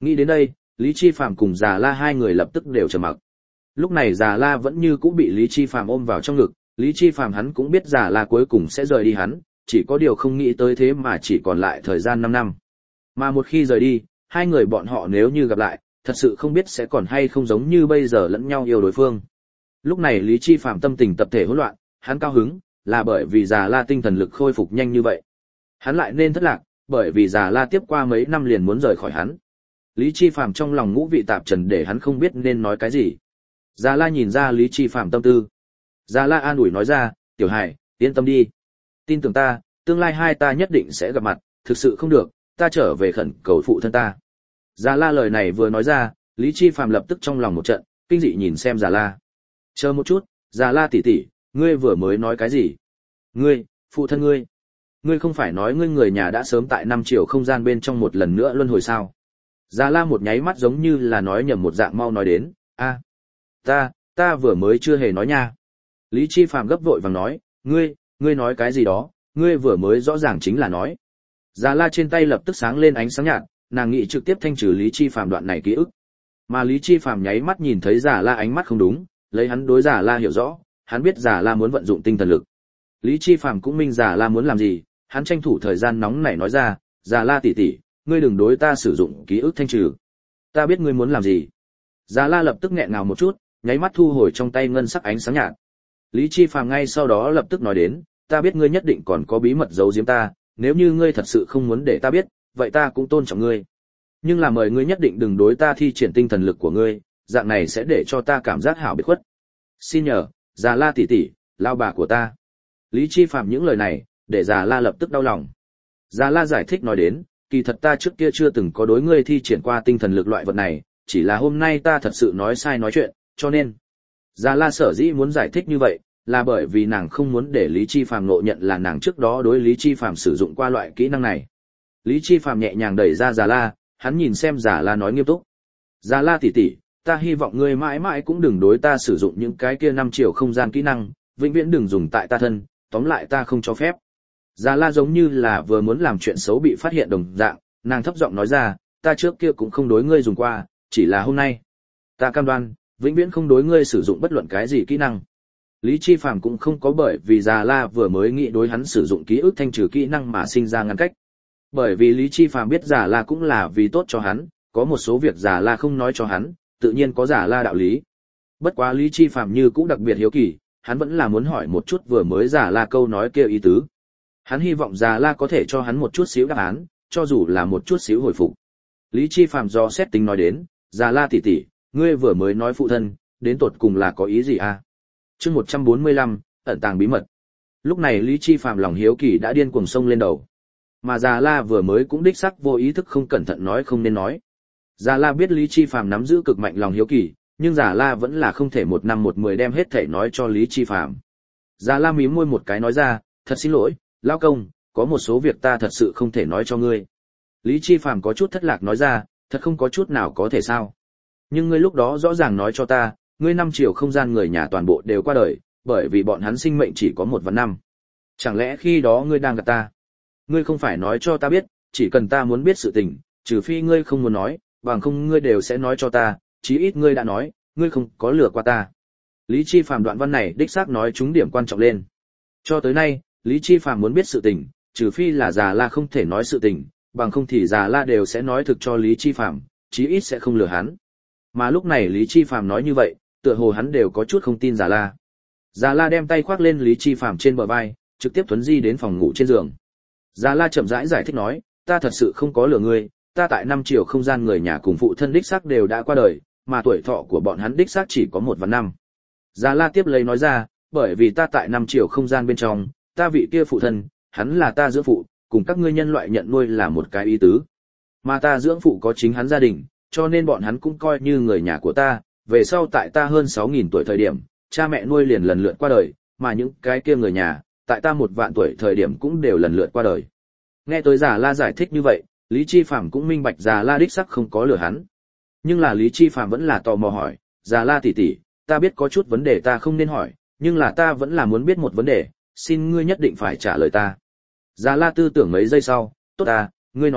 Nghĩ đến đây, Lý Chi Phàm cùng Già La hai người lập tức đều trầm mặc. Lúc này Già La vẫn như cũ bị Lý Chi Phàm ôm vào trong ngực, Lý Chi Phàm hắn cũng biết Già La cuối cùng sẽ rời đi hắn, chỉ có điều không nghĩ tới thế mà chỉ còn lại thời gian 5 năm. Mà một khi rời đi, hai người bọn họ nếu như gặp lại, thật sự không biết sẽ còn hay không giống như bây giờ lẫn nhau yêu đối phương. Lúc này Lý Chi Phàm tâm tình tập thể hỗn loạn, hắn cao hứng là bởi vì Già La tinh thần lực khôi phục nhanh như vậy. Hắn lại nên thất lạc, bởi vì Già La tiếp qua mấy năm liền muốn rời khỏi hắn. Lý Chi Phàm trong lòng ngũ vị tạp trần để hắn không biết nên nói cái gì. Già La nhìn ra Lý Chi Phàm tâm tư. Già La an ủi nói ra, "Tiểu Hải, yên tâm đi. Tin tưởng ta, tương lai hai ta nhất định sẽ gặp mặt, thực sự không được, ta trở về khẩn cầu phụ thân ta." Già La lời này vừa nói ra, Lý Chi Phàm lập tức trong lòng một trận, kinh dị nhìn xem Già La. "Chờ một chút, Già La tỷ tỷ, ngươi vừa mới nói cái gì? Ngươi, phụ thân ngươi không phải nói ngươi người nhà đã sớm tại 5 triệu không gian bên trong một lần nữa luân hồi sao?" Già La một nháy mắt giống như là nói nhầm một dạng mau nói đến, "A, ta vừa mới chưa hề nói nha." Lý Chi Phàm gấp vội vàng nói, ngươi nói cái gì đó, ngươi vừa mới rõ ràng chính là nói." Già La trên tay lập tức sáng lên ánh sáng nhạt, nàng nghĩ trực tiếp thanh trừ Lý Chi Phàm đoạn này ký ức. Mà Lý Chi Phàm nháy mắt nhìn thấy Già La ánh mắt không đúng, lấy hắn đối Già La hiểu rõ, hắn biết Già La muốn vận dụng tinh thần lực. Lý Chi Phàm cũng minh Già La muốn làm gì, hắn tranh thủ thời gian nóng nảy nói ra, "Già La tỷ tỷ, ngươi đừng đối ta sử dụng ký ức thanh trừ. Ta biết ngươi muốn làm gì." Già La lập tức nghẹn ngào một chút, nháy mắt thu hồi trong tay ngân sắc ánh sáng nhạt. Lý Chi Phàm ngay sau đó lập tức nói đến, "Ta biết ngươi nhất định còn có bí mật giấu giếm ta, nếu như ngươi thật sự không muốn để ta biết, vậy ta cũng tôn trọng ngươi. Nhưng là mời ngươi nhất định đừng đối ta thi triển tinh thần lực của ngươi, dạng này sẽ để cho ta cảm giác hảo biệt khuất. Xin nhờ, Già La tỷ tỷ, lao bà của ta." Lý Chi Phàm những lời này, để Già La lập tức đau lòng. Già La giải thích nói đến, "Kỳ thật ta trước kia chưa từng có đối ngươi thi triển qua tinh thần lực loại vật này, chỉ là hôm nay ta thật sự nói sai nói chuyện, cho nên." Già La sở dĩ muốn giải thích như vậy, là bởi vì nàng không muốn để Lý Chi Phàm ngộ nhận là nàng trước đó đối Lý Chi Phàm sử dụng qua loại kỹ năng này. Lý Chi Phàm nhẹ nhàng đẩy ra Già La, hắn nhìn xem Già La nói nghiêm túc, "Già La tỷ tỷ, ta hy vọng ngươi mãi mãi cũng đừng đối ta sử dụng những cái kia 5 triệu không gian kỹ năng, vĩnh viễn đừng dùng tại ta thân, tóm lại ta không cho phép." Già La giống như là vừa muốn làm chuyện xấu bị phát hiện đồng dạng, nàng thấp giọng nói ra, "Ta trước kia cũng không đối ngươi dùng qua, chỉ là hôm nay, ta cam đoan, vĩnh viễn không đối ngươi sử dụng bất luận cái gì kỹ năng." Lý Chi Phàm cũng không có bởi vì Già La vừa mới nghĩ đối hắn sử dụng ký ức thanh trừ kỹ năng mà sinh ra ngăn cách. Bởi vì Lý Chi Phàm biết Già La cũng là vì tốt cho hắn, có một số việc Già La không nói cho hắn, tự nhiên có Già La đạo lý. Bất quá Lý Chi Phàm như cũng đặc biệt hiếu kỳ, hắn vẫn là muốn hỏi một chút vừa mới Già La câu nói kia ý tứ. Hắn hy vọng Già La có thể cho hắn một chút xíu đáp án, cho dù là một chút xíu hồi phục. Lý Chi Phàm do xét tính nói đến, "Già La tỷ tỷ, ngươi vừa mới nói phụ thân, đến tột cùng là có ý gì a?" Chương 145, ẩn tàng bí mật. Lúc này Lý Chi Phàm lòng hiếu kỳ đã điên cuồng sông lên đầu. Mà Già La vừa mới cũng đích xác vô ý thức không cẩn thận nói không nên nói. Già La biết Lý Chi Phàm nắm giữ cực mạnh lòng hiếu kỳ, nhưng Già La vẫn là không thể một năm một mười đem hết thảy nói cho Lý Chi Phàm. Già La mím môi một cái nói ra, "Thật xin lỗi, lão công, có một số việc ta thật sự không thể nói cho ngươi." Lý Chi Phàm có chút thất lạc nói ra, "Thật không có chút nào có thể sao? Nhưng ngươi lúc đó rõ ràng nói cho ta, ngươi 5 triệu không gian người nhà toàn bộ đều qua đời, bởi vì bọn hắn sinh mệnh chỉ có 1 và 5. Chẳng lẽ khi đó ngươi đang gạt ta? Ngươi không phải nói cho ta biết, chỉ cần ta muốn biết sự tình, trừ phi ngươi không muốn nói, bằng không ngươi đều sẽ nói cho ta, chí ít ngươi đã nói, ngươi không có lừa qua ta." Lý Chi Phàm đoạn văn này đích xác nói trúng điểm quan trọng lên. Cho tới nay, Lý Chi Phàm muốn biết sự tình, trừ phi là Già La không thể nói sự tình, bằng không thì Già La đều sẽ nói thực cho Lý Chi Phàm, chí ít sẽ không lừa hắn. Mà lúc này Lý Chi Phàm nói như vậy, tựa hồ hắn đều có chút không tin Già La. Già La đem tay khoác lên Lý Chi Phàm trên bờ vai, trực tiếp thuấn di đến phòng ngủ trên giường. Già La chậm rãi giải thích nói, "Ta thật sự không có lừa ngươi, ta tại 5 triệu không gian người nhà cùng phụ thân đích xác đều đã qua đời, mà tuổi thọ của bọn hắn đích xác chỉ có 1 và 5. Già La tiếp lấy nói ra, "Bởi vì ta tại 5 triệu không gian bên trong, ta vị kia phụ thân, hắn là ta dưỡng phụ, cùng các ngươi nhân loại nhận nuôi là một cái ý tứ. Mà ta dưỡng phụ có chính hắn gia đình, cho nên bọn hắn cũng coi như người nhà của ta, về sau tại ta hơn 6.000 tuổi thời điểm, cha mẹ nuôi liền lần lượt qua đời, mà những cái kia người nhà, tại ta 1 vạn tuổi thời điểm cũng đều lần lượt qua đời." Nghe tới Già La giải thích như vậy, Lý Chi Phàm cũng minh bạch Già La đích xác không có lừa hắn. Nhưng là Lý Chi Phàm vẫn là tò mò hỏi, "Già La tỷ tỷ, ta biết có chút vấn đề ta không nên hỏi, nhưng là ta vẫn là muốn biết một vấn đề, xin ngươi nhất định phải trả lời ta." Già La tư tưởng mấy giây sau, "Tốt à, ngươi nói,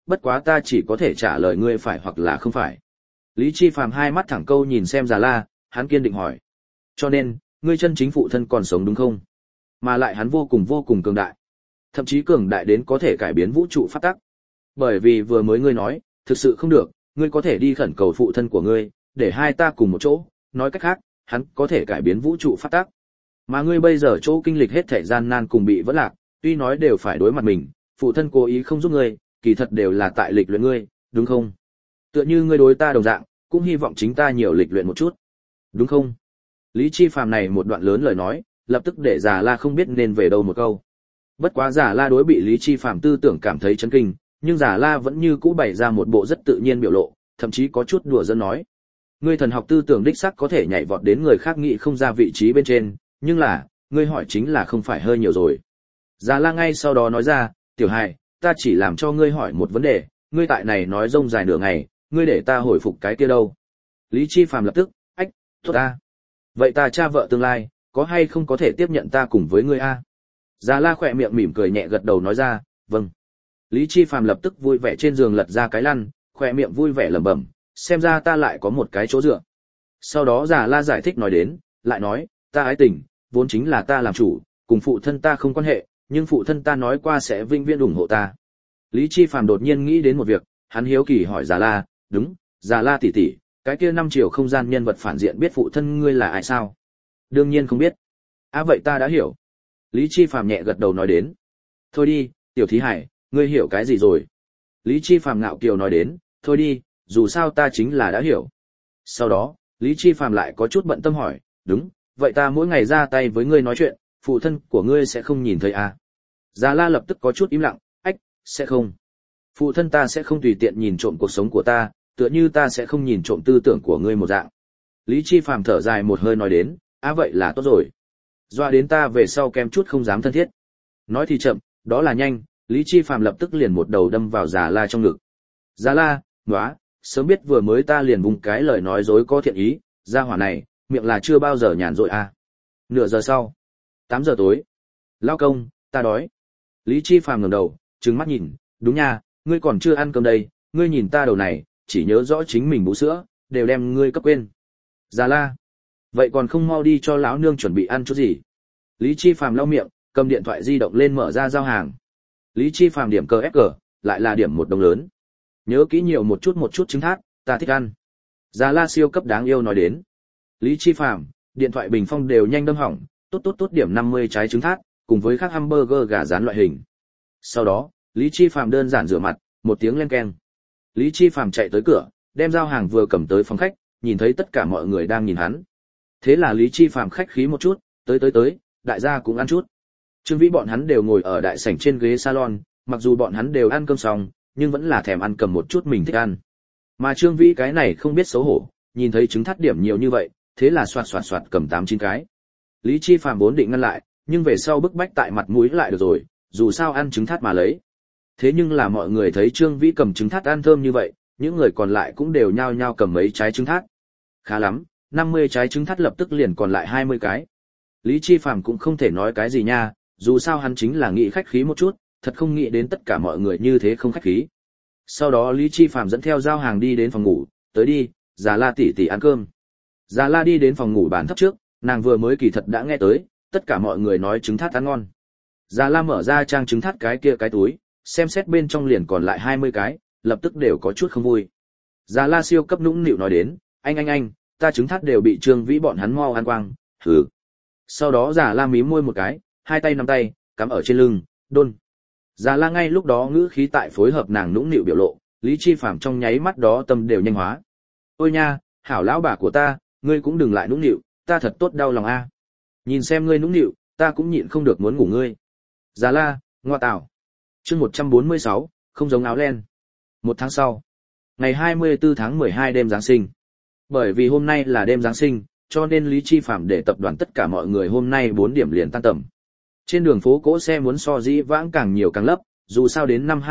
bất quá ta chỉ có thể trả lời ngươi phải hoặc là không phải. Lý Chi Phàm hai mắt thẳng câu nhìn xem Già La, hắn kiên định hỏi. Cho nên, ngươi chân chính phụ thân còn sống đúng không? Mà lại hắn vô cùng cường đại. Thậm chí cường đại đến có thể cải biến vũ trụ pháp tắc. Bởi vì vừa mới ngươi nói, thực sự không được, ngươi có thể đi khẩn cầu phụ thân của ngươi, để hai ta cùng một chỗ, nói cách khác, hắn có thể cải biến vũ trụ pháp tắc. Mà ngươi bây giờ chỗ kinh lịch hết thảy gian nan cùng bị vỡ lạc, tuy nói đều phải đối mặt mình, phụ thân cố ý không giúp ngươi, kỳ thật đều là tại lịch luyện ngươi, đúng không? Tựa như ngươi đối ta đồng dạng, cũng hy vọng chính ta nhiều lịch luyện một chút. Đúng không? Lý Chi Phàm này một đoạn lớn lời nói, lập tức để Già La không biết nên về đâu một câu. Bất quá Già La đối bị Lý Chi Phàm tư tưởng cảm thấy chấn kinh, nhưng Già La vẫn như cũ bày ra một bộ rất tự nhiên biểu lộ, thậm chí có chút đùa giỡn nói: "Ngươi thần học tư tưởng đích xác có thể nhảy vọt đến người khác nghĩ không ra vị trí bên trên, nhưng là, ngươi hỏi chính là không phải hơi nhiều rồi." Già La ngay sau đó nói ra: "Tiểu hài, ta chỉ làm cho ngươi hỏi một vấn đề, ngươi tại này nói rông dài nửa ngày, ngươi để ta hồi phục cái kia đâu?" Lý Chi Phàm lập tức: "Ách, tốt ta. Vậy ta cha vợ tương lai, có hay không có thể tiếp nhận ta cùng với ngươi a?" Già La khỏe miệng mỉm cười nhẹ gật đầu nói ra: "Vâng." Lý Chi Phàm lập tức vui vẻ trên giường lật ra cái lăn, khỏe miệng vui vẻ lẩm bẩm: "Xem ra ta lại có một cái chỗ dựa." Sau đó Già La giải thích nói đến, lại nói: "Ta ái tình, vốn chính là ta làm chủ, cùng phụ thân ta không quan hệ, nhưng phụ thân ta nói qua sẽ vĩnh viễn ủng hộ ta." Lý Chi Phàm đột nhiên nghĩ đến một việc, hắn hiếu kỳ hỏi Già La: "Đúng, Già La tỷ tỷ, cái kia năm chiều không gian nhân vật phản diện biết phụ thân ngươi là ai sao?" "Đương nhiên không biết." Vậy ta đã hiểu." Lý Chi Phàm nhẹ gật đầu nói đến. "Thôi đi, tiểu thí hải, ngươi hiểu cái gì rồi?" Lý Chi Phàm ngạo kiều nói đến. "Thôi đi, dù sao ta chính là đã hiểu." Sau đó, Lý Chi Phàm lại có chút bận tâm hỏi: "Đúng, vậy ta mỗi ngày ra tay với ngươi nói chuyện, phụ thân của ngươi sẽ không nhìn thấy à?" Già La lập tức có chút im lặng: "Ách, sẽ không. Phụ thân ta sẽ không tùy tiện nhìn trộm cuộc sống của ta, tựa như ta sẽ không nhìn trộm tư tưởng của ngươi một dạng." Lý Chi Phàm thở dài một hơi nói đến: Vậy là tốt rồi. Doa đến ta về sau kem chút không dám thân thiết." Nói thì chậm, đó là nhanh, Lý Chi Phàm lập tức liền một đầu đâm vào Già La trong ngực. "Già La, nóa, sớm biết vừa mới ta liền vùng cái lời nói dối có thiện ý, gia hỏa này, miệng là chưa bao giờ nhàn rỗi à." Nửa giờ sau, 8 giờ tối. "Lao công, ta đói." Lý Chi Phàm ngẩng đầu, trừng mắt nhìn: "Đúng nha, ngươi còn chưa ăn cơm đây, ngươi nhìn ta đầu này, chỉ nhớ rõ chính mình bú sữa, đều đem ngươi cấp quên." "Già La, vậy còn không mau đi cho lão nương chuẩn bị ăn chút gì." Lý Chi Phàm lau miệng, cầm điện thoại di động lên mở ra giao hàng. Lý Chi Phàm điểm cờ ép cờ, lại là điểm một đồng lớn. "Nhớ kỹ nhiều một chút trứng thác, ta thích ăn." Già La siêu cấp đáng yêu nói đến. Lý Chi Phàm, điện thoại bình phong đều nhanh đâm hỏng, tốt điểm 50 trái trứng thác, cùng với các hamburger gà rán loại hình. Sau đó, Lý Chi Phàm đơn giản rửa mặt, một tiếng len keng. Lý Chi Phàm chạy tới cửa, đem giao hàng vừa cầm tới phòng khách, nhìn thấy tất cả mọi người đang nhìn hắn. Thế là Lý Chi Phàm khách khí một chút: tới, đại gia cũng ăn chút." Trương Vĩ bọn hắn đều ngồi ở đại sảnh trên ghế salon, mặc dù bọn hắn đều ăn cơm xong, nhưng vẫn là thèm ăn cầm một chút mình thích ăn. Mà Trương Vĩ cái này không biết xấu hổ, nhìn thấy trứng thắt điểm nhiều như vậy, thế là soạt cầm 8-9 cái. Lý Chi Phàm vốn định ngăn lại, nhưng về sau bức bách tại mặt mũi lại được rồi, dù sao ăn trứng thắt mà lấy. Thế nhưng là mọi người thấy Trương Vĩ cầm trứng thắt ăn thơm như vậy, những người còn lại cũng đều nhao nhao cầm mấy trái trứng thắt. Khá lắm, 50 trái trứng thắt lập tức liền còn lại 20 cái. Lý Chi Phàm cũng không thể nói cái gì nha, dù sao hắn chính là nghĩ khách khí một chút, thật không nghĩ đến tất cả mọi người như thế không khách khí. Sau đó Lý Chi Phàm dẫn theo giao hàng đi đến phòng ngủ, "Tới đi, Già La tỷ tỷ ăn cơm." Già La đi đến phòng ngủ bàn thấp trước, nàng vừa mới kỳ thật đã nghe tới, tất cả mọi người nói trứng thắt ăn ngon. Già La mở ra trang trứng thắt cái kia cái túi, xem xét bên trong liền còn lại 20 cái, lập tức đều có chút không vui. Già La siêu cấp nũng nịu nói đến: Anh, ta trứng thắt đều bị Trương Vĩ bọn hắn mau ăn quang." "Hừ." Sau đó Già La mím môi một cái, hai tay nắm tay, cắm ở trên lưng, đôn. Già La ngay lúc đó ngữ khí tại phối hợp nàng nũng nịu biểu lộ, Lý Chi Phàm trong nháy mắt đó tâm đều nhanh hóa. "Ôi nha, hảo lão bà của ta, ngươi cũng đừng lại nũng nịu, ta thật tốt đau lòng a. Nhìn xem ngươi nũng nịu, ta cũng nhịn không được muốn ngủ ngươi." Già La, ngoa tảo. Chương 146, không giống áo len. 1 tháng sau, ngày 24 tháng 12 đêm Giáng sinh. Bởi vì hôm nay là đêm Giáng sinh, cho nên Lý Chi Phàm để tập đoàn tất cả mọi người hôm nay 4 điểm liền tan tầm. Trên đường phố cỗ xe muốn so dĩ vãng càng nhiều càng lấp, dù sao đến năm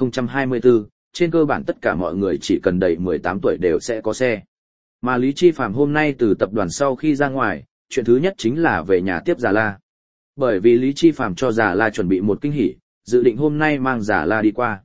2024, trên cơ bản tất cả mọi người chỉ cần đầy 18 tuổi đều sẽ có xe. Mà Lý Chi Phàm hôm nay từ tập đoàn sau khi ra ngoài, chuyện thứ nhất chính là về nhà tiếp Già La. Bởi vì Lý Chi Phàm cho Già La chuẩn bị một kinh hỉ, dự định hôm nay mang Già La đi qua.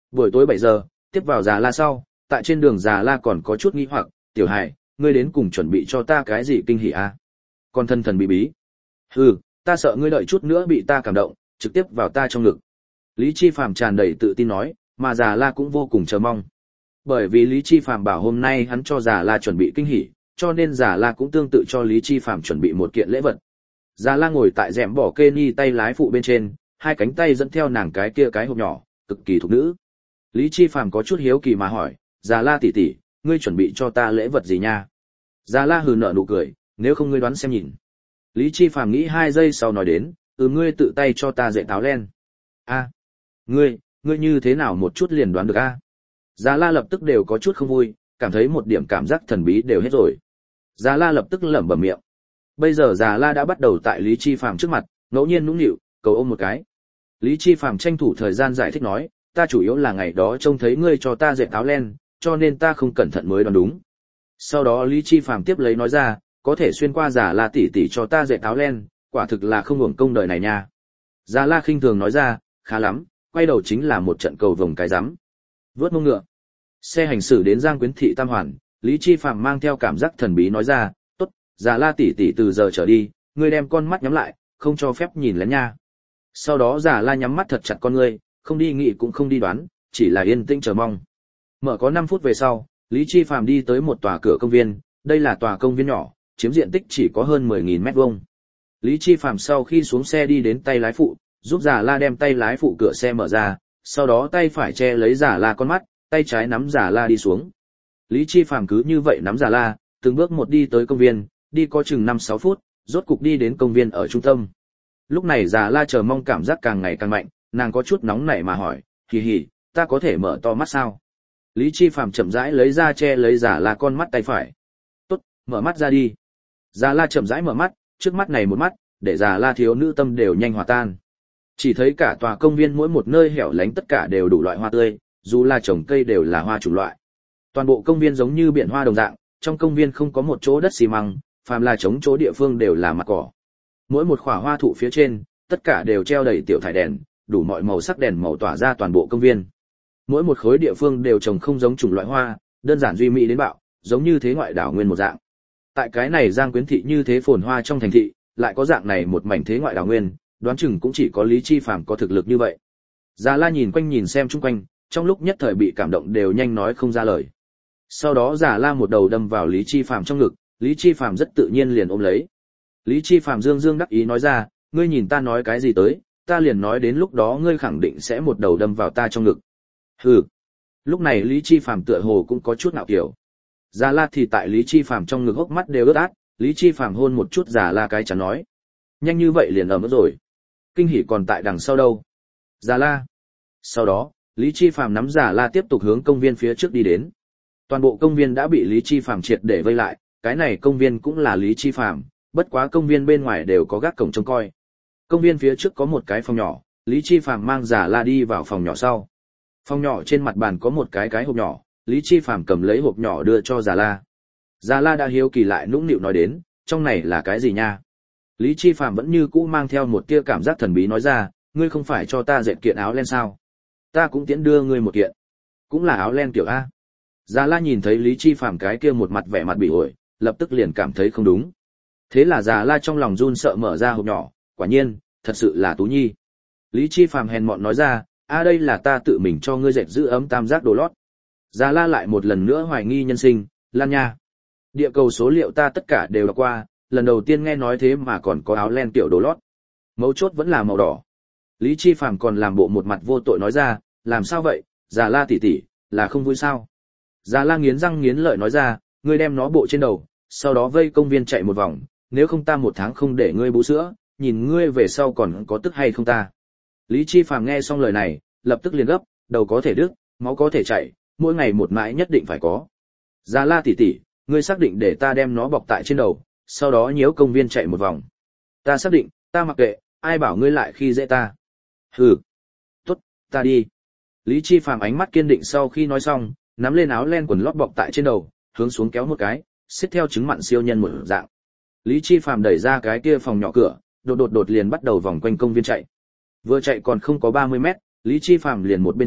Buổi tối 7 giờ, tiếp vào Già La sau, tại trên đường Già La còn có chút nghi hoặc, "Tiểu Hải, ngươi đến cùng chuẩn bị cho ta cái gì kinh hỉ a?" Con thân thần bí bí. "Hừ, ta sợ ngươi đợi chút nữa bị ta cảm động, trực tiếp vào ta trong ngực." Lý Chi Phàm tràn đầy tự tin nói, mà Già La cũng vô cùng chờ mong. Bởi vì Lý Chi Phàm bảo hôm nay hắn cho Già La chuẩn bị kinh hỉ, cho nên Già La cũng tương tự cho Lý Chi Phàm chuẩn bị một kiện lễ vật. Già La ngồi tại rèm bỏ kê ni tay lái phụ bên trên, hai cánh tay dẫn theo nàng cái kia cái hộp nhỏ, cực kỳ thục nữ. Lý Chi Phàm có chút hiếu kỳ mà hỏi, "Già La tỷ tỷ, ngươi chuẩn bị cho ta lễ vật gì nha?" Già La hừ nở nụ cười, "Nếu không ngươi đoán xem nhìn." Lý Chi Phàm nghĩ 2 giây sau nói đến, Ngươi tự tay cho ta dạy táo len." "A, ngươi như thế nào một chút liền đoán được a?" Già La lập tức đều có chút không vui, cảm thấy một điểm cảm giác thần bí đều hết rồi. Già La lập tức lẩm bẩm miệng. Bây giờ Già La đã bắt đầu tại Lý Chi Phàm trước mặt, ngẫu nhiên nũng nịu, cầu ôm một cái. Lý Chi Phàm tranh thủ thời gian giải thích nói, "Ta chủ yếu là ngày đó trông thấy ngươi cho ta dệt táo len, cho nên ta không cẩn thận mới đoán đúng." Sau đó Lý Chi Phàm tiếp lấy nói ra, "Có thể xuyên qua Già La tỷ tỷ cho ta dệt táo len, quả thực là không hưởng công đời này nha." Già La khinh thường nói ra, "Khá lắm, quay đầu chính là một trận cầu vồng cái rắm." Vớt mông ngựa. Xe hành xử đến Giang Quyến thị Tam Hoàn, Lý Chi Phàm mang theo cảm giác thần bí nói ra, "Tốt, Già La tỷ tỷ từ giờ trở đi, ngươi đem con mắt nhắm lại, không cho phép nhìn lén nha." Sau đó Già La nhắm mắt thật chặt con ngươi, không đi nghĩ cũng không đi đoán, chỉ là yên tĩnh chờ mong. Mở có 5 phút về sau, Lý Chi Phàm đi tới một tòa cửa công viên, đây là tòa công viên nhỏ, chiếm diện tích chỉ có hơn 10.000 mét vuông. Lý Chi Phàm sau khi xuống xe đi đến tay lái phụ, giúp Già La đem tay lái phụ cửa xe mở ra, sau đó tay phải che lấy Già La con mắt, tay trái nắm Già La đi xuống. Lý Chi Phàm cứ như vậy nắm Già La, từng bước một đi tới công viên, đi có chừng 5-6 phút, rốt cục đi đến công viên ở trung tâm. Lúc này Già La chờ mong cảm giác càng ngày càng mạnh, nàng có chút nóng nảy mà hỏi, "Hì hì, ta có thể mở to mắt sao?" Lý Chi Phàm chậm rãi lấy ra che lấy Già La con mắt tay phải. "Tốt, mở mắt ra đi." Già La chậm rãi mở mắt, trước mắt này một mắt, để Già La thiếu nữ tâm đều nhanh hòa tan. Chỉ thấy cả tòa công viên mỗi một nơi hẻo lánh tất cả đều đủ loại hoa tươi, dù là trồng cây đều là hoa chủng loại. Toàn bộ công viên giống như biển hoa đồng dạng, trong công viên không có một chỗ đất xi măng, phàm là trống chỗ địa phương đều là mặt cỏ. Mỗi một khỏa hoa thụ phía trên, tất cả đều treo đầy tiểu thải đèn, đủ mọi màu sắc đèn màu tỏa ra toàn bộ công viên. Mỗi một khối địa phương đều trồng không giống chủng loại hoa, đơn giản duy mỹ đến bạo, giống như thế ngoại đảo nguyên một dạng. Tại cái này Giang Quyến thị như thế phồn hoa trong thành thị, lại có dạng này một mảnh thế ngoại đảo nguyên, đoán chừng cũng chỉ có Lý Chi Phàm có thực lực như vậy. Già La nhìn quanh nhìn xem chung quanh, trong lúc nhất thời bị cảm động đều nhanh nói không ra lời. Sau đó Già La một đầu đâm vào Lý Chi Phàm trong ngực, Lý Chi Phàm rất tự nhiên liền ôm lấy. Lý Chi Phàm dương dương đắc ý nói ra, "Ngươi nhìn ta nói cái gì tới, ta liền nói đến lúc đó ngươi khẳng định sẽ một đầu đâm vào ta trong ngực." Hừ. Lúc này Lý Chi Phàm tựa hồ cũng có chút ngạo kiểu. Già La thì tại Lý Chi Phàm trong ngực hốc mắt đều ướt át, Lý Chi Phàm hôn một chút Già La cái chắn nói, "Nhanh như vậy liền ấm rồi. Kinh hỉ còn tại đằng sau đâu." Già La. Sau đó, Lý Chi Phàm nắm Già La tiếp tục hướng công viên phía trước đi đến. Toàn bộ công viên đã bị Lý Chi Phàm triệt để vây lại, cái này công viên cũng là Lý Chi Phàm, bất quá công viên bên ngoài đều có gác cổng trông coi. Công viên phía trước có một cái phòng nhỏ, Lý Chi Phàm mang Già La đi vào phòng nhỏ sau. Phòng nhỏ trên mặt bàn có một cái hộp nhỏ, Lý Chi Phàm cầm lấy hộp nhỏ đưa cho Già La. Già La đã hiếu kỳ lại nũng nịu nói đến, "Trong này là cái gì nha?" Lý Chi Phàm vẫn như cũ mang theo một tia cảm giác thần bí nói ra, "Ngươi không phải cho ta dệt kiện áo len sao? Ta cũng tiễn đưa ngươi một kiện." "Cũng là áo len kiểu a?" Già La nhìn thấy Lý Chi Phàm cái kia một mặt vẻ mặt bị ổi, lập tức liền cảm thấy không đúng. Thế là Già La trong lòng run sợ mở ra hộp nhỏ, quả nhiên, thật sự là Tú Nhi. Lý Chi Phàm hèn mọn nói ra, đây là ta tự mình cho ngươi dệt giữ ấm tam giác đồ lót." Già La lại một lần nữa hoài nghi nhân sinh, "Lan nha. Địa cầu số liệu ta tất cả đều đọc qua, lần đầu tiên nghe nói thế mà còn có áo len tiểu đồ lót. Mấu chốt vẫn là màu đỏ." Lý Chi Phàm còn làm bộ một mặt vô tội nói ra, "Làm sao vậy, Già La tỷ tỷ, là không vui sao?" Già La nghiến răng nghiến lợi nói ra, "Ngươi đem nó bộ trên đầu, sau đó vây công viên chạy một vòng, nếu không ta 1 tháng không để ngươi bú sữa, nhìn ngươi về sau còn có tức hay không ta." Lý Chi Phàm nghe xong lời này, lập tức liền gấp, đầu có thể đứt, máu có thể chảy, mỗi ngày một mãi nhất định phải có. "Già La tỷ tỷ, ngươi xác định để ta đem nó bọc tại trên đầu, sau đó nhiễu công viên chạy một vòng?" "Ta xác định, ta mặc kệ, ai bảo ngươi lại khi dễ ta." "Hừ. Tốt, ta đi." Lý Chi Phàm ánh mắt kiên định sau khi nói xong, nắm lên áo len quần lót bọc tại trên đầu, hướng xuống kéo một cái, xếp theo trứng mặn siêu nhân một dạng. Lý Chi Phàm đẩy ra cái kia phòng nhỏ cửa, đột liền bắt đầu vòng quanh công viên chạy. Vừa chạy còn không có 30 mét, Lý Chi Phàm liền một bên chạy,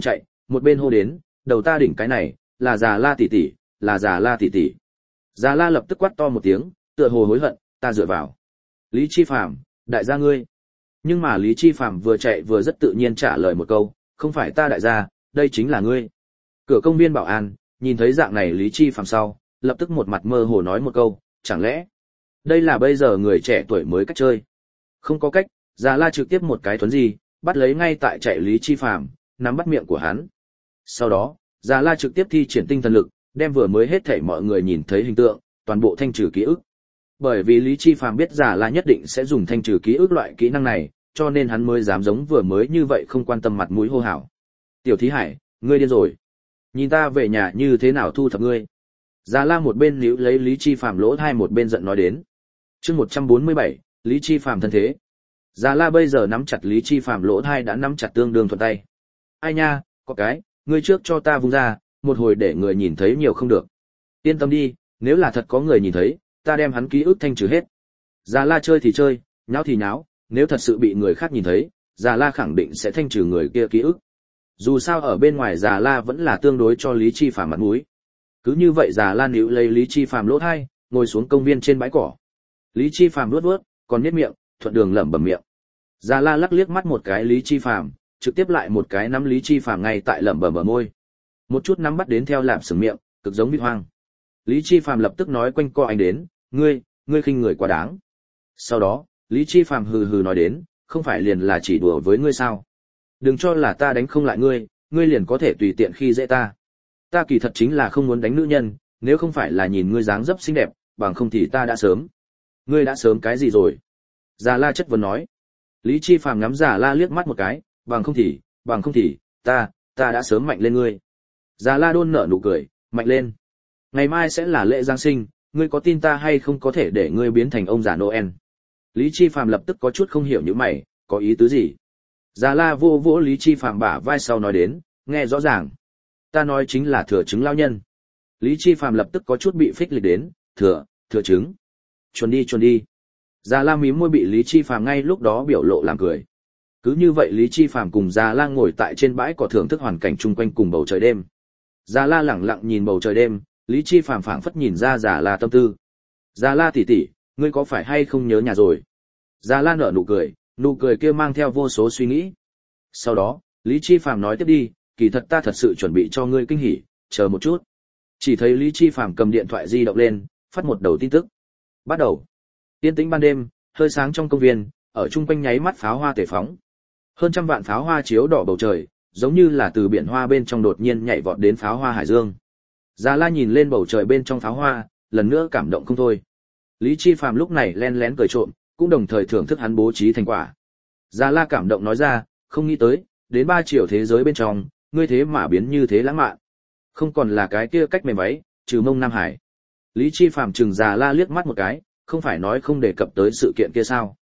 một bên hô đến, đầu ta đỉnh cái này, là Già La tỷ tỷ, là Già La tỷ tỷ. Già La lập tức quát to một tiếng, tựa hồ hối hận, ta dựa vào. Lý Chi Phàm, đại gia ngươi. Nhưng mà Lý Chi Phàm vừa chạy vừa rất tự nhiên trả lời một câu, không phải ta đại gia, đây chính là ngươi. Cửa công viên bảo an, nhìn thấy dạng này Lý Chi Phàm sau, lập tức một mặt mơ hồ nói một câu, chẳng lẽ đây là bây giờ người trẻ tuổi mới cách chơi. Không có cách, Già La trực tiếp một cái thuấn di, bắt lấy ngay tại chạy Lý Chi Phàm, nắm bắt miệng của hắn. Sau đó, Già La trực tiếp thi triển tinh thần lực, đem vừa mới hết thảy mọi người nhìn thấy hình tượng, toàn bộ thanh trừ ký ức. Bởi vì Lý Chi Phàm biết Già La nhất định sẽ dùng thanh trừ ký ức loại kỹ năng này, cho nên hắn mới dám giống vừa mới như vậy không quan tâm mặt mũi hô hào. Tiểu Thí Hải, ngươi điên rồi. Nhìn ta về nhà như thế nào thu thập ngươi. Già La một bên níu lấy Lý Chi Phàm lỗ tai một bên giận nói đến. Chương 147, Lý Chi Phàm thân thế. Già La bây giờ nắm chặt Lý Chi Phàm lỗ tai đã nắm chặt tương đương thuận tay. Ai nha, có cái, ngươi trước cho ta vung ra, một hồi để người nhìn thấy nhiều không được. Yên tâm đi, nếu là thật có người nhìn thấy, ta đem hắn ký ức thanh trừ hết. Già La chơi thì chơi, nháo thì nháo, nếu thật sự bị người khác nhìn thấy, Già La khẳng định sẽ thanh trừ người kia ký ức. Dù sao ở bên ngoài Già La vẫn là tương đối cho Lý Chi Phàm mặt mũi. Cứ như vậy Già La níu lấy Lý Chi Phàm lỗ tai, ngồi xuống công viên trên bãi cỏ. Lý Chi Phàm nuốt nuốt, còn nhếch miệng, thuận đường lẩm bẩm miệng. Già La lắc liếc mắt một cái Lý Chi Phàm, trực tiếp lại một cái nắm Lý Chi Phàm ngay tại lẩm bẩm bờ môi. Một chút nắm bắt đến theo lạp sừng miệng, cực giống vịt hoang. Lý Chi Phàm lập tức nói quanh co anh đến, ngươi khinh người quá đáng. Sau đó, Lý Chi Phàm hừ hừ nói đến, không phải liền là chỉ đùa với ngươi sao? Đừng cho là ta đánh không lại ngươi, ngươi liền có thể tùy tiện khi dễ ta. Ta kỳ thật chính là không muốn đánh nữ nhân, nếu không phải là nhìn ngươi dáng dấp xinh đẹp, bằng không thì ta đã sớm. Ngươi đã sớm cái gì rồi? Già La chất vấn nói. Lý Chi Phàm ngắm Già La liếc mắt một cái, bằng không thì, ta đã sớm mạnh lên ngươi. Già La đôn nở nụ cười, mạnh lên. Ngày mai sẽ là lễ Giáng sinh, ngươi có tin ta hay không có thể để ngươi biến thành ông già Noel? Lý Chi Phàm lập tức có chút không hiểu như mày, có ý tứ gì? Già La vô vỗ Lý Chi Phàm bả vai sau nói đến, nghe rõ ràng. Ta nói chính là thừa chứng lao nhân. Lý Chi Phàm lập tức có chút bị phích lịch đến, thừa chứng. Chuồn đi. Già La mím môi bị Lý Chi Phàm ngay lúc đó biểu lộ làm cười. Cứ như vậy Lý Chi Phàm cùng Già La ngồi tại trên bãi cỏ thưởng thức hoàn cảnh chung quanh cùng bầu trời đêm. Già La lẳng lặng nhìn bầu trời đêm, Lý Chi Phàm phảng phất nhìn ra Già La tâm tư. Già La tỷ tỷ, ngươi có phải hay không nhớ nhà rồi? Già La nở nụ cười kia mang theo vô số suy nghĩ. Sau đó, Lý Chi Phàm nói tiếp đi, kỳ thật ta thật sự chuẩn bị cho ngươi kinh hỉ, chờ một chút. Chỉ thấy Lý Chi Phàm cầm điện thoại di động lên, phát một đầu tin tức. Bắt đầu. Yên tĩnh ban đêm, hơi sáng trong công viên, ở chung quanh nháy mắt pháo hoa tề phóng. Hơn trăm vạn pháo hoa chiếu đỏ bầu trời, giống như là từ biển hoa bên trong đột nhiên nhảy vọt đến pháo hoa hải dương. Già La nhìn lên bầu trời bên trong pháo hoa, lần nữa cảm động không thôi. Lý Chi Phàm lúc này len lén cười trộm, cũng đồng thời thưởng thức hắn bố trí thành quả. Già La cảm động nói ra, không nghĩ tới, đến 3 triệu thế giới bên trong, ngươi thế mà biến như thế lãng mạn. Không còn là cái kia cách mềm váy, trừ mông Nam Hải. Lý Chi Phàm chừng Già La liếc mắt một cái, không phải nói không đề cập tới sự kiện kia sao?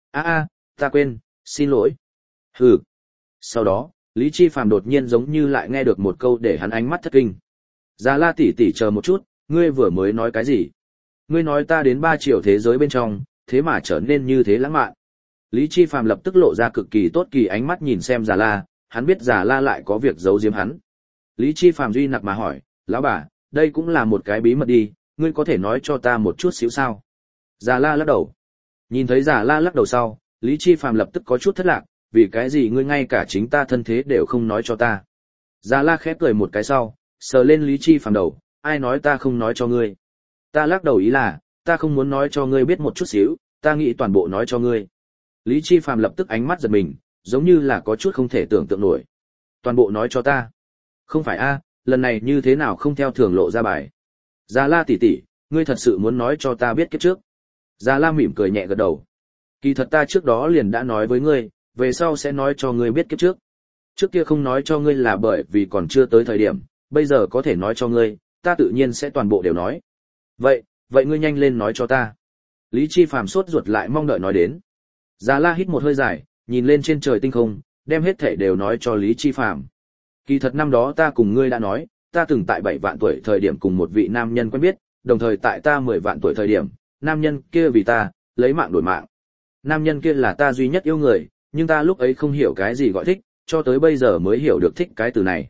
Ta quên, xin lỗi. Hừ. Sau đó, Lý Chi Phàm đột nhiên giống như lại nghe được một câu để hắn ánh mắt thất kinh. Già La tỷ tỷ chờ một chút, ngươi vừa mới nói cái gì? Ngươi nói ta đến 3 triệu thế giới bên trong, thế mà trở nên như thế lãng mạn. Lý Chi Phàm lập tức lộ ra cực kỳ tốt kỳ ánh mắt nhìn xem Già La, hắn biết Già La lại có việc giấu giếm hắn. Lý Chi Phàm duy nặc mà hỏi, lão bà, đây cũng là một cái bí mật đi, ngươi có thể nói cho ta một chút xíu sao? Già La lắc đầu. Nhìn thấy Già La lắc đầu sau, Lý Chi Phàm lập tức có chút thất lạc, vì cái gì ngươi ngay cả chính ta thân thế đều không nói cho ta? Già La khép cười một cái sau, sờ lên Lý Chi Phàm đầu, ai nói ta không nói cho ngươi? Ta lắc đầu ý là, ta không muốn nói cho ngươi biết một chút xíu, ta nghĩ toàn bộ nói cho ngươi. Lý Chi Phàm lập tức ánh mắt giật mình, giống như là có chút không thể tưởng tượng nổi. Toàn bộ nói cho ta? Không phải lần này như thế nào không theo thường lộ ra bài? Già La tỷ tỷ, ngươi thật sự muốn nói cho ta biết kiếp trước? Già La mỉm cười nhẹ gật đầu. Kỳ thật ta trước đó liền đã nói với ngươi, về sau sẽ nói cho ngươi biết kiếp trước. Trước kia không nói cho ngươi là bởi vì còn chưa tới thời điểm, bây giờ có thể nói cho ngươi, ta tự nhiên sẽ toàn bộ đều nói. Vậy ngươi nhanh lên nói cho ta. Lý Chi Phàm sốt ruột lại mong đợi nói đến. Già La hít một hơi dài, nhìn lên trên trời tinh không, đem hết thảy đều nói cho Lý Chi Phàm. Kỳ thật năm đó ta cùng ngươi đã nói, ta từng tại 7 vạn tuổi thời điểm cùng một vị nam nhân quen biết, đồng thời tại ta 10 vạn tuổi thời điểm, nam nhân kia vì ta, lấy mạng đổi mạng. Nam nhân kia là ta duy nhất yêu người, nhưng ta lúc ấy không hiểu cái gì gọi thích, cho tới bây giờ mới hiểu được thích cái từ này.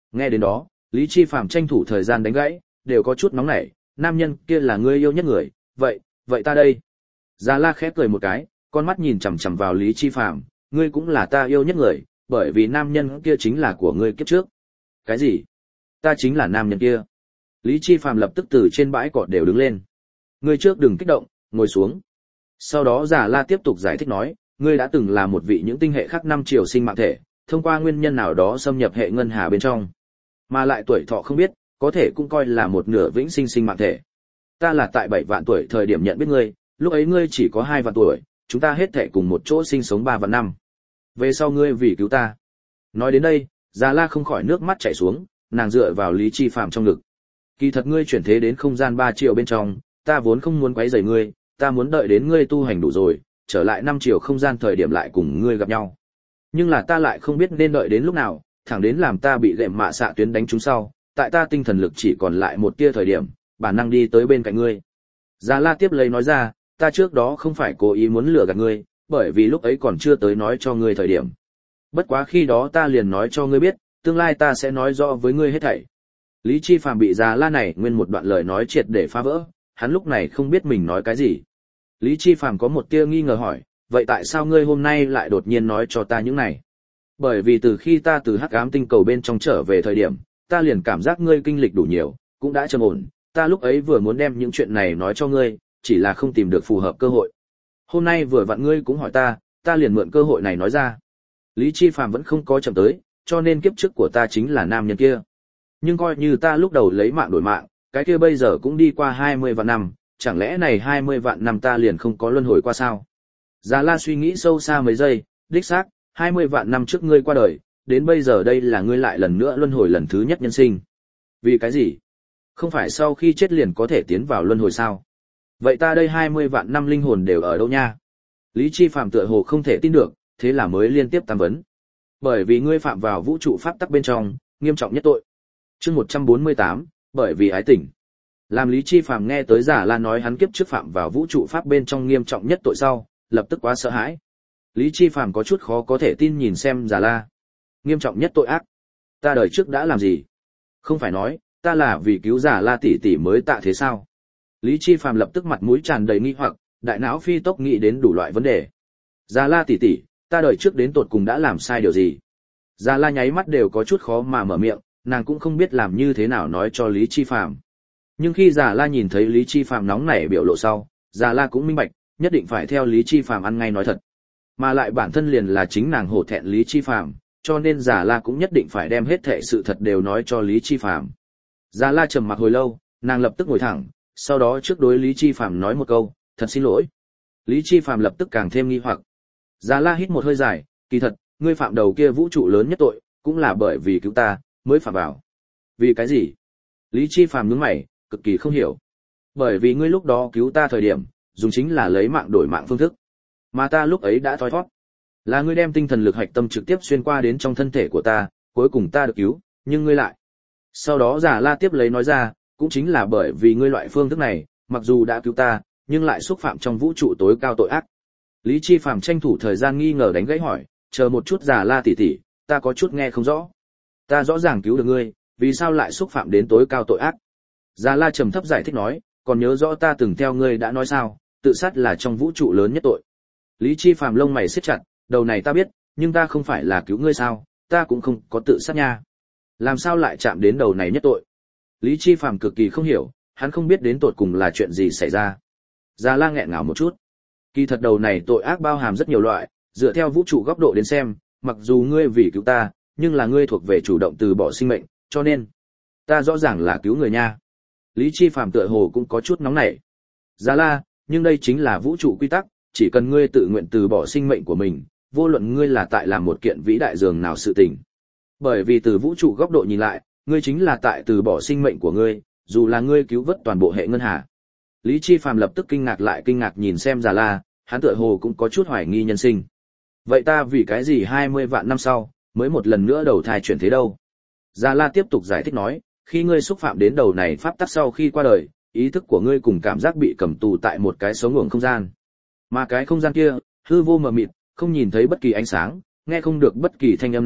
Nghe đến đó, Lý Chi Phàm tranh thủ thời gian đánh gãy, đều có chút nóng nảy, nam nhân kia là ngươi yêu nhất người, vậy ta đây. Già La khẽ cười một cái, con mắt nhìn chằm chằm vào Lý Chi Phàm, ngươi cũng là ta yêu nhất người, bởi vì nam nhân kia chính là của ngươi kiếp trước. Cái gì? Ta chính là nam nhân kia. Lý Chi Phàm lập tức từ trên bãi cỏ đều đứng lên. Ngươi trước đừng kích động, ngồi xuống. Sau đó Già La tiếp tục giải thích nói, ngươi đã từng là một vị những tinh hệ khác 5 triều sinh mạng thể, thông qua nguyên nhân nào đó xâm nhập hệ ngân hà bên trong, mà lại tuổi thọ không biết, có thể cũng coi là một nửa vĩnh sinh sinh mạng thể. Ta là tại 7 vạn tuổi thời điểm nhận biết ngươi, lúc ấy ngươi chỉ có 2 vạn tuổi, chúng ta hết thể cùng một chỗ sinh sống 3 vạn năm. Về sau ngươi vì cứu ta. Nói đến đây, Già La không khỏi nước mắt chảy xuống, nàng dựa vào Lý Chi Phàm trong ngực. Kỳ thật ngươi chuyển thế đến không gian 3 triệu bên trong, ta vốn không muốn quấy rầy ngươi, ta muốn đợi đến ngươi tu hành đủ rồi, trở lại 5 triệu không gian thời điểm lại cùng ngươi gặp nhau. Nhưng là ta lại không biết nên đợi đến lúc nào, thẳng đến làm ta bị lệm mạ xạ tuyến đánh trúng sau, tại ta tinh thần lực chỉ còn lại một tia thời điểm, bản năng đi tới bên cạnh ngươi. Già La tiếp lấy nói ra, ta trước đó không phải cố ý muốn lừa gạt ngươi, bởi vì lúc ấy còn chưa tới nói cho ngươi thời điểm. Bất quá khi đó ta liền nói cho ngươi biết, tương lai ta sẽ nói rõ với ngươi hết thảy. Lý Chi Phàm bị Già La này nguyên một đoạn lời nói triệt để phá vỡ, hắn lúc này không biết mình nói cái gì. Lý Chi Phàm có một tia nghi ngờ hỏi, vậy tại sao ngươi hôm nay lại đột nhiên nói cho ta những này? Bởi vì từ khi ta từ Hắc Ám tinh cầu bên trong trở về thời điểm, ta liền cảm giác ngươi kinh lịch đủ nhiều, cũng đã trầm ổn, ta lúc ấy vừa muốn đem những chuyện này nói cho ngươi, chỉ là không tìm được phù hợp cơ hội. Hôm nay vừa vặn ngươi cũng hỏi ta liền mượn cơ hội này nói ra. Lý Chi Phàm vẫn không có chậm tới, cho nên kiếp trước của ta chính là nam nhân kia. Nhưng coi như ta lúc đầu lấy mạng đổi mạng, cái kia bây giờ cũng đi qua 20 vạn năm, chẳng lẽ này 20 vạn năm ta liền không có luân hồi qua sao? Già La suy nghĩ sâu xa mấy giây, đích xác, 20 vạn năm trước ngươi qua đời, đến bây giờ đây là ngươi lại lần nữa luân hồi lần thứ nhất nhân sinh. Vì cái gì? Không phải sau khi chết liền có thể tiến vào luân hồi sao? Vậy ta đây 20 vạn năm linh hồn đều ở đâu nha? Lý Chi Phàm tựa hồ không thể tin được, thế là mới liên tiếp tam vấn. Bởi vì ngươi phạm vào vũ trụ pháp tắc bên trong, nghiêm trọng nhất tội. Chương 148, bởi vì ái tình. Làm Lý Chi Phàm nghe tới Già La nói hắn kiếp trước phạm vào vũ trụ pháp bên trong nghiêm trọng nhất tội sau, lập tức quá sợ hãi. Lý Chi Phàm có chút khó có thể tin nhìn xem Già La. Nghiêm trọng nhất tội ác. Ta đời trước đã làm gì? Không phải nói, ta là vì cứu Già La tỷ tỷ mới tạ thế sao? Lý Chi Phàm lập tức mặt mũi tràn đầy nghi hoặc, đại não phi tốc nghĩ đến đủ loại vấn đề. Già La tỷ tỷ, ta đời trước đến tột cùng đã làm sai điều gì? Già La nháy mắt đều có chút khó mà mở miệng, nàng cũng không biết làm như thế nào nói cho Lý Chi Phàm. Nhưng khi Già La nhìn thấy Lý Chi Phàm nóng nảy biểu lộ sau, Già La cũng minh bạch, nhất định phải theo Lý Chi Phàm ăn ngay nói thật. Mà lại bản thân liền là chính nàng hổ thẹn Lý Chi Phàm, cho nên Già La cũng nhất định phải đem hết thảy sự thật đều nói cho Lý Chi Phàm. Già La trầm mặc hồi lâu, nàng lập tức ngồi thẳng, sau đó trước đối Lý Chi Phàm nói một câu, thật xin lỗi. Lý Chi Phàm lập tức càng thêm nghi hoặc. Già La hít một hơi dài, kỳ thật, ngươi phạm đầu kia vũ trụ lớn nhất tội, cũng là bởi vì cứu ta, mới phạm vào. Vì cái gì? Lý Chi Phàm nhướng mày, cực kỳ không hiểu. Bởi vì ngươi lúc đó cứu ta thời điểm, dùng chính là lấy mạng đổi mạng phương thức. Mà ta lúc ấy đã thoi thoát. Là ngươi đem tinh thần lực hạch tâm trực tiếp xuyên qua đến trong thân thể của ta, cuối cùng ta được cứu, nhưng ngươi lại. Sau đó Già La tiếp lấy nói ra, cũng chính là bởi vì ngươi loại phương thức này, mặc dù đã cứu ta, nhưng lại xúc phạm trong vũ trụ tối cao tội ác. Lý Chi Phàm tranh thủ thời gian nghi ngờ đánh gãy hỏi, chờ một chút Già La tỷ tỷ, ta có chút nghe không rõ. Ta rõ ràng cứu được ngươi, vì sao lại xúc phạm đến tối cao tội ác? Già La trầm thấp giải thích nói, còn nhớ rõ ta từng theo ngươi đã nói sao, tự sát là trong vũ trụ lớn nhất tội. Lý Chi Phàm lông mày siết chặt, đầu này ta biết, nhưng ta không phải là cứu ngươi sao, ta cũng không có tự sát nha. Làm sao lại chạm đến đầu này nhất tội? Lý Chi Phàm cực kỳ không hiểu, hắn không biết đến tột cùng là chuyện gì xảy ra. Già La nghẹn ngào một chút. Kỳ thật đầu này tội ác bao hàm rất nhiều loại, dựa theo vũ trụ góc độ đến xem, mặc dù ngươi vì cứu ta, nhưng là ngươi thuộc về chủ động từ bỏ sinh mệnh, cho nên ta rõ ràng là cứu người nha. Lý Chi Phàm tựa hồ cũng có chút nóng nảy. Già La, nhưng đây chính là vũ trụ quy tắc, chỉ cần ngươi tự nguyện từ bỏ sinh mệnh của mình, vô luận ngươi là tại làm một kiện vĩ đại dường nào sự tình. Bởi vì từ vũ trụ góc độ nhìn lại, ngươi chính là tại từ bỏ sinh mệnh của ngươi, dù là ngươi cứu vớt toàn bộ hệ ngân hà. Lý Chi Phàm lập tức kinh ngạc lại kinh ngạc nhìn xem Già La, hắn tựa hồ cũng có chút hoài nghi nhân sinh. Vậy ta vì cái gì 20 vạn năm sau, mới một lần nữa đầu thai chuyển thế đâu? Già La tiếp tục giải thích nói, khi ngươi xúc phạm đến đầu này pháp tắc sau khi qua đời, ý thức của ngươi cùng cảm giác bị cầm tù tại một cái sống ngưỡng không gian. Mà cái không gian kia, hư vô mờ mịt, không nhìn thấy bất kỳ ánh sáng, nghe không được bất kỳ thanh âm nào,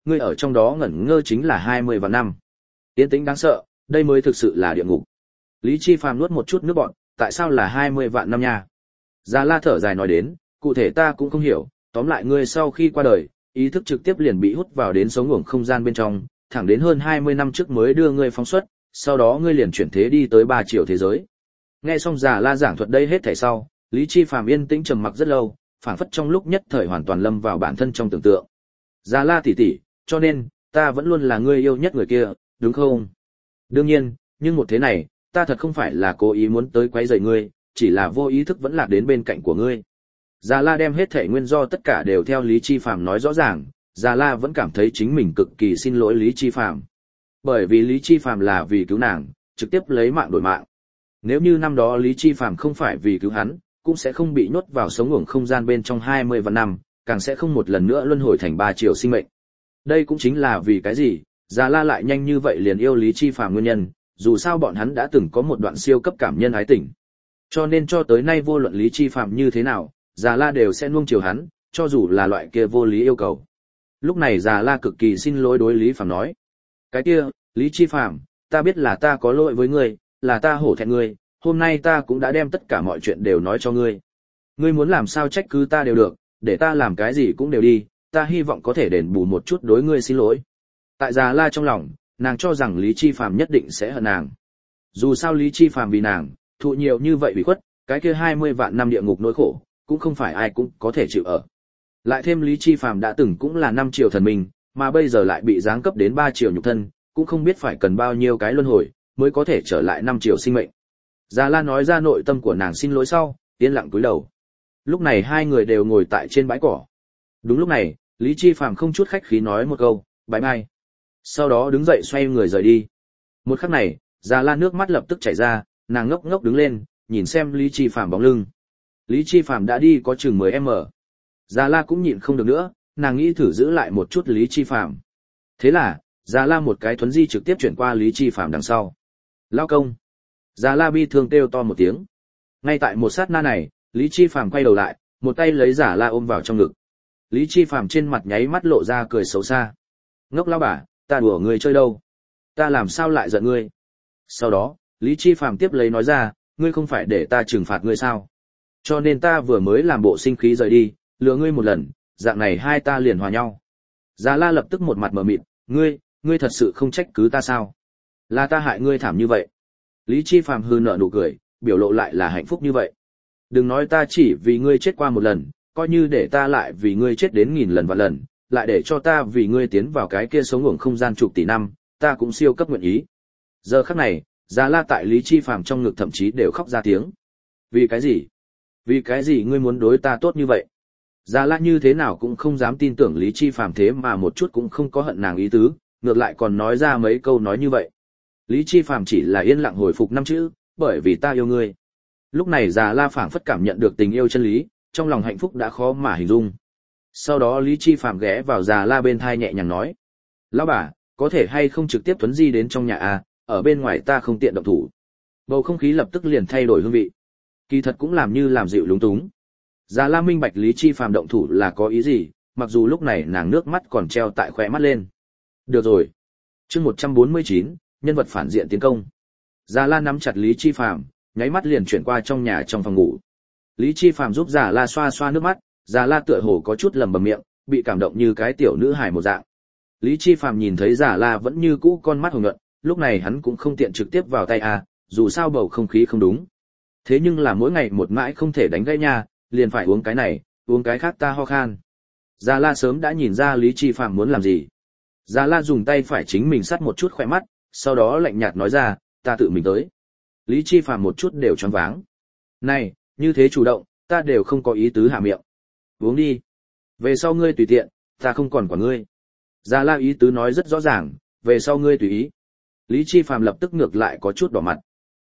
ngươi ở trong đó ngẩn ngơ chính là 20 vạn năm. Yên tĩnh đáng sợ, đây mới thực sự là địa ngục. Lý Chi Phàm nuốt một chút nước bọt, tại sao là 20 vạn năm nha? Già La thở dài nói đến, cụ thể ta cũng không hiểu, tóm lại ngươi sau khi qua đời, ý thức trực tiếp liền bị hút vào đến sống ngủng không gian bên trong, thẳng đến hơn 20 năm trước mới đưa ngươi phóng xuất, sau đó ngươi liền chuyển thế đi tới 3 triệu thế giới. Nghe xong Già La giảng thuật đây hết thảy sau, Lý Chi Phàm yên tĩnh trầm mặc rất lâu, phảng phất trong lúc nhất thời hoàn toàn lâm vào bản thân trong tưởng tượng. Già La tỷ tỷ, cho nên ta vẫn luôn là ngươi yêu nhất người kia, đúng không? Đương nhiên, nhưng một thế này, ta thật không phải là cố ý muốn tới quấy rầy ngươi, chỉ là vô ý thức vẫn lạc đến bên cạnh của ngươi. Già La đem hết thảy nguyên do tất cả đều theo Lý Chi Phàm nói rõ ràng, Già La vẫn cảm thấy chính mình cực kỳ xin lỗi Lý Chi Phàm. Bởi vì Lý Chi Phàm là vì cứu nàng, trực tiếp lấy mạng đổi mạng. Nếu như năm đó Lý Chi Phàm không phải vì cứu hắn, cũng sẽ không bị nhốt vào sống ngủng không gian bên trong 20 vạn năm, càng sẽ không một lần nữa luân hồi thành 3 triệu sinh mệnh. Đây cũng chính là vì cái gì, Già La lại nhanh như vậy liền yêu Lý Chi Phàm nguyên nhân, dù sao bọn hắn đã từng có một đoạn siêu cấp cảm nhân ái tình. Cho nên cho tới nay vô luận Lý Chi Phàm như thế nào, Già La đều sẽ nuông chiều hắn, cho dù là loại kia vô lý yêu cầu. Lúc này Già La cực kỳ xin lỗi đối Lý Phàm nói: "Cái kia, Lý Chi Phàm, ta biết là ta có lỗi với ngươi, là ta hổ thẹn ngươi, hôm nay ta cũng đã đem tất cả mọi chuyện đều nói cho ngươi. Ngươi muốn làm sao trách cứ ta đều được, để ta làm cái gì cũng đều đi, ta hy vọng có thể đền bù một chút đối ngươi xin lỗi." Tại Già La trong lòng, nàng cho rằng Lý Chi Phàm nhất định sẽ hận nàng. Dù sao Lý Chi Phàm vì nàng, thụ nhiều như vậy ủy khuất, cái kia 20 vạn năm địa ngục nỗi khổ, cũng không phải ai cũng có thể chịu ở. Lại thêm Lý Chi Phàm đã từng cũng là 5 triệu thần minh, mà bây giờ lại bị giáng cấp đến 3 triệu nhục thân, cũng không biết phải cần bao nhiêu cái luân hồi mới có thể trở lại 5 triệu sinh mệnh. Già La nói ra nội tâm của nàng xin lỗi sau, yên lặng cúi đầu. Lúc này hai người đều ngồi tại trên bãi cỏ. Đúng lúc này, Lý Chi Phàm không chút khách khí nói một câu, bye bye. Sau đó đứng dậy xoay người rời đi. Một khắc này, Già La nước mắt lập tức chảy ra, nàng ngốc ngốc đứng lên, nhìn xem Lý Chi Phàm bóng lưng. Lý Chi Phàm đã đi có chừng 10m. Già La cũng nhịn không được nữa, nàng nghĩ thử giữ lại một chút Lý Chi Phàm. Thế là, Già La một cái thuấn di trực tiếp chuyển qua Lý Chi Phàm đằng sau. Lao công. Già La bi thương kêu to một tiếng. Ngay tại một sát na này, Lý Chi Phàm quay đầu lại, một tay lấy Già La ôm vào trong ngực. Lý Chi Phàm trên mặt nháy mắt lộ ra cười xấu xa. Ngốc lão bà, ta đùa ngươi chơi đâu? Ta làm sao lại giận ngươi? Sau đó, Lý Chi Phàm tiếp lấy nói ra, ngươi không phải để ta trừng phạt ngươi sao? Cho nên ta vừa mới làm bộ sinh khí rời đi, lừa ngươi một lần, dạng này hai ta liền hòa nhau. Già La lập tức một mặt mờ mịt, ngươi thật sự không trách cứ ta sao? Là ta hại ngươi thảm như vậy. Lý Chi Phàm hừ nở nụ cười, biểu lộ lại là hạnh phúc như vậy. Đừng nói ta chỉ vì ngươi chết qua một lần, coi như để ta lại vì ngươi chết đến 1000 lần vạn lần, lại để cho ta vì ngươi tiến vào cái kia sống ngủng không gian chục tỷ năm, ta cũng siêu cấp nguyện ý. Giờ khắc này, Già La tại Lý Chi Phàm trong ngực thậm chí đều khóc ra tiếng. Vì cái gì? Vì cái gì ngươi muốn đối ta tốt như vậy? Già La như thế nào cũng không dám tin tưởng Lý Chi Phàm thế mà một chút cũng không có hận nàng ý tứ, ngược lại còn nói ra mấy câu nói như vậy. Lý Chi Phàm chỉ là yên lặng hồi phục 5 chữ, bởi vì ta yêu ngươi. Lúc này Già La phảng phất cảm nhận được tình yêu chân lý, trong lòng hạnh phúc đã khó mà hình dung. Sau đó Lý Chi Phàm ghé vào Già La bên thai nhẹ nhàng nói: "Lão bà, có thể hay không trực tiếp thuấn di đến trong nhà à, ở bên ngoài ta không tiện động thủ." Bầu không khí lập tức liền thay đổi hương vị. Kỳ thật cũng làm như làm dịu lúng túng. Già La minh bạch Lý Chi Phàm động thủ là có ý gì, mặc dù lúc này nàng nước mắt còn treo tại khóe mắt lên. Được rồi. Chương 149, nhân vật phản diện tiến công. Già La nắm chặt Lý Chi Phàm, nháy mắt liền chuyển qua trong nhà trong phòng ngủ. Lý Chi Phàm giúp Già La xoa xoa nước mắt, Già La tựa hồ có chút lẩm bẩm miệng, bị cảm động như cái tiểu nữ hài một dạng. Lý Chi Phàm nhìn thấy Già La vẫn như cũ con mắt hồng nhuận, lúc này hắn cũng không tiện trực tiếp vào tay dù sao bầu không khí không đúng. Thế nhưng là mỗi ngày một mãi không thể đánh gãy nha, liền phải uống cái này, uống cái khác ta ho khan. Già La sớm đã nhìn ra Lý Chi Phàm muốn làm gì. Già La dùng tay phải chính mình sắt một chút khóe mắt, sau đó lạnh nhạt nói ra, ta tự mình tới. Lý Chi Phàm một chút đều choáng váng. Này, như thế chủ động, ta đều không có ý tứ hạ miệng. Uống đi. Về sau ngươi tùy tiện, ta không còn quản ngươi. Già La ý tứ nói rất rõ ràng, về sau ngươi tùy ý. Lý Chi Phàm lập tức ngược lại có chút đỏ mặt.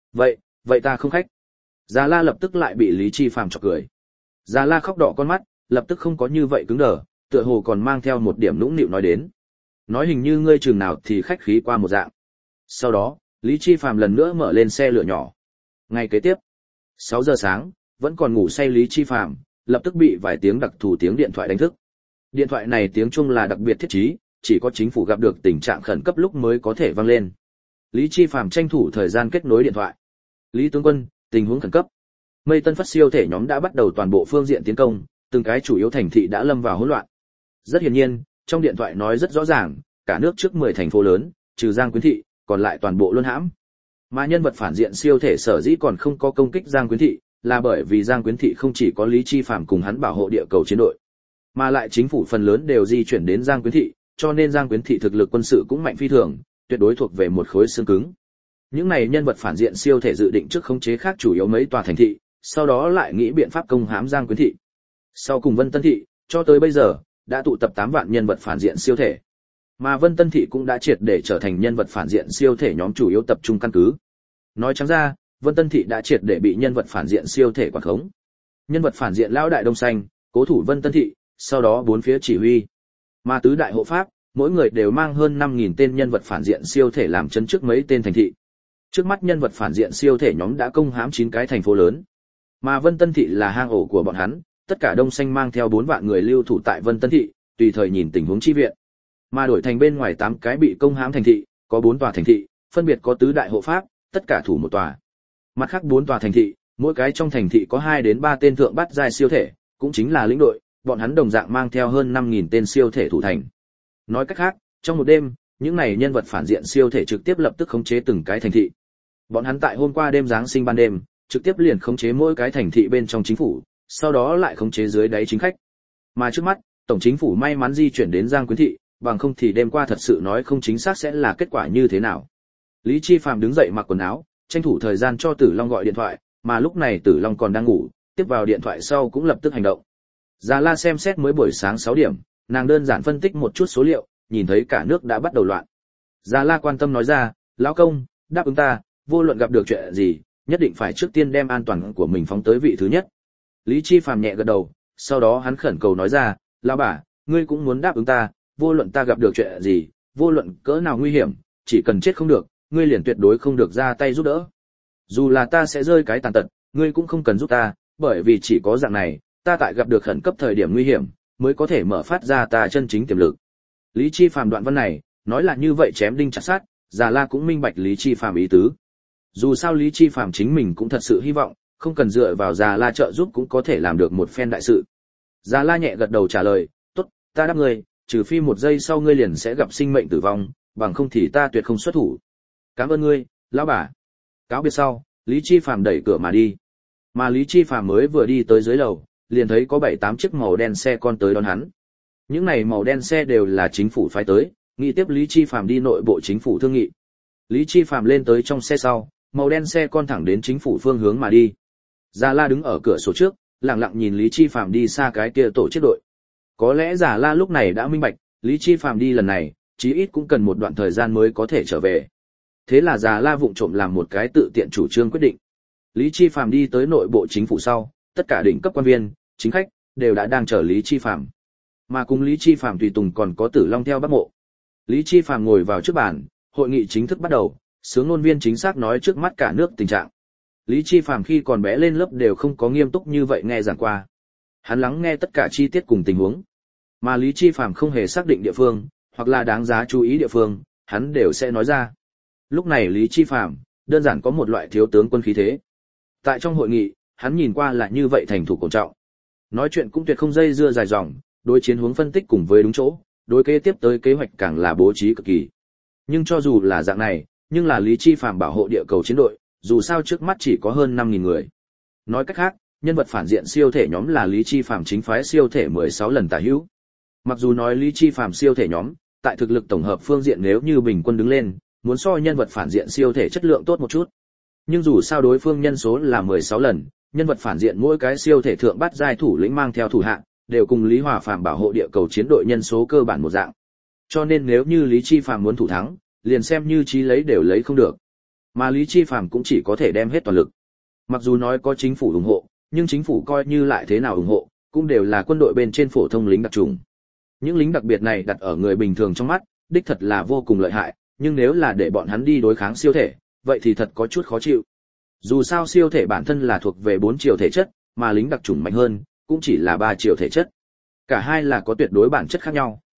Vậy ta không khách. Già La lập tức lại bị Lý Chi Phàm chọc cười. Già La khóc đỏ con mắt, lập tức không có như vậy cứng đờ, tựa hồ còn mang theo một điểm nũng nịu nói đến. Nói hình như ngươi chừng nào thì khách khí qua một dạng. Sau đó, Lý Chi Phàm lần nữa mở lên xe lửa nhỏ. Ngày kế tiếp, 6 giờ sáng, vẫn còn ngủ say Lý Chi Phàm, lập tức bị vài tiếng đặc thù tiếng điện thoại đánh thức. Điện thoại này tiếng Trung là đặc biệt thiết trí, chỉ có chính phủ gặp được tình trạng khẩn cấp lúc mới có thể vang lên. Lý Chi Phàm tranh thủ thời gian kết nối điện thoại. Lý tướng quân, tình huống khẩn cấp. Mây Tân Phát siêu thể nhóm đã bắt đầu toàn bộ phương diện tiến công, từng cái chủ yếu thành thị đã lâm vào hỗn loạn. Rất hiển nhiên, trong điện thoại nói rất rõ ràng, cả nước trước 10 thành phố lớn, trừ Giang Quyến thị, còn lại toàn bộ luân hãm. Mà nhân vật phản diện siêu thể sở dĩ còn không có công kích Giang Quyến thị, là bởi vì Giang Quyến thị không chỉ có Lý Chi Phàm cùng hắn bảo hộ địa cầu chiến đội, mà lại chính phủ phần lớn đều di chuyển đến Giang Quyến thị, cho nên Giang Quyến thị thực lực quân sự cũng mạnh phi thường, tuyệt đối thuộc về một khối xương cứng. Những này nhân vật phản diện siêu thể dự định trước khống chế khác chủ yếu mấy tòa thành thị, sau đó lại nghĩ biện pháp công hãm Giang Quyến thị. Sau cùng Vân Tân thị, cho tới bây giờ đã tụ tập 8 vạn nhân vật phản diện siêu thể. Mà Vân Tân thị cũng đã triệt để trở thành nhân vật phản diện siêu thể nhóm chủ yếu tập trung căn cứ. Nói trắng ra, Vân Tân thị đã triệt để bị nhân vật phản diện siêu thể quản khống. Nhân vật phản diện lão đại Đông Xanh, cố thủ Vân Tân thị, sau đó bốn phía chỉ huy. Mà tứ đại hộ pháp, mỗi người đều mang hơn 5000 tên nhân vật phản diện siêu thể làm chấn trước mấy tên thành thị. Trước mắt nhân vật phản diện siêu thể nhóm đã công hãm 9 cái thành phố lớn. Mà Vân Tân thị là hang ổ của bọn hắn, tất cả Đông Xanh mang theo 4 vạn người lưu thủ tại Vân Tân thị, tùy thời nhìn tình huống chi viện. Mà đổi thành bên ngoài 8 cái bị công hãm thành thị, có 4 tòa thành thị, phân biệt có tứ đại hộ pháp, tất cả thủ một tòa. Mặt khác 4 tòa thành thị, mỗi cái trong thành thị có 2 đến 3 tên thượng bát giai siêu thể, cũng chính là lĩnh đội, bọn hắn đồng dạng mang theo hơn 5000 tên siêu thể thủ thành. Nói cách khác, trong một đêm, những này nhân vật phản diện siêu thể trực tiếp lập tức khống chế từng cái thành thị. Bọn hắn tại hôm qua đêm giáng sinh ban đêm, trực tiếp liền khống chế mỗi cái thành thị bên trong chính phủ, sau đó lại khống chế dưới đáy chính khách. Mà trước mắt, tổng chính phủ may mắn di chuyển đến Giang Quyến thị, bằng không thì đêm qua thật sự nói không chính xác sẽ là kết quả như thế nào. Lý Chi Phàm đứng dậy mặc quần áo, tranh thủ thời gian cho Tử Long gọi điện thoại, mà lúc này Tử Long còn đang ngủ, tiếp vào điện thoại sau cũng lập tức hành động. Già La xem xét mới buổi sáng 6 điểm, nàng đơn giản phân tích một chút số liệu, nhìn thấy cả nước đã bắt đầu loạn. Già La quan tâm nói ra, lão công, đáp ứng ta, vô luận gặp được chuyện gì, nhất định phải trước tiên đem an toàn của mình phóng tới vị thứ nhất. Lý Chi Phàm nhẹ gật đầu, sau đó hắn khẩn cầu nói ra, lão bà, ngươi cũng muốn đáp ứng ta, vô luận ta gặp được chuyện gì, vô luận cỡ nào nguy hiểm, chỉ cần chết không được, ngươi liền tuyệt đối không được ra tay giúp đỡ. Dù là ta sẽ rơi cái tàn tật, ngươi cũng không cần giúp ta, bởi vì chỉ có dạng này, ta tại gặp được khẩn cấp thời điểm nguy hiểm, mới có thể mở phát ra ta chân chính tiềm lực. Lý Chi Phàm đoạn văn này, nói là như vậy chém đinh chặt sắt, Già La cũng minh bạch Lý Chi Phàm ý tứ. Dù sao Lý Chi Phàm chính mình cũng thật sự hy vọng, không cần dựa vào Già La trợ giúp cũng có thể làm được một phen đại sự. Già La nhẹ gật đầu trả lời, tốt, ta đáp ngươi, trừ phi một giây sau ngươi liền sẽ gặp sinh mệnh tử vong, bằng không thì ta tuyệt không xuất thủ. Cảm ơn ngươi, lão bà. Cáo biệt sau, Lý Chi Phàm đẩy cửa mà đi. Mà Lý Chi Phàm mới vừa đi tới dưới lầu, liền thấy có 7-8 chiếc màu đen xe con tới đón hắn. Những này màu đen xe đều là chính phủ phái tới, nghị tiếp Lý Chi Phàm đi nội bộ chính phủ thương nghị. Lý Chi Phàm lên tới trong xe sau, màu đen xe con thẳng đến chính phủ phương hướng mà đi. Già La đứng ở cửa sổ trước, lặng lặng nhìn Lý Chi Phàm đi xa cái kia tổ chức đội. Có lẽ Già La lúc này đã minh bạch, Lý Chi Phàm đi lần này, chí ít cũng cần một đoạn thời gian mới có thể trở về. Thế là Già La vụng trộm làm một cái tự tiện chủ trương quyết định. Lý Chi Phàm đi tới nội bộ chính phủ sau, tất cả đỉnh cấp quan viên, chính khách đều đã đang chờ Lý Chi Phàm. Mà cùng Lý Chi Phàm tùy tùng còn có Tử Long theo Bắc Mộ. Lý Chi Phàm ngồi vào trước bàn, hội nghị chính thức bắt đầu, sướng ngôn viên chính xác nói trước mắt cả nước tình trạng. Lý Chi Phàm khi còn bé lên lớp đều không có nghiêm túc như vậy nghe giảng qua. Hắn lắng nghe tất cả chi tiết cùng tình huống. Mà Lý Chi Phàm không hề xác định địa phương, hoặc là đáng giá chú ý địa phương, hắn đều sẽ nói ra. Lúc này Lý Chi Phàm đơn giản có một loại thiếu tướng quân khí thế. Tại trong hội nghị, hắn nhìn qua là như vậy thành thủ cổ trọng. Nói chuyện cũng tuyệt không dây dưa dài dòng, đối chiến hướng phân tích cùng với đúng chỗ, đối kế tiếp tới kế hoạch càng là bố trí cực kỳ. Nhưng cho dù là dạng này, nhưng là Lý Chi Phàm bảo hộ địa cầu chiến đội, dù sao trước mắt chỉ có hơn 5000 người. Nói cách khác, nhân vật phản diện siêu thể nhóm là Lý Chi Phàm chính phái siêu thể 16 lần tả hữu. Mặc dù nói Lý Chi Phàm siêu thể nhóm, tại thực lực tổng hợp phương diện nếu như bình quân đứng lên, muốn so nhân vật phản diện siêu thể chất lượng tốt một chút. Nhưng dù sao đối phương nhân số là 16 lần, nhân vật phản diện mỗi cái siêu thể thượng bát giai thủ lĩnh mang theo thủ hạ, đều cùng Lý Hòa Phàm bảo hộ địa cầu chiến đội nhân số cơ bản một dạng. Cho nên nếu như Lý Chi Phàm muốn thủ thắng, liền xem như chí lấy đều lấy không được. Mà Lý Chi Phàm cũng chỉ có thể đem hết toàn lực. Mặc dù nói có chính phủ ủng hộ, nhưng chính phủ coi như lại thế nào ủng hộ, cũng đều là quân đội bên trên phổ thông lính đặc chủng. Những lính đặc biệt này đặt ở người bình thường trong mắt, đích thật là vô cùng lợi hại, nhưng nếu là để bọn hắn đi đối kháng siêu thể, vậy thì thật có chút khó chịu. Dù sao siêu thể bản thân là thuộc về 4 chiều thể chất, mà lính đặc chủng mạnh hơn, cũng chỉ là 3 chiều thể chất. Cả hai là có tuyệt đối bản chất khác nhau.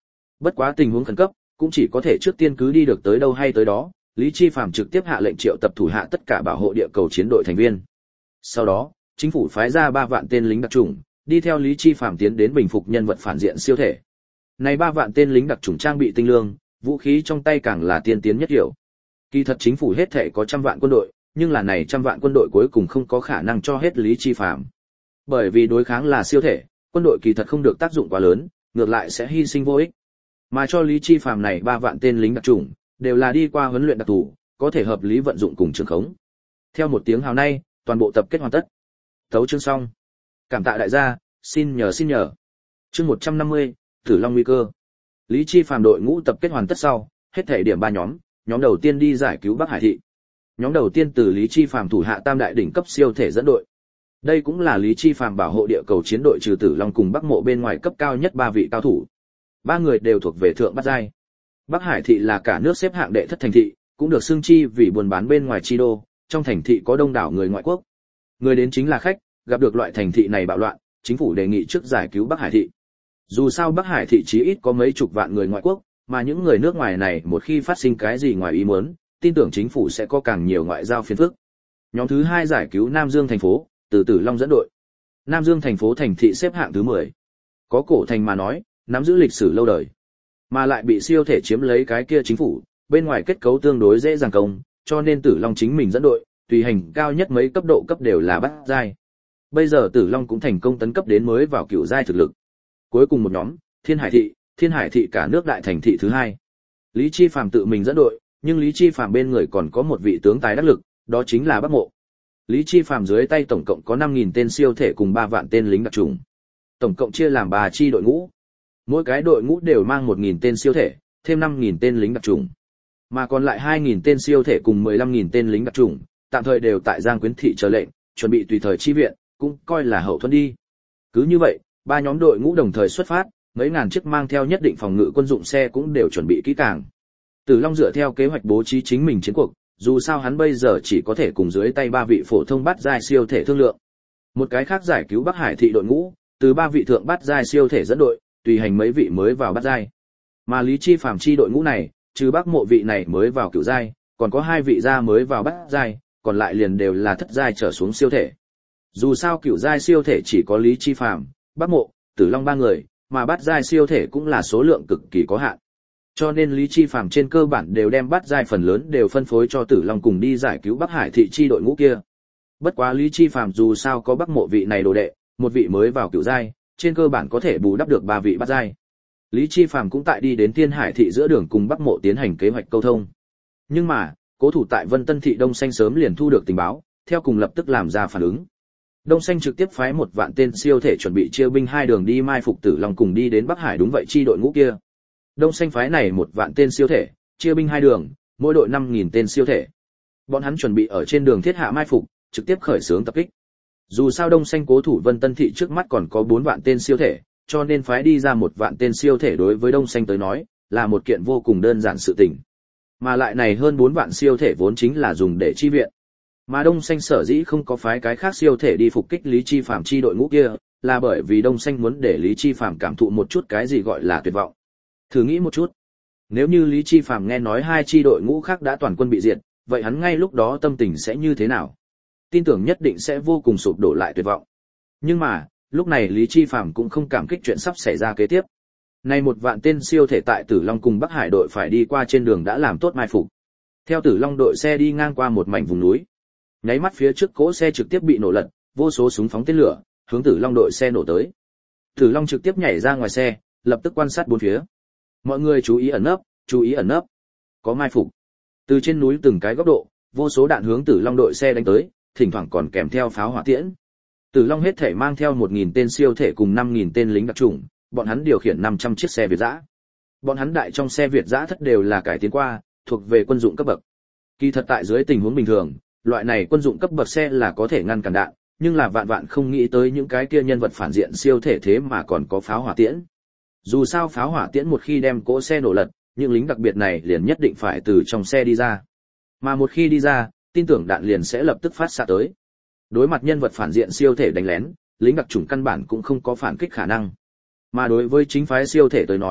Bất quá tình huống khẩn cấp, cũng chỉ có thể trước tiên cứ đi được tới đâu hay tới đó, Lý Chi Phàm trực tiếp hạ lệnh triệu tập thủ hạ tất cả bảo hộ địa cầu chiến đội thành viên. Sau đó, chính phủ phái ra 3 vạn tên lính đặc chủng, đi theo Lý Chi Phàm tiến đến bình phục nhân vật phản diện siêu thể. Này 3 vạn tên lính đặc chủng trang bị tinh lương, vũ khí trong tay càng là tiên tiến nhất hiểu. Kỳ thật chính phủ hết thể có 100 vạn quân đội, nhưng là này 100 vạn quân đội cuối cùng không có khả năng cho hết Lý Chi Phàm. Bởi vì đối kháng là siêu thể, quân đội kỳ thật không được tác dụng quá lớn, ngược lại sẽ hy sinh vô ích. Mà cho Lý Chi Phàm này 3 vạn tên lính đặc chủng, đều là đi qua huấn luyện đặc thù, có thể hợp lý vận dụng cùng trường khống. Theo một tiếng hào nay, toàn bộ tập kết hoàn tất. Tấu chương xong. Cảm tạ đại gia, xin nhờ. Chương 150, Tử Long nguy cơ. Lý Chi Phàm đội ngũ tập kết hoàn tất sau, hết thể điểm 3 nhóm, nhóm đầu tiên đi giải cứu Bắc Hải thị. Nhóm đầu tiên từ Lý Chi Phàm thủ hạ tam đại đỉnh cấp siêu thể dẫn đội. Đây cũng là Lý Chi Phàm bảo hộ địa cầu chiến đội trừ Tử Long cùng Bắc Mộ bên ngoài cấp cao nhất 3 vị cao thủ. 3 người đều thuộc về thượng bát giai. Bắc Hải thị là cả nước xếp hạng đệ thất thành thị, cũng được xưng chi vì buôn bán bên ngoài chi đô, trong thành thị có đông đảo người ngoại quốc. Người đến chính là khách, gặp được loại thành thị này bạo loạn, chính phủ đề nghị trước giải cứu Bắc Hải thị. Dù sao Bắc Hải thị chí ít có mấy chục vạn người ngoại quốc, mà những người nước ngoài này một khi phát sinh cái gì ngoài ý muốn, tin tưởng chính phủ sẽ có càng nhiều ngoại giao phiền phức. Nhóm thứ 2 giải cứu Nam Dương thành phố, từ Tử Long dẫn đội. Nam Dương thành phố thành thị xếp hạng thứ 10. Có cổ thành mà nói, nắm giữ lịch sử lâu đời, mà lại bị siêu thể chiếm lấy cái kia chính phủ, bên ngoài kết cấu tương đối dễ dàng công, cho nên Tử Long chính mình dẫn đội, tùy hành cao nhất mấy cấp độ cấp đều là bát giai. Bây giờ Tử Long cũng thành công tấn cấp đến mới vào cửu giai thực lực. Cuối cùng một nhóm, Thiên Hải thị cả nước đại thành thị thứ 2. Lý Chi Phàm tự mình dẫn đội, nhưng Lý Chi Phàm bên người còn có một vị tướng tài đắc lực, đó chính là Bắc Mộ. Lý Chi Phàm dưới tay tổng cộng có 5.000 tên siêu thể cùng 3 vạn tên lính đặc chủng. Tổng cộng chia làm 3 chi đội ngũ. Mỗi cái đội ngũ đều mang 1.000 tên siêu thể, thêm 5.000 tên lính đặc chủng. Mà còn lại 2.000 tên siêu thể cùng 15.000 tên lính đặc chủng, tạm thời đều tại Giang Quyến thị chờ lệnh, chuẩn bị tùy thời chi viện, cũng coi là hậu thuẫn đi. Cứ như vậy, 3 nhóm đội ngũ đồng thời xuất phát, mấy ngàn chiếc mang theo nhất định phòng ngự quân dụng xe cũng đều chuẩn bị kỹ càng. Tử Long dựa theo kế hoạch bố trí chính mình chiến cuộc, dù sao hắn bây giờ chỉ có thể cùng dưới tay 3 vị phổ thông bát giai siêu thể thương lượng. Một cái khác giải cứu Bắc Hải thị đội ngũ, từ 3 vị thượng bát giai siêu thể dẫn đội, tùy hành mấy vị mới vào bát giai. Mà Lý Chi Phàm chi đội ngũ này, trừ Bắc Mộ vị này mới vào cửu giai, còn có 2 vị gia mới vào bát giai, còn lại liền đều là thất giai trở xuống siêu thể. Dù sao cửu giai siêu thể chỉ có Lý Chi Phàm, Bắc Mộ, Tử Long 3 người, mà bát giai siêu thể cũng là số lượng cực kỳ có hạn. Cho nên Lý Chi Phàm trên cơ bản đều đem bát giai phần lớn đều phân phối cho Tử Long cùng đi giải cứu Bắc Hải thị chi đội ngũ kia. Bất quá Lý Chi Phàm dù sao có Bắc Mộ vị này đồ đệ, một vị mới vào cửu giai, trên cơ bản có thể bù đắp được 3 vị bát giai. Lý Chi Phàm cũng tại đi đến Thiên Hải thị giữa đường cùng Bắc Mộ tiến hành kế hoạch câu thông. Nhưng mà, cố thủ tại Vân Tân thị Đông Xanh sớm liền thu được tình báo, theo cùng lập tức làm ra phản ứng. Đông Xanh trực tiếp phái 1 vạn tên siêu thể chuẩn bị chia binh 2 đường đi mai phục Tử Long cùng đi đến Bắc Hải đúng vậy chi đội ngũ kia. Đông Xanh phái này 1 vạn tên siêu thể, chia binh 2 đường, mỗi đội 5.000 tên siêu thể. Bọn hắn chuẩn bị ở trên đường thiết hạ mai phục, trực tiếp khởi xướng tập kích. Dù sao Đông Xanh cố thủ Vân Tân thị trước mắt còn có 4 vạn tên siêu thể, cho nên phái đi ra 1 vạn tên siêu thể đối với Đông Xanh tới nói, là một kiện vô cùng đơn giản sự tình. Mà lại này hơn 4 vạn siêu thể vốn chính là dùng để chi viện. Mà Đông Xanh sở dĩ không có phái cái khác siêu thể đi phục kích Lý Chi Phàm chi đội ngũ kia, là bởi vì Đông Xanh muốn để Lý Chi Phàm cảm thụ một chút cái gì gọi là tuyệt vọng. Thử nghĩ một chút, nếu như Lý Chi Phàm nghe nói 2 chi đội ngũ khác đã toàn quân bị diệt, vậy hắn ngay lúc đó tâm tình sẽ như thế nào? Tin tưởng nhất định sẽ vô cùng sụp đổ lại tuyệt vọng. Nhưng mà, lúc này Lý Chi Phàm cũng không cảm kích chuyện sắp xảy ra kế tiếp. Nay 1 vạn tên siêu thể tại Tử Long cùng Bắc Hải đội phải đi qua trên đường đã làm tốt mai phục. Theo Tử Long đội xe đi ngang qua một mảnh vùng núi, nháy mắt phía trước cỗ xe trực tiếp bị nổ lật, vô số súng phóng tên lửa hướng Tử Long đội xe nổ tới. Tử Long trực tiếp nhảy ra ngoài xe, lập tức quan sát bốn phía. Mọi người chú ý ẩn nấp, có mai phục. Từ trên núi từng cái góc độ, vô số đạn hướng Tử Long đội xe đánh tới, thỉnh thoảng còn kèm theo pháo hỏa tiễn. Tử Long hết thể mang theo 1.000 tên siêu thể cùng 5.000 tên lính đặc chủng, bọn hắn điều khiển 500 chiếc xe Việt dã. Bọn hắn đại trong xe Việt dã thất đều là cải tiến qua, thuộc về quân dụng cấp bậc. Kỳ thật tại dưới tình huống bình thường, loại này quân dụng cấp bậc xe là có thể ngăn cản đạn, nhưng là vạn vạn không nghĩ tới những cái kia nhân vật phản diện siêu thể thế mà còn có pháo hỏa tiễn. Dù sao pháo hỏa tiễn một khi đem cỗ xe nổ lật, những lính đặc biệt này liền nhất định phải từ trong xe đi ra. Mà một khi đi ra, tin tưởng đạn liền sẽ lập tức phát xạ tới. Đối mặt nhân vật phản diện siêu thể đánh lén, lính đặc chủng căn bản cũng không có phản kích khả năng. Mà đối với chính phái siêu thể tới nói,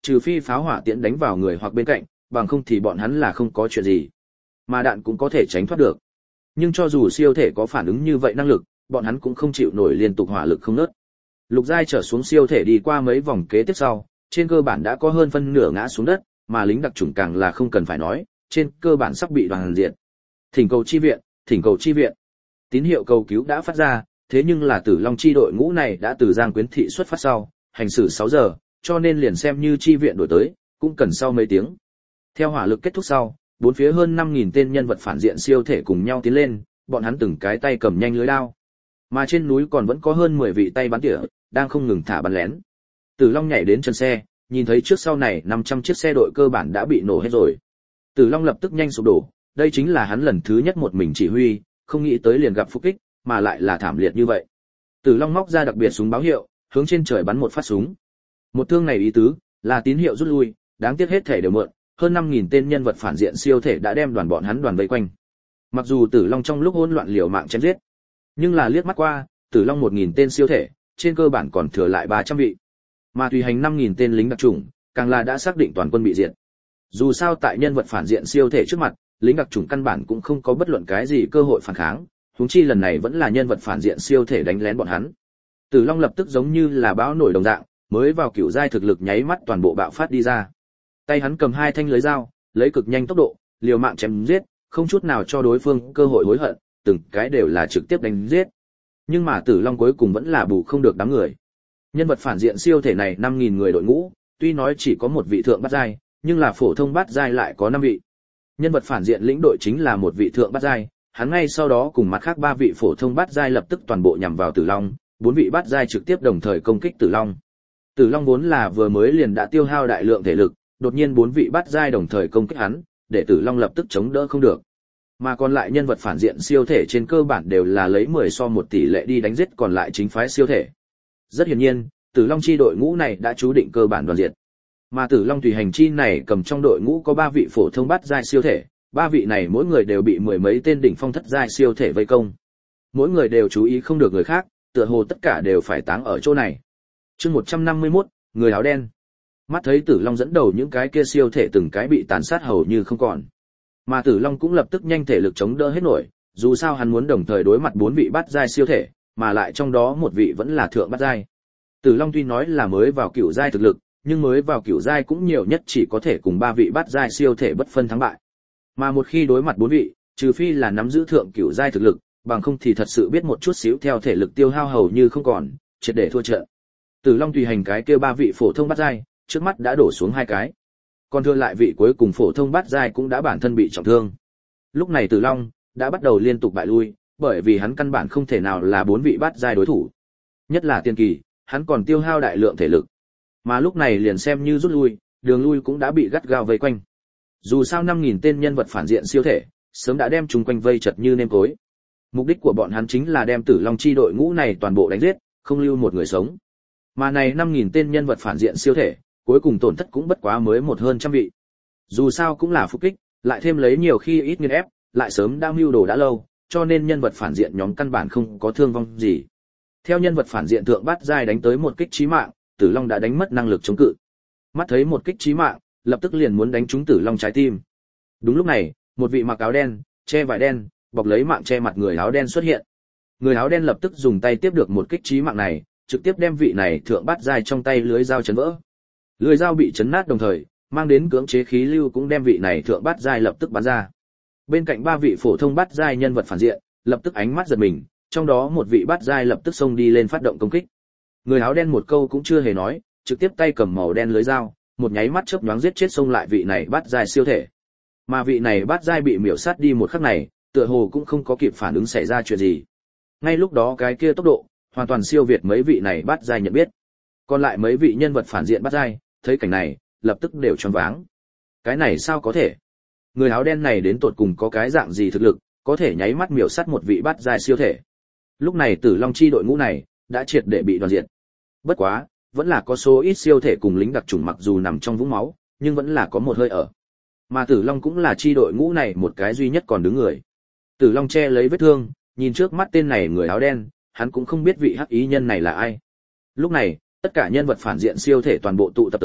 trừ phi pháo hỏa tiễn đánh vào người hoặc bên cạnh, bằng không thì bọn hắn là không có chuyện gì. Mà đạn cũng có thể tránh thoát được. Nhưng cho dù siêu thể có phản ứng như vậy năng lực, bọn hắn cũng không chịu nổi liên tục hỏa lực không ngớt. Lục giai trở xuống siêu thể đi qua mấy vòng kế tiếp sau, trên cơ bản đã có hơn phân nửa ngã xuống đất, mà lính đặc chủng càng là không cần phải nói, trên cơ bản sắp bị đoàn diệt. Thỉnh cầu chi viện, thỉnh cầu chi viện. Tín hiệu cầu cứu đã phát ra, thế nhưng là Tử Long chi đội ngũ này đã từ Giang Quyến thị xuất phát sau, hành xử 6 giờ, cho nên liền xem như chi viện đổi tới, cũng cần sau mấy tiếng. Theo hỏa lực kết thúc sau, bốn phía hơn 5.000 tên nhân vật phản diện siêu thể cùng nhau tiến lên, bọn hắn từng cái tay cầm nhanh lưới đao. Mà trên núi còn vẫn có hơn 10 vị tay bắn tỉa, đang không ngừng thả bắn lén. Tử Long nhảy đến chân xe, nhìn thấy trước sau này 500 chiếc xe đội cơ bản đã bị nổ hết rồi. Tử Long lập tức nhanh sụp đổ, đây chính là hắn lần thứ nhất một mình chỉ huy, không nghĩ tới liền gặp phục kích, mà lại là thảm liệt như vậy. Tử Long móc ra đặc biệt súng báo hiệu, hướng trên trời bắn một phát súng. Một thương này ý tứ là tín hiệu rút lui, đáng tiếc hết thể đều mượn, hơn 5.000 tên nhân vật phản diện siêu thể đã đem bọn hắn đoàn vây quanh. Mặc dù Tử Long trong lúc hỗn loạn liều mạng chém giết, nhưng là liếc mắt qua, Tử Long 1.000 tên siêu thể, trên cơ bản còn thừa lại 300 vị. Mà tùy hành 5.000 tên lính đặc chủng, càng là đã xác định toàn quân bị diệt. Dù sao tại nhân vật phản diện siêu thể trước mặt, lính đặc chủng căn bản cũng không có bất luận cái gì cơ hội phản kháng, huống chi lần này vẫn là nhân vật phản diện siêu thể đánh lén bọn hắn. Tử Long lập tức giống như là bão nổi đồng dạng, mới vào cửu giai thực lực nháy mắt toàn bộ bạo phát đi ra. Tay hắn cầm 2 thanh lưới dao, lấy cực nhanh tốc độ, liều mạng chém giết, không chút nào cho đối phương cơ hội hối hận, từng cái đều là trực tiếp đánh giết. Nhưng mà Tử Long cuối cùng vẫn là bù không được đám người. Nhân vật phản diện siêu thể này 5.000 người đội ngũ, tuy nói chỉ có một vị thượng bát giai, nhưng là phổ thông bát giai lại có 5 vị. Nhân vật phản diện lĩnh đội chính là một vị thượng bát giai, hắn ngay sau đó cùng mặt khác 3 vị phổ thông bát giai lập tức toàn bộ nhằm vào Tử Long, 4 vị bát giai trực tiếp đồng thời công kích Tử Long. Tử Long vốn là vừa mới liền đã tiêu hao đại lượng thể lực, đột nhiên 4 vị bát giai đồng thời công kích hắn, để Tử Long lập tức chống đỡ không được. Mà còn lại nhân vật phản diện siêu thể trên cơ bản đều là lấy 10 so 1 tỷ lệ đi đánh giết còn lại chính phái siêu thể. Rất hiển nhiên, Tử Long chi đội ngũ này đã chú định cơ bản đoàn diệt. Mà Tử Long tùy hành chi này cầm trong đội ngũ có 3 vị phổ thông bát giai siêu thể, 3 vị này mỗi người đều bị mười mấy tên đỉnh phong thất giai siêu thể vây công. Mỗi người đều chú ý không được người khác, tựa hồ tất cả đều phải táng ở chỗ này. Chương 151, người áo đen. Mắt thấy Tử Long dẫn đầu những cái kia siêu thể từng cái bị tàn sát hầu như không còn. Mà Tử Long cũng lập tức nhanh thể lực chống đỡ hết nổi, dù sao hắn muốn đồng thời đối mặt 4 vị bát giai siêu thể, mà lại trong đó một vị vẫn là thượng bát giai. Tử Long tuy nói là mới vào cửu giai thực lực, nhưng mới vào cửu giai cũng nhiều nhất chỉ có thể cùng 3 vị bát giai siêu thể bất phân thắng bại. Mà một khi đối mặt 4 vị, trừ phi là nắm giữ thượng cửu giai thực lực, bằng không thì thật sự biết một chút xíu theo thể lực tiêu hao hầu như không còn, triệt để thua trận. Tử Long tùy hành cái kia 3 vị phổ thông bát giai, trước mắt đã đổ xuống 2 cái. Còn thừa lại vị cuối cùng phổ thông bát giai cũng đã bản thân bị trọng thương. Lúc này Tử Long đã bắt đầu liên tục bại lui, bởi vì hắn căn bản không thể nào là 4 vị bát giai đối thủ. Nhất là tiên kỳ, hắn còn tiêu hao đại lượng thể lực. Mà lúc này liền xem như rút lui, đường lui cũng đã bị gắt gao vây quanh. Dù sao 5.000 tên nhân vật phản diện siêu thể, sớm đã đem chúng quanh vây chật như nêm cối. Mục đích của bọn hắn chính là đem Tử Long chi đội ngũ này toàn bộ đánh giết, không lưu một người sống. Mà này 5.000 tên nhân vật phản diện siêu thể, cuối cùng tổn thất cũng bất quá mới một hơn trăm vị. Dù sao cũng là phục kích, lại thêm lấy nhiều khi ít nghiên ép, lại sớm đã mưu đồ đã lâu, cho nên nhân vật phản diện nhóm căn bản không có thương vong gì. Theo nhân vật phản diện thượng bát giai đánh tới một kích chí mạng, Tử Long đã đánh mất năng lực chống cự. Mắt thấy một kích chí mạng, lập tức liền muốn đánh trúng Tử Long trái tim. Đúng lúc này, một vị mặc áo đen, che vải đen, bọc lấy mạng che mặt người áo đen xuất hiện. Người áo đen lập tức dùng tay tiếp được một kích chí mạng này, trực tiếp đem vị này thượng bát giai trong tay lưới dao chấn vỡ. Lưới dao bị chấn nát đồng thời, mang đến cưỡng chế khí lưu cũng đem vị này thượng bát giai lập tức bắn ra. Bên cạnh 3 vị phổ thông bát giai nhân vật phản diện, lập tức ánh mắt giật mình, trong đó một vị bát giai lập tức xông đi lên phát động công kích. Người áo đen một câu cũng chưa hề nói, trực tiếp tay cầm màu đen lưới dao, một nháy mắt chớp nhoáng giết chết xông lại vị này bát giai siêu thể. Mà vị này bát giai bị miểu sát đi một khắc này, tựa hồ cũng không có kịp phản ứng xảy ra chuyện gì. Ngay lúc đó cái kia tốc độ, hoàn toàn siêu việt mấy vị này bát giai nhận biết. Còn lại mấy vị nhân vật phản diện bát giai, thấy cảnh này, lập tức đều choáng váng. Cái này sao có thể? Người áo đen này đến tột cùng có cái dạng gì thực lực, có thể nháy mắt miểu sát một vị bát giai siêu thể. Lúc này Tử Long chi đội ngũ này đã triệt để bị đoàn diệt. Bất quá, vẫn là có số ít siêu thể cùng lính đặc chủng mặc dù nằm trong vũng máu, nhưng vẫn là có một hơi ở. Mà Tử Long cũng là chi đội ngũ này một cái duy nhất còn đứng người. Tử Long che lấy vết thương, nhìn trước mắt tên này người áo đen, hắn cũng không biết vị hắc ý nhân này là ai. Lúc này, tất cả nhân vật phản diện siêu thể toàn bộ tụ tập tới,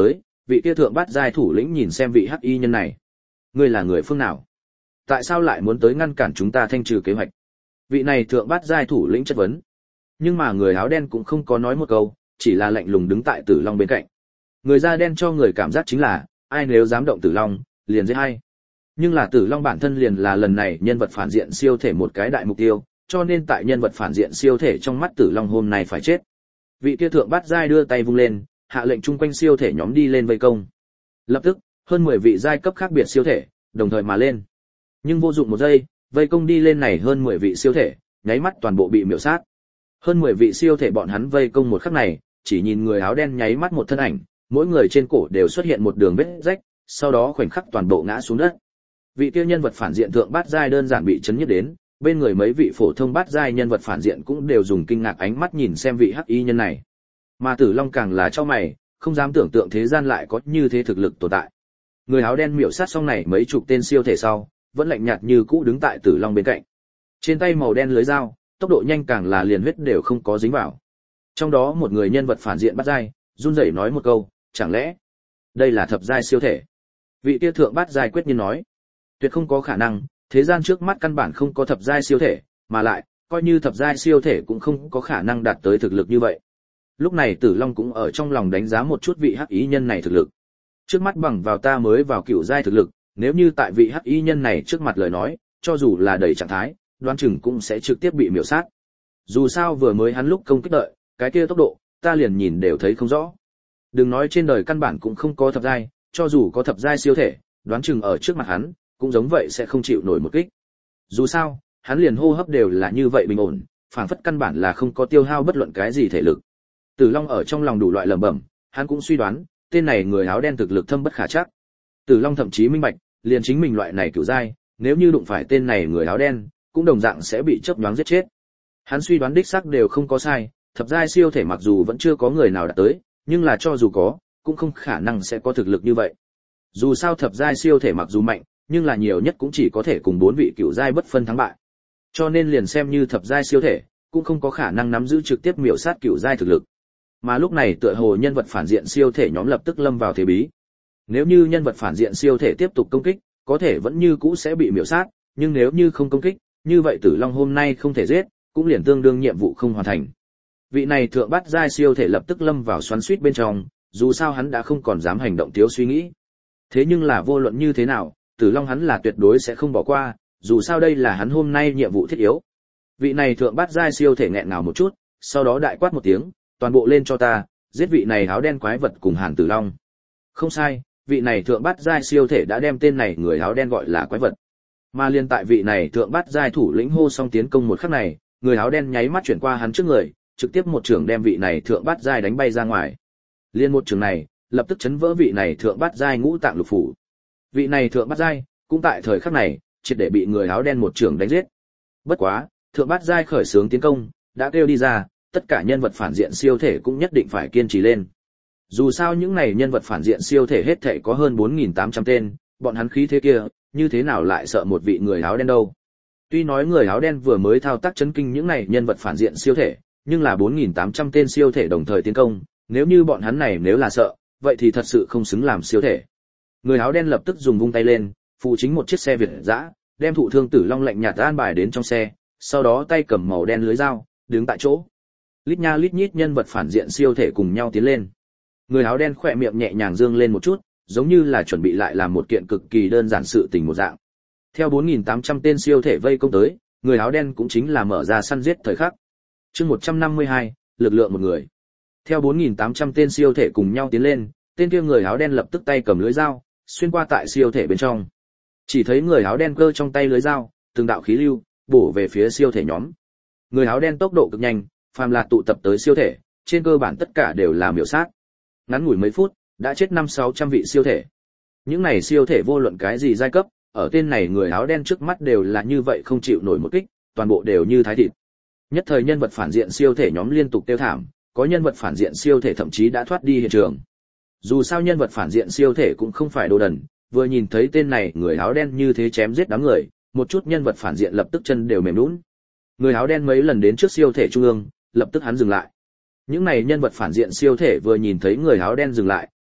vị kia thượng bát giai thủ lĩnh nhìn xem vị hắc y nhân này. Ngươi là người phương nào? Tại sao lại muốn tới ngăn cản chúng ta thanh trừ kế hoạch? Vị này thượng bát giai thủ lĩnh chất vấn. Nhưng mà người áo đen cũng không có nói một câu, chỉ là lạnh lùng đứng tại Tử Long bên cạnh. Người da đen cho người cảm giác chính là, ai nếu dám động Tử Long, liền giết hay. Nhưng là Tử Long bản thân liền là lần này nhân vật phản diện siêu thể một cái đại mục tiêu, cho nên tại nhân vật phản diện siêu thể trong mắt Tử Long hôm nay phải chết. Vị kia thượng bát giai đưa tay vung lên, hạ lệnh chung quanh siêu thể nhóm đi lên vây công. Lập tức, hơn 10 vị giai cấp khác biệt siêu thể, đồng thời mà lên. Nhưng vô dụng một giây, vây công đi lên này hơn 10 vị siêu thể, nháy mắt toàn bộ bị miểu sát. Hơn 10 vị siêu thể bọn hắn vây công một khắc này, chỉ nhìn người áo đen nháy mắt một thân ảnh, mỗi người trên cổ đều xuất hiện một đường vết rách, sau đó khoảnh khắc toàn bộ ngã xuống đất. Vị kia nhân vật phản diện thượng bát giai đơn giản bị chấn nhiếp đến, bên người mấy vị phổ thông bát giai nhân vật phản diện cũng đều dùng kinh ngạc ánh mắt nhìn xem vị hắc y nhân này. Mà Tử Long càng là chau mày, không dám tưởng tượng thế gian lại có như thế thực lực tồn tại. Người áo đen miểu sát xong này mấy chục tên siêu thể sau, vẫn lạnh nhạt như cũ đứng tại Tử Long bên cạnh. Trên tay màu đen lưới dao, tốc độ nhanh càng là liền huyết đều không có dính vào. Trong đó một người nhân vật phản diện bát giai, run rẩy nói một câu, chẳng lẽ đây là thập giai siêu thể? Vị kia thượng bát giai quyết nhiên nói, tuyệt không có khả năng, thế gian trước mắt căn bản không có thập giai siêu thể, mà lại, coi như thập giai siêu thể cũng không có khả năng đạt tới thực lực như vậy. Lúc này Tử Long cũng ở trong lòng đánh giá một chút vị hắc ý nhân này thực lực. Trước mắt bằng vào ta mới vào cửu giai thực lực, nếu như tại vị hắc y nhân này trước mặt lời nói, cho dù là đầy trạng thái, đoán chừng cũng sẽ trực tiếp bị miểu sát. Dù sao vừa mới hắn lúc công kích đợi, cái kia tốc độ, ta liền nhìn đều thấy không rõ. Đừng nói trên đời căn bản cũng không có thập giai, cho dù có thập giai siêu thể, đoán chừng ở trước mặt hắn, cũng giống vậy sẽ không chịu nổi một kích. Dù sao, hắn liền hô hấp đều là như vậy bình ổn, phảng phất căn bản là không có tiêu hao bất luận cái gì thể lực. Tử Long ở trong lòng đủ loại lẩm bẩm, hắn cũng suy đoán, tên này người áo đen thực lực thâm bất khả trắc. Tử Long thậm chí minh bạch, liền chính mình loại này cửu giai, nếu như đụng phải tên này người áo đen, cũng đồng dạng sẽ bị chớp nhoáng giết chết. Hắn suy đoán đích xác đều không có sai, thập giai siêu thể mặc dù vẫn chưa có người nào đạt tới, nhưng là cho dù có, cũng không khả năng sẽ có thực lực như vậy. Dù sao thập giai siêu thể mặc dù mạnh, nhưng là nhiều nhất cũng chỉ có thể cùng 4 vị cửu giai bất phân thắng bại. Cho nên liền xem như thập giai siêu thể, cũng không có khả năng nắm giữ trực tiếp miểu sát cửu giai thực lực. Mà lúc này tựa hồ nhân vật phản diện siêu thể nhóm lập tức lâm vào thế bí. Nếu như nhân vật phản diện siêu thể tiếp tục công kích, có thể vẫn như cũ sẽ bị miểu sát, nhưng nếu như không công kích, như vậy Tử Long hôm nay không thể giết, cũng liền tương đương nhiệm vụ không hoàn thành. Vị này thượng bát giai siêu thể lập tức lâm vào xoắn xuýt bên trong, dù sao hắn đã không còn dám hành động thiếu suy nghĩ. Thế nhưng là vô luận như thế nào, Tử Long hắn là tuyệt đối sẽ không bỏ qua, dù sao đây là hắn hôm nay nhiệm vụ thiết yếu. Vị này thượng bát giai siêu thể nghẹn ngào một chút, sau đó đại quát một tiếng, toàn bộ lên cho ta, giết vị này áo đen quái vật cùng Hàn Tử Long. Không sai, vị này thượng bát giai siêu thể đã đem tên này người áo đen gọi là quái vật. Mà liên tại vị này thượng bát giai thủ lĩnh hô xong tiến công một khắc này, người áo đen nháy mắt chuyển qua hắn trước người, trực tiếp một trường đem vị này thượng bát giai đánh bay ra ngoài. Liên một trường này, lập tức chấn vỡ vị này thượng bát giai ngũ tạng lục phủ. Vị này thượng bát giai, cũng tại thời khắc này, triệt để bị người áo đen một trường đánh giết. Bất quá, thượng bát giai khởi xướng tiến công, đã kêu đi ra, tất cả nhân vật phản diện siêu thể cũng nhất định phải kiên trì lên. Dù sao những này nhân vật phản diện siêu thể hết thảy có hơn 4.800 tên, bọn hắn khí thế kia, như thế nào lại sợ một vị người áo đen đâu. Tuy nói người áo đen vừa mới thao tác chấn kinh những này nhân vật phản diện siêu thể, nhưng là 4.800 tên siêu thể đồng thời tiến công, nếu như bọn hắn này nếu là sợ, vậy thì thật sự không xứng làm siêu thể. Người áo đen lập tức dùng vung tay lên, phụ chính một chiếc xe Việt dã, đem thụ thương Tử Long lạnh nhạt an bài đến trong xe, sau đó tay cầm màu đen lưới dao, đứng tại chỗ. Lít nha lít nhít nhân vật phản diện siêu thể cùng nhau tiến lên. Người áo đen khỏe miệng nhẹ nhàng dương lên một chút, giống như là chuẩn bị lại làm một kiện cực kỳ đơn giản sự tình một dạng. Theo 4.800 tên siêu thể vây công tới, người áo đen cũng chính là mở ra săn giết thời khắc. Chương 152, lực lượng một người. Theo 4.800 tên siêu thể cùng nhau tiến lên, tên kia người áo đen lập tức tay cầm lưới dao, xuyên qua tại siêu thể bên trong. Chỉ thấy người áo đen cơ trong tay lưới dao, từng đạo khí lưu bổ về phía siêu thể nhóm. Người áo đen tốc độ cực nhanh, phàm là tụ tập tới siêu thể, trên cơ bản tất cả đều là miểu sát. Ngắn ngủi mấy phút, đã chết 500-600 vị siêu thể. Những này siêu thể vô luận cái gì giai cấp, ở tên này người áo đen trước mắt đều là như vậy không chịu nổi một kích, toàn bộ đều như thái thịt. Nhất thời nhân vật phản diện siêu thể nhóm liên tục tiêu thảm, có nhân vật phản diện siêu thể thậm chí đã thoát đi hiện trường. Dù sao nhân vật phản diện siêu thể cũng không phải đồ đần, vừa nhìn thấy tên này người áo đen như thế chém giết đám người, một chút nhân vật phản diện lập tức chân đều mềm nhũn. Người áo đen mấy lần đến trước siêu thể trung ương, lập tức hắn dừng lại. Những này nhân vật phản diện siêu thể vừa nhìn thấy người áo đen dừng lại,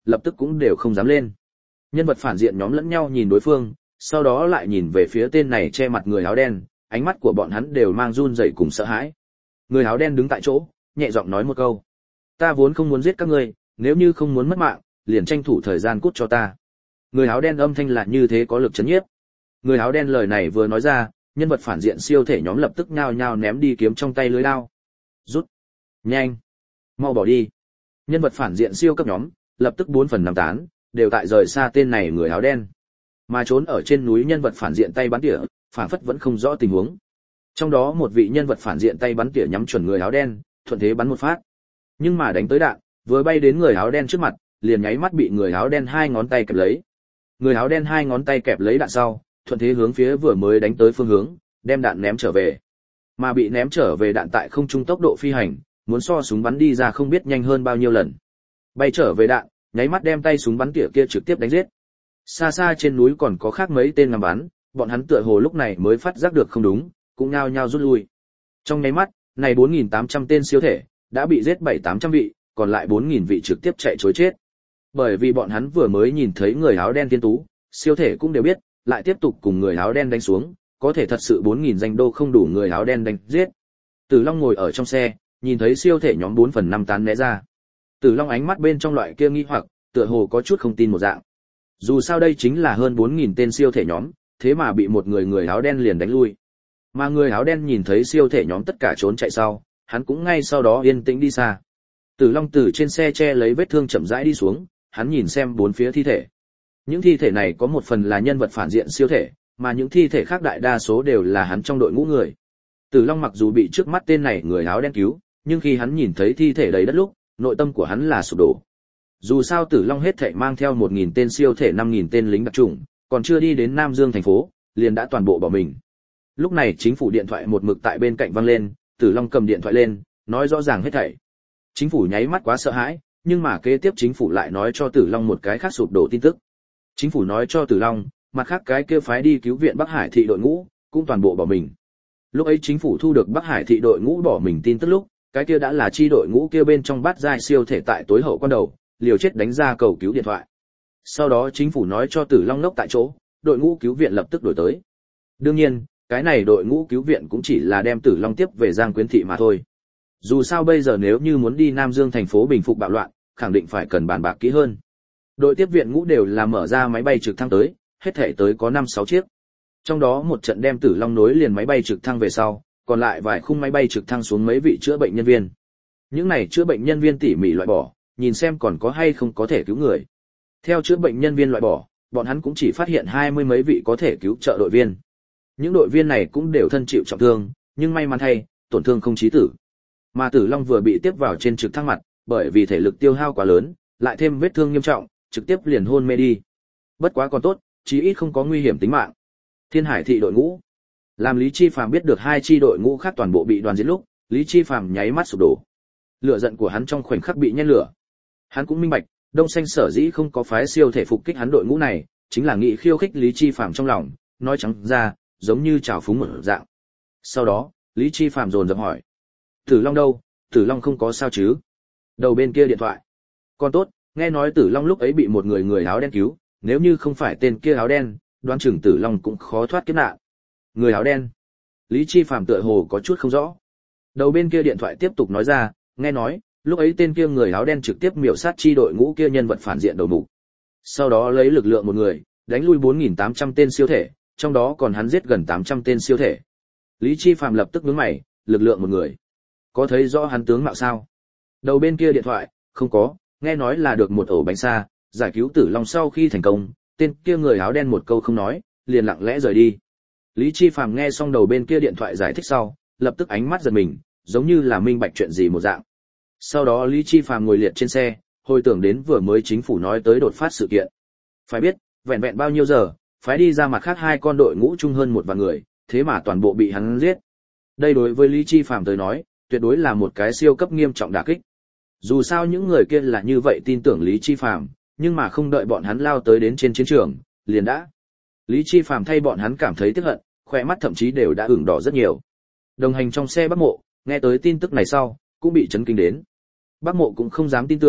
lập tức cũng đều không dám lên. Nhân vật phản diện nhóm lẫn nhau nhìn đối phương, sau đó lại nhìn về phía tên này che mặt người áo đen, ánh mắt của bọn hắn đều mang run rẩy cùng sợ hãi. Người áo đen đứng tại chỗ, nhẹ giọng nói một câu: "Ta vốn không muốn giết các ngươi, nếu như không muốn mất mạng, liền tranh thủ thời gian cút cho ta." Người áo đen âm thanh là như thế có lực chấn nhiếp. Người áo đen lời này vừa nói ra, nhân vật phản diện siêu thể nhóm lập tức nhao nhao ném đi kiếm trong tay lưới đao. Rút, nhanh, mau bỏ đi. Nhân vật phản diện siêu cấp nhóm lập tức 4 phần 5 tán, đều tại rời xa tên này người áo đen. Mà trốn ở trên núi nhân vật phản diện tay bắn tỉa, phản phất vẫn không rõ tình huống. Trong đó một vị nhân vật phản diện tay bắn tỉa nhắm chuẩn người áo đen, thuận thế bắn một phát. Nhưng mà đánh tới đạn, vừa bay đến người áo đen trước mặt, liền nháy mắt bị người áo đen 2 ngón tay kẹp lấy. Người áo đen 2 ngón tay kẹp lấy đạn sau, thuận thế hướng phía vừa mới đánh tới phương hướng, đem đạn ném trở về. Mà bị ném trở về đạn tại không trung tốc độ phi hành, muốn so súng bắn đi ra không biết nhanh hơn bao nhiêu lần. Bay trở về đạn, nháy mắt đem tay súng bắn tỉa kia trực tiếp đánh giết. Xa xa trên núi còn có khác mấy tên ngắm bắn, bọn hắn tựa hồ lúc này mới phát giác được không đúng, cũng nhao nhao rút lui. Trong nháy mắt, này 4.800 tên siêu thể đã bị giết 7-800 vị, còn lại 4.000 vị trực tiếp chạy trối chết. Bởi vì bọn hắn vừa mới nhìn thấy người áo đen tiên tú, siêu thể cũng đều biết, lại tiếp tục cùng người áo đen đánh xuống, có thể thật sự 4.000 danh đô không đủ người áo đen đánh giết. Tử Long ngồi ở trong xe, nhìn thấy siêu thể nhóm 4 phần 5 tán né ra. Tử Long ánh mắt bên trong loại kia nghi hoặc, tựa hồ có chút không tin một dạng. Dù sao đây chính là hơn 4.000 tên siêu thể nhóm, thế mà bị một người áo đen liền đánh lui. Mà người áo đen nhìn thấy siêu thể nhóm tất cả trốn chạy sau, hắn cũng ngay sau đó yên tĩnh đi xa. Tử Long từ trên xe che lấy vết thương chậm rãi đi xuống, hắn nhìn xem bốn phía thi thể. Những thi thể này có một phần là nhân vật phản diện siêu thể, mà những thi thể khác đại đa số đều là hắn trong đội ngũ người. Tử Long mặc dù bị trước mắt tên này người áo đen cứu, nhưng khi hắn nhìn thấy thi thể đầy đất lúc, nội tâm của hắn là sụp đổ. Dù sao Tử Long hết thảy mang theo 1.000 tên siêu thể 5.000 tên lính đặc chủng, còn chưa đi đến Nam Dương thành phố, liền đã toàn bộ bỏ mình. Lúc này chính phủ điện thoại một mực tại bên cạnh vang lên, Tử Long cầm điện thoại lên, nói rõ ràng hết thảy. Chính phủ nháy mắt quá sợ hãi, nhưng mà kế tiếp chính phủ lại nói cho Tử Long một cái khác sụp đổ tin tức. Chính phủ nói cho Tử Long, mặt khác cái kia phái đi cứu viện Bắc Hải thị đội ngũ, cũng toàn bộ bỏ mình. Lúc ấy chính phủ thu được Bắc Hải thị đội ngũ bỏ mình tin tức lúc, cái kia đã là chi đội ngũ kia bên trong bát giai siêu thể tại tối hậu quan đầu, liều chết đánh ra cầu cứu điện thoại. Sau đó chính phủ nói cho Tử Long ngốc tại chỗ, đội ngũ cứu viện lập tức đổi tới. Đương nhiên, cái này đội ngũ cứu viện cũng chỉ là đem Tử Long tiếp về Giang Quyến thị mà thôi. Dù sao bây giờ nếu như muốn đi Nam Dương thành phố bình phục bạo loạn, khẳng định phải cần bàn bạc kỹ hơn. Đội tiếp viện ngũ đều là mở ra máy bay trực thăng tới, hết thể tới có 5-6 chiếc. Trong đó một trận đem Tử Long nối liền máy bay trực thăng về sau, còn lại vài khung máy bay trực thăng xuống mấy vị chữa bệnh nhân viên. Những này chữa bệnh nhân viên tỉ mỉ loại bỏ, nhìn xem còn có hay không có thể cứu người. Theo chữa bệnh nhân viên loại bỏ, bọn hắn cũng chỉ phát hiện 20 mấy vị có thể cứu trợ đội viên. Những đội viên này cũng đều thân chịu trọng thương, nhưng may mắn thay, tổn thương không chí tử. Mà Tử Long vừa bị tiếp vào trên trực thăng mặt, bởi vì thể lực tiêu hao quá lớn, lại thêm vết thương nghiêm trọng, trực tiếp liền hôn mê đi. Bất quá còn tốt, chí ít không có nguy hiểm tính mạng. Thiên Hải thị đội ngũ. Làm Lý Chi Phàm biết được hai chi đội ngũ khác toàn bộ bị đoàn giết lúc, Lý Chi Phàm nháy mắt sụp đổ. Lửa giận của hắn trong khoảnh khắc bị nhen lửa. Hắn cũng minh bạch, Đông Xanh sở dĩ không có phái siêu thể phục kích hắn đội ngũ này, chính là nghị khiêu khích Lý Chi Phàm trong lòng, nói trắng ra, giống như trào phúng một dạng. Sau đó, Lý Chi Phàm dồn dập hỏi: Tử Long đâu? Tử Long không có sao chứ? Đầu bên kia điện thoại. Còn tốt, nghe nói Tử Long lúc ấy bị một người áo đen cứu, nếu như không phải tên kia áo đen, đoán chừng Tử Long cũng khó thoát kiếp nạn. Người áo đen. Lý Chi Phàm tựa hồ có chút không rõ. Đầu bên kia điện thoại tiếp tục nói ra, nghe nói, lúc ấy tên kia người áo đen trực tiếp miểu sát chi đội ngũ kia nhân vật phản diện đầu mục. Sau đó lấy lực lượng một người, đánh lui 4.800 tên siêu thể, trong đó còn hắn giết gần 800 tên siêu thể. Lý Chi Phàm lập tức nhướng mày, lực lượng một người. Có thấy rõ hắn tướng mạo sao? Đầu bên kia điện thoại, không có, nghe nói là được một ổ bánh xa, giải cứu Tử Long sau khi thành công, tên kia người áo đen một câu không nói, liền lặng lẽ rời đi. Lý Chi Phàm nghe xong đầu bên kia điện thoại giải thích sau, lập tức ánh mắt giật mình, giống như là minh bạch chuyện gì một dạng. Sau đó Lý Chi Phàm ngồi liệt trên xe, hồi tưởng đến vừa mới chính phủ nói tới đột phát sự kiện. Phải biết, vẹn vẹn bao nhiêu giờ, phái đi ra mặt khác hai con đội ngũ chung hơn 1 vạn người, thế mà toàn bộ bị hắn giết. Đây đối với Lý Chi Phàm tới nói, tuyệt đối là một cái siêu cấp nghiêm trọng đả kích. Dù sao những người kia là như vậy tin tưởng Lý Chi Phàm, nhưng mà không đợi bọn hắn lao tới đến trên chiến trường, liền đã. Lý Chi Phàm thay bọn hắn cảm thấy tiếc hận, khóe mắt thậm chí đều đã ửng đỏ rất nhiều. Đồng hành trong xe Bắc Mộ, nghe tới tin tức này sau, cũng bị chấn kinh đến. Bắc Mộ cũng không dám tin tưởng,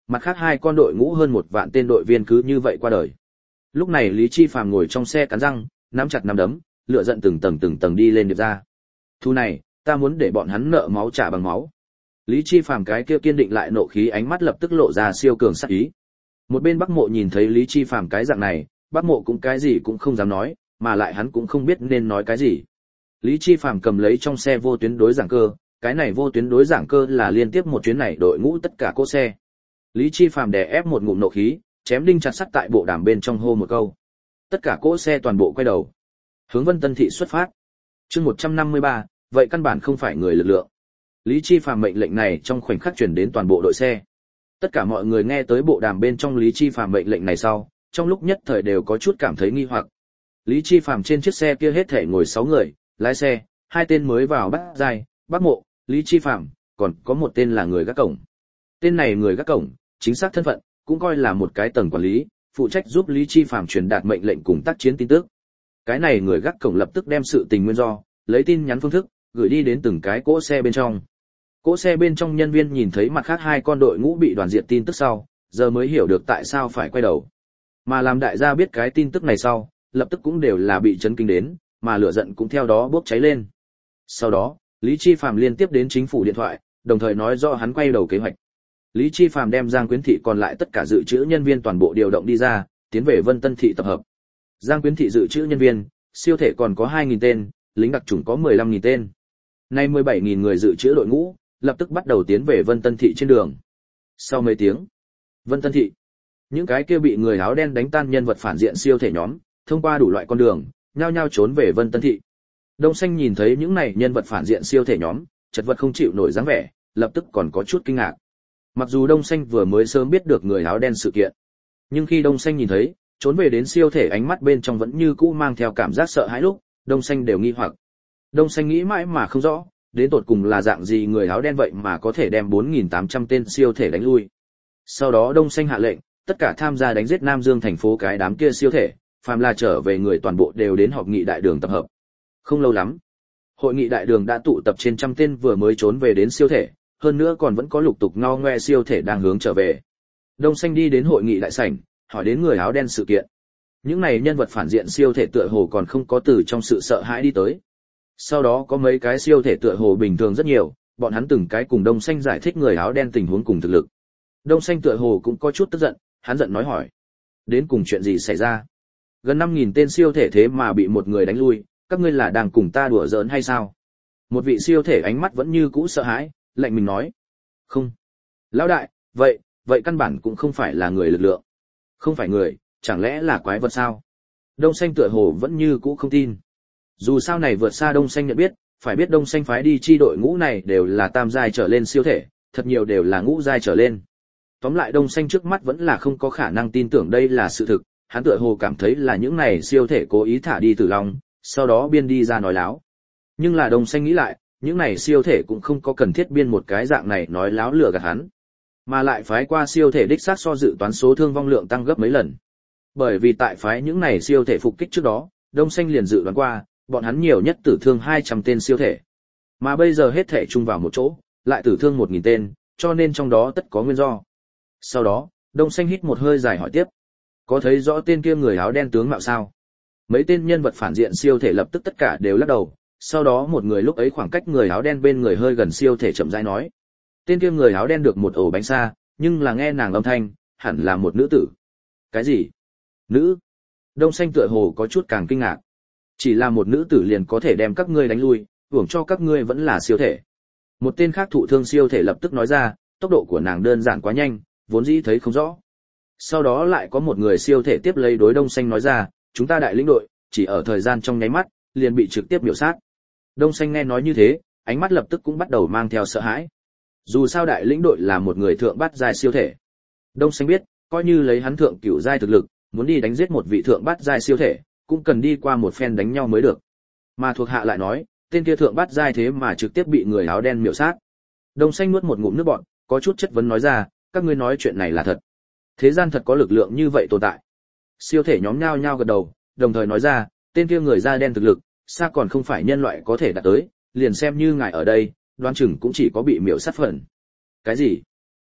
mặt khác hai con đội ngũ hơn 1 vạn tên đội viên cứ như vậy qua đời. Lúc này Lý Chi Phàm ngồi trong xe cắn răng, nắm chặt nắm đấm, lửa giận từng tầng đi lên điệp ra. Thu này, ta muốn để bọn hắn nợ máu trả bằng máu. Lý Chi Phàm cái kia kiên định lại nộ khí ánh mắt lập tức lộ ra siêu cường sát ý. Một bên Bắc Mộ nhìn thấy Lý Chi Phàm cái dạng này, Bắc Mộ cũng cái gì cũng không dám nói, mà lại hắn cũng không biết nên nói cái gì. Lý Chi Phàm cầm lấy trong xe vô tuyến đối giảng cơ, cái này vô tuyến đối giảng cơ là liên tiếp một chuyến này đội ngũ tất cả cỗ xe. Lý Chi Phàm đè ép một ngụm nộ khí, chém đinh chặt sắt tại bộ đàm bên trong hô một câu. Tất cả cỗ xe toàn bộ quay đầu, hướng Vân Tân thị xuất phát. Chương 153, vậy căn bản không phải người lực lượng. Lý Chi Phàm mệnh lệnh này trong khoảnh khắc truyền đến toàn bộ đội xe. Tất cả mọi người nghe tới bộ đàm bên trong Lý Chi Phàm mệnh lệnh này sau, trong lúc nhất thời đều có chút cảm thấy nghi hoặc. Lý Chi Phàm trên chiếc xe kia hết thảy ngồi 6 người, lái xe, 2 tên mới vào Bắc Giai, Bắc Mộ, Lý Chi Phàm, còn có một tên là người gác cổng. Tên này người gác cổng, chính xác thân phận, cũng coi là một cái tầng quản lý, phụ trách giúp Lý Chi Phàm truyền đạt mệnh lệnh cùng tác chiến tin tức. Cái này người gác cổng lập tức đem sự tình nguyên do, lấy tin nhắn phương thức, gửi đi đến từng cái cỗ xe bên trong. Cỗ xe bên trong nhân viên nhìn thấy mặt khác hai con đội ngũ bị đoàn diệt tin tức sau, giờ mới hiểu được tại sao phải quay đầu. Mà làm đại gia biết cái tin tức này sau, lập tức cũng đều là bị chấn kinh đến, mà lửa giận cũng theo đó bốc cháy lên. Sau đó, Lý Chi Phàm liên tiếp đến chính phủ điện thoại, đồng thời nói rõ hắn quay đầu kế hoạch. Lý Chi Phàm đem Giang Quyến thị còn lại tất cả dự trữ nhân viên toàn bộ điều động đi ra, tiến về Vân Tân thị tập hợp. Giang Quyến thị dự trữ nhân viên, siêu thể còn có 2.000 tên, lính đặc chủng có 15.000 tên. Nay 17.000 người dự trữ đội ngũ, lập tức bắt đầu tiến về Vân Tân thị trên đường. Sau mấy tiếng, Vân Tân thị, những cái kia bị người áo đen đánh tan nhân vật phản diện siêu thể nhóm, thông qua đủ loại con đường, nhao nhao trốn về Vân Tân thị. Đông Xanh nhìn thấy những này nhân vật phản diện siêu thể nhóm, chật vật không chịu nổi dáng vẻ, lập tức còn có chút kinh ngạc. Mặc dù Đông Xanh vừa mới sớm biết được người áo đen sự kiện, nhưng khi Đông Xanh nhìn thấy, trốn về đến siêu thể ánh mắt bên trong vẫn như cũ mang theo cảm giác sợ hãi lúc, Đông Xanh đều nghi hoặc. Đông Xanh nghĩ mãi mà không rõ, đến tột cùng là dạng gì người áo đen vậy mà có thể đem 4.800 tên siêu thể đánh lui. Sau đó Đông Xanh hạ lệnh, tất cả tham gia đánh giết Nam Dương thành phố cái đám kia siêu thể, phàm là trở về người toàn bộ đều đến họp nghị đại đường tập hợp. Không lâu lắm, hội nghị đại đường đã tụ tập trên 100 tên vừa mới trốn về đến siêu thể, hơn nữa còn vẫn có lục tục ngao ngoe siêu thể đang hướng trở về. Đông Xanh đi đến hội nghị đại sảnh, hỏi đến người áo đen sự kiện. Những này nhân vật phản diện siêu thể tựa hồ còn không có từ trong sự sợ hãi đi tới. Sau đó có mấy cái siêu thể tựa hồ bình thường rất nhiều, bọn hắn từng cái cùng Đông Xanh giải thích người áo đen tình huống cùng thực lực. Đông Xanh tựa hồ cũng có chút tức giận, hắn giận nói hỏi: đến cùng chuyện gì xảy ra? Gần 5.000 tên siêu thể thế mà bị một người đánh lui, các ngươi là đang cùng ta đùa giỡn hay sao? Một vị siêu thể ánh mắt vẫn như cũ sợ hãi, lạnh mình nói: không. Lão đại, vậy căn bản cũng không phải là người lực lượng. Không phải người, chẳng lẽ là quái vật sao? Đông Xanh tựa hồ vẫn như cũ không tin. Dù sao này vượt xa Đông Xanh nhận biết, phải biết Đông Xanh phái đi chi đội ngũ này đều là tam giai trở lên siêu thể, thật nhiều đều là ngũ giai trở lên. Tóm lại Đông Xanh trước mắt vẫn là không có khả năng tin tưởng đây là sự thực, hắn tựa hồ cảm thấy là những này siêu thể cố ý thả đi Tử Long, sau đó biên đi ra nói láo. Nhưng là Đông Xanh nghĩ lại, những này siêu thể cũng không có cần thiết biên một cái dạng này nói láo lừa gạt hắn, mà lại phái qua siêu thể đích xác so dự toán số thương vong lượng tăng gấp mấy lần. Bởi vì tại phái những này siêu thể phục kích trước đó, Đông Xanh liền dự đoán qua, bọn hắn nhiều nhất tử thương 200 tên siêu thể. Mà bây giờ hết thể chung vào một chỗ, lại tử thương 1.000 tên, cho nên trong đó tất có nguyên do. Sau đó, Đông Xanh hít một hơi dài hỏi tiếp: có thấy rõ tên kia người áo đen tướng mạo sao? Mấy tên nhân vật phản diện siêu thể lập tức tất cả đều lắc đầu, sau đó một người lúc ấy khoảng cách người áo đen bên người hơi gần siêu thể chậm rãi nói: tên kia người áo đen được một ổ bánh xa, nhưng là nghe nàng âm thanh, hẳn là một nữ tử. Cái gì? Nữ? Đông Xanh tựa hồ có chút càng kinh ngạc. Chỉ là một nữ tử liền có thể đem các ngươi đánh lui, hưởng cho các ngươi vẫn là siêu thể. Một tên khác thụ thương siêu thể lập tức nói ra, tốc độ của nàng đơn giản quá nhanh, vốn dĩ thấy không rõ. Sau đó lại có một người siêu thể tiếp lấy đối Đông Xanh nói ra, chúng ta đại lĩnh đội, chỉ ở thời gian trong nháy mắt, liền bị trực tiếp miểu sát. Đông Xanh nghe nói như thế, ánh mắt lập tức cũng bắt đầu mang theo sợ hãi. Dù sao đại lĩnh đội là một người thượng bát giai siêu thể. Đông Xanh biết, coi như lấy hắn thượng cửu giai thực lực, muốn đi đánh giết một vị thượng bát giai siêu thể, cũng cần đi qua một phen đánh nhau mới được. Mà thuộc hạ lại nói, tên kia thượng bát giai thế mà trực tiếp bị người áo đen miểu sát. Đông Xanh nuốt một ngụm nước bọt, có chút chất vấn nói ra, các ngươi nói chuyện này là thật. Thế gian thật có lực lượng như vậy tồn tại. Siêu thể nhóm nhao nhao gật đầu, đồng thời nói ra, tên kia người da đen thực lực, xa còn không phải nhân loại có thể đạt tới, liền xem như ngài ở đây, đoán chừng cũng chỉ có bị miểu sát phần. Cái gì?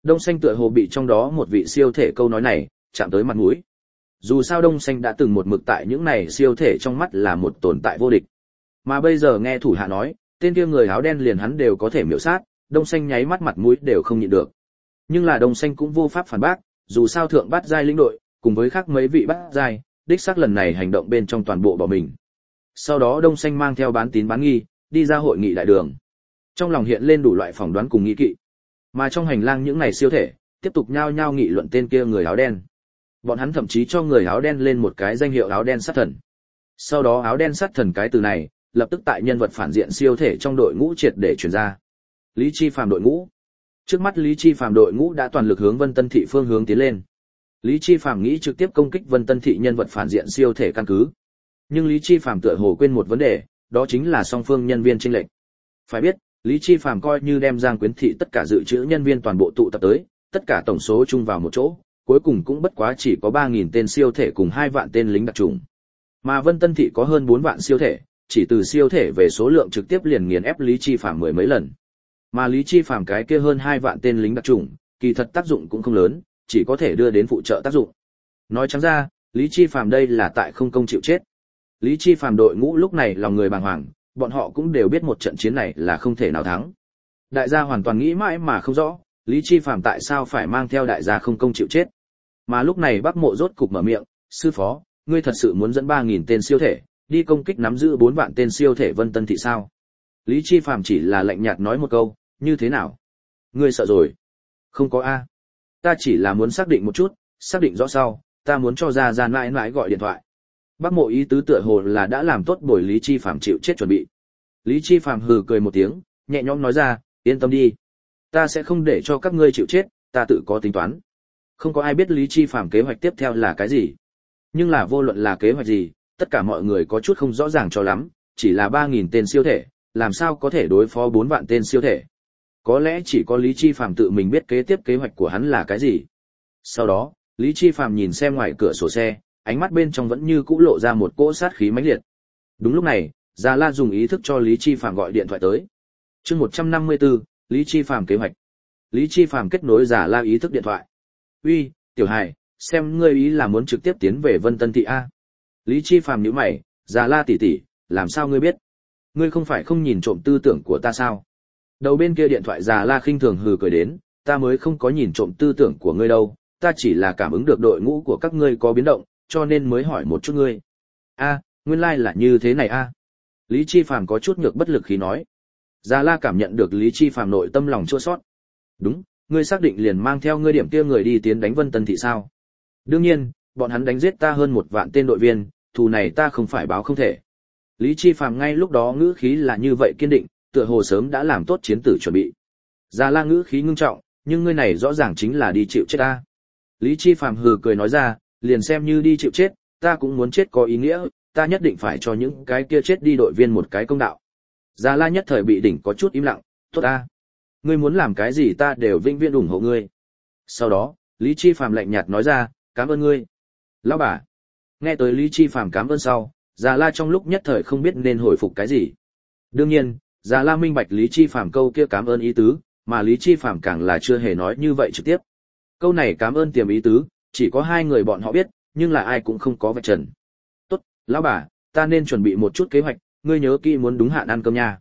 Đông Xanh tựa hồ bị trong đó một vị siêu thể câu nói này chạm tới mặt mũi. Dù sao Đông Xanh đã từng một mực tại những này siêu thể trong mắt là một tồn tại vô địch. Mà bây giờ nghe thủ hạ nói, tên kia người áo đen liền hắn đều có thể miểu sát, Đông Xanh nháy mắt mặt mũi đều không nhịn được. Nhưng là Đông Xanh cũng vô pháp phản bác, dù sao thượng bát giai lĩnh đội, cùng với khác mấy vị bát giai, đích xác lần này hành động bên trong toàn bộ bỏ mình. Sau đó Đông Xanh mang theo bán tín bán nghi, đi ra hội nghị đại đường. Trong lòng hiện lên đủ loại phỏng đoán cùng nghi kỵ. Mà trong hành lang những này siêu thể, tiếp tục nhao nhao nghị luận tên kia người áo đen. Bọn hắn thậm chí cho người áo đen lên một cái danh hiệu áo đen sát thần. Sau đó áo đen sát thần cái từ này, lập tức tại nhân vật phản diện siêu thể trong đội ngũ triệt để truyền ra. Lý Chi Phàm đội ngũ. Trước mắt Lý Chi Phàm đội ngũ đã toàn lực hướng Vân Tân Thị phương hướng tiến lên. Lý Chi Phàm nghĩ trực tiếp công kích Vân Tân Thị nhân vật phản diện siêu thể căn cứ. Nhưng Lý Chi Phàm tựa hồ quên một vấn đề, đó chính là song phương nhân viên chênh lệch. Phải biết, Lý Chi Phàm coi như đem Giang Quyến Thị tất cả dự trữ nhân viên toàn bộ tụ tập tới, tất cả tổng số chung vào một chỗ, cuối cùng cũng bất quá chỉ có 3.000 tên siêu thể cùng 2 vạn tên lính đặc chủng. Mà Vân Tân Thị có hơn 4 vạn siêu thể, chỉ từ siêu thể về số lượng trực tiếp liền nghiền ép Lý Chi Phàm mười mấy lần. Mà Lý Chi Phàm cái kia hơn 2 vạn tên lính đặc chủng, kỳ thật tác dụng cũng không lớn, chỉ có thể đưa đến phụ trợ tác dụng. Nói trắng ra, Lý Chi Phàm đây là tại không công chịu chết. Lý Chi Phàm đội ngũ lúc này lòng người bàng hoàng, bọn họ cũng đều biết một trận chiến này là không thể nào thắng. Đại gia hoàn toàn nghĩ mãi mà không rõ, Lý Chi Phàm tại sao phải mang theo đại gia không công chịu chết. Mà lúc này Bắc Mộ rốt cục mở miệng, sư phó, ngươi thật sự muốn dẫn 3.000 tên siêu thể, đi công kích nắm giữ 4 vạn tên siêu thể Vân Tân Thị sao? Lý Chi Phàm chỉ là lạnh nhạt nói một câu, như thế nào? Ngươi sợ rồi? Không có a. Ta chỉ là muốn xác định một chút, xác định rõ sau, ta muốn cho ra mãi mãi gọi điện thoại. Bắc Mộ ý tứ tựa hồ là đã làm tốt bồi Lý Chi Phàm chịu chết chuẩn bị. Lý Chi Phàm hừ cười một tiếng, nhẹ nhõm nói ra, yên tâm đi, ta sẽ không để cho các ngươi chịu chết, ta tự có tính toán. Không có ai biết Lý Chi Phàm kế hoạch tiếp theo là cái gì. Nhưng là vô luận là kế hoạch gì, tất cả mọi người có chút không rõ ràng cho lắm, chỉ là 3.000 tên siêu thể, làm sao có thể đối phó 4 vạn tên siêu thể. Có lẽ chỉ có Lý Chi Phàm tự mình biết kế tiếp kế hoạch của hắn là cái gì. Sau đó, Lý Chi Phàm nhìn xem ngoài cửa sổ xe, ánh mắt bên trong vẫn như cũ lộ ra một cỗ sát khí mãnh liệt. Đúng lúc này, Già La dùng ý thức cho Lý Chi Phàm gọi điện thoại tới. Chương 154, Lý Chi Phàm kế hoạch. Lý Chi Phàm kết nối Già La ý thức điện thoại. "Uy, Tiểu Hải, xem ngươi ý là muốn trực tiếp tiến về Vân Tân Thị a?" Lý Chi Phàm nhíu mày, "Già La tỷ tỷ, làm sao ngươi biết? Ngươi không phải không nhìn trộm tư tưởng của ta sao?" Đầu bên kia điện thoại Già La khinh thường hừ cười đến, "Ta mới không có nhìn trộm tư tưởng của ngươi đâu, ta chỉ là cảm ứng được đội ngũ của các ngươi có biến động, cho nên mới hỏi một chút ngươi." "A, nguyên lai là như thế này a." Lý Chi Phàm có chút nhược bất lực khí nói. Già La cảm nhận được Lý Chi Phàm nội tâm lòng chua xót. "Đúng, ngươi xác định liền mang theo ngươi điểm kia người đi tiến đánh Vân Tân Thị sao?" "Đương nhiên, bọn hắn đánh giết ta hơn 1 vạn tên đội viên, thù này ta không phải báo không thể." Lý Chi Phàm ngay lúc đó ngữ khí là như vậy kiên định, tựa hồ sớm đã làm tốt chiến tử chuẩn bị. Già La ngữ khí ngưng trọng, "Nhưng ngươi này rõ ràng chính là đi chịu chết ta." Lý Chi Phàm hừ cười nói ra, "Liền xem như đi chịu chết, ta cũng muốn chết có ý nghĩa, ta nhất định phải cho những cái kia chết đi đội viên một cái công đạo." Già La nhất thời bị đỉnh có chút im lặng, "Tốt ta, ngươi muốn làm cái gì ta đều vĩnh viễn ủng hộ ngươi." Sau đó, Lý Chi Phàm lạnh nhạt nói ra, "Cảm ơn ngươi." "Lão bà." Nghe tới Lý Chi Phàm cảm ơn sau, Già La trong lúc nhất thời không biết nên hồi phục cái gì. Đương nhiên, Già La minh bạch Lý Chi Phàm câu kia cảm ơn ý tứ, mà Lý Chi Phàm càng là chưa hề nói như vậy trực tiếp. Câu này cảm ơn tiềm ý tứ, chỉ có 2 người bọn họ biết, nhưng là ai cũng không có vạch trần. "Tốt, lão bà, ta nên chuẩn bị một chút kế hoạch, ngươi nhớ kỹ muốn đúng hạn ăn cơm nha."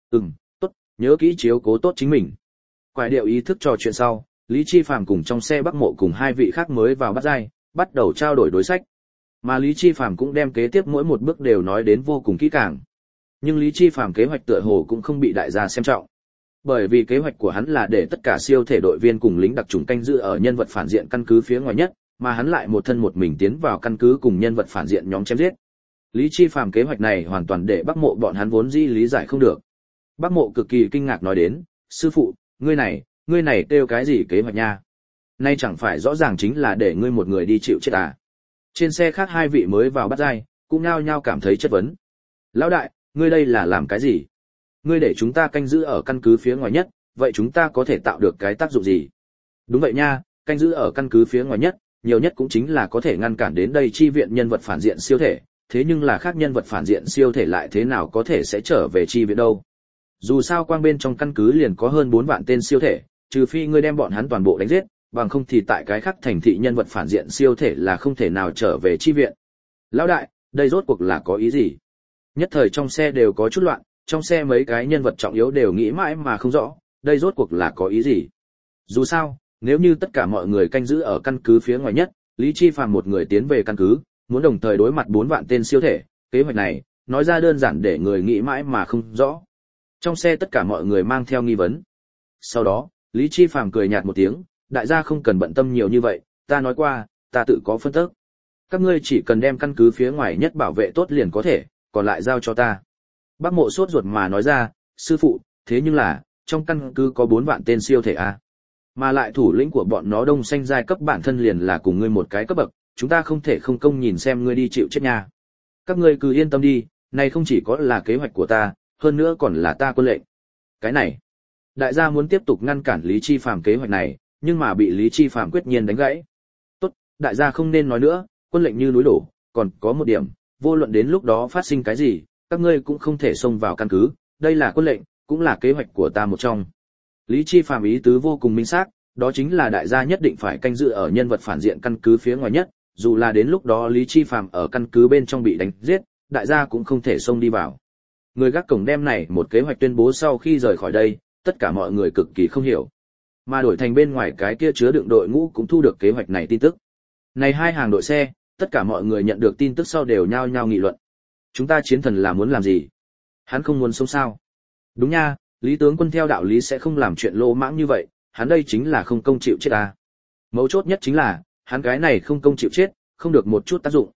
Tốt, nhớ kỹ chiếu cố tốt chính mình." Quải điệu ý thức trò chuyện sau, Lý Chi Phàm cùng trong xe Bắc Mộ cùng 2 vị khác mới vào bắt giai, bắt đầu trao đổi đối sách. Mà Lý Chi Phàm cũng đem kế tiếp mỗi một bước đều nói đến vô cùng kỹ càng. Nhưng Lý Chi Phàm kế hoạch tựa hồ cũng không bị đại gia xem trọng. Bởi vì kế hoạch của hắn là để tất cả siêu thể đội viên cùng lính đặc chủng canh giữ ở nhân vật phản diện căn cứ phía ngoài nhất, mà hắn lại một thân một mình tiến vào căn cứ cùng nhân vật phản diện nhóm chém giết. Lý Chi Phàm kế hoạch này hoàn toàn để Bắc Mộ bọn hắn vốn dĩ lý giải không được. Bắc Mộ cực kỳ kinh ngạc nói đến, "Sư phụ, ngươi này kêu cái gì kế hoạch nha? Nay chẳng phải rõ ràng chính là để ngươi một người đi chịu chết à?" Trên xe khác 2 vị mới vào bắt giai, cũng nhao nhao cảm thấy chất vấn. "Lão đại, ngươi đây là làm cái gì? Ngươi để chúng ta canh giữ ở căn cứ phía ngoài nhất, vậy chúng ta có thể tạo được cái tác dụng gì?" "Đúng vậy nha, canh giữ ở căn cứ phía ngoài nhất, nhiều nhất cũng chính là có thể ngăn cản đến đây chi viện nhân vật phản diện siêu thể, thế nhưng là khác nhân vật phản diện siêu thể lại thế nào có thể sẽ trở về chi viện đâu. Dù sao quang bên trong căn cứ liền có hơn 4 vạn tên siêu thể, trừ phi ngươi đem bọn hắn toàn bộ đánh giết, bằng không thì tại cái khác thành thị nhân vật phản diện siêu thể là không thể nào trở về chi viện. Lão đại, đây rốt cuộc là có ý gì? Nhất thời trong xe đều có chút loạn, trong xe mấy cái nhân vật trọng yếu đều nghĩ mãi mà không rõ, đây rốt cuộc là có ý gì? Dù sao, nếu như tất cả mọi người canh giữ ở căn cứ phía ngoài nhất, Lý Chi Phàm một người tiến về căn cứ, muốn đồng thời đối mặt 4 vạn tên siêu thể, kế hoạch này, nói ra đơn giản để người nghĩ mãi mà không rõ. Trong xe tất cả mọi người mang theo nghi vấn. Sau đó, Lý Chi Phàm cười nhạt một tiếng, đại gia không cần bận tâm nhiều như vậy, ta nói qua, ta tự có phân tích. Các ngươi chỉ cần đem căn cứ phía ngoài nhất bảo vệ tốt liền có thể, còn lại giao cho ta. Bác Mộ sốt ruột mà nói ra, sư phụ, thế nhưng là, trong căn cứ có 4 vạn tên siêu thể à? Mà lại thủ lĩnh của bọn nó Đông Xanh giai cấp bản thân liền là cùng ngươi một cái cấp bậc, chúng ta không thể không công nhìn xem ngươi đi chịu chết nha. Các ngươi cứ yên tâm đi, này không chỉ có là kế hoạch của ta, hơn nữa còn là ta quân lệnh. Cái này, đại gia muốn tiếp tục ngăn cản Lý Chi Phàm kế hoạch này, nhưng mà bị Lý Chi Phàm quyết nhiên đánh gãy. Tốt, đại gia không nên nói nữa, quân lệnh như núi đổ, còn có một điểm, vô luận đến lúc đó phát sinh cái gì, các ngươi cũng không thể xông vào căn cứ, đây là quân lệnh, cũng là kế hoạch của ta một trong. Lý Chi Phàm ý tứ vô cùng minh xác, đó chính là đại gia nhất định phải canh giữ ở nhân vật phản diện căn cứ phía ngoài nhất, dù là đến lúc đó Lý Chi Phàm ở căn cứ bên trong bị đánh giết, đại gia cũng không thể xông đi vào. Người gác cổng đem này một kế hoạch tuyên bố sau khi rời khỏi đây, tất cả mọi người cực kỳ không hiểu. Mà đổi thành bên ngoài cái kia chứa đựng đội ngũ cũng thu được kế hoạch này tin tức. Này hai hàng đội xe, tất cả mọi người nhận được tin tức sau đều nhao nhao nghị luận. Chúng ta chiến thần là muốn làm gì? Hắn không muốn sống sao? Đúng nha, Lý tướng quân theo đạo lý sẽ không làm chuyện lô mãng như vậy, hắn đây chính là không công chịu chết à. Mấu chốt nhất chính là, hắn cái này không công chịu chết, không được một chút tác dụng.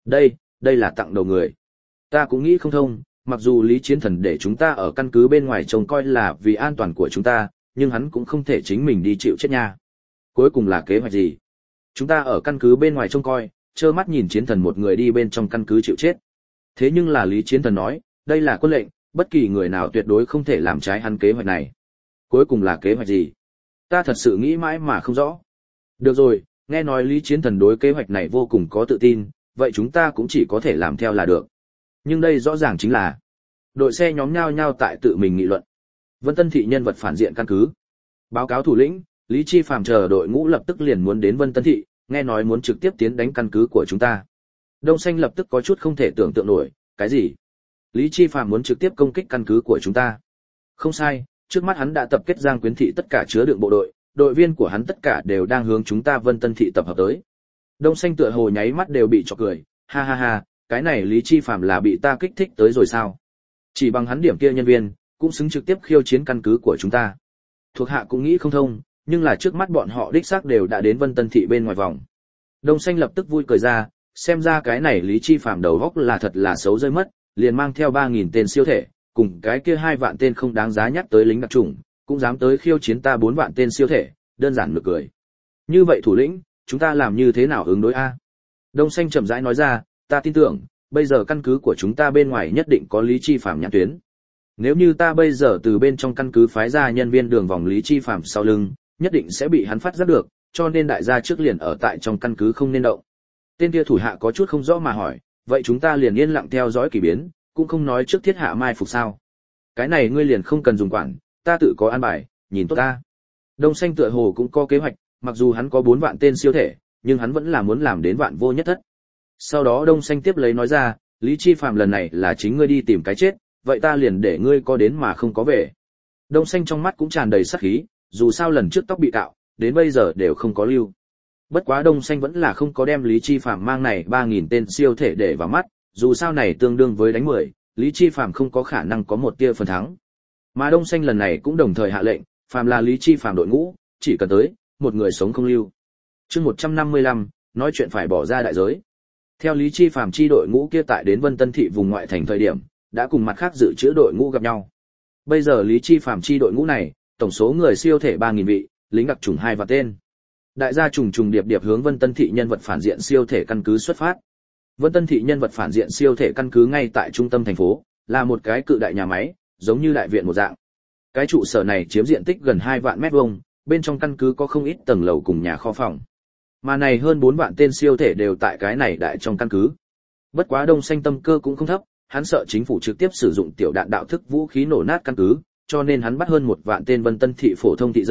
Đây là tặng đầu người. Ta cũng nghĩ không thông, mặc dù Lý Chiến Thần để chúng ta ở căn cứ bên ngoài trông coi là vì an toàn của chúng ta, nhưng hắn cũng không thể chính mình đi chịu chết nha. Cuối cùng là kế hoạch gì? Chúng ta ở căn cứ bên ngoài trông coi, trơ mắt nhìn Chiến Thần một người đi bên trong căn cứ chịu chết. Thế nhưng là Lý Chiến Thần nói, đây là quân lệnh, bất kỳ người nào tuyệt đối không thể làm trái hắn kế hoạch này. Cuối cùng là kế hoạch gì? Ta thật sự nghĩ mãi mà không rõ. Được rồi, nghe nói Lý Chiến Thần đối kế hoạch này vô cùng có tự tin, vậy chúng ta cũng chỉ có thể làm theo là được. Nhưng đây rõ ràng chính là đội xe nhóm nhao nhao tại tự mình nghị luận. Vân Tân thị nhân vật phản diện căn cứ. Báo cáo thủ lĩnh, Lý Chi Phàm chờ đội ngũ lập tức liền muốn đến Vân Tân thị, nghe nói muốn trực tiếp tiến đánh căn cứ của chúng ta. Đông Xanh lập tức có chút không thể tưởng tượng nổi, cái gì? Lý Chi Phàm muốn trực tiếp công kích căn cứ của chúng ta? Không sai, trước mắt hắn đã tập kết Giang Quyến thị tất cả chứa đựng bộ đội, đội viên của hắn tất cả đều đang hướng chúng ta Vân Tân thị tập hợp tới. Đông Xanh tựa hồ nháy mắt đều bị chọc cười, ha ha ha, cái này Lý Chi Phàm là bị ta kích thích tới rồi sao? Chỉ bằng hắn điểm kia nhân viên, cũng xứng trực tiếp khiêu chiến căn cứ của chúng ta. Thuộc hạ cũng nghĩ không thông, nhưng là trước mắt bọn họ đích xác đều đã đến Vân Tân thị bên ngoài vòng. Đông Xanh lập tức vui cười ra, xem ra cái này Lý Chi Phàm đầu óc là thật là xấu rơi mất, liền mang theo 3000 tên siêu thể, cùng cái kia 2 vạn tên không đáng giá nhắc tới lính đặc chủng, cũng dám tới khiêu chiến ta 4 vạn tên siêu thể, đơn giản nực cười. Như vậy thủ lĩnh, chúng ta làm như thế nào ứng đối a? Đông Xanh chậm rãi nói ra, ta tin tưởng, bây giờ căn cứ của chúng ta bên ngoài nhất định có Lý Chi Phàm nhãn tuyến. Nếu như ta bây giờ từ bên trong căn cứ phái ra nhân viên đường vòng Lý Chi Phàm sau lưng, nhất định sẽ bị hắn phát giác được, cho nên đại gia trước liền ở tại trong căn cứ không nên động. Tên kia thủ hạ có chút không rõ mà hỏi, vậy chúng ta liền yên lặng theo dõi kỳ biến, cũng không nói trước thiết hạ mai phục sao? Cái này ngươi liền không cần dùng quản, ta tự có an bài, nhìn tốt ta. Đông Xanh tựa hồ cũng có kế hoạch, mặc dù hắn có 4 vạn tên siêu thể, nhưng hắn vẫn là muốn làm đến vạn vô nhất thất. Sau đó Đông Xanh tiếp lấy nói ra, Lý Chi Phàm lần này là chính ngươi đi tìm cái chết, vậy ta liền để ngươi có đến mà không có về. Đông Xanh trong mắt cũng tràn đầy sát khí, dù sao lần trước tóc bị cạo, đến bây giờ đều không có lưu. Bất quá Đông Xanh vẫn là không có đem Lý Chi Phàm mang này 3000 tên siêu thể để vào mắt, dù sao này tương đương với đánh 10, Lý Chi Phàm không có khả năng có một tia phần thắng. Mà Đông Xanh lần này cũng đồng thời hạ lệnh, phàm là Lý Chi Phàm đội ngũ, chỉ cần tới, một người sống không lưu. Chương 155, nói chuyện phải bỏ ra đại giới. Theo Lý Chi Phàm chi đội ngũ kia tại đến Vân Tân thị vùng ngoại thành thời điểm, đã cùng mặt khác dự trữ đội ngũ gặp nhau. Bây giờ Lý Chi Phàm chi đội ngũ này, tổng số người siêu thể 3000 vị, lính đặc chủng 2 vạn tên. Đại gia trùng trùng điệp điệp hướng Vân Tân thị nhân vật phản diện siêu thể căn cứ xuất phát. Vân Tân thị nhân vật phản diện siêu thể căn cứ ngay tại trung tâm thành phố, là một cái cự đại nhà máy, giống như đại viện một dạng. Cái trụ sở này chiếm diện tích gần 2 vạn mét vuông, bên trong căn cứ có không ít tầng lầu cùng nhà kho phòng. Mà này hơn 4 vạn tên siêu thể đều tại cái này đại trong căn cứ. Bất quá Đông Xanh tâm cơ cũng không thấp, hắn sợ chính phủ trực tiếp sử dụng tiểu đạn đạo thức vũ khí nổ nát căn cứ, cho nên hắn bắt hơn 1 vạn tên Vân Tân thị phổ thông thị dân,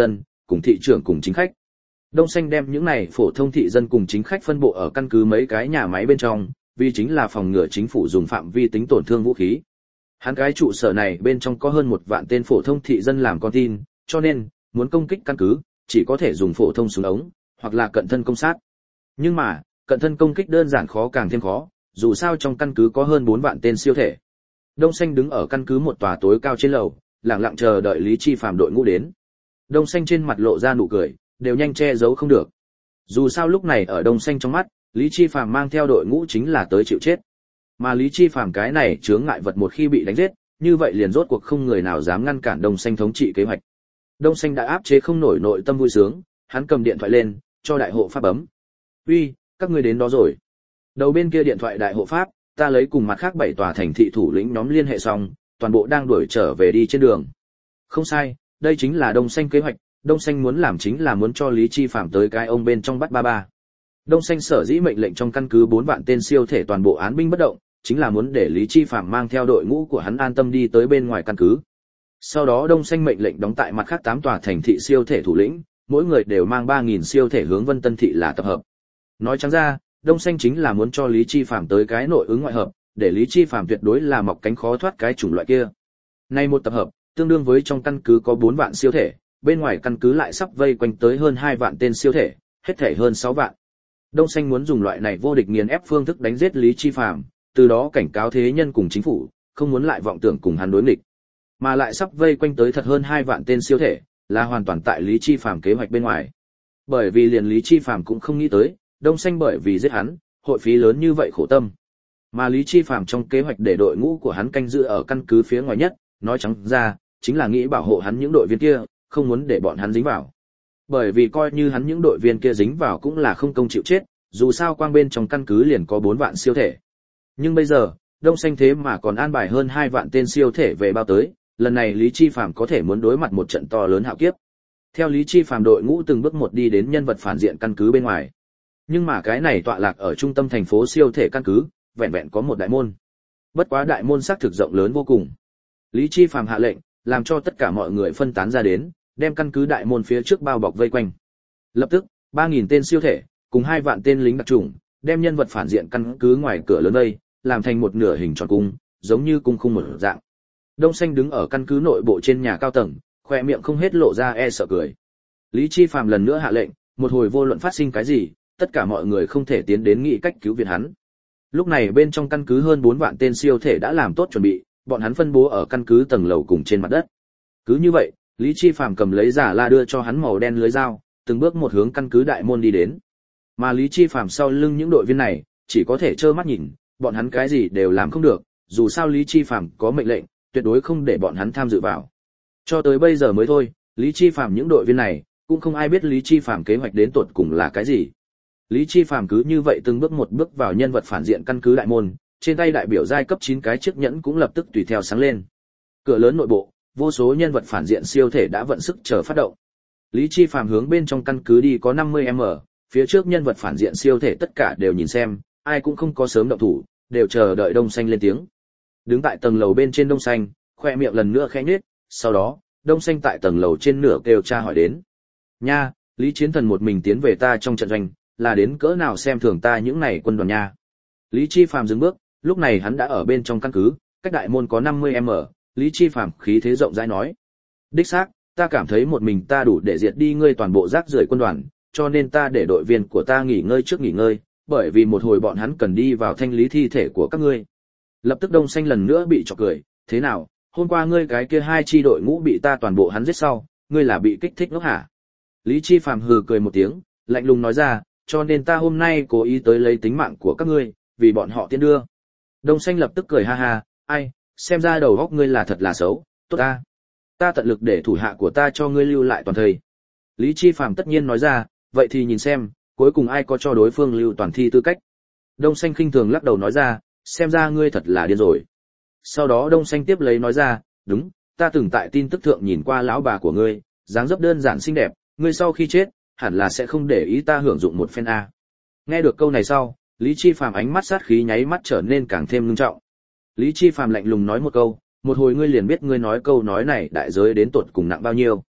cùng thị trưởng cùng chính khách. Đông Xanh đem những này phổ thông thị dân cùng chính khách phân bộ ở căn cứ mấy cái nhà máy bên trong, vì chính là phòng ngừa chính phủ dùng phạm vi tính tổn thương vũ khí. Hắn cái trụ sở này bên trong có hơn 1 vạn tên phổ thông thị dân làm con tin, cho nên muốn công kích căn cứ, chỉ có thể dùng phổ thông súng ống, hoặc là cận thân công sát. Nhưng mà, cận thân công kích đơn giản khó càng thêm khó, dù sao trong căn cứ có hơn 4 vạn tên siêu thể. Đông Xanh đứng ở căn cứ một tòa tối cao trên lầu, lặng lặng chờ đợi Lý Chi Phàm đội ngũ đến. Đông Xanh trên mặt lộ ra nụ cười, đều nhanh che giấu không được. Dù sao lúc này ở Đông Xanh trong mắt, Lý Chi Phàm mang theo đội ngũ chính là tới chịu chết. Mà Lý Chi Phàm cái này chướng ngại vật một khi bị đánh giết, như vậy liền rốt cuộc không người nào dám ngăn cản Đông Xanh thống trị kế hoạch. Đông Xanh đã áp chế không nổi nội tâm vui sướng, hắn cầm điện thoại lên, cho đại hộ pháp bấm. "Uy, các ngươi đến đó rồi." Đầu bên kia điện thoại đại hộ pháp, ta lấy cùng mặt khác 7 tòa thành thị thủ lĩnh nhóm liên hệ xong, toàn bộ đang đuổi trở về đi trên đường. Không sai, đây chính là Đông Xanh kế hoạch, Đông Xanh muốn làm chính là muốn cho Lý Chi Phàm tới cái ông bên trong bắt ba ba. Đông Xanh sở dĩ mệnh lệnh trong căn cứ 4 vạn tên siêu thể toàn bộ án binh bất động, chính là muốn để Lý Chi Phàm mang theo đội ngũ của hắn an tâm đi tới bên ngoài căn cứ. Sau đó Đông Xanh mệnh lệnh đóng tại mặt khác 8 tòa thành thị siêu thể thủ lĩnh, mỗi người đều mang 3000 siêu thể hướng Vân Tân thị là tập hợp. Nói trắng ra, Đông Xanh chính là muốn cho Lý Chi Phàm tới cái nội ứng ngoại hợp, để Lý Chi Phàm tuyệt đối là mọc cánh khó thoát cái chủng loại kia. Nay một tập hợp, tương đương với trong căn cứ có 4 vạn siêu thể, bên ngoài căn cứ lại sắp vây quanh tới hơn 2 vạn tên siêu thể, hết thể hơn 6 vạn. Đông Xanh muốn dùng loại này vô địch nghiền ép phương thức đánh giết Lý Chi Phàm, từ đó cảnh cáo thế nhân cùng chính phủ, không muốn lại vọng tưởng cùng hắn đối nghịch. Mà lại sắp vây quanh tới thật hơn 2 vạn tên siêu thể, là hoàn toàn tại Lý Chi Phàm kế hoạch bên ngoài. Bởi vì liền Lý Chi Phàm cũng không nghĩ tới, Đông Xanh bởi vì giết hắn, hội phí lớn như vậy khổ tâm. Mà Lý Chi Phàm trong kế hoạch để đội ngũ của hắn canh giữ ở căn cứ phía ngoài nhất, nói trắng ra, chính là nghĩ bảo hộ hắn những đội viên kia, không muốn để bọn hắn dính vào. Bởi vì coi như hắn những đội viên kia dính vào cũng là không công chịu chết, dù sao quang bên trong căn cứ liền có 4 vạn siêu thể. Nhưng bây giờ, Đông Xanh thế mà còn an bài hơn 2 vạn tên siêu thể về bao tới, lần này Lý Chi Phàm có thể muốn đối mặt một trận to lớn hạo kiếp. Theo Lý Chi Phàm đội ngũ từng bước một đi đến nhân vật phản diện căn cứ bên ngoài. Nhưng mà cái này tọa lạc ở trung tâm thành phố siêu thể căn cứ, vẹn vẹn có một đại môn. Bất quá đại môn xác thực rộng lớn vô cùng. Lý Chi Phàm hạ lệnh, làm cho tất cả mọi người phân tán ra đến, đem căn cứ đại môn phía trước bao bọc vây quanh. Lập tức, 3000 tên siêu thể, cùng 2 vạn tên lính đặc chủng, đem nhân vật phản diện căn cứ ngoài cửa lớn vây, làm thành một nửa hình tròn cung, giống như cung khung một dạng. Đông Xanh đứng ở căn cứ nội bộ trên nhà cao tầng, khoe miệng không hết lộ ra e sợ cười. Lý Chi Phàm lần nữa hạ lệnh, một hồi vô luận phát sinh cái gì, tất cả mọi người không thể tiến đến nghĩ cách cứu viện hắn. Lúc này bên trong căn cứ hơn 4 vạn tên siêu thể đã làm tốt chuẩn bị, bọn hắn phân bố ở căn cứ tầng lầu cùng trên mặt đất. Cứ như vậy, Lý Chi Phàm cầm lấy giả la đưa cho hắn màu đen lưới dao, từng bước một hướng căn cứ đại môn đi đến. Mà Lý Chi Phàm sau lưng những đội viên này, chỉ có thể trơ mắt nhìn, bọn hắn cái gì đều làm không được, dù sao Lý Chi Phàm có mệnh lệnh, tuyệt đối không để bọn hắn tham dự vào. Cho tới bây giờ mới thôi, Lý Chi Phàm những đội viên này, cũng không ai biết Lý Chi Phàm kế hoạch đến tột cùng là cái gì. Lý Chi Phàm cứ như vậy từng bước một bước vào nhân vật phản diện căn cứ đại môn, trên tay đại biểu giai cấp 9 cái chiếc nhẫn cũng lập tức tùy theo sáng lên. Cửa lớn nội bộ, vô số nhân vật phản diện siêu thể đã vận sức chờ phát động. Lý Chi Phàm hướng bên trong căn cứ đi có 50m, phía trước nhân vật phản diện siêu thể tất cả đều nhìn xem, ai cũng không có sớm động thủ, đều chờ đợi Đông Xanh lên tiếng. Đứng tại tầng lầu bên trên Đông Xanh, khoe miệng lần nữa khẽ nhếch, sau đó, Đông Xanh tại tầng lầu trên nửa kêu tra hỏi đến. Nha, Lý Chiến Thần một mình tiến về ta trong trận doanh, là đến cỡ nào xem thường ta những này quân đoàn nha. Lý Chi Phàm dừng bước, lúc này hắn đã ở bên trong căn cứ, cách đại môn có 50m, Lý Chi Phàm khí thế rộng rãi nói. Đích xác, ta cảm thấy một mình ta đủ để diệt đi ngươi toàn bộ rác rưởi quân đoàn, cho nên ta để đội viên của ta nghỉ ngơi trước nghỉ ngơi, bởi vì một hồi bọn hắn cần đi vào thanh lý thi thể của các ngươi. Lập tức Đông Xanh lần nữa bị chọc cười, thế nào, hôm qua ngươi cái kia 2 chi đội ngũ bị ta toàn bộ hắn giết sau, ngươi là bị kích thích ngốc hả? Lý Chi Phàm hừ cười một tiếng, lạnh lùng nói ra, cho nên ta hôm nay cố ý tới lấy tính mạng của các ngươi, vì bọn họ tiến đưa. Đông Xanh lập tức cười ha ha, ai, xem ra đầu óc ngươi là thật là xấu, tốt ta. Ta tận lực để thủ hạ của ta cho ngươi lưu lại toàn thời. Lý Chi Phàm tất nhiên nói ra, vậy thì nhìn xem, cuối cùng ai có cho đối phương lưu toàn thi tư cách. Đông Xanh khinh thường lắc đầu nói ra, xem ra ngươi thật là điên rồi. Sau đó Đông Xanh tiếp lấy nói ra, đúng, ta từng tại tin tức thượng nhìn qua lão bà của ngươi, dáng dấp đơn giản xinh đẹp, ngươi sau khi chết, hẳn là sẽ không để ý ta hưởng dụng một phen a. Nghe được câu này sau, Lý Chi Phàm ánh mắt sát khí nháy mắt trở nên càng thêm nghiêm trọng. Lý Chi Phàm lạnh lùng nói một câu, một hồi ngươi liền biết ngươi nói câu nói này đại giới đến tột cùng nặng bao nhiêu.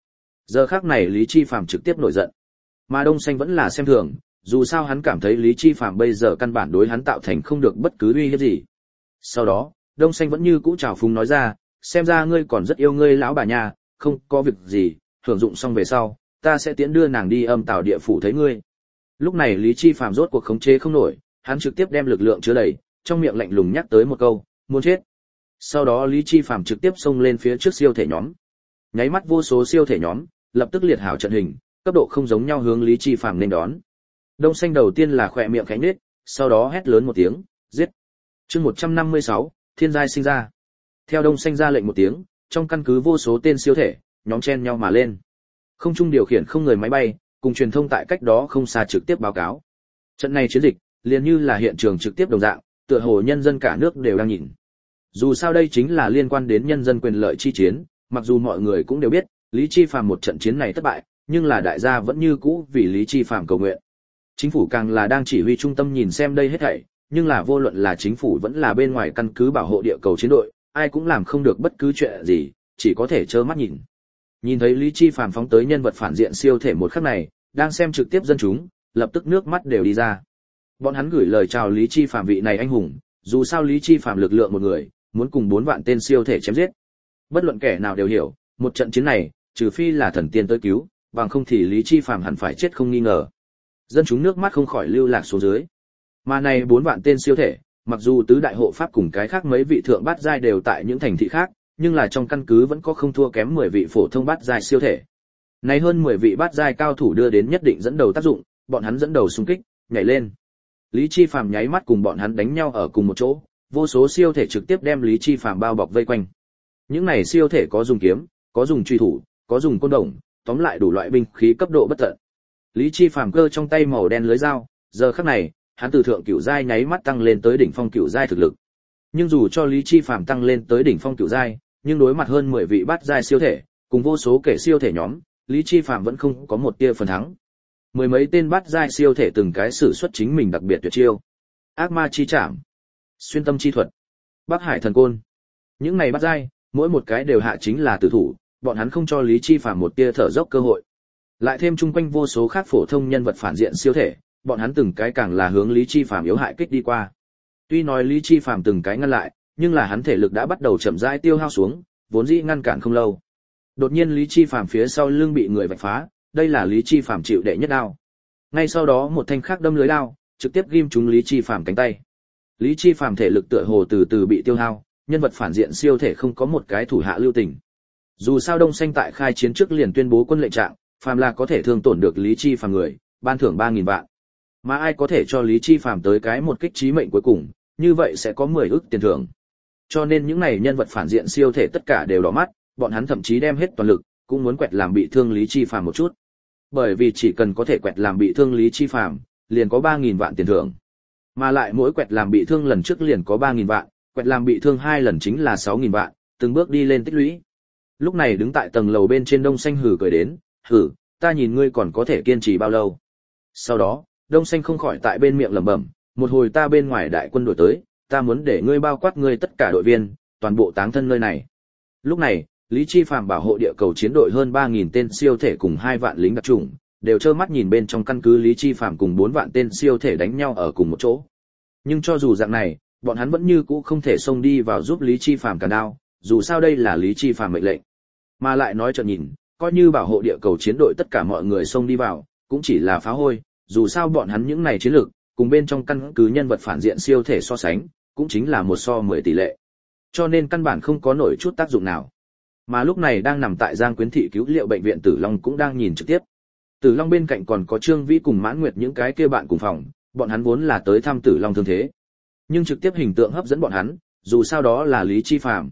Giờ khắc này Lý Chi Phàm trực tiếp nổi giận. Mà Đông Xanh vẫn là xem thường, dù sao hắn cảm thấy Lý Chi Phàm bây giờ căn bản đối hắn tạo thành không được bất cứ uy hiếp gì. Sau đó, Đông Xanh vẫn như cũ trào phúng nói ra, xem ra ngươi còn rất yêu ngươi lão bà nhà, không có việc gì, hưởng dụng xong về sau, ta sẽ tiễn đưa nàng đi Âm Tào địa phủ thấy ngươi. Lúc này Lý Chi Phàm rốt cuộc khống chế không nổi, hắn trực tiếp đem lực lượng chứa đầy, trong miệng lạnh lùng nhắc tới một câu, muốn chết. Sau đó Lý Chi Phàm trực tiếp xông lên phía trước siêu thể nhóm. Nháy mắt vô số siêu thể nhóm, lập tức liệt hảo trận hình, cấp độ không giống nhau hướng Lý Chi Phàm nên đón. Đông Xanh đầu tiên là khỏe miệng khẽ nhếch, sau đó hét lớn một tiếng, giết. Chương 156, thiên giai sinh ra. Theo Đông Xanh ra lệnh một tiếng, trong căn cứ vô số tên siêu thể, nhóm chen nhau mà lên. Không trung điều khiển không người máy bay, cùng truyền thông tại cách đó không xa trực tiếp báo cáo. Trận này chiến dịch, liền như là hiện trường trực tiếp đồng dạng, tựa hồ nhân dân cả nước đều đang nhìn. Dù sao đây chính là liên quan đến nhân dân quyền lợi chi chiến, mặc dù mọi người cũng đều biết, Lý Chi Phàm một trận chiến này thất bại, nhưng là đại gia vẫn như cũ vì Lý Chi Phàm cầu nguyện. Chính phủ càng là đang chỉ huy trung tâm nhìn xem đây hết thảy, nhưng là vô luận là chính phủ vẫn là bên ngoài căn cứ bảo hộ địa cầu chiến đội, ai cũng làm không được bất cứ chuyện gì, chỉ có thể trơ mắt nhìn. Nhìn thấy Lý Chi Phàm phóng tới nhân vật phản diện siêu thể một khắc này, đang xem trực tiếp dân chúng, lập tức nước mắt đều đi ra. Bọn hắn gửi lời chào Lý Chi Phàm vị này anh hùng, dù sao Lý Chi Phàm lực lượng một người, muốn cùng 4 vạn tên siêu thể chém giết. Bất luận kẻ nào đều hiểu, một trận chiến này, trừ phi là thần tiên tới cứu, bằng không thì Lý Chi Phàm hẳn phải chết không nghi ngờ. Dân chúng nước mắt không khỏi lưu lạc xuống dưới. Mà này 4 vạn tên siêu thể, mặc dù tứ đại hộ pháp cùng cái khác mấy vị thượng bát giai đều tại những thành thị khác, nhưng là trong căn cứ vẫn có không thua kém 10 vị phổ thông bát giai siêu thể. Này hơn 10 vị bát giai cao thủ đưa đến nhất định dẫn đầu tác dụng, bọn hắn dẫn đầu xung kích, nhảy lên. Lý Chi Phàm nháy mắt cùng bọn hắn đánh nhau ở cùng một chỗ, vô số siêu thể trực tiếp đem Lý Chi Phàm bao bọc vây quanh. Những này siêu thể có dùng kiếm, có dùng truy thủ, có dùng côn đồng, tóm lại đủ loại binh khí cấp độ bất tận. Lý Chi Phàm cơ trong tay màu đen lưới dao, giờ khắc này, hắn từ thượng cửu giai nháy mắt tăng lên tới đỉnh phong cửu giai thực lực. Nhưng dù cho Lý Chi Phàm tăng lên tới đỉnh phong cửu giai, nhưng đối mặt hơn 10 vị bát giai siêu thể, cùng vô số kẻ siêu thể nhóm, Lý Chi Phàm vẫn không có một tia phần thắng. Mười mấy tên bát giai siêu thể từng cái sử xuất chính mình đặc biệt tuyệt chiêu. Ác ma chi trảm, xuyên tâm chi thuật, Bắc Hải thần côn. Những này bát giai, mỗi một cái đều hạ chính là tử thủ, bọn hắn không cho Lý Chi Phàm một tia thở dốc cơ hội. Lại thêm chung quanh vô số khác phổ thông nhân vật phản diện siêu thể, bọn hắn từng cái càng là hướng Lý Chi Phàm yếu hại kích đi qua. Tuy nói Lý Chi Phàm từng cái ngăn lại, nhưng là hắn thể lực đã bắt đầu chậm rãi tiêu hao xuống, vốn dĩ ngăn cản không lâu. Đột nhiên Lý Chi Phàm phía sau lưng bị người vạch phá, đây là Lý Chi Phàm chịu đệ nhất đao. Ngay sau đó một thanh khác đâm lưới đao, trực tiếp ghim trúng Lý Chi Phàm cánh tay. Lý Chi Phàm thể lực tựa hồ từ từ bị tiêu hao, nhân vật phản diện siêu thể không có một cái thủ hạ lưu tình. Dù sao Đông Xanh tại khai chiến trước liền tuyên bố quân lệnh trạng, phàm là có thể thương tổn được Lý Chi Phàm người, ban thưởng 3000 vạn. Mà ai có thể cho Lý Chi Phàm tới cái một kích chí mệnh cuối cùng, như vậy sẽ có 10 ức tiền thưởng. Cho nên những này nhân vật phản diện siêu thể tất cả đều đỏ mắt, bọn hắn thậm chí đem hết toàn lực, cũng muốn quẹt làm bị thương Lý Chi Phàm một chút. Bởi vì chỉ cần có thể quẹt làm bị thương Lý Chi Phàm, liền có 3000 vạn tiền thưởng. Mà lại mỗi quẹt làm bị thương lần trước liền có 3000 vạn, quẹt làm bị thương 2 lần chính là 6000 vạn, từng bước đi lên tích lũy. Lúc này đứng tại tầng lầu bên trên Đông Xanh hừ cười đến, "Hừ, ta nhìn ngươi còn có thể kiên trì bao lâu." Sau đó, Đông Xanh không khỏi tại bên miệng lẩm bẩm, "Một hồi ta bên ngoài đại quân đuổi tới, ta muốn để ngươi bao quát ngươi tất cả đội viên, toàn bộ táng thân nơi này." Lúc này, Lý Chi Phàm bảo hộ địa cầu chiến đội hơn 3000 tên siêu thể cùng 2 vạn lính đặc chủng, đều trơ mắt nhìn bên trong căn cứ Lý Chi Phàm cùng 4 vạn tên siêu thể đánh nhau ở cùng một chỗ. Nhưng cho dù dạng này, bọn hắn vẫn như cũ không thể xông đi vào giúp Lý Chi Phàm cản đao, dù sao đây là Lý Chi Phàm mệnh lệnh. Mà lại nói chợt nhìn, coi như bảo hộ địa cầu chiến đội tất cả mọi người xông đi vào, cũng chỉ là phá hôi, dù sao bọn hắn những này chiến lược, cùng bên trong căn cứ nhân vật phản diện siêu thể so sánh, cũng chính là 1:10 tỷ lệ. Cho nên căn bản không có nổi chút tác dụng nào. Mà lúc này đang nằm tại Giang Quyến thị cứu liệu bệnh viện Tử Long cũng đang nhìn trực tiếp. Tử Long bên cạnh còn có Trương Vĩ cùng Mãn Nguyệt những cái kia bạn cùng phòng, bọn hắn vốn là tới thăm Tử Long thương thế. Nhưng trực tiếp hình tượng hấp dẫn bọn hắn, dù sao đó là Lý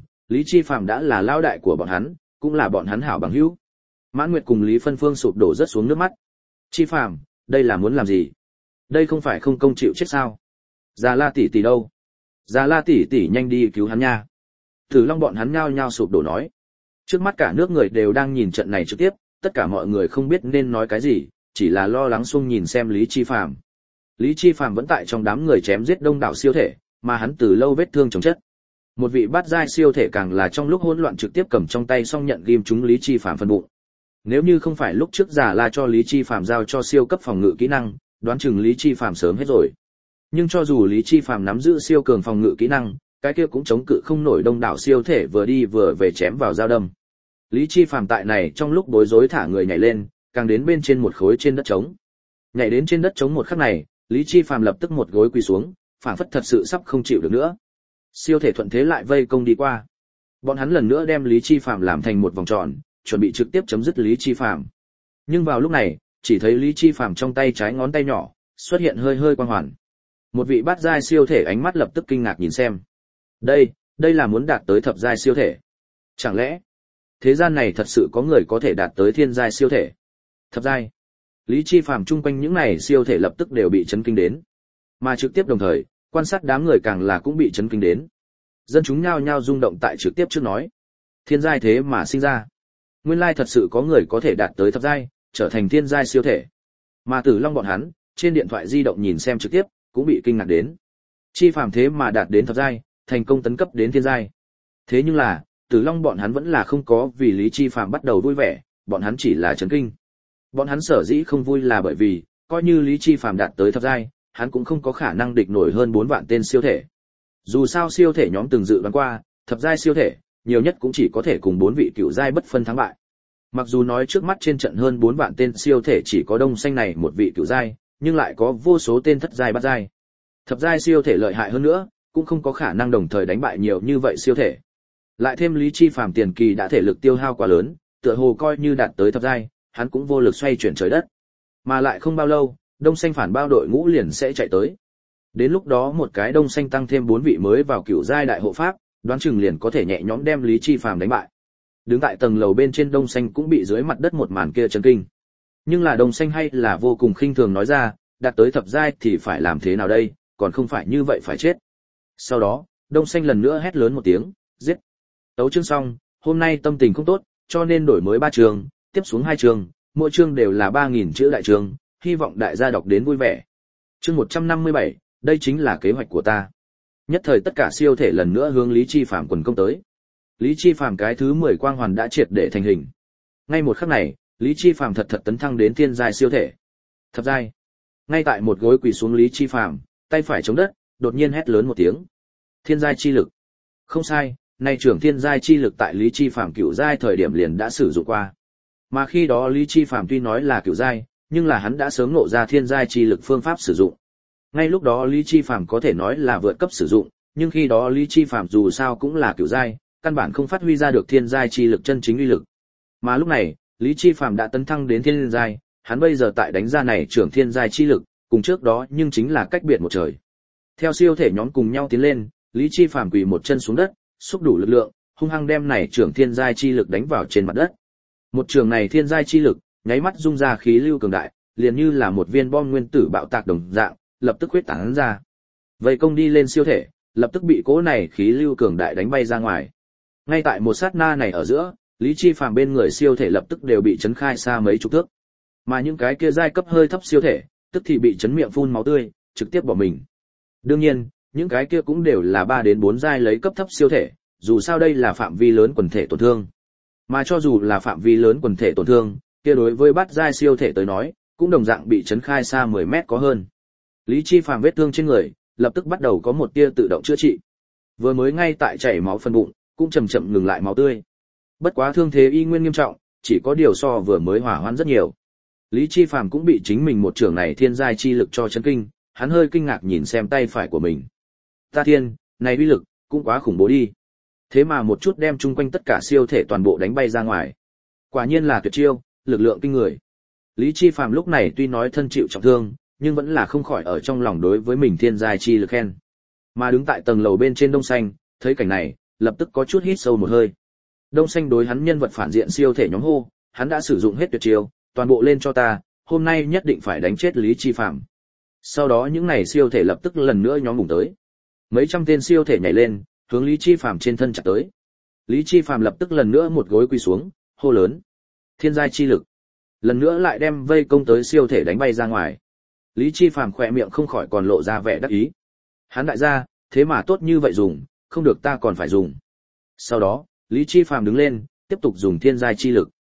Chi Phàm đã là lão đại của bọn hắn, cũng là bọn hắn hảo bằng hữu. Mãn Nguyệt cùng Lý Phân Phương sụp đổ rất xuống nước mắt. "Chi Phàm, đây là muốn làm gì? Đây không phải không công chịu chết sao? Già La tỷ tỷ đâu? Già La tỷ tỷ nhanh đi cứu hắn nha." Tử Long bọn hắn nhao nhao sụp đổ nói. Trước mắt cả nước người đều đang nhìn trận này trực tiếp, tất cả mọi người không biết nên nói cái gì, chỉ là lo lắng xung nhìn xem Lý Chi Phàm. Lý Chi Phàm vẫn tại trong đám người chém giết đông đảo siêu thể, mà hắn từ lâu vết thương chồng chất. Một vị bát giai siêu thể càng là trong lúc hỗn loạn trực tiếp cầm trong tay song nhận ghim trúng Lý Chi Phàm phần bụng. Nếu như không phải lúc trước Già La cho Lý Chi Phàm giao cho siêu cấp phòng ngự kỹ năng, đoán chừng Lý Chi Phàm sớm hết rồi. Nhưng cho dù Lý Chi Phàm nắm giữ siêu cường phòng ngự kỹ năng, cái kia cũng chống cự không nổi đông đảo siêu thể vừa đi vừa về chém vào giao đâm. Lý Chi Phàm tại này trong lúc bối rối thả người nhảy lên, càng đến bên trên một khối trên đất trống. Nhảy đến trên đất trống một khắc này, Lý Chi Phàm lập tức một gối quỳ xuống, phảng phất thật sự sắp không chịu được nữa. Siêu thể thuận thế lại vây công đi qua. Bọn hắn lần nữa đem Lý Chi Phàm làm thành một vòng tròn, chuẩn bị trực tiếp chấm dứt Lý Chi Phàm. Nhưng vào lúc này, chỉ thấy Lý Chi Phàm trong tay trái ngón tay nhỏ xuất hiện hơi hơi quang hoàn. Một vị bát giai siêu thể ánh mắt lập tức kinh ngạc nhìn xem. Đây là muốn đạt tới thập giai siêu thể. Chẳng lẽ thế gian này thật sự có người có thể đạt tới thiên giai siêu thể? Thập giai. Lý Chi Phàm chung quanh những này siêu thể lập tức đều bị chấn kinh đến. Mà trực tiếp đồng thời, quan sát đám người càng là cũng bị chấn kinh đến. Dân chúng nhao nhao rung động tại trực tiếp trước nói. Thiên giai thế mà sinh ra. Nguyên lai thật sự có người có thể đạt tới thập giai, trở thành thiên giai siêu thể. Mà Tử Long bọn hắn, trên điện thoại di động nhìn xem trực tiếp, cũng bị kinh ngạc đến. Chi Phàm thế mà đạt đến thập giai, thành công tấn cấp đến thiên giai. Thế nhưng là, Tử Long bọn hắn vẫn là không có vì Lý Chi Phàm bắt đầu vui vẻ, bọn hắn chỉ là chấn kinh. Bọn hắn sở dĩ không vui là bởi vì, coi như Lý Chi Phàm đạt tới thập giai, hắn cũng không có khả năng địch nổi hơn 4 vạn tên siêu thể. Dù sao siêu thể nhóm từng dự đoán qua, thập giai siêu thể, nhiều nhất cũng chỉ có thể cùng 4 vị cựu giai bất phân thắng bại. Mặc dù nói trước mắt trên trận hơn 4 vạn tên siêu thể chỉ có Đông Xanh này một vị cựu giai, nhưng lại có vô số tên thất giai bát giai. Thập giai siêu thể lợi hại hơn nữa, cũng không có khả năng đồng thời đánh bại nhiều như vậy siêu thể. Lại thêm Lý Chi Phàm tiền kỳ đã thể lực tiêu hao quá lớn, tựa hồ coi như đạt tới thập giai, hắn cũng vô lực xoay chuyển trời đất. Mà lại không bao lâu, Đông Xanh phản bao đội ngũ liền sẽ chạy tới. Đến lúc đó một cái Đông Xanh tăng thêm 4 vị mới vào cựu giai đại hộ pháp, đoán chừng liền có thể nhẹ nhõm đem Lý Chi Phàm đánh bại. Đứng tại tầng lầu bên trên Đông Xanh cũng bị dưới mặt đất một màn kia chấn kinh. Nhưng là Đông Xanh hay là vô cùng khinh thường nói ra, đạt tới thập giai thì phải làm thế nào đây, còn không phải như vậy phải chết. Sau đó, Đông Xanh lần nữa hét lớn một tiếng, giết. Tấu chương xong, hôm nay tâm tình không tốt, cho nên đổi mới 3 chương, tiếp xuống 2 chương, mỗi chương đều là 3000 chữ đại chương, hy vọng đại gia đọc đến vui vẻ. Chương 157, đây chính là kế hoạch của ta. Nhất thời tất cả siêu thể lần nữa hướng Lý Chi Phàm quần công tới. Lý Chi Phàm cái thứ 10 quang hoàn đã triệt để thành hình. Ngay một khắc này, Lý Chi Phàm thật tấn thăng đến thiên giai siêu thể. Thập giai. Ngay tại một gối quỳ xuống Lý Chi Phàm, tay phải chống đất, đột nhiên hét lớn một tiếng. Thiên giai chi lực. Không sai, nay trưởng thiên giai chi lực tại Lý Chi Phàm cửu giai thời điểm liền đã sử dụng qua. Mà khi đó Lý Chi Phàm tuy nói là cửu giai, nhưng là hắn đã sớm ngộ ra thiên giai chi lực phương pháp sử dụng. Ngay lúc đó Lý Chi Phàm có thể nói là vượt cấp sử dụng, nhưng khi đó Lý Chi Phàm dù sao cũng là cửu giai, căn bản không phát huy ra được thiên giai chi lực chân chính uy lực. Mà lúc này, Lý Chi Phàm đã tấn thăng đến thiên giai, hắn bây giờ tại đánh ra này trưởng thiên giai chi lực, cùng trước đó nhưng chính là cách biệt một trời. Theo siêu thể nhóm cùng nhau tiến lên, Lý Chi Phàm quỳ một chân xuống đất, xúc đủ lực lượng, hung hăng đem này trưởng thiên giai chi lực đánh vào trên mặt đất. Một trường này thiên giai chi lực, nháy mắt dung ra khí lưu cường đại, liền như là một viên bom nguyên tử bạo tạc đồng dạng, lập tức huyết tán ra. Vậy công đi lên siêu thể, lập tức bị cỗ này khí lưu cường đại đánh bay ra ngoài. Ngay tại một sát na này ở giữa, Lý Chi Phàm bên người siêu thể lập tức đều bị chấn khai xa mấy chục thước. Mà những cái kia giai cấp hơi thấp siêu thể, tức thì bị chấn miệng phun máu tươi, trực tiếp bỏ mình. Đương nhiên, những cái kia cũng đều là 3 đến 4 giai lấy cấp thấp siêu thể, dù sao đây là phạm vi lớn quần thể tổn thương. Mà cho dù là phạm vi lớn quần thể tổn thương, kia đối với bát giai siêu thể tới nói, cũng đồng dạng bị chấn khai xa 10 mét có hơn. Lý Chi Phàm vết thương trên người, lập tức bắt đầu có một tia tự động chữa trị. Vừa mới ngay tại chảy máu phân bụng, cũng chậm chậm ngừng lại máu tươi. Bất quá thương thế y nguyên nghiêm trọng, chỉ có điều so vừa mới hỏa hoãn rất nhiều. Lý Chi Phàm cũng bị chính mình một trưởng này thiên giai chi lực cho chấn kinh, hắn hơi kinh ngạc nhìn xem tay phải của mình. Ta thiên, này uy lực, cũng quá khủng bố đi. Thế mà một chút đem chung quanh tất cả siêu thể toàn bộ đánh bay ra ngoài. Quả nhiên là tuyệt chiêu, lực lượng kinh người. Lý Chi Phàm lúc này tuy nói thân chịu trọng thương, nhưng vẫn là không khỏi ở trong lòng đối với mình thiên giai chi lực khen. Mà đứng tại tầng lầu bên trên Đông Xanh, thấy cảnh này, lập tức có chút hít sâu một hơi. Đông Xanh đối hắn nhân vật phản diện siêu thể nhóm hô, hắn đã sử dụng hết tuyệt chiêu, toàn bộ lên cho ta, hôm nay nhất định phải đánh chết Lý Chi Phàm. Sau đó những này siêu thể lập tức lần nữa nhóm bùng tới. Mấy trăm tên siêu thể nhảy lên, hướng Lý Chi Phàm trên thân chặt tới. Lý Chi Phàm lập tức lần nữa một gối quỳ xuống, hô lớn: Thiên giai chi lực. Lần nữa lại đem vây công tới siêu thể đánh bay ra ngoài. Lý Chi Phàm khỏe miệng không khỏi còn lộ ra vẻ đắc ý. Hắn đại gia, thế mà tốt như vậy dùng, không được ta còn phải dùng. Sau đó, Lý Chi Phàm đứng lên, tiếp tục dùng thiên giai chi lực.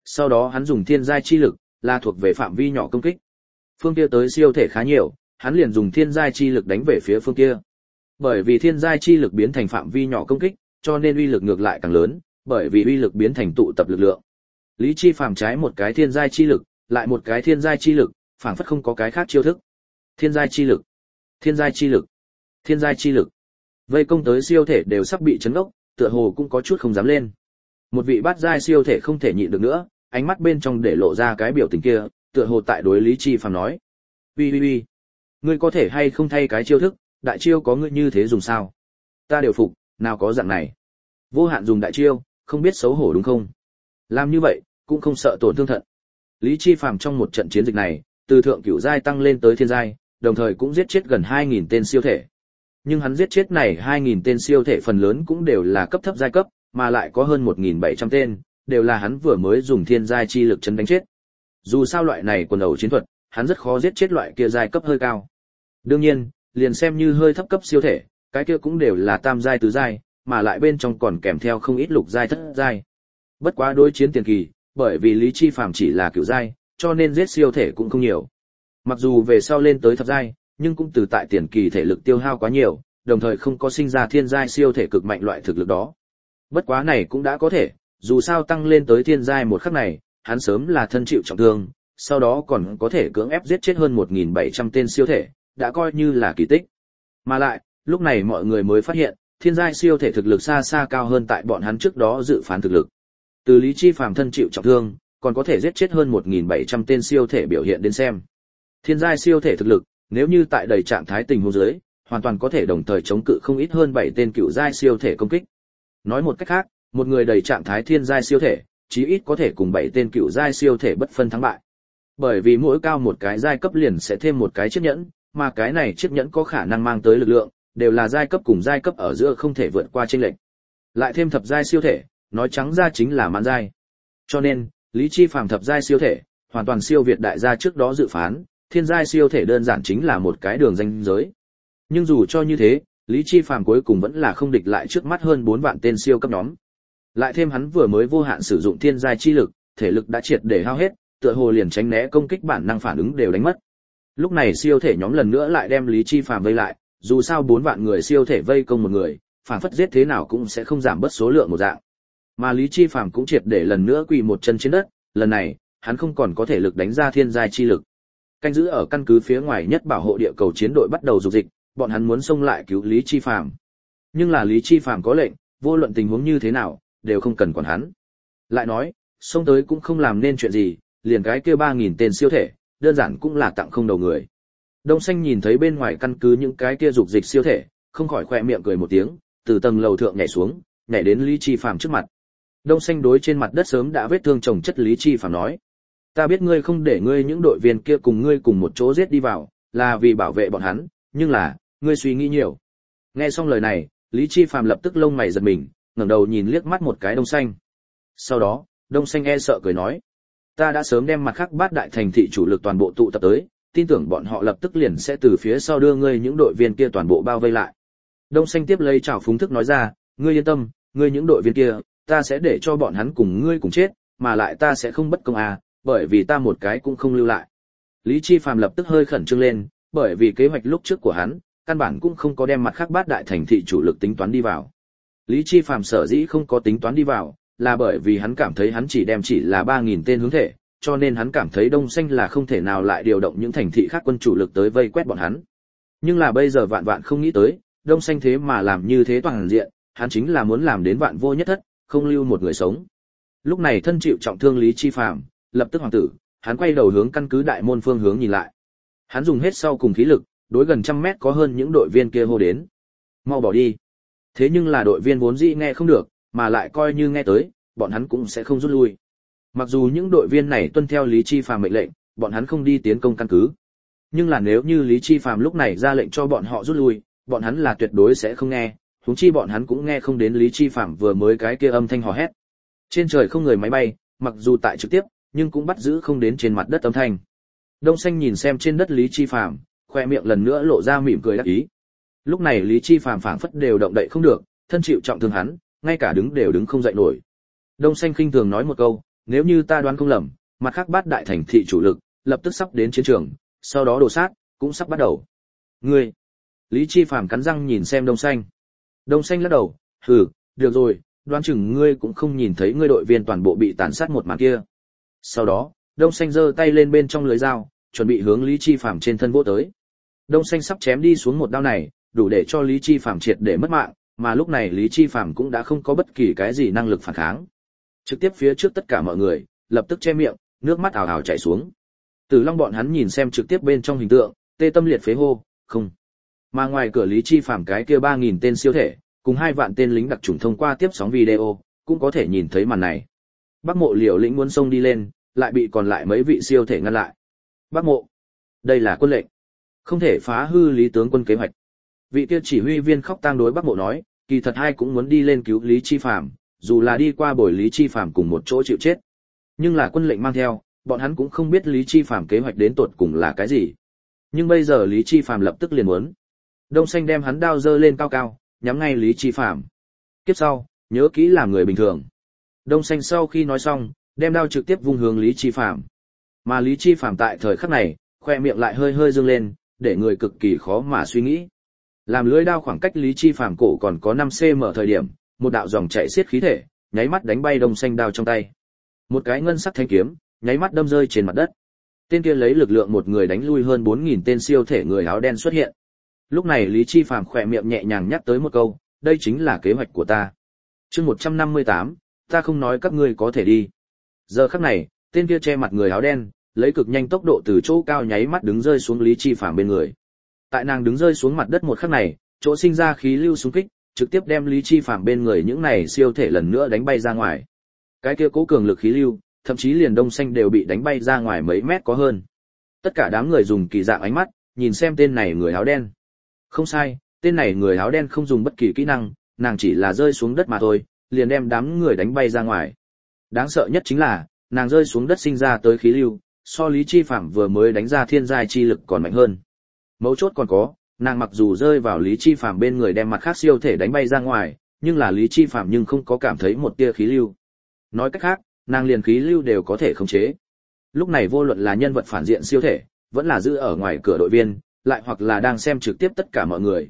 Sau đó hắn dùng thiên giai chi lực, là thuộc về phạm vi nhỏ công kích. Phương kia tới siêu thể khá nhiều, hắn liền dùng thiên giai chi lực đánh về phía phương kia. Bởi vì thiên giai chi lực biến thành phạm vi nhỏ công kích, cho nên uy lực ngược lại càng lớn, bởi vì uy lực biến thành tụ tập lực lượng. Lý Chi Phàm trái một cái thiên giai chi lực, lại một cái thiên giai chi lực, phảng phất không có cái khác chiêu thức. Thiên giai chi lực, thiên giai chi lực, thiên giai chi lực. Vây công tới siêu thể đều sắp bị chấn ốc, tựa hồ cũng có chút không dám lên. Một vị bát giai siêu thể không thể nhịn được nữa, ánh mắt bên trong để lộ ra cái biểu tình kia, tựa hồ tại đối Lý Chi Phàm nói: "Uy, ngươi có thể hay không thay cái chiêu thức, đại chiêu có ngươi như thế dùng sao? Ta đều phục, nào có dạng này. Vô hạn dùng đại chiêu, không biết xấu hổ đúng không? Làm như vậy, cũng không sợ tổn thương thận." Lý Chi Phàm trong một trận chiến dịch này, từ thượng cửu giai tăng lên tới thiên giai, đồng thời cũng giết chết gần 2000 tên siêu thể. Nhưng hắn giết chết này 2000 tên siêu thể phần lớn cũng đều là cấp thấp giai cấp, mà lại có hơn 1700 tên, đều là hắn vừa mới dùng thiên giai chi lực chấn đánh chết. Dù sao loại này quần ẩu chiến thuật, hắn rất khó giết chết loại kia giai cấp hơi cao. Đương nhiên, liền xem như hơi thấp cấp siêu thể, cái kia cũng đều là tam giai tứ giai, mà lại bên trong còn kèm theo không ít lục giai thất giai. Bất quá đối chiến tiền kỳ, bởi vì Lý Chi Phàm chỉ là cửu giai, cho nên giết siêu thể cũng không nhiều. Mặc dù về sau lên tới thập giai, nhưng cũng từ tại tiền kỳ thể lực tiêu hao quá nhiều, đồng thời không có sinh ra thiên giai siêu thể cực mạnh loại thực lực đó. Bất quá này cũng đã có thể, dù sao tăng lên tới thiên giai một khắc này, hắn sớm là thân chịu trọng thương, sau đó còn có thể cưỡng ép giết chết hơn 1700 tên siêu thể, đã coi như là kỳ tích. Mà lại, lúc này mọi người mới phát hiện, thiên giai siêu thể thực lực xa xa cao hơn tại bọn hắn trước đó dự phán thực lực. Từ Lý Chi Phàm thân chịu trọng thương, còn có thể giết chết hơn 1700 tên siêu thể biểu hiện đến xem. Thiên giai siêu thể thực lực, nếu như tại đầy trạng thái tình huống dưới, hoàn toàn có thể đồng thời chống cự không ít hơn 7 tên cựu giai siêu thể công kích. Nói một cách khác, một người đầy trạng thái thiên giai siêu thể, chí ít có thể cùng 7 tên cựu giai siêu thể bất phân thắng bại. Bởi vì mỗi cao một cái giai cấp liền sẽ thêm một cái chiếc nhẫn, mà cái này chiếc nhẫn có khả năng mang tới lực lượng, đều là giai cấp cùng giai cấp ở giữa không thể vượt qua chênh lệch. Lại thêm thập giai siêu thể, nói trắng ra chính là mãn giai. Cho nên, Lý Chi Phàm thập giai siêu thể, hoàn toàn siêu việt đại gia trước đó dự phán, thiên giai siêu thể đơn giản chính là một cái đường ranh giới. Nhưng dù cho như thế, Lý Chi Phàm cuối cùng vẫn là không địch lại trước mắt hơn 4 vạn tên siêu cấp nhóm. Lại thêm hắn vừa mới vô hạn sử dụng thiên giai chi lực, thể lực đã triệt để hao hết, tựa hồ liền tránh né công kích bản năng phản ứng đều đánh mất. Lúc này siêu thể nhóm lần nữa lại đem Lý Chi Phàm vây lại, dù sao 4 vạn người siêu thể vây công một người, phản phất giết thế nào cũng sẽ không giảm bớt số lượng một dạng. Mà Lý Chi Phàm cũng triệt để lần nữa quỳ một chân trên đất, lần này, hắn không còn có thể lực đánh ra thiên giai chi lực. Canh giữ ở căn cứ phía ngoài nhất bảo hộ địa cầu chiến đội bắt đầu dục dịch, bọn hắn muốn xông lại cứu Lý Chi Phàm. Nhưng là Lý Chi Phàm có lệnh, vô luận tình huống như thế nào, đều không cần quản hắn. Lại nói, xông tới cũng không làm nên chuyện gì, liền cái kia 3000 tên siêu thể, đơn giản cũng là tặng không đầu người. Đông Xanh nhìn thấy bên ngoài căn cứ những cái kia dục dịch siêu thể, không khỏi khỏe miệng cười một tiếng, từ tầng lầu thượng nhảy xuống, nhảy đến Lý Chi Phàm trước mặt. Đông Xanh đối trên mặt đất sớm đã vết thương chồng chất Lý Chi Phàm nói: "Ta biết ngươi không để ngươi những đội viên kia cùng ngươi cùng một chỗ giết đi vào, là vì bảo vệ bọn hắn, nhưng là, ngươi suy nghĩ nhiều." Nghe xong lời này, Lý Chi Phàm lập tức lông mày giật mình, ngẩng đầu nhìn liếc mắt một cái Đông Xanh. Sau đó, Đông Xanh e sợ cười nói: "Ta đã sớm đem mặt khác bát đại thành thị chủ lực toàn bộ tụ tập tới, tin tưởng bọn họ lập tức liền sẽ từ phía sau đưa ngươi những đội viên kia toàn bộ bao vây lại." Đông Xanh tiếp lấy chào phúng thức nói ra: "Ngươi yên tâm, ngươi những đội viên kia, ta sẽ để cho bọn hắn cùng ngươi cùng chết, mà lại ta sẽ không bất công à, bởi vì ta một cái cũng không lưu lại." Lý Chi Phàm lập tức hơi khẩn trương lên, bởi vì kế hoạch lúc trước của hắn, căn bản cũng không có đem mặt khác bát đại thành thị chủ lực tính toán đi vào. Lý Chi Phàm sở dĩ không có tính toán đi vào, là bởi vì hắn cảm thấy hắn chỉ là 3000 tên hướng thể, cho nên hắn cảm thấy Đông Xanh là không thể nào lại điều động những thành thị khác quân chủ lực tới vây quét bọn hắn. Nhưng là bây giờ vạn vạn không nghĩ tới, Đông Xanh thế mà làm như thế toàn diện, hắn chính là muốn làm đến vạn vô nhất thất, không lưu một người sống. Lúc này thân chịu trọng thương Lý Chi Phàm, lập tức hoàng tử, hắn quay đầu hướng căn cứ đại môn phương hướng nhìn lại. Hắn dùng hết sau cùng khí lực, đối gần 100 mét có hơn những đội viên kia hô đến: "Mau bỏ đi." Thế nhưng là đội viên vốn dĩ nghe không được, mà lại coi như nghe tới, bọn hắn cũng sẽ không rút lui. Mặc dù những đội viên này tuân theo Lý Chi Phàm mệnh lệnh, bọn hắn không đi tiến công căn cứ. Nhưng là nếu như Lý Chi Phàm lúc này ra lệnh cho bọn họ rút lui, bọn hắn là tuyệt đối sẽ không nghe, huống chi bọn hắn cũng nghe không đến Lý Chi Phàm vừa mới cái kia âm thanh hò hét. Trên trời không người máy bay, mặc dù tại trực tiếp, nhưng cũng bắt giữ không đến trên mặt đất âm thanh. Đông Xanh nhìn xem trên đất Lý Chi Phàm, khoe miệng lần nữa lộ ra mỉm cười đắc ý. Lúc này Lý Chi Phàm phảng phất đều động đậy không được, thân chịu trọng thương hắn, ngay cả đứng đều đứng không dậy nổi. Đông Xanh khinh thường nói một câu: nếu như ta đoán không lầm, mặt khác bát đại thành thị chủ lực, lập tức sắp đến chiến trường, sau đó đổ sát, cũng sắp bắt đầu. Ngươi, Lý Chi Phàm cắn răng nhìn xem Đông Xanh. Đông Xanh lắc đầu, hừ, được rồi, đoán chừng ngươi cũng không nhìn thấy ngươi đội viên toàn bộ bị tàn sát một màn kia. Sau đó, Đông Xanh giơ tay lên bên trong lưới dao, chuẩn bị hướng Lý Chi Phàm trên thân vỗ tới. Đông Xanh sắp chém đi xuống một đao này, đủ để cho Lý Chi Phàm triệt để mất mạng, mà lúc này Lý Chi Phàm cũng đã không có bất kỳ cái gì năng lực phản kháng. Trực tiếp phía trước tất cả mọi người, lập tức che miệng, nước mắt ào ào chảy xuống. Tử Long bọn hắn nhìn xem trực tiếp bên trong hình tượng, tê tâm liệt phế hô, không. Mà ngoài cửa Lý Chi Phàm cái kia 3000 tên siêu thể, cùng 2 vạn tên lính đặc chủng thông qua tiếp sóng video, cũng có thể nhìn thấy màn này. Bắc Mộ liều lĩnh muốn xông đi lên, lại bị còn lại mấy vị siêu thể ngăn lại. Bắc Mộ, đây là quân lệnh, không thể phá hư Lý tướng quân kế hoạch. Vị kia chỉ huy viên khóc tang đối Bắc Mộ nói, kỳ thật hai cũng muốn đi lên cứu Lý Chi Phàm, dù là đi qua bồi Lý Chi Phàm cùng một chỗ chịu chết. Nhưng là quân lệnh mang theo, bọn hắn cũng không biết Lý Chi Phàm kế hoạch đến tột cùng là cái gì. Nhưng bây giờ Lý Chi Phàm lập tức liền muốn. Đông Xanh đem hắn đao giơ lên cao cao, nhắm ngay Lý Chi Phàm. Kiếp sau, nhớ kỹ làm người bình thường. Đông Xanh sau khi nói xong, đem đao trực tiếp vung hướng Lý Chi Phàm. Mà Lý Chi Phàm tại thời khắc này, khoe miệng lại hơi hơi dương lên, để người cực kỳ khó mà suy nghĩ. Làm lưỡi đao khoảng cách Lý Chi Phàm cổ còn có 5 cm thời điểm, một đạo dòng chảy xiết khí thể, nháy mắt đánh bay Đông Xanh đao trong tay. Một cái ngân sắc thanh kiếm, nháy mắt đâm rơi trên mặt đất. Tên kia lấy lực lượng một người đánh lui hơn 4000 tên siêu thể người áo đen xuất hiện. Lúc này Lý Chi Phàm khỏe miệng nhẹ nhàng nhắc tới một câu, đây chính là kế hoạch của ta. Chương 158, ta không nói các ngươi có thể đi. Giờ khắc này, tên kia che mặt người áo đen, lấy cực nhanh tốc độ từ chỗ cao nháy mắt đứng rơi xuống Lý Chi Phàm bên người. Tại nàng đứng rơi xuống mặt đất một khắc này, chỗ sinh ra khí lưu xung kích, trực tiếp đem Lý Chi Phàm bên người những này siêu thể lần nữa đánh bay ra ngoài. Cái kia cố cường lực khí lưu, thậm chí liền Đông Xanh đều bị đánh bay ra ngoài mấy mét có hơn. Tất cả đám người dùng kỳ dạng ánh mắt, nhìn xem tên này người áo đen. Không sai, tên này người áo đen không dùng bất kỳ kỹ năng, nàng chỉ là rơi xuống đất mà thôi, liền đem đám người đánh bay ra ngoài. Đáng sợ nhất chính là, nàng rơi xuống đất sinh ra tới khí lưu, so Lý Chi Phàm vừa mới đánh ra thiên giai chi lực còn mạnh hơn. Mấu chốt còn có, nàng mặc dù rơi vào Lý Chi Phàm bên người đem mặt khác siêu thể đánh bay ra ngoài, nhưng là Lý Chi Phàm nhưng không có cảm thấy một tia khí lưu. Nói cách khác, nàng liền khí lưu đều có thể khống chế. Lúc này vô luận là nhân vật phản diện siêu thể, vẫn là giữ ở ngoài cửa đội viên, lại hoặc là đang xem trực tiếp tất cả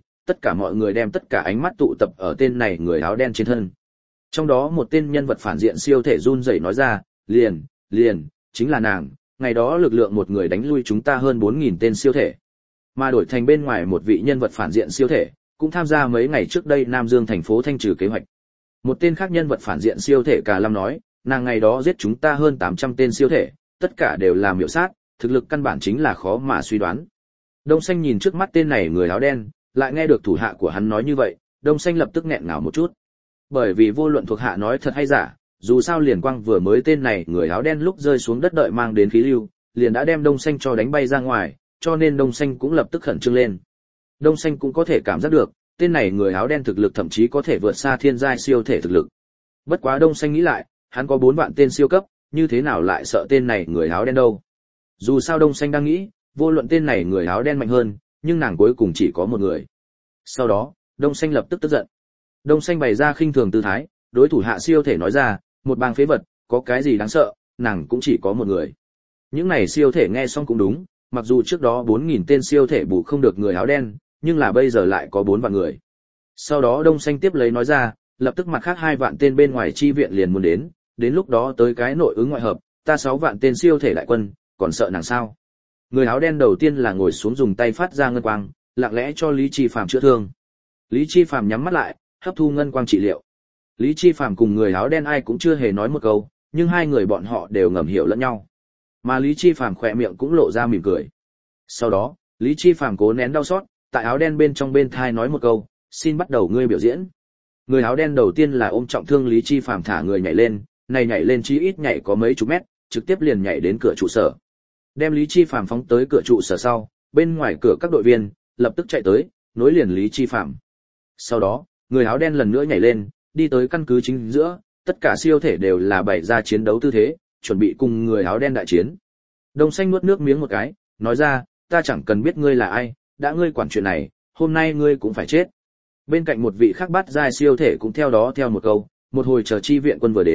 mọi người đem tất cả ánh mắt tụ tập ở tên này người áo đen trên thân. Trong đó một tên nhân vật phản diện siêu thể run rẩy nói ra, liền, chính là nàng, ngày đó lực lượng một người đánh lui chúng ta hơn 4000 tên siêu thể. Mà đổi thành bên ngoài một vị nhân vật phản diện siêu thể, cũng tham gia mấy ngày trước đây Nam Dương thành phố thanh trừ kế hoạch. Một tên khác nhân vật phản diện siêu thể Cà Lâm nói, nàng ngày đó giết chúng ta hơn 800 tên siêu thể, tất cả đều là miểu sát, thực lực căn bản chính là khó mà suy đoán. Đông Xanh nhìn trước mắt tên này người áo đen, lại nghe được thủ hạ của hắn nói như vậy, Đông Xanh lập tức nghẹn ngào một chút. Bởi vì vô luận thuộc hạ nói thật hay giả, dù sao liền quang vừa mới tên này người áo đen lúc rơi xuống đất đợi mang đến khí lưu, liền đã đem Đông Xanh cho đánh bay ra ngoài, cho nên Đông Xanh cũng lập tức khẩn trương lên. Đông Xanh cũng có thể cảm giác được, tên này người áo đen thực lực thậm chí có thể vượt xa thiên giai siêu thể thực lực. Bất quá Đông Xanh nghĩ lại, hắn có 4 vạn tên siêu cấp, như thế nào lại sợ tên này người áo đen đâu? Dù sao Đông Xanh đang nghĩ, vô luận tên này người áo đen mạnh hơn, nhưng nàng cuối cùng chỉ có một người. Sau đó, Đông Xanh lập tức tức giận. Đông Xanh bày ra khinh thường tư thái, đối thủ hạ siêu thể nói ra, một bang phế vật, có cái gì đáng sợ, nàng cũng chỉ có một người. Những này siêu thể nghe xong cũng đúng, mặc dù trước đó 4000 tên siêu thể bù không được người áo đen, nhưng là bây giờ lại có 4 vạn người. Sau đó Đông Xanh tiếp lấy nói ra, lập tức mặt khác 2 vạn tên bên ngoài chi viện liền muốn đến lúc đó tới cái nội ứng ngoại hợp, ta 6 vạn tên siêu thể đại quân, còn sợ nàng sao? Người áo đen đầu tiên là ngồi xuống dùng tay phát ra ngân quang, lặng lẽ cho Lý Chi Phàm chữa thương. Lý Chi Phàm nhắm mắt lại, hấp thu ngân quang trị liệu. Lý Chi Phàm cùng người áo đen ai cũng chưa hề nói một câu, nhưng hai người bọn họ đều ngầm hiểu lẫn nhau. Mà Lý Chi Phàm khỏe miệng cũng lộ ra mỉm cười. Sau đó, Lý Chi Phàm cố nén đau xót, tại áo đen bên trong bên thai nói một câu, xin bắt đầu ngươi biểu diễn. Người áo đen đầu tiên là ôm trọng thương Lý Chi Phàm thả người nhảy lên, này nhảy lên chí ít nhảy có mấy chục mét, trực tiếp liền nhảy đến cửa trụ sở. Đem Lý Chi Phàm phóng tới cửa trụ sở sau, bên ngoài cửa các đội viên lập tức chạy tới, nối liền Lý Chi Phàm. Sau đó, người áo đen lần nữa nhảy lên, đi tới căn cứ chính giữa, tất cả siêu thể đều là bày ra chiến đấu tư thế, chuẩn bị cùng người áo đen đại chiến. Đông Xanh nuốt nước miếng một cái, nói ra, ta chẳng cần biết ngươi là ai, đã ngươi quản chuyện này, hôm nay ngươi cũng phải chết. Bên cạnh một vị khác bắt giai siêu thể cũng theo đó theo một câu, một hồi chờ chi viện quân vừa đến,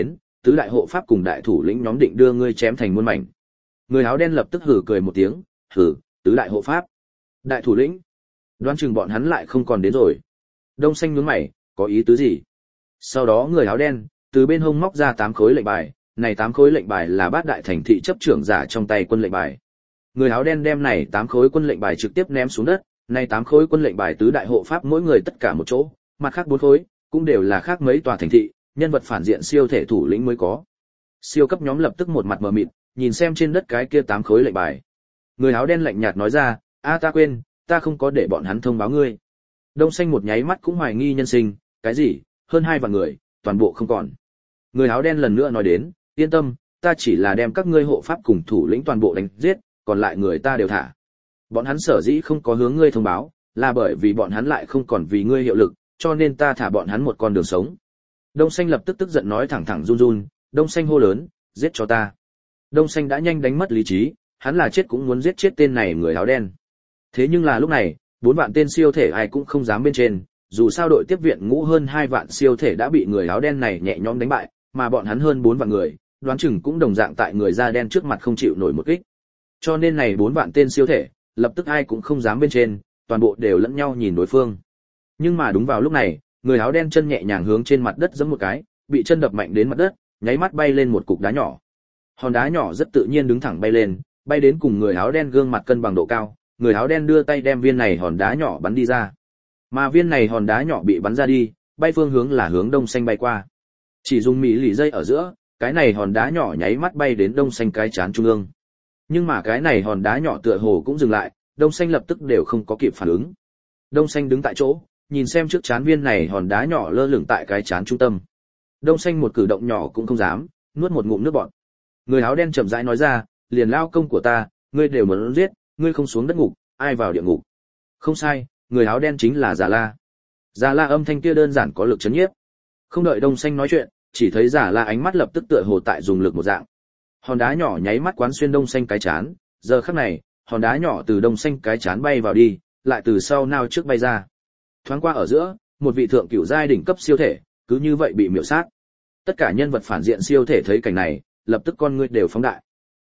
tứ đại hộ pháp cùng đại thủ lĩnh nhóm định đưa ngươi chém thành muôn mảnh. Người áo đen lập tức hừ cười một tiếng, hừ, tứ đại hộ pháp, đại thủ lĩnh, đoán chừng bọn hắn lại không còn đến rồi. Đông Xanh nhướng mày, có ý tứ gì? Sau đó người áo đen từ bên hông móc ra 8 khối lệnh bài, này 8 khối lệnh bài là bát đại thành thị chấp trưởng giả trong tay quân lệnh bài. Người áo đen đem này 8 khối quân lệnh bài trực tiếp ném xuống đất, này 8 khối quân lệnh bài tứ đại hộ pháp mỗi người tất cả một chỗ, mặt khác 4 khối cũng đều là khác mấy tòa thành thị, nhân vật phản diện siêu thể thủ lĩnh mới có. Siêu cấp nhóm lập tức một mặt mờ mịt, nhìn xem trên đất cái kia 8 khối lệnh bài. Người áo đen lạnh nhạt nói ra, ta quên, ta không có để bọn hắn thông báo ngươi. Đông Xanh một nháy mắt cũng hoài nghi nhân sinh, cái gì, hơn 2 vạn người, toàn bộ không còn. Người áo đen lần nữa nói đến, yên tâm, ta chỉ là đem các ngươi hộ pháp cùng thủ lĩnh toàn bộ đánh giết, còn lại người ta đều thả. Bọn hắn sở dĩ không có hướng ngươi thông báo, là bởi vì bọn hắn lại không còn vì ngươi hiệu lực, cho nên ta thả bọn hắn một con đường sống. Đông Xanh lập tức tức giận nói thẳng thẳng run run, Đông Xanh hô lớn, giết cho ta. Đông Xanh đã nhanh đánh mất lý trí, hắn là chết cũng muốn giết chết tên này người áo đen. Thế nhưng là lúc này, 4 vạn tên siêu thể ai cũng không dám bên trên, dù sao đội tiếp viện ngũ hơn 2 vạn siêu thể đã bị người áo đen này nhẹ nhõm đánh bại, mà bọn hắn hơn 4 vạn người, đoán chừng cũng đồng dạng tại người da đen trước mặt không chịu nổi một kích. Cho nên này 4 vạn tên siêu thể, lập tức ai cũng không dám bên trên, toàn bộ đều lẫn nhau nhìn đối phương. Nhưng mà đúng vào lúc này, người áo đen chân nhẹ nhàng hướng trên mặt đất giẫm một cái, bị chân đập mạnh đến mặt đất, nháy mắt bay lên một cục đá nhỏ. Hòn đá nhỏ rất tự nhiên đứng thẳng bay lên, bay đến cùng người áo đen gương mặt cân bằng độ cao, người áo đen đưa tay đem viên này hòn đá nhỏ bắn đi ra. Mà viên này hòn đá nhỏ bị bắn ra đi, bay phương hướng là hướng Đông Xanh bay qua. Chỉ dùng mỹ lì dây ở giữa, cái này hòn đá nhỏ nháy mắt bay đến Đông Xanh cái chán trung ương. Nhưng mà cái này hòn đá nhỏ tựa hồ cũng dừng lại, Đông Xanh lập tức đều không có kịp phản ứng. Đông Xanh đứng tại chỗ, nhìn xem trước chán viên này hòn đá nhỏ lơ lửng tại cái chán trung tâm. Đông Xanh một cử động nhỏ cũng không dám, nuốt một ngụm nước bọt. Người áo đen chậm rãi nói ra, liền lao công của ta, ngươi đều muốn giết, ngươi không xuống đất ngục, ai vào địa ngục? Không sai, người áo đen chính là Già La. Già La âm thanh kia đơn giản có lực chấn nhiếp. Không đợi Đông Xanh nói chuyện, chỉ thấy Già La ánh mắt lập tức tựa hồ tại dùng lực một dạng. Hòn đá nhỏ nháy mắt quán xuyên Đông Xanh cái chán, giờ khắc này, hòn đá nhỏ từ Đông Xanh cái chán bay vào đi, lại từ sau nao trước bay ra. Thoáng qua ở giữa, một vị thượng cửu giai đỉnh cấp siêu thể, cứ như vậy bị miểu sát. Tất cả nhân vật phản diện siêu thể thấy cảnh này, lập tức con ngươi đều phóng đại.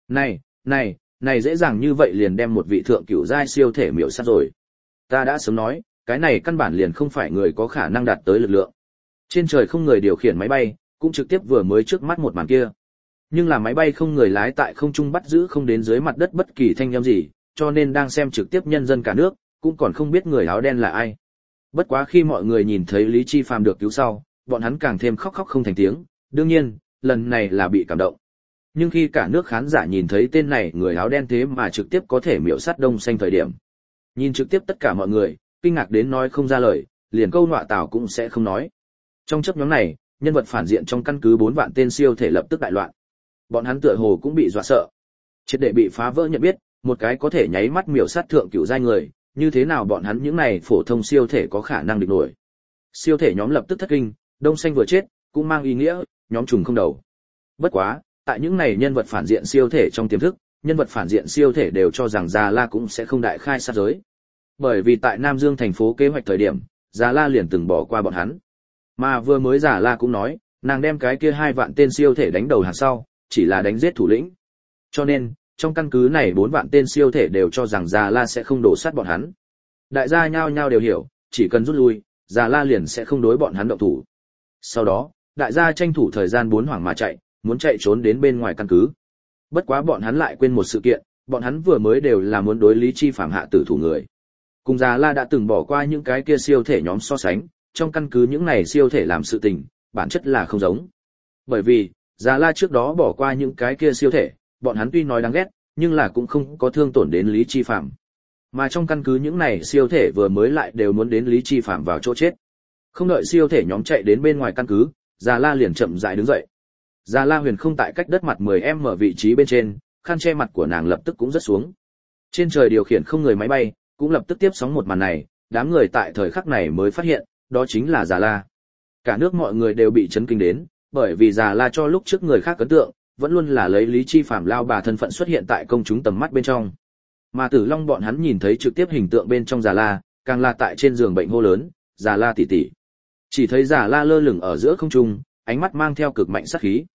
Này dễ dàng như vậy liền đem một vị thượng cửu giai siêu thể miểu sát rồi. Ta đã sớm nói, cái này căn bản liền không phải người có khả năng đạt tới lực lượng. Trên trời không người điều khiển máy bay, cũng trực tiếp vừa mới trước mắt một màn kia. Nhưng là máy bay không người lái tại không trung bắt giữ không đến dưới mặt đất bất kỳ thanh âm gì, cho nên đang xem trực tiếp nhân dân cả nước, cũng còn không biết người áo đen là ai. Bất quá khi mọi người nhìn thấy Lý Chi Phàm được cứu sau, bọn hắn càng thêm khóc khóc không thành tiếng, đương nhiên, lần này là bị cảm động. Nhưng khi cả nước khán giả nhìn thấy tên này người áo đen thế mà trực tiếp có thể miểu sát Đông Xanh thời điểm, nhìn trực tiếp tất cả mọi người, kinh ngạc đến nói không ra lời, liền câu nọa tảo cũng sẽ không nói. Trong chớp nhoáng này, nhân vật phản diện trong căn cứ 4 vạn tên siêu thể lập tức đại loạn. Bọn hắn tựa hồ cũng bị dọa sợ. Triệt để bị phá vỡ nhận biết, một cái có thể nháy mắt miểu sát thượng cửu giai người, như thế nào bọn hắn những này phổ thông siêu thể có khả năng địch nổi. Siêu thể nhóm lập tức thất kinh, Đông Xanh vừa chết, cũng mang ý nghĩa, nhóm trùng không đầu. Bất quá, tại những này nhân vật phản diện siêu thể trong tiềm thức, nhân vật phản diện siêu thể đều cho rằng Già La cũng sẽ không đại khai sát giới. Bởi vì tại Nam Dương thành phố kế hoạch thời điểm, Già La liền từng bỏ qua bọn hắn. Mà vừa mới Già La cũng nói, nàng đem cái kia 2 vạn tên siêu thể đánh đầu hàng sau, chỉ là đánh giết thủ lĩnh. Cho nên, trong căn cứ này 4 vạn tên siêu thể đều cho rằng Già La sẽ không đổ sát bọn hắn. Đại gia nhao nhao đều hiểu, chỉ cần rút lui, Già La liền sẽ không đối bọn hắn động thủ. Sau đó, đại gia tranh thủ thời gian 4 hoảng mà chạy, muốn chạy trốn đến bên ngoài căn cứ. Bất quá bọn hắn lại quên một sự kiện, bọn hắn vừa mới đều là muốn đối Lý Chi Phàm hạ tử thủ người. Cùng Già La đã từng bỏ qua những cái kia siêu thể nhóm so sánh, trong căn cứ những này siêu thể làm sự tình, bản chất là không giống. Bởi vì, Già La trước đó bỏ qua những cái kia siêu thể, bọn hắn tuy nói đáng ghét, nhưng là cũng không có thương tổn đến Lý Chi Phàm. Mà trong căn cứ những này siêu thể vừa mới lại đều muốn đến Lý Chi Phàm vào chỗ chết. Không đợi siêu thể nhóm chạy đến bên ngoài căn cứ, Già La liền chậm rãi đứng dậy. Già La Huyền không tại cách đất mặt 10m ở vị trí bên trên, khăn che mặt của nàng lập tức cũng rớt xuống. Trên trời điều khiển không người máy bay, cũng lập tức tiếp sóng một màn này, đám người tại thời khắc này mới phát hiện, đó chính là Già La. Cả nước mọi người đều bị chấn kinh đến, bởi vì Già La cho lúc trước người khác ấn tượng, vẫn luôn là lấy Lý Chi Phàm lao bà thân phận xuất hiện tại công chúng tầm mắt bên trong. Mà Tử Long bọn hắn nhìn thấy trực tiếp hình tượng bên trong Già La, càng là tại trên giường bệnh hô lớn, Già La tỷ tỷ. Chỉ thấy Già La lơ lửng ở giữa không trung, ánh mắt mang theo cực mạnh sát khí.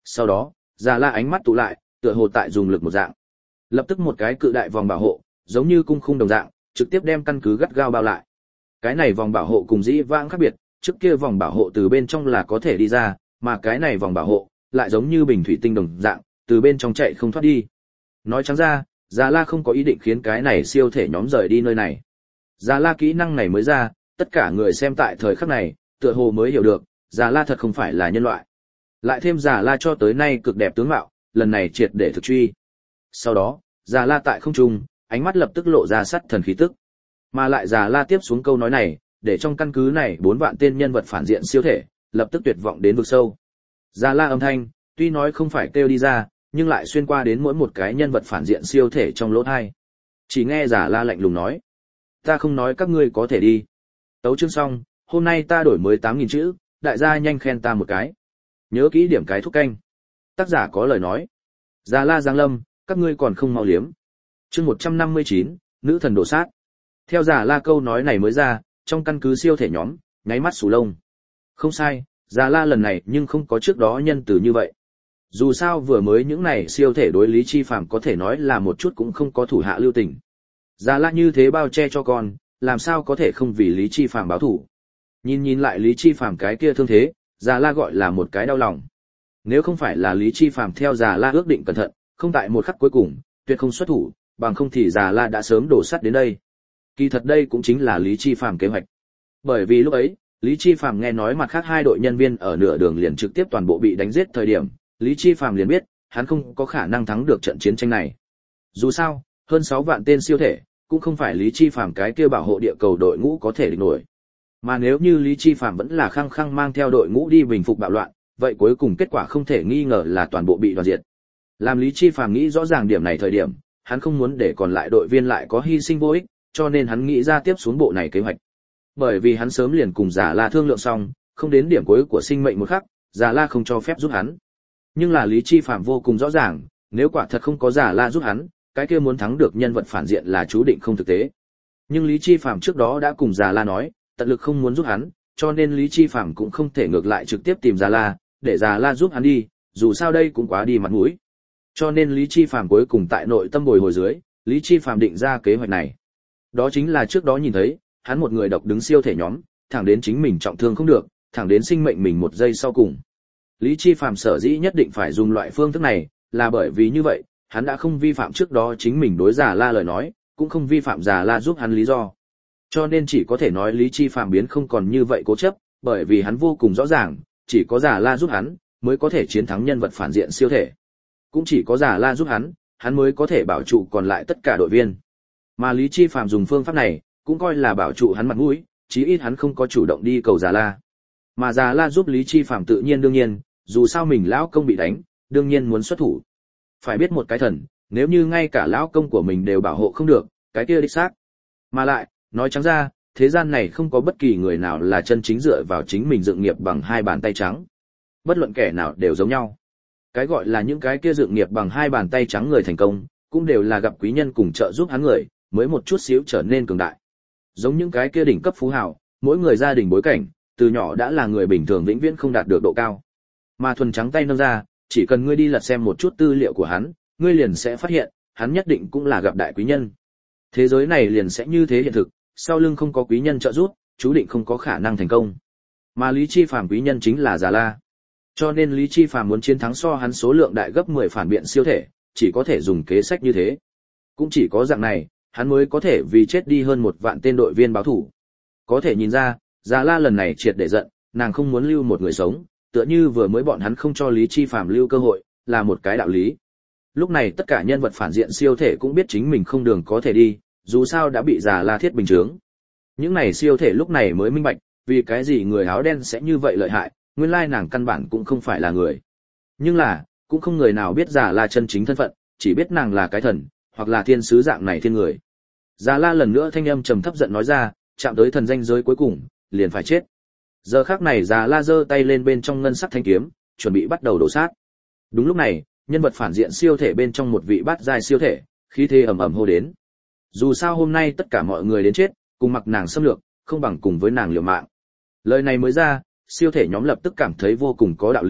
Sau đó, Già La ánh mắt tụ lại, tựa hồ tại dùng lực một dạng. Lập tức một cái cự đại vòng bảo hộ, giống như cung khung đồng dạng, trực tiếp đem căn cứ gắt gao bao lại. Cái này vòng bảo hộ cùng dĩ vãng khác biệt, trước kia vòng bảo hộ từ bên trong là có thể đi ra, mà cái này vòng bảo hộ lại giống như bình thủy tinh đồng dạng, từ bên trong chạy không thoát đi. Nói trắng ra, Già La không có ý định khiến cái này siêu thể nhóm rời đi nơi này. Già La kỹ năng này mới ra, tất cả người xem tại thời khắc này, tựa hồ mới hiểu được, Già La thật không phải là nhân loại. Lại thêm Già La cho tới nay cực đẹp tướng mạo, lần này triệt để thực truy. Sau đó, Già La tại không trung, ánh mắt lập tức lộ ra sắt thần khí tức. Mà lại Già La tiếp xuống câu nói này, để trong căn cứ này 4 vạn tên nhân vật phản diện siêu thể, lập tức tuyệt vọng đến vực sâu. Già La âm thanh, tuy nói không phải kêu đi ra, nhưng lại xuyên qua đến mỗi một cái nhân vật phản diện siêu thể trong lỗ tai. Chỉ nghe Già La lạnh lùng nói: "Ta không nói các ngươi có thể đi. Tấu chương xong, hôm nay ta đổi mới 8.000 chữ, đại gia nhanh khen ta một cái. Nhớ kỹ điểm cái thúc canh." Tác giả có lời nói. Già La giáng lâm, các ngươi còn không mau liếm. Chương 159, nữ thần đổ sát. Theo Già La câu nói này mới ra, trong căn cứ siêu thể nhóm, nháy mắt sù lông. Không sai, Già La lần này nhưng không có trước đó nhân từ như vậy. Dù sao vừa mới những này siêu thể đối Lý Chi Phàm có thể nói là một chút cũng không có thủ hạ lưu tình. Già La như thế bao che cho con, làm sao có thể không vì Lý Chi Phàm báo thù. Nhìn lại Lý Chi Phàm cái kia thương thế, Già La gọi là một cái đau lòng. Nếu không phải là Lý Chi Phàm theo Già La ước định cẩn thận, không tại một khắc cuối cùng, tuyệt không xuất thủ, bằng không thì Già La đã sớm đổ sắt đến đây. Kỳ thật đây cũng chính là Lý Chi Phàm kế hoạch. Bởi vì lúc ấy, Lý Chi Phàm nghe nói mặt khác 2 đội nhân viên ở nửa đường liền trực tiếp toàn bộ bị đánh giết thời điểm, Lý Chi Phàm liền biết, hắn không có khả năng thắng được trận chiến tranh này. Dù sao, hơn 6 vạn tên siêu thể, cũng không phải Lý Chi Phàm cái kia bảo hộ địa cầu đội ngũ có thể địch nổi. Mà nếu như Lý Chi Phàm vẫn là khăng khăng mang theo đội ngũ đi bình phục bạo loạn, vậy cuối cùng kết quả không thể nghi ngờ là toàn bộ bị đoàn diệt. Làm Lý Chi Phàm nghĩ rõ ràng điểm này thời điểm, hắn không muốn để còn lại đội viên lại có hy sinh vô ích, cho nên hắn nghĩ ra tiếp xuống bộ này kế hoạch. Bởi vì hắn sớm liền cùng Già La thương lượng xong, không đến điểm cuối của sinh mệnh một khắc, Già La không cho phép giúp hắn. Nhưng là Lý Chi Phàm vô cùng rõ ràng, nếu quả thật không có Già La giúp hắn, cái kia muốn thắng được nhân vật phản diện là chú định không thực tế. Nhưng Lý Chi Phàm trước đó đã cùng Già La nói, tận lực không muốn giúp hắn, cho nên Lý Chi Phàm cũng không thể ngược lại trực tiếp tìm Già La, để Già La giúp hắn đi, dù sao đây cũng quá đi mặt mũi. Cho nên Lý Chi Phàm cuối cùng tại nội tâm bồi hồi dưới, Lý Chi Phàm định ra kế hoạch này. Đó chính là trước đó nhìn thấy, hắn một người độc đứng siêu thể nhóm, thẳng đến chính mình trọng thương không được, thẳng đến sinh mệnh mình một giây sau cùng. Lý Chi Phàm sở dĩ nhất định phải dùng loại phương thức này, là bởi vì như vậy, hắn đã không vi phạm trước đó chính mình đối Già La lời nói, cũng không vi phạm Già La giúp hắn lý do. Cho nên chỉ có thể nói Lý Chi Phàm biến không còn như vậy cố chấp, bởi vì hắn vô cùng rõ ràng, chỉ có Già La giúp hắn, mới có thể chiến thắng nhân vật phản diện siêu thể. Cũng chỉ có Già La giúp hắn mới có thể bảo trụ còn lại tất cả đội viên. Mà Lý Chi Phàm dùng phương pháp này, cũng coi là bảo trụ hắn mặt mũi, chí ít hắn không có chủ động đi cầu Già La. Mà Già La giúp Lý Chi Phàm tự nhiên đương nhiên, dù sao mình lão công bị đánh, đương nhiên muốn xuất thủ. Phải biết một cái thần, nếu như ngay cả lão công của mình đều bảo hộ không được, cái kia đích xác. Mà lại, nói trắng ra, thế gian này không có bất kỳ người nào là chân chính dựa vào chính mình dựng nghiệp bằng 2 bàn tay trắng. Bất luận kẻ nào đều giống nhau. Cái gọi là những cái kia dựng nghiệp bằng 2 bàn tay trắng người thành công, cũng đều là gặp quý nhân cùng trợ giúp hắn người, mới một chút xíu trở nên cường đại. Giống những cái kia đỉnh cấp phú hào, mỗi người gia đình bối cảnh, từ nhỏ đã là người bình thường vĩnh viễn không đạt được độ cao. Mà thuần trắng tay nâng ra, chỉ cần ngươi đi lật xem một chút tư liệu của hắn, ngươi liền sẽ phát hiện, hắn nhất định cũng là gặp đại quý nhân. Thế giới này liền sẽ như thế hiện thực, sau lưng không có quý nhân trợ giúp, chú định không có khả năng thành công. Mà Lý Chi Phàm quý nhân chính là Già La. Cho nên Lý Chi Phàm muốn chiến thắng so hắn số lượng đại gấp 10 phản biện siêu thể, chỉ có thể dùng kế sách như thế. Cũng chỉ có dạng này, hắn mới có thể vì chết đi hơn 1 vạn tên đội viên báo thủ. Có thể nhìn ra, Già La lần này triệt để giận, nàng không muốn lưu một người sống, tựa như vừa mới bọn hắn không cho Lý Chi Phàm lưu cơ hội, là một cái đạo lý. Lúc này tất cả nhân vật phản diện siêu thể cũng biết chính mình không đường có thể đi, dù sao đã bị Già La thiết bình chướng. Những này siêu thể lúc này mới minh bạch, vì cái gì người áo đen sẽ như vậy lợi hại, nguyên lai nàng căn bản cũng không phải là người. Nhưng là, cũng không người nào biết Già La chân chính thân phận, chỉ biết nàng là cái thần, hoặc là thiên sứ dạng này thiên người. Già La lần nữa thanh âm trầm thấp giận nói ra, chạm tới thần danh giới cuối cùng, liền phải chết. Giờ khắc này Già La giơ tay lên bên trong ngân sắc thanh kiếm, chuẩn bị bắt đầu đổ sát. Đúng lúc này, nhân vật phản diện siêu thể bên trong một vị bát giai siêu thể, khí thế ầm ầm hô đến. Dù sao hôm nay tất cả mọi người đến chết, cùng mặc nàng xâm lược, không bằng cùng với nàng liều mạng. Lời này mới ra, siêu thể nhóm lập tức cảm thấy vô cùng có đạo lý,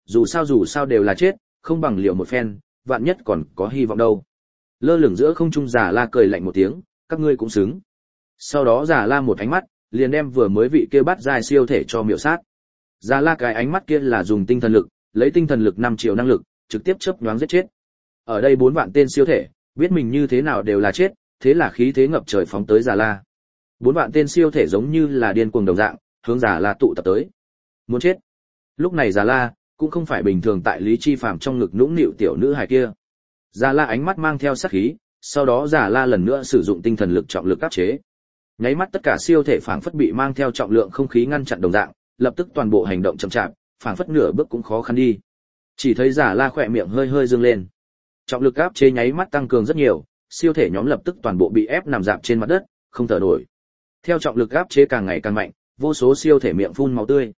dù sao đều là chết, không bằng liều một phen, vạn nhất còn có hy vọng đâu. Lơ lửng giữa không trung Già La cười lạnh một tiếng, các ngươi cũng xứng. Sau đó Già La một ánh mắt, liền đem vừa mới vị kia bắt giai siêu thể cho miểu sát. Già La cái ánh mắt kia là dùng tinh thần lực, lấy tinh thần lực 5 triệu năng lực, trực tiếp chớp nhoáng giết chết. Ở đây 4 vạn tên siêu thể, biết mình như thế nào đều là chết, thế là khí thế ngập trời phóng tới Già La. 4 vạn tên siêu thể giống như là điên cuồng đồng dạng, hướng Già La tụ tập tới. Muốn chết. Lúc này Già La cũng không phải bình thường tại Lý Chi Phàm trong ngực nũng nịu tiểu nữ hài kia. Già La ánh mắt mang theo sát khí, sau đó Già La lần nữa sử dụng tinh thần lực trọng lực áp chế. Nháy mắt tất cả siêu thể phảng phất bị mang theo trọng lượng không khí ngăn chặn đồng dạng, lập tức toàn bộ hành động chậm chạp, phảng phất nửa bước cũng khó khăn đi. Chỉ thấy Già La khỏe miệng hơi hơi dương lên. Trọng lực áp chế nháy mắt tăng cường rất nhiều, siêu thể nhóm lập tức toàn bộ bị ép nằm rạp trên mặt đất, không thở nổi. Theo trọng lực áp chế càng ngày càng mạnh, vô số siêu thể miệng phun máu tươi.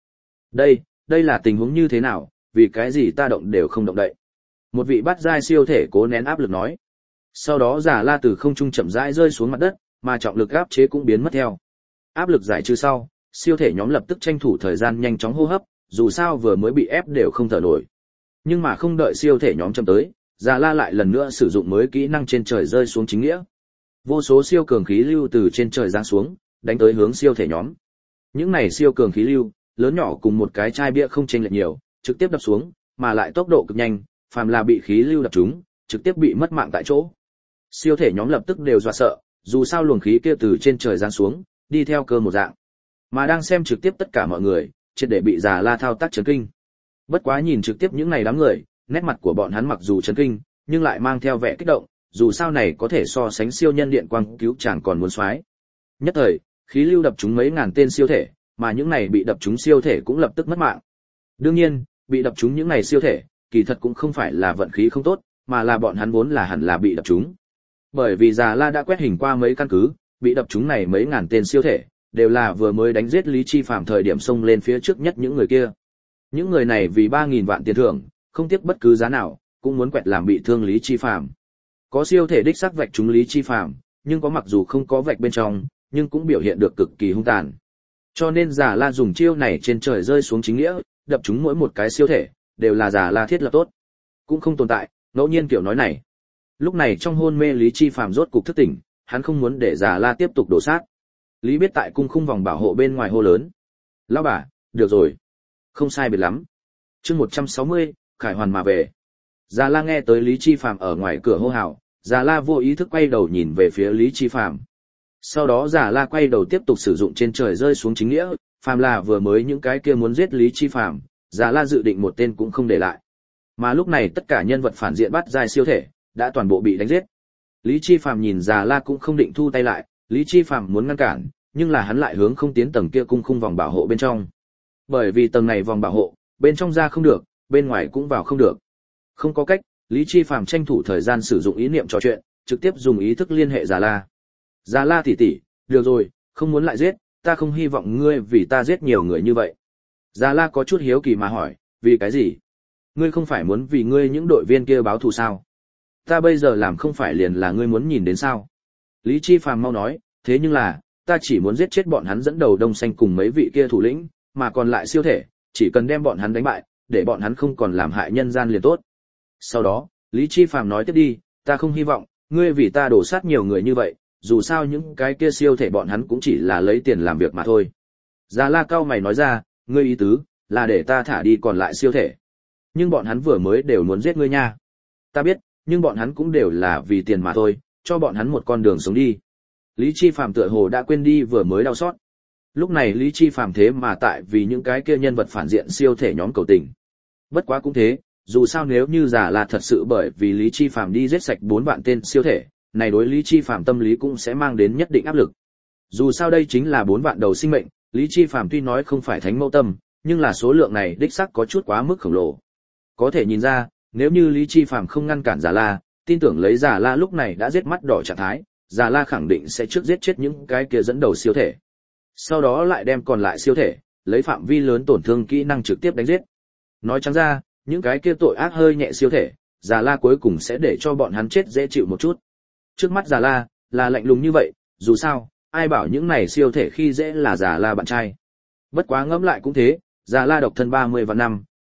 Đây là tình huống như thế nào, vì cái gì ta động đều không động đậy. Một vị bắt giai siêu thể cố nén áp lực nói. Sau đó Già La từ không trung chậm rãi rơi xuống mặt đất, mà trọng lực áp chế cũng biến mất theo. Áp lực giải trừ sau, siêu thể nhóm lập tức tranh thủ thời gian nhanh chóng hô hấp, dù sao vừa mới bị ép đều không thở nổi. Nhưng mà không đợi siêu thể nhóm chậm tới, Già La lại lần nữa sử dụng mới kỹ năng trên trời rơi xuống chính nghĩa. Vô số siêu cường khí lưu từ trên trời giáng xuống, đánh tới hướng siêu thể nhóm. Những này siêu cường khí lưu, lớn nhỏ cùng một cái chai bia không chênh lệch nhiều, trực tiếp đập xuống, mà lại tốc độ cực nhanh, phàm là bị khí lưu đập trúng, trực tiếp bị mất mạng tại chỗ. Siêu thể nhóm lập tức đều dọa sợ, dù sao luồng khí kia từ trên trời giáng xuống, đi theo cơ một dạng. Mà đang xem trực tiếp tất cả mọi người, triệt để bị Già La thao tác chấn kinh. Bất quá nhìn trực tiếp những này đám người, nét mặt của bọn hắn mặc dù chấn kinh, nhưng lại mang theo vẻ kích động, dù sao này có thể so sánh siêu nhân điện quang cứu chàng còn muốn xoái. Nhất thời, khí lưu đập trúng mấy ngàn tên siêu thể, mà những này bị đập trúng siêu thể cũng lập tức mất mạng. Đương nhiên, bị đập trúng những này siêu thể, kỳ thật cũng không phải là vận khí không tốt, mà là bọn hắn vốn là hẳn là bị đập trúng. Bởi vì Già La đã quét hình qua mấy căn cứ, bị đập trúng này mấy ngàn tên siêu thể, đều là vừa mới đánh giết Lý Chi Phàm thời điểm xông lên phía trước nhất những người kia. Những người này vì 3.000 vạn tiền thưởng, không tiếc bất cứ giá nào, cũng muốn quẹt làm bị thương Lý Chi Phàm. Có siêu thể đích xác vạch trúng Lý Chi Phàm, nhưng có mặc dù không có vạch bên trong, nhưng cũng biểu hiện được cực kỳ hung tàn. Cho nên Già La dùng chiêu này trên trời rơi xuống chính nghĩa, đập trúng mỗi một cái siêu thể, đều là Già La thiết lập tốt. Cũng không tồn tại, ngẫu nhiên kiểu nói này. Lúc này trong hôn mê Lý Chi Phàm rốt cục thức tỉnh, hắn không muốn để Già La tiếp tục đổ sát. Lý Biết tại cung khung vòng bảo hộ bên ngoài hô lớn. Lão bà, được rồi. Không sai biệt lắm. Chương 160, khải hoàn mà về. Già La nghe tới Lý Chi Phàm ở ngoài cửa hô hào, Già La vô ý thức quay đầu nhìn về phía Lý Chi Phàm. Sau đó Già La quay đầu tiếp tục sử dụng trên trời rơi xuống chính nghĩa, phàm là vừa mới những cái kia muốn giết Lý Chi Phàm, Già La dự định một tên cũng không để lại. Mà lúc này tất cả nhân vật phản diện bắt giai siêu thể đã toàn bộ bị đánh giết. Lý Chi Phàm nhìn Già La cũng không định thu tay lại, Lý Chi Phàm muốn ngăn cản, nhưng là hắn lại hướng không tiến tầng kia cung khung vòng bảo hộ bên trong. Bởi vì tầng này vòng bảo hộ, bên trong ra không được, bên ngoài cũng vào không được. Không có cách, Lý Chi Phàm tranh thủ thời gian sử dụng ý niệm trò chuyện, trực tiếp dùng ý thức liên hệ Già La. Già La tỷ tỷ, được rồi, không muốn lại giết, ta không hy vọng ngươi vì ta giết nhiều người như vậy. Già La có chút hiếu kỳ mà hỏi, vì cái gì? Ngươi không phải muốn vì ngươi những đội viên kia báo thù sao? Ta bây giờ làm không phải liền là ngươi muốn nhìn đến sao? Lý Chi Phàm mau nói, thế nhưng là, ta chỉ muốn giết chết bọn hắn dẫn đầu Đông Xanh cùng mấy vị kia thủ lĩnh, mà còn lại siêu thể, chỉ cần đem bọn hắn đánh bại, để bọn hắn không còn làm hại nhân gian liền tốt. Sau đó, Lý Chi Phàm nói tiếp đi, ta không hy vọng, ngươi vì ta đổ sát nhiều người như vậy, dù sao những cái kia siêu thể bọn hắn cũng chỉ là lấy tiền làm việc mà thôi. Già La cao mày nói ra, ngươi ý tứ, là để ta thả đi còn lại siêu thể. Nhưng bọn hắn vừa mới đều muốn giết ngươi nha. Ta biết, nhưng bọn hắn cũng đều là vì tiền mà thôi, cho bọn hắn một con đường sống đi. Lý Chi Phàm tựa hồ đã quên đi vừa mới đau xót. Lúc này Lý Chi Phàm thế mà tại vì những cái kia nhân vật phản diện siêu thể nhóm cầu tình. Bất quá cũng thế, dù sao nếu như Già La thật sự bởi vì Lý Chi Phàm đi giết sạch 4 vạn tên siêu thể, này đối Lý Chi Phàm tâm lý cũng sẽ mang đến nhất định áp lực. Dù sao đây chính là 4 vạn đầu sinh mệnh, Lý Chi Phàm tuy nói không phải thánh mẫu tâm, nhưng là số lượng này đích xác có chút quá mức khổng lồ. Có thể nhìn ra, nếu như Lý Chi Phàm không ngăn cản Già La, tin tưởng lấy Già La lúc này đã giết mắt đỏ trạng thái, Già La khẳng định sẽ trước giết chết những cái kia dẫn đầu siêu thể. Sau đó lại đem còn lại siêu thể, lấy phạm vi lớn tổn thương kỹ năng trực tiếp đánh giết. Nói trắng ra, những cái kia tội ác hơi nhẹ siêu thể, Già La cuối cùng sẽ để cho bọn hắn chết dễ chịu một chút. Trước mắt Già La là lạnh lùng như vậy, dù sao, ai bảo những này siêu thể khi dễ là Già La bạn trai. Bất quá ngẫm lại cũng thế, Già La độc thân 30 vạn năm,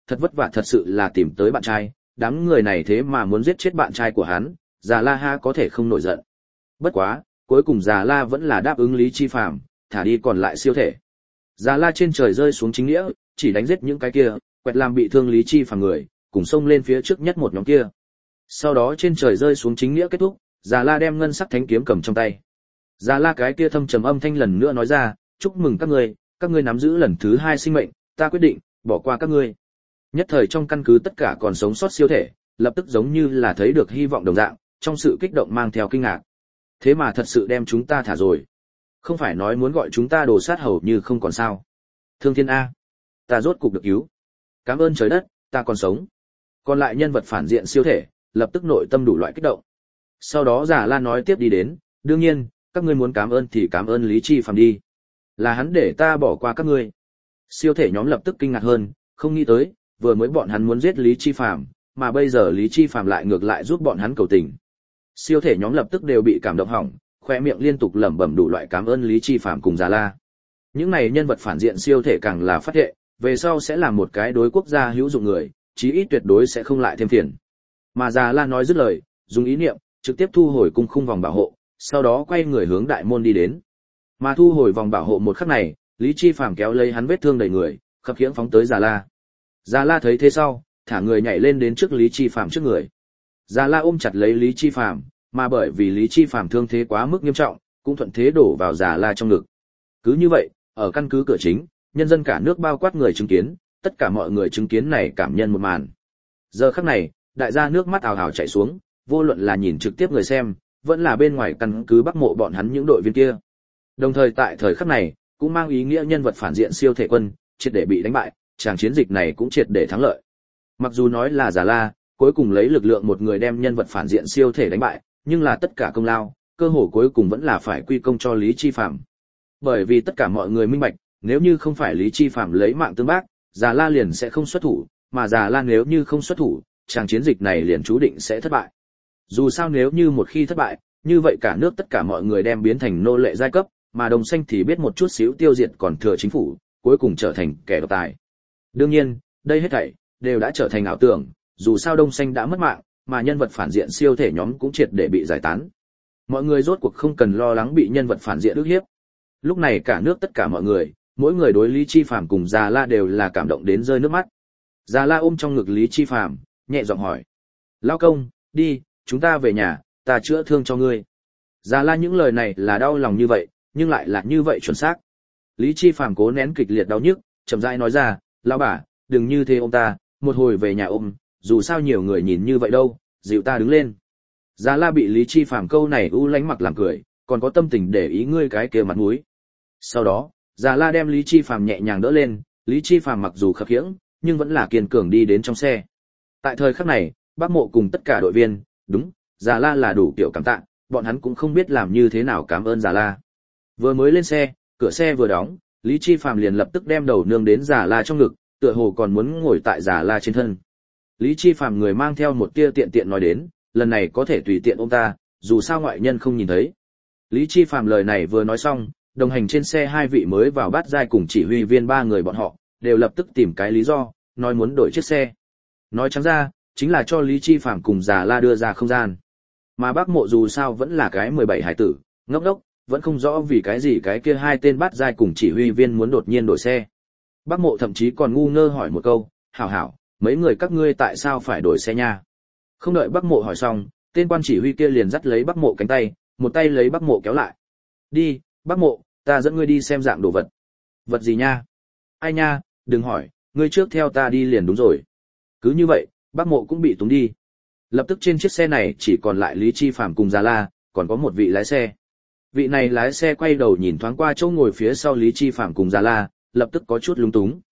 thật vất vả thật sự là tìm tới bạn trai, đám người này thế mà muốn giết chết bạn trai của hắn, Già La ha có thể không nổi giận. Bất quá, cuối cùng Già La vẫn là đáp ứng Lý Chi Phàm, thả đi còn lại siêu thể. Già La trên trời rơi xuống chính nghĩa, chỉ đánh giết những cái kia, quẹt làm bị thương Lý Chi Phàm người, cùng xông lên phía trước nhất một nhóm kia. Sau đó trên trời rơi xuống chính nghĩa kết thúc, Già La đem ngân sắc thánh kiếm cầm trong tay. Già La cái kia thâm trầm âm thanh lần nữa nói ra, chúc mừng các ngươi nắm giữ lần thứ 2 sinh mệnh, ta quyết định bỏ qua các ngươi. Nhất thời trong căn cứ tất cả còn sống sót siêu thể, lập tức giống như là thấy được hy vọng đồng dạng, trong sự kích động mang theo kinh ngạc. Thế mà thật sự đem chúng ta thả rồi. Không phải nói muốn gọi chúng ta đồ sát hầu như không còn sao. Thương Thiên A, ta rốt cục được cứu. Cảm ơn trời đất, ta còn sống. Còn lại nhân vật phản diện siêu thể, lập tức nội tâm đủ loại kích động. Sau đó Già La nói tiếp đi đến, đương nhiên, các ngươi muốn cảm ơn thì cảm ơn Lý Chi Phàm đi. Là hắn để ta bỏ qua các ngươi. Siêu thể nhóm lập tức kinh ngạc hơn, không nghĩ tới, vừa mới bọn hắn muốn giết Lý Chi Phàm, mà bây giờ Lý Chi Phàm lại ngược lại giúp bọn hắn cầu tình. Siêu thể nhóm lập tức đều bị cảm động hỏng, khoe miệng liên tục lẩm bẩm đủ loại cảm ơn Lý Chi Phàm cùng Già La. Những này nhân vật phản diện siêu thể càng là phát hiện, về sau sẽ là một cái đối quốc gia hữu dụng người, chí ít tuyệt đối sẽ không lại thêm phiền. Mà Già La nói dứt lời, dùng ý niệm, trực tiếp thu hồi cung khung vòng bảo hộ, sau đó quay người hướng đại môn đi đến. Mà thu hồi vòng bảo hộ một khắc này, Lý Chi Phàm kéo lấy hắn vết thương đầy người, khập khiễng phóng tới Già La. Già La thấy thế sau, thả người nhảy lên đến trước Lý Chi Phàm trước người. Già La ôm chặt lấy Lý Chi Phàm, mà bởi vì Lý Chi Phàm thương thế quá mức nghiêm trọng, cũng thuận thế đổ vào Già La trong ngực. Cứ như vậy, ở căn cứ cửa chính, nhân dân cả nước bao quát người chứng kiến, tất cả mọi người chứng kiến này cảm nhận một màn. Giờ khắc này, đại gia nước mắt ào ào chảy xuống, vô luận là nhìn trực tiếp người xem, vẫn là bên ngoài căn cứ Bắc Mộ bọn hắn những đội viên kia. Đồng thời tại thời khắc này, cũng mang ý nghĩa nhân vật phản diện siêu thể quân, triệt để bị đánh bại, tràng chiến dịch này cũng triệt để thắng lợi. Mặc dù nói là Già La, cuối cùng lấy lực lượng một người đem nhân vật phản diện siêu thể đánh bại, nhưng là tất cả công lao, cơ hội cuối cùng vẫn là phải quy công cho Lý Chi Phàm. Bởi vì tất cả mọi người minh bạch, nếu như không phải Lý Chi Phàm lấy mạng tương bác, Già La liền sẽ không xuất thủ, mà Già La nếu như không xuất thủ, tràng chiến dịch này liền chú định sẽ thất bại. Dù sao nếu như một khi thất bại, như vậy cả nước tất cả mọi người đem biến thành nô lệ giai cấp, mà Đồng Xanh thì biết một chút xíu tiêu diệt còn thừa chính phủ, cuối cùng trở thành kẻ độc tài. Đương nhiên, đây hết thảy đều đã trở thành ảo tưởng, dù sao Đông Xanh đã mất mạng, mà nhân vật phản diện siêu thể nhóm cũng triệt để bị giải tán. Mọi người rốt cuộc không cần lo lắng bị nhân vật phản diện ức hiếp. Lúc này cả nước tất cả mọi người, mỗi người đối Lý Chi Phàm cùng Già La đều là cảm động đến rơi nước mắt. Già La ôm trong ngực Lý Chi Phàm, nhẹ giọng hỏi: "Lão công, đi, chúng ta về nhà, ta chữa thương cho ngươi." Già La những lời này là đau lòng như vậy, nhưng lại là như vậy chuẩn xác. Lý Chi Phàm cố nén kịch liệt đau nhức, chậm rãi nói ra: "Lão bà, đừng như thế ôm ta, một hồi về nhà ôm, dù sao nhiều người nhìn như vậy đâu, dịu ta đứng lên." Già La bị Lý Chi Phàm câu này u lánh mặc làm cười, còn có tâm tình để ý ngươi cái kia mặt mũi. Sau đó, Già La đem Lý Chi Phàm nhẹ nhàng đỡ lên, Lý Chi Phàm mặc dù khập khiễng, nhưng vẫn là kiên cường đi đến trong xe. Tại thời khắc này, Bác Mộ cùng tất cả đội viên, đúng, Già La là đủ kiểu cảm tạ, bọn hắn cũng không biết làm như thế nào cảm ơn Già La. Vừa mới lên xe, cửa xe vừa đóng, Lý Chi Phàm liền lập tức đem đầu nương đến Già La trong ngực, tựa hồ còn muốn ngồi tại Già La trên thân. Lý Chi Phàm người mang theo một tia tiện tiện nói đến, lần này có thể tùy tiện ôm ta, dù sao ngoại nhân không nhìn thấy. Lý Chi Phàm lời này vừa nói xong, đồng hành trên xe hai vị mới vào bát giai cùng chỉ huy viên ba người bọn họ, đều lập tức tìm cái lý do, nói muốn đổi chiếc xe. Nói trắng ra, chính là cho Lý Chi Phàm cùng Già La đưa ra không gian. Mà Bác Mộ dù sao vẫn là cái 17 hải tử, ngốc đốc, vẫn không rõ vì cái gì cái kia hai tên bát giai cùng chỉ huy viên muốn đột nhiên đổi xe. Bác Mộ thậm chí còn ngu ngơ hỏi một câu: "Hảo hảo, mấy người các ngươi tại sao phải đổi xe nha?" Không đợi Bác Mộ hỏi xong, tên quan chỉ huy kia liền dắt lấy Bác Mộ cánh tay, một tay lấy Bác Mộ kéo lại. "Đi, Bác Mộ, ta dẫn ngươi đi xem dạng đồ vật." "Vật gì nha?" "Ai nha, đừng hỏi, ngươi trước theo ta đi liền đúng rồi." Cứ như vậy, Bác Mộ cũng bị túng đi. Lập tức trên chiếc xe này chỉ còn lại Lý Chi Phàm cùng Già La, còn có một vị lái xe. Vị này lái xe quay đầu nhìn thoáng qua chỗ ngồi phía sau Lý Chi Phàm cùng Già La, lập tức có chút lúng túng.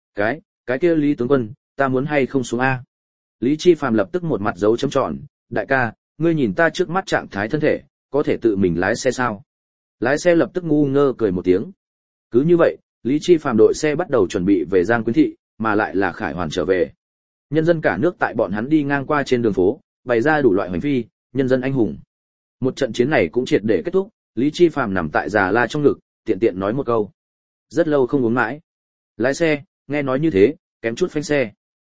Cái kia Lý tướng quân, ta muốn hay không xuống a?" Lý Chi Phàm lập tức một mặt dấu chấm tròn: "Đại ca, ngươi nhìn ta trước mắt trạng thái thân thể, có thể tự mình lái xe sao?" Lái xe lập tức ngu ngơ cười một tiếng. Cứ như vậy, Lý Chi Phàm đội xe bắt đầu chuẩn bị về Giang Quyến Thị, mà lại là Khải Hoàn trở về. Nhân dân cả nước tại bọn hắn đi ngang qua trên đường phố, bày ra đủ loại hoành phi, nhân dân anh hùng. Một trận chiến này cũng triệt để kết thúc, Lý Chi Phàm nằm tại Già La trong ngực, tiện tiện nói một câu: "Rất lâu không uống mãi." Lái xe, nghe nói như thế, kém chút phanh xe.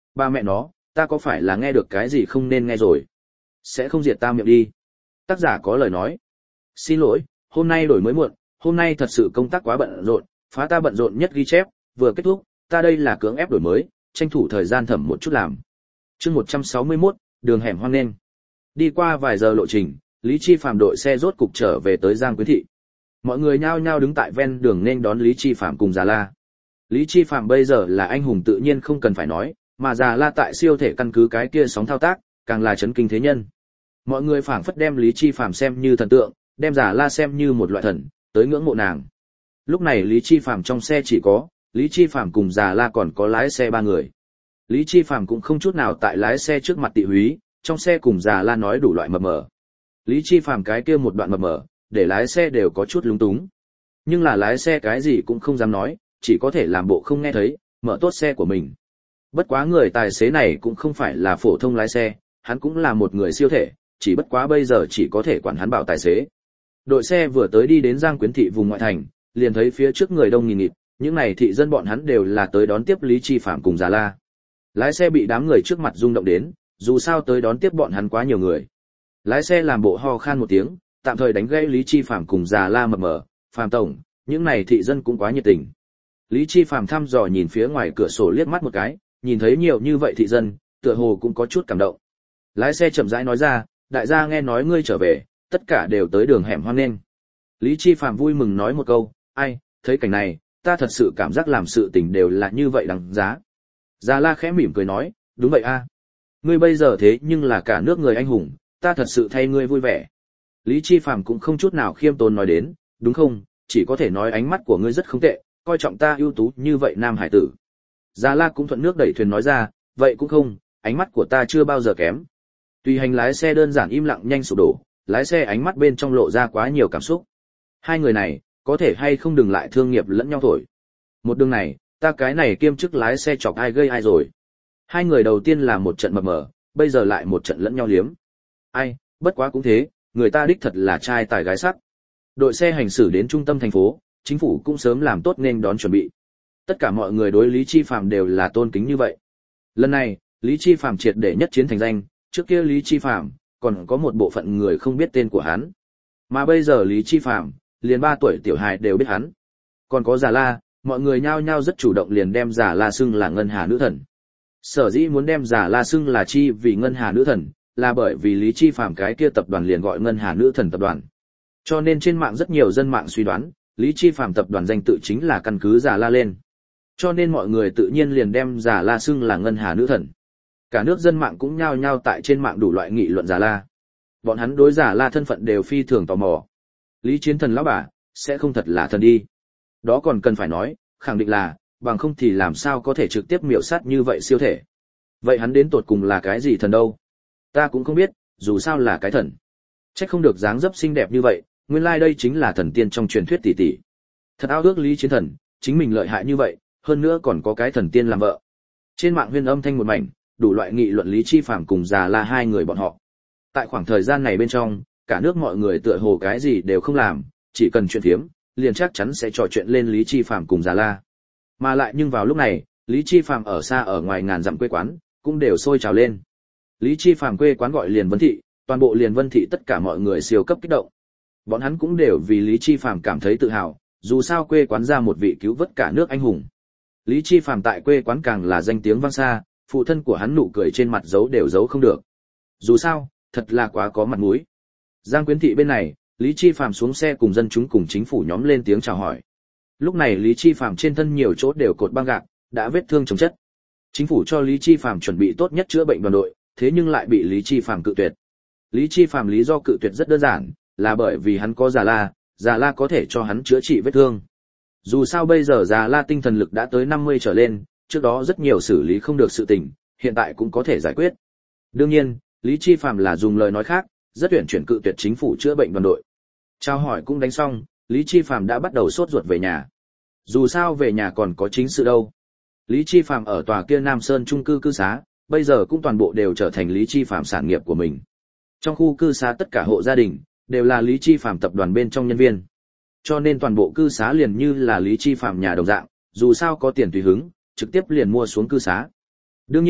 Ba mẹ nó, ta có phải là nghe được cái gì không nên nghe rồi? Sẽ không diệt ta miệng đi. Tác giả có lời nói. Xin lỗi, hôm nay đổi mới muộn, hôm nay thật sự công tác quá bận rộn, phá ta bận rộn nhất ghi chép, vừa kết thúc, ta đây là cưỡng ép đổi mới, tranh thủ thời gian thẩm một chút làm. Chương 161, đường hẻm hoang nên. Đi qua vài giờ lộ trình, Lý Chi Phạm đội xe rốt cục trở về tới Giang Quyến thị. Mọi người nhao nhao đứng tại ven đường nên đón Lý Chi Phạm cùng Già La. Lý Chi Phạm bây giờ là anh hùng tự nhiên không cần phải nói, mà Già La tại siêu thể căn cứ cái kia sóng thao tác, càng là chấn kinh thế nhân. Mọi người phảng phất đem Lý Chi Phạm xem như thần tượng, đem Già La xem như một loại thần, tới ngưỡng mộ nàng. Lúc này Lý Chi Phạm trong xe chỉ có Lý Chi Phạm cùng Già La, còn có lái xe 3 người. Lý Chi Phạm cũng không chút nào tại lái xe trước mặt tị húy, trong xe cùng Già La nói đủ loại mập mờ. Lý Chi Phạm cái kia một đoạn mập mờ, để lái xe đều có chút lúng túng. Nhưng là lái xe cái gì cũng không dám nói, chỉ có thể làm bộ không nghe thấy, mở tốt xe của mình. Bất quá người tài xế này cũng không phải là phổ thông lái xe, hắn cũng là một người siêu thể, chỉ bất quá bây giờ chỉ có thể quản hắn bảo tài xế. Đội xe vừa tới đi đến Giang Quyến thị vùng ngoại thành, liền thấy phía trước người đông nghìn nghịt, những này thị dân bọn hắn đều là tới đón tiếp Lý Chi Phạm cùng Già La. Lái xe bị đám người trước mặt rung động đến, dù sao tới đón tiếp bọn hắn quá nhiều người. Lái xe làm bộ ho khan một tiếng, tạm thời đánh gãy Lý Chi Phạm cùng Già La mập mờ, "Phạm tổng, những này thị dân cũng quá nhiệt tình." Lý Chi Phạm thăm dò nhìn phía ngoài cửa sổ liếc mắt một cái, nhìn thấy nhiều như vậy thị dân, tựa hồ cũng có chút cảm động. Lái xe chậm rãi nói ra, "Đại gia nghe nói ngươi trở về, tất cả đều tới đường hẻm hoang nên." Lý Chi Phạm vui mừng nói một câu, "Ai, thấy cảnh này, ta thật sự cảm giác làm sự tình đều là như vậy đáng giá." Già La khẽ mỉm cười nói, "Đúng vậy a. Ngươi bây giờ thế nhưng là cả nước người anh hùng, ta thật sự thay ngươi vui vẻ." Lý Chi Phạm cũng không chút nào khiêm tốn nói đến, "Đúng không, chỉ có thể nói ánh mắt của ngươi rất không tệ, coi trọng ta ưu tú như vậy nam hải tử." Già La cũng thuận nước đẩy thuyền nói ra, "Vậy cũng không, ánh mắt của ta chưa bao giờ kém." Tùy hành lái xe đơn giản im lặng nhanh sụp đổ, lái xe ánh mắt bên trong lộ ra quá nhiều cảm xúc. Hai người này, có thể hay không đừng lại thương nghiệp lẫn nhau thổi. Một đường này, ta cái này kiêm chức lái xe chọc ai gây ai rồi. Hai người đầu tiên là một trận mập mờ, bây giờ lại một trận lẫn nhau liếm. Ai, bất quá cũng thế, người ta đích thật là trai tài gái sắc. Đội xe hành xử đến trung tâm thành phố, chính phủ cũng sớm làm tốt nên đón chuẩn bị. Tất cả mọi người đối Lý Chi Phạm đều là tôn kính như vậy. Lần này, Lý Chi Phạm triệt để nhất chiến thành danh, trước kia Lý Chi Phạm còn có một bộ phận người không biết tên của hắn. Mà bây giờ Lý Chi Phạm, liền 3 tuổi tiểu hài đều biết hắn. Còn có Già La, mọi người nhao nhao rất chủ động liền đem Già La xưng là Ngân Hà nữ thần. Sở dĩ muốn đem Già La xưng là chi vì Ngân Hà nữ thần, là bởi vì Lý Chi Phạm cái kia tập đoàn liền gọi Ngân Hà nữ thần tập đoàn. Cho nên trên mạng rất nhiều dân mạng suy đoán, Lý Chi Phạm tập đoàn danh tự chính là căn cứ Già La lên. Cho nên mọi người tự nhiên liền đem Già La xưng là Ngân Hà nữ thần. Cả nước dân mạng cũng nhao nhao tại trên mạng đủ loại nghị luận Già La. Bọn hắn đối Già La thân phận đều phi thường tò mò. Lý Chiến Thần lão bà, sẽ không thật là thần đi. Đó còn cần phải nói, khẳng định là, bằng không thì làm sao có thể trực tiếp miểu sát như vậy siêu thể. Vậy hắn đến tột cùng là cái gì thần đâu? Ta cũng không biết, dù sao là cái thần. Chắc không được dáng dấp xinh đẹp như vậy, nguyên lai đây chính là thần tiên trong truyền thuyết tỷ tỷ. Thật ao ước Lý Chiến Thần, chính mình lợi hại như vậy, hơn nữa còn có cái thần tiên làm vợ. Trên mạng huyên âm thanh một mảnh, đủ loại nghị luận Lý Chi Phạm cùng Già La hai người bọn họ. Tại khoảng thời gian này bên trong, cả nước mọi người tựa hồ cái gì đều không làm, chỉ cần chuyện thiếm, liền chắc chắn sẽ trò chuyện lên Lý Chi Phạm cùng Già La. Mà lại nhưng vào lúc này, Lý Chi Phạm ở xa ở ngoài ngàn dặm quê quán, cũng đều sôi trào lên. Lý Chi Phạm quê quán gọi Liền Vân thị, toàn bộ Liền Vân thị tất cả mọi người siêu cấp kích động. Bọn hắn cũng đều vì Lý Chi Phạm cảm thấy tự hào, dù sao quê quán ra một vị cứu vớt cả nước anh hùng. Lý Chi Phạm tại quê quán càng là danh tiếng vang xa, phụ thân của hắn nụ cười trên mặt giấu đều giấu không được. Dù sao, thật là quá có mặt mũi. Giang Quyến thị bên này, Lý Chi Phạm xuống xe cùng dân chúng cùng chính phủ nhóm lên tiếng chào hỏi. Lúc này Lý Chi Phạm trên thân nhiều chỗ đều cột băng gạc, đã vết thương chồng chất. Chính phủ cho Lý Chi Phạm chuẩn bị tốt nhất chữa bệnh đoàn đội, thế nhưng lại bị Lý Chi Phạm cự tuyệt. Lý Chi Phạm lý do cự tuyệt rất đơn giản, là bởi vì hắn có Già La có thể cho hắn chữa trị vết thương. Dù sao bây giờ Già La tinh thần lực đã tới 50 trở lên, trước đó rất nhiều xử lý không được sự tình, hiện tại cũng có thể giải quyết. Đương nhiên, Lý Chi Phạm là dùng lời nói khác, rất tuyển chuyển cự tuyệt chính phủ chữa bệnh đoàn đội. Chào hỏi cũng đánh xong, Lý Chi Phạm đã bắt đầu sốt ruột về nhà. Dù sao về nhà còn có chính sự đâu. Lý Chi Phạm ở tòa kia Nam Sơn chung cư cư xá, bây giờ cũng toàn bộ đều trở thành Lý Chi Phạm sản nghiệp của mình. Trong khu cư xá tất cả hộ gia đình đều là Lý Chi Phạm tập đoàn bên trong nhân viên. Cho nên toàn bộ cư xá liền như là Lý Chi Phạm nhà đồng dạng, dù sao có tiền tùy hứng, trực tiếp liền mua xuống cư xá. Đương nhiên,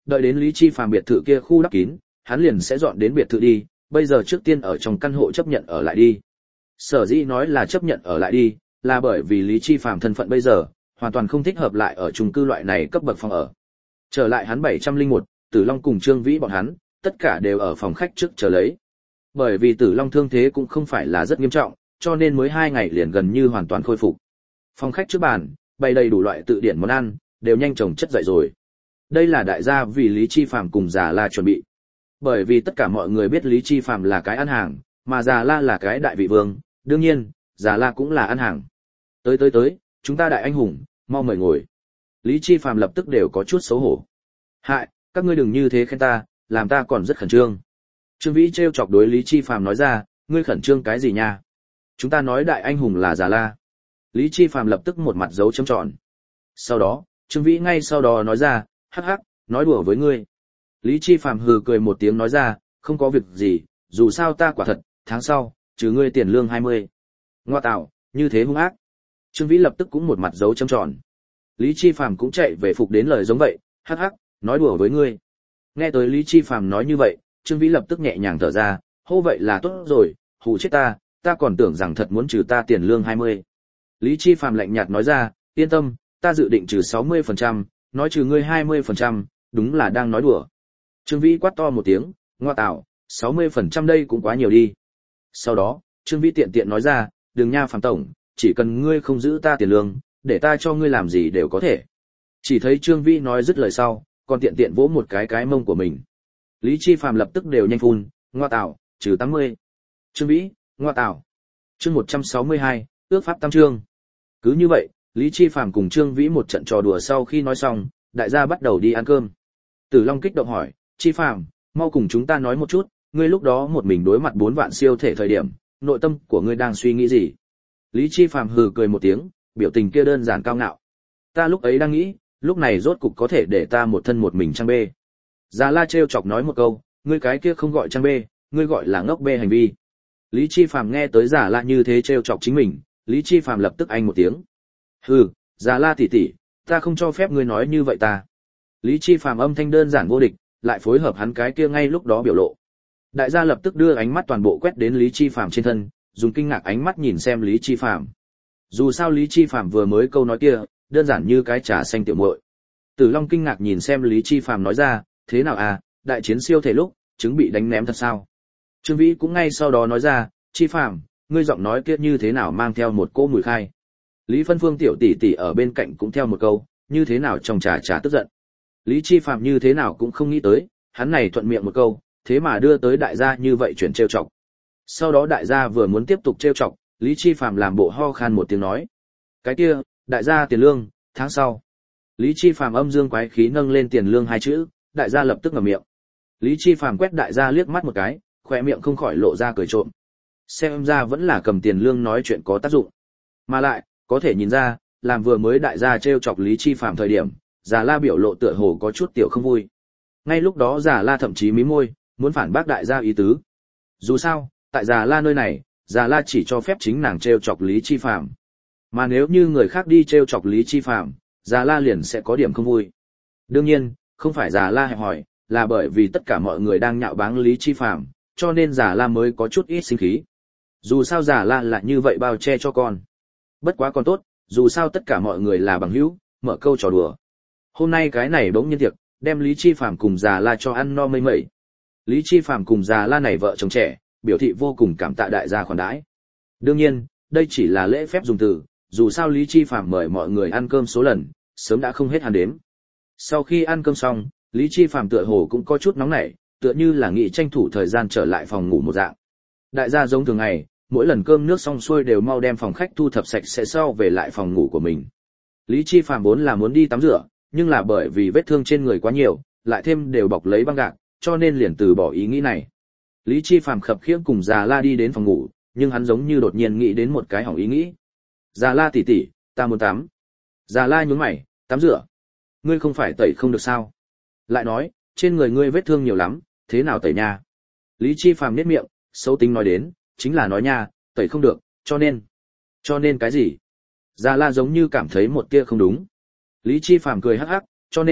Đợi đến Lý Chi Phàm biệt thự kia khu đắp kín, hắn liền sẽ dọn đến biệt thự đi, bây giờ trước tiên ở trong căn hộ chấp nhận ở lại đi. Sở dĩ nói là chấp nhận ở lại đi, là bởi vì Lý Chi Phàm thân phận bây giờ hoàn toàn không thích hợp lại ở chung cư loại này cấp bậc phòng ở. Trở lại hắn 701, Tử Long cùng Trương Vĩ bọn hắn, tất cả đều ở phòng khách trước chờ lấy. Bởi vì Tử Long thương thế cũng không phải là rất nghiêm trọng, cho nên mới 2 ngày liền gần như hoàn toàn khôi phục. Phòng khách trước bàn, bày đầy đủ loại tự điển món ăn, đều nhanh chóng chất dậy rồi. Đây là đại gia vì Lý Chi Phàm cùng Già La chuẩn bị. Bởi vì tất cả mọi người biết Lý Chi Phàm là cái ăn hàng, mà Già La là cái đại vị vương, đương nhiên, Già La cũng là ăn hàng. Tới, chúng ta đại anh hùng, mau mời ngồi. Lý Chi Phàm lập tức đều có chút xấu hổ. Hại, các ngươi đừng như thế khen ta, làm ta còn rất khẩn trương. Trương Vĩ trêu chọc đối Lý Chi Phàm nói ra, ngươi khẩn trương cái gì nha? Chúng ta nói đại anh hùng là Già La. Lý Chi Phàm lập tức một mặt dấu chấm tròn. Sau đó, Trương Vĩ ngay sau đó nói ra, hắc hắc, nói đùa với ngươi. Lý Chi Phàm hừ cười một tiếng nói ra, không có việc gì, dù sao ta quả thật, tháng sau, trừ ngươi tiền lương 20. Ngoa tạo, như thế hung ác. Trương Vĩ lập tức cũng một mặt dấu chấm tròn. Lý Chi Phàm cũng chạy về phục đến lời giống vậy, hắc hắc, nói đùa với ngươi. Nghe tới Lý Chi Phàm nói như vậy, Trương Vĩ lập tức nhẹ nhàng thở ra, hô vậy là tốt rồi, hù chết ta còn tưởng rằng thật muốn trừ ta tiền lương 20. Lý Chi Phàm lạnh nhạt nói ra, yên tâm, ta dự định trừ 60%, nói trừ ngươi 20%, đúng là đang nói đùa. Trương Vĩ quát to một tiếng, ngoa tạo, 60% đây cũng quá nhiều đi. Sau đó, Trương Vĩ tiện nói ra, đừng nha Phàm tổng, chỉ cần ngươi không giữ ta tiền lương, để ta cho ngươi làm gì đều có thể. Chỉ thấy Trương Vĩ nói dứt lời sau, còn tiện vỗ một cái mông của mình. Lý Chi Phàm lập tức đều nhanh phun, ngoa tạo, trừ 80. Trương Vĩ, ngoa tạo. Chương 162, ước pháp tam chương. Cứ như vậy, Lý Chi Phàm cùng Trương Vĩ một trận trò đùa sau khi nói xong, đại gia bắt đầu đi ăn cơm. Tử Long kích động hỏi, Chi Phàm, mau cùng chúng ta nói một chút, ngươi lúc đó một mình đối mặt 4 vạn siêu thể thời điểm, nội tâm của ngươi đang suy nghĩ gì? Lý Chi Phàm hừ cười một tiếng, biểu tình kia đơn giản cao ngạo. Ta lúc ấy đang nghĩ, lúc này rốt cục có thể để ta một thân một mình trang bê. Già La trêu chọc nói một câu, ngươi cái kia không gọi trang bê, ngươi gọi là ngốc bê hành vi. Lý Chi Phàm nghe tới Già La như thế trêu chọc chính mình, Lý Chi Phàm lập tức anh một tiếng. Hừ, Già La tỷ tỷ, ta không cho phép ngươi nói như vậy ta. Lý Chi Phàm âm thanh đơn giản vô địch, lại phối hợp hắn cái kia ngay lúc đó biểu lộ. Đại gia lập tức đưa ánh mắt toàn bộ quét đến Lý Chi Phàm trên thân, dùng kinh ngạc ánh mắt nhìn xem Lý Chi Phàm. Dù sao Lý Chi Phàm vừa mới câu nói kia, đơn giản như cái trà xanh tiểu muội. Tử Long kinh ngạc nhìn xem Lý Chi Phàm nói ra, thế nào à, đại chiến siêu thể lúc, chứng bị đánh ném thật sao? Trương Vĩ cũng ngay sau đó nói ra, Chi Phàm, ngươi giọng nói kia như thế nào mang theo một cỗ mùi khai. Lý Phân Phương tiểu tỷ tỷ ở bên cạnh cũng theo một câu, như thế nào trong trà tức giận. Lý Chi Phàm như thế nào cũng không nghĩ tới, hắn này thuận miệng một câu, thế mà đưa tới đại gia như vậy chuyển trêu chọc. Sau đó đại gia vừa muốn tiếp tục trêu chọc, Lý Chi Phàm làm bộ ho khan một tiếng nói, cái kia, đại gia tiền lương, tháng sau. Lý Chi Phàm âm dương quái khí nâng lên tiền lương 2 chữ, đại gia lập tức ngậm miệng. Lý Chi Phàm quét đại gia liếc mắt một cái, khóe miệng không khỏi lộ ra cười trộm. Xem ra vẫn là cầm tiền lương nói chuyện có tác dụng. Mà lại, có thể nhìn ra, làm vừa mới đại gia trêu chọc Lý Chi Phàm thời điểm, Già La biểu lộ tựa hồ có chút tiểu không vui. Ngay lúc đó Già La thậm chí mím môi, muốn phản bác đại gia ý tứ. Dù sao, tại Già La nơi này, Già La chỉ cho phép chính nàng trêu chọc Lý Chi Phàm. Mà nếu như người khác đi trêu chọc Lý Chi Phàm, Già La liền sẽ có điểm không vui. Đương nhiên, không phải Già La hẹp hỏi, là bởi vì tất cả mọi người đang nhạo báng Lý Chi Phàm, cho nên Già La mới có chút ít sinh khí. Dù sao Già La là như vậy bao che cho con. Bất quá còn tốt, dù sao tất cả mọi người là bằng hữu, mở câu trò đùa. Hôm nay cái này bỗng nhiên tiệc, đem Lý Chi Phàm cùng Già La cho ăn no mây mẩy. Lý Chi Phàm cùng Già La này vợ chồng trẻ, biểu thị vô cùng cảm tạ đại gia khoản đãi. Đương nhiên, đây chỉ là lễ phép dùng từ, dù sao Lý Chi Phàm mời mọi người ăn cơm số lần, sớm đã không hết hàn đếm. Sau khi ăn cơm xong, Lý Chi Phàm tựa hồ cũng có chút nóng nảy, tựa như là nghĩ tranh thủ thời gian trở lại phòng ngủ một dạng. Đại gia giống thường ngày, mỗi lần cơm nước xong xuôi đều mau đem phòng khách thu thập sạch sẽ sau về lại phòng ngủ của mình. Lý Chi Phàm vốn là muốn đi tắm rửa, nhưng là bởi vì vết thương trên người quá nhiều, lại thêm đều bọc lấy băng gạc, cho nên liền từ bỏ ý nghĩ này. Lý Chi Phàm khập khiễng cùng Già La đi đến phòng ngủ, nhưng hắn giống như đột nhiên nghĩ đến một cái hỏng ý nghĩ. Già La tỷ tỷ, ta muốn tắm. Già La nhướng mày, tắm rửa? Ngươi không phải tẩy không được sao? Lại nói, trên người ngươi vết thương nhiều lắm, thế nào tẩy nha? Lý Chi Phàm nhếch miệng, xấu tính nói đến, chính là nói nha, tẩy không được, cho nên cái gì? Già La giống như cảm thấy một tia không đúng. Lý Chi Phàm cười hắc hắc, cho nên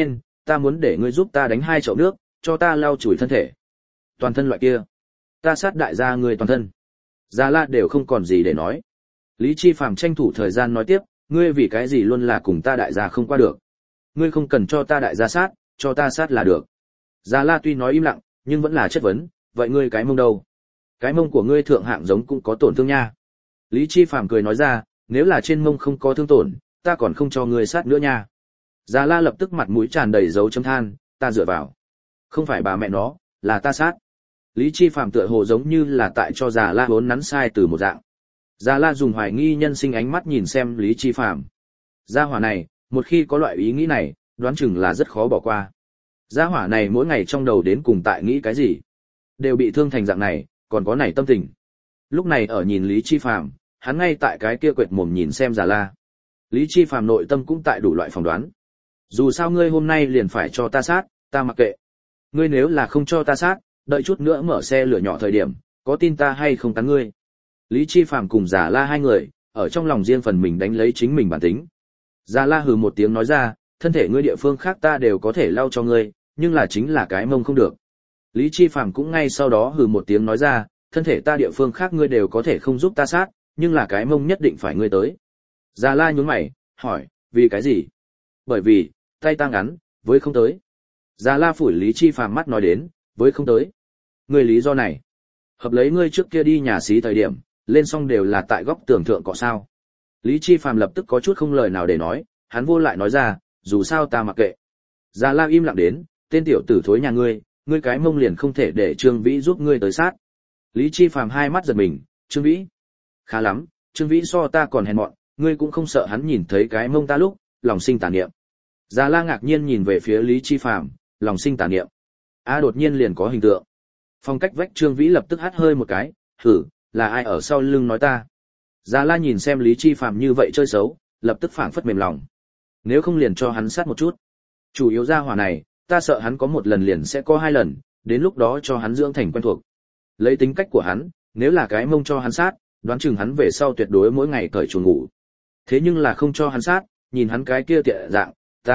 ta muốn để ngươi giúp ta đánh 2 chậu nước, cho ta lau chùi thân thể. Toàn thân loại kia. Ta sát đại gia ngươi toàn thân. Già La đều không còn gì để nói. Lý Chi Phàm tranh thủ thời gian nói tiếp, ngươi vì cái gì luôn là cùng ta đại gia không qua được. Ngươi không cần cho ta đại gia sát, cho ta sát là được. Già La tuy nói im lặng, nhưng vẫn là chất vấn, vậy ngươi cái mông đâu? Cái mông của ngươi thượng hạng giống cũng có tổn thương nha. Lý Chi Phàm cười nói ra, nếu là trên mông không có thương tổn, ta còn không cho ngươi sát nữa nha. Già La lập tức mặt mũi tràn đầy dấu chấm than, ta dựa vào. Không phải bà mẹ nó, là ta sát. Lý Chi Phàm tựa hồ giống như là tại cho Già La vốn nắn sai từ một dạng. Già La dùng hoài nghi nhân sinh ánh mắt nhìn xem Lý Chi Phàm. Gia hỏa này, một khi có loại ý nghĩ này, đoán chừng là rất khó bỏ qua. Gia hỏa này mỗi ngày trong đầu đến cùng tại nghĩ cái gì? Đều bị thương thành dạng này, còn có nảy tâm tình. Lúc này ở nhìn Lý Chi Phàm, hắn ngay tại cái kia quệt mồm nhìn xem Già La. Lý Chi Phàm nội tâm cũng tại đủ loại phỏng đoán. Dù sao ngươi hôm nay liền phải cho ta sát, ta mặc kệ. Ngươi nếu là không cho ta sát, đợi chút nữa mở xe lửa nhỏ thời điểm, có tin ta hay không cắn ngươi. Lý Chi Phàm cùng Già La hai người, ở trong lòng riêng phần mình đánh lấy chính mình bản tính. Già La hừ một tiếng nói ra, thân thể ngươi địa phương khác ta đều có thể lau cho ngươi, nhưng là chính là cái mông không được. Lý Chi Phàm cũng ngay sau đó hừ một tiếng nói ra, thân thể ta địa phương khác ngươi đều có thể không giúp ta sát, nhưng là cái mông nhất định phải ngươi tới. Già La nhún mày, hỏi, vì cái gì? Bởi vì, tay ta ngắn, với không tới. Già La phủi Lý Chi Phàm mắt nói đến, với không tới. Ngươi lý do này, hợp lấy ngươi trước kia đi nhà xí thời điểm, lên xong đều là tại góc tường thượng cọ sao. Lý Chi Phàm lập tức có chút không lời nào để nói, hắn vô lại nói ra, dù sao ta mặc kệ. Già La im lặng đến, tên tiểu tử thối nhà ngươi cái mông liền không thể để Trương Vĩ giúp ngươi tới sát. Lý Chi Phàm hai mắt giật mình, Trương Vĩ? Khá lắm, Trương Vĩ so ta còn hèn mọn, ngươi cũng không sợ hắn nhìn thấy cái mông ta lúc, lòng sinh tà niệm. Già La ngạc nhiên nhìn về phía Lý Chi Phàm, lòng sinh tà niệm. Đột nhiên liền có hình tượng. Phong cách vách Trương Vĩ lập tức hắt hơi một cái, hử, là ai ở sau lưng nói ta? Già La nhìn xem Lý Chi Phàm như vậy chơi xấu, lập tức phảng phất mềm lòng. Nếu không liền cho hắn sát một chút. Chủ yếu gia hỏa này, ta sợ hắn có một lần liền sẽ có 2 lần, đến lúc đó cho hắn dưỡng thành quen thuộc. Lấy tính cách của hắn, nếu là cái mông cho hắn sát, đoán chừng hắn về sau tuyệt đối mỗi ngày cởi chuồng ngủ. Thế nhưng là không cho hắn sát, nhìn hắn cái kia tiện dạng,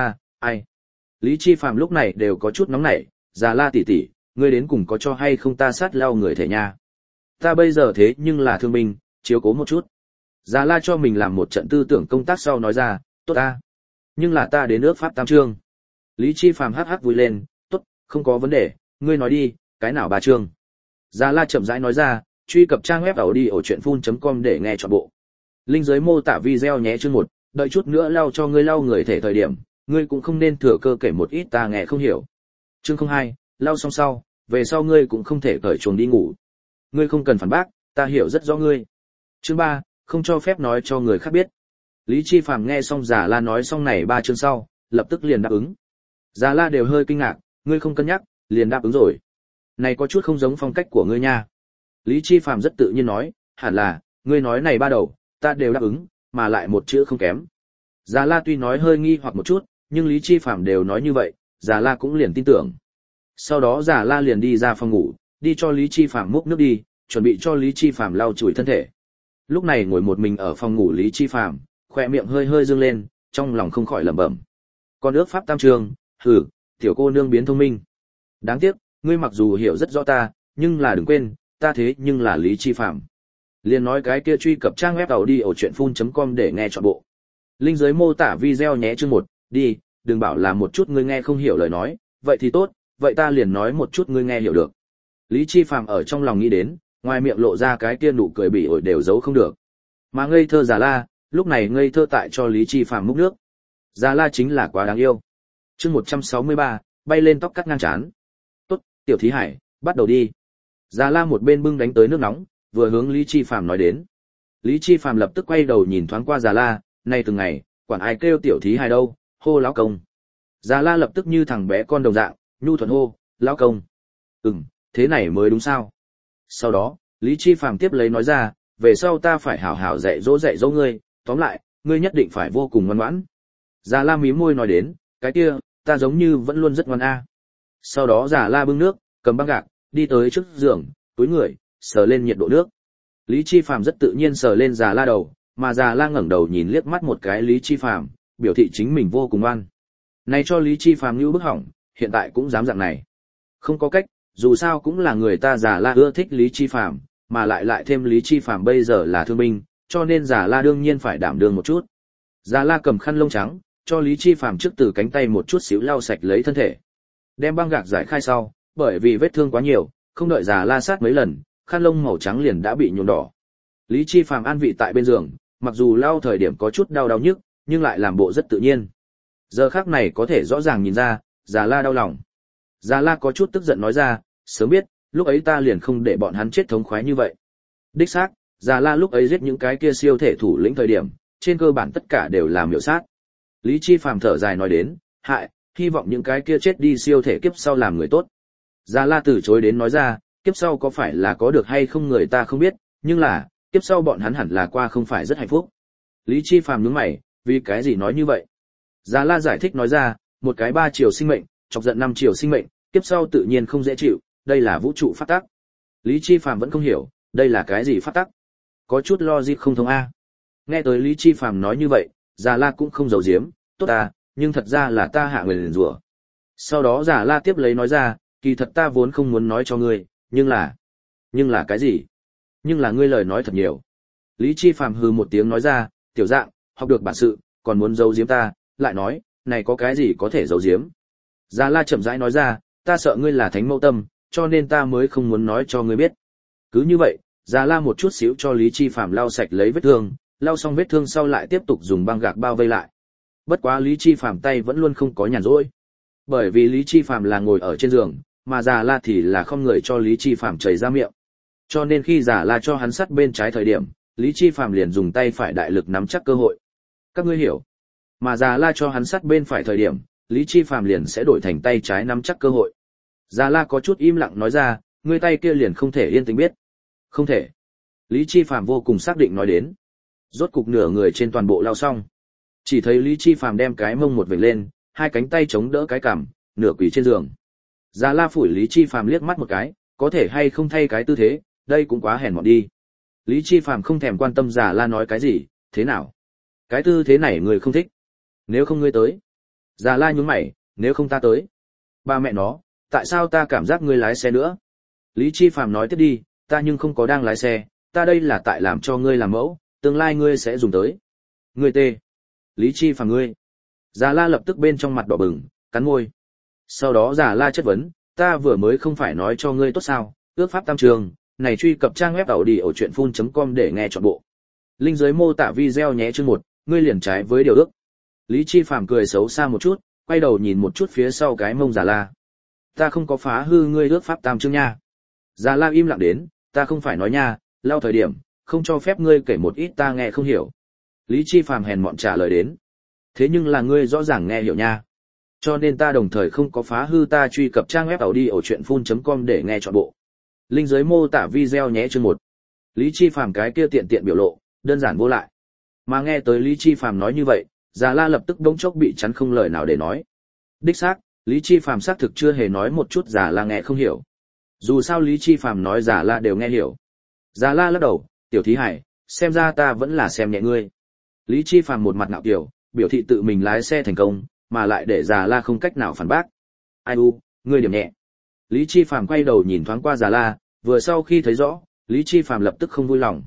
ai? Lý Chi Phàm lúc này đều có chút nóng nảy, Già La tỷ tỷ, ngươi đến cùng có cho hay không ta sát lau người thể nha? Ta bây giờ thế nhưng là thương binh, chiếu cố một chút. Già La cho mình làm một trận tư tưởng công tác sau nói ra, tốt ta. Nhưng là ta đến nước Pháp tam chương. Lý Chi Phàm hắc hắc vui lên, tốt, không có vấn đề, ngươi nói đi, cái nào 3 chương? Già La chậm rãi nói ra, truy cập trang web audiochuyenphun.com để nghe trọn bộ. Link dưới mô tả video nhé chương 1, đợi chút nữa lau cho ngươi lau người thể thời điểm, ngươi cũng không nên thừa cơ kể một ít ta nghe không hiểu. Chương 02, lau xong sau, về sau ngươi cũng không thể cởi chuồng đi ngủ. Ngươi không cần phản bác, ta hiểu rất rõ ngươi. Chương 3, không cho phép nói cho người khác biết. Lý Chi Phàm nghe xong Già La nói xong này 3 chương sau, lập tức liền đáp ứng. Già La đều hơi kinh ngạc, ngươi không cân nhắc, liền đáp ứng rồi. Này có chút không giống phong cách của ngươi nha. Lý Chi Phàm rất tự nhiên nói, hẳn là, ngươi nói này 3 đầu, ta đều đáp ứng, mà lại một chữ không kém. Già La tuy nói hơi nghi hoặc một chút, nhưng Lý Chi Phàm đều nói như vậy, Già La cũng liền tin tưởng. Sau đó Già La liền đi ra phòng ngủ, đi cho Lý Chi Phàm múc nước đi, chuẩn bị cho Lý Chi Phàm lau chùi thân thể. Lúc này ngồi một mình ở phòng ngủ Lý Chi Phàm, khóe miệng hơi hơi dương lên, trong lòng không khỏi lẩm bẩm. Con ước pháp tam trường, hử, tiểu cô nương biến thông minh. Đáng tiếc, ngươi mặc dù hiểu rất rõ ta, nhưng là đừng quên, ta thế nhưng là Lý Chi Phàm. Liền nói cái kia truy cập trang web audiochuyenphun.com để nghe trọn bộ. Link dưới mô tả video nhé chương 1, đi, đừng bảo là một chút ngươi nghe không hiểu lời nói, vậy thì tốt, vậy ta liền nói một chút ngươi nghe hiểu được. Lý Chi Phàm ở trong lòng nghĩ đến, ngoài miệng lộ ra cái kia nụ cười bỉ ổi đều giấu không được. Mà ngây thơ Già La, lúc này ngây thơ tại cho Lý Chi Phàm múc nước. Già La chính là quá đáng yêu. Chương 163, bay lên tóc cắt ngang trán. Tốt, tiểu thí hải, bắt đầu đi. Già La một bên bưng đánh tới nước nóng, vừa hướng Lý Chi Phàm nói đến. Lý Chi Phàm lập tức quay đầu nhìn thoáng qua Già La, nay từng ngày, quản ai kêu tiểu thí hải đâu, hô lão công. Già La lập tức như thằng bé con đồng dạng, nhu thuận hô, lão công. Thế này mới đúng sao? Sau đó, Lý Chi Phàm tiếp lấy nói ra, về sau ta phải hảo hảo dạy dỗ ngươi, tóm lại, ngươi nhất định phải vô cùng ngoan ngoãn. Già La mím môi nói đến, cái kia, ta giống như vẫn luôn rất ngoan a. Sau đó Già La bưng nước, cầm băng gạc, đi tới trước giường, túi người, sờ lên nhiệt độ nước. Lý Chi Phàm rất tự nhiên sờ lên Già La đầu, mà Già La ngẩng đầu nhìn liếc mắt một cái Lý Chi Phàm, biểu thị chính mình vô cùng ngoan. Này cho Lý Chi Phàm như bức hỏng, hiện tại cũng dám dạng này. Không có cách, dù sao cũng là người ta Già La ưa thích Lý Chi Phàm, mà lại thêm Lý Chi Phàm bây giờ là thương binh, cho nên Già La đương nhiên phải đảm đương một chút. Già La cầm khăn lông trắng, cho Lý Chi Phàm trước từ cánh tay một chút xíu lau sạch lấy thân thể. Đem băng gạc giải khai sau, bởi vì vết thương quá nhiều, không đợi Già La sát mấy lần, khăn lông màu trắng liền đã bị nhuộm đỏ. Lý Chi Phàm an vị tại bên giường, mặc dù lau thời điểm có chút đau nhức, nhưng lại làm bộ rất tự nhiên. Giờ khắc này có thể rõ ràng nhìn ra, Già La đau lòng. Già La có chút tức giận nói ra, sớm biết, lúc ấy ta liền không để bọn hắn chết thống khoái như vậy. Đích xác, Già La lúc ấy giết những cái kia siêu thể thủ lĩnh thời điểm, trên cơ bản tất cả đều là miểu sát. Lý Chi Phàm thở dài nói đến, hại, hy vọng những cái kia chết đi siêu thể kiếp sau làm người tốt. Già La từ chối đến nói ra, kiếp sau có phải là có được hay không người ta không biết, nhưng là, kiếp sau bọn hắn hẳn là qua không phải rất hạnh phúc. Lý Chi Phàm nhướng mày, vì cái gì nói như vậy? Già La giải thích nói ra, một cái 3 chiều sinh mệnh, chọc giận 5 chiều sinh mệnh, kiếp sau tự nhiên không dễ chịu, đây là vũ trụ pháp tắc. Lý Chi Phàm vẫn không hiểu, đây là cái gì pháp tắc? Có chút logic không thông a. Nghe tới Lý Chi Phàm nói như vậy, Già La cũng không giấu giếm, tốt ta, nhưng thật ra là ta hạ người liền rủa. Sau đó Già La tiếp lấy nói ra, kỳ thật ta vốn không muốn nói cho ngươi, nhưng là cái gì? Nhưng là ngươi lời nói thật nhiều. Lý Chi Phàm hừ một tiếng nói ra, tiểu dạng, học được bản sự, còn muốn giấu giếm ta, lại nói, này có cái gì có thể giấu giếm? Già La chậm rãi nói ra, ta sợ ngươi là thánh mẫu tâm, cho nên ta mới không muốn nói cho ngươi biết. Cứ như vậy, Già La một chút xíu cho Lý Chi Phàm lau sạch lấy vết thương, lau xong vết thương sau lại tiếp tục dùng băng gạc bao vây lại. Bất quá Lý Chi Phàm tay vẫn luôn không có nhàn rỗi. Bởi vì Lý Chi Phàm là ngồi ở trên giường, mà Già La thì là không người cho Lý Chi Phàm chảy ra miệng. Cho nên khi Già La cho hắn sát bên trái thời điểm, Lý Chi Phàm liền dùng tay phải đại lực nắm chắc cơ hội. Các ngươi hiểu. Mà Già La cho hắn sát bên phải thời điểm, Lý Chi Phàm liền sẽ đổi thành tay trái nắm chắc cơ hội. Già La có chút im lặng nói ra, ngươi tay kia liền không thể yên tĩnh biết. Không thể. Lý Chi Phàm vô cùng xác định nói đến. Rốt cục nửa người trên toàn bộ lao xong. Chỉ thấy Lý Chi Phàm đem cái mông một vểnh lên, hai cánh tay chống đỡ cái cằm, nửa quỳ trên giường. Già La phủi Lý Chi Phàm liếc mắt một cái, có thể hay không thay cái tư thế, đây cũng quá hèn mọn đi. Lý Chi Phàm không thèm quan tâm Già La nói cái gì, thế nào? Cái tư thế này người không thích. Nếu không ngươi tới. Già La nhún mày, nếu không ta tới. Ba mẹ nó, tại sao ta cảm giác ngươi lái xe nữa? Lý Chi Phàm nói tiếp đi, ta nhưng không có đang lái xe, ta đây là tại làm cho ngươi làm mẫu, tương lai ngươi sẽ dùng tới. Ngươi tê. Lý Chi Phàm ngươi. Già La lập tức bên trong mặt đỏ bừng, cắn môi. Sau đó Già La chất vấn, ta vừa mới không phải nói cho ngươi tốt sao, ước pháp tam trường, này truy cập trang web audiochuyenphun.com để nghe trọn bộ. Link dưới mô tả video nhé chương 1, ngươi liền trái với điều ước. Lý Chi Phàm cười xấu xa một chút, quay đầu nhìn một chút phía sau cái mông Già La. Ta không có phá hư ngươi ước pháp tam chương nha. Già La im lặng đến, ta không phải nói nha, lau thời điểm, không cho phép ngươi kể một ít ta nghe không hiểu. Lý Chi Phàm hèn mọn trả lời đến. Thế nhưng là ngươi rõ ràng nghe hiểu nha. Cho nên ta đồng thời không có phá hư ta truy cập trang web audiochuyenphun.com để nghe trọn bộ. Link dưới mô tả video nhé chương 1. Lý Chi Phàm cái kia tiện tiện biểu lộ, đơn giản vô lại. Mà nghe tới Lý Chi Phàm nói như vậy, Già La lập tức đống chốc bị chắn không lời nào để nói. Đích xác, Lý Chi Phàm xác thực chưa hề nói một chút Già La nghe không hiểu. Dù sao Lý Chi Phàm nói Già La đều nghe hiểu. Già La lắc đầu, tiểu thí hải, xem ra ta vẫn là xem nhẹ ngươi. Lý Chi Phàm một mặt ngạo kiều, biểu thị tự mình lái xe thành công, mà lại để Già La không cách nào phản bác. Ai u, ngươi điểm nhẹ. Lý Chi Phàm quay đầu nhìn thoáng qua Già La, vừa sau khi thấy rõ, Lý Chi Phàm lập tức không vui lòng.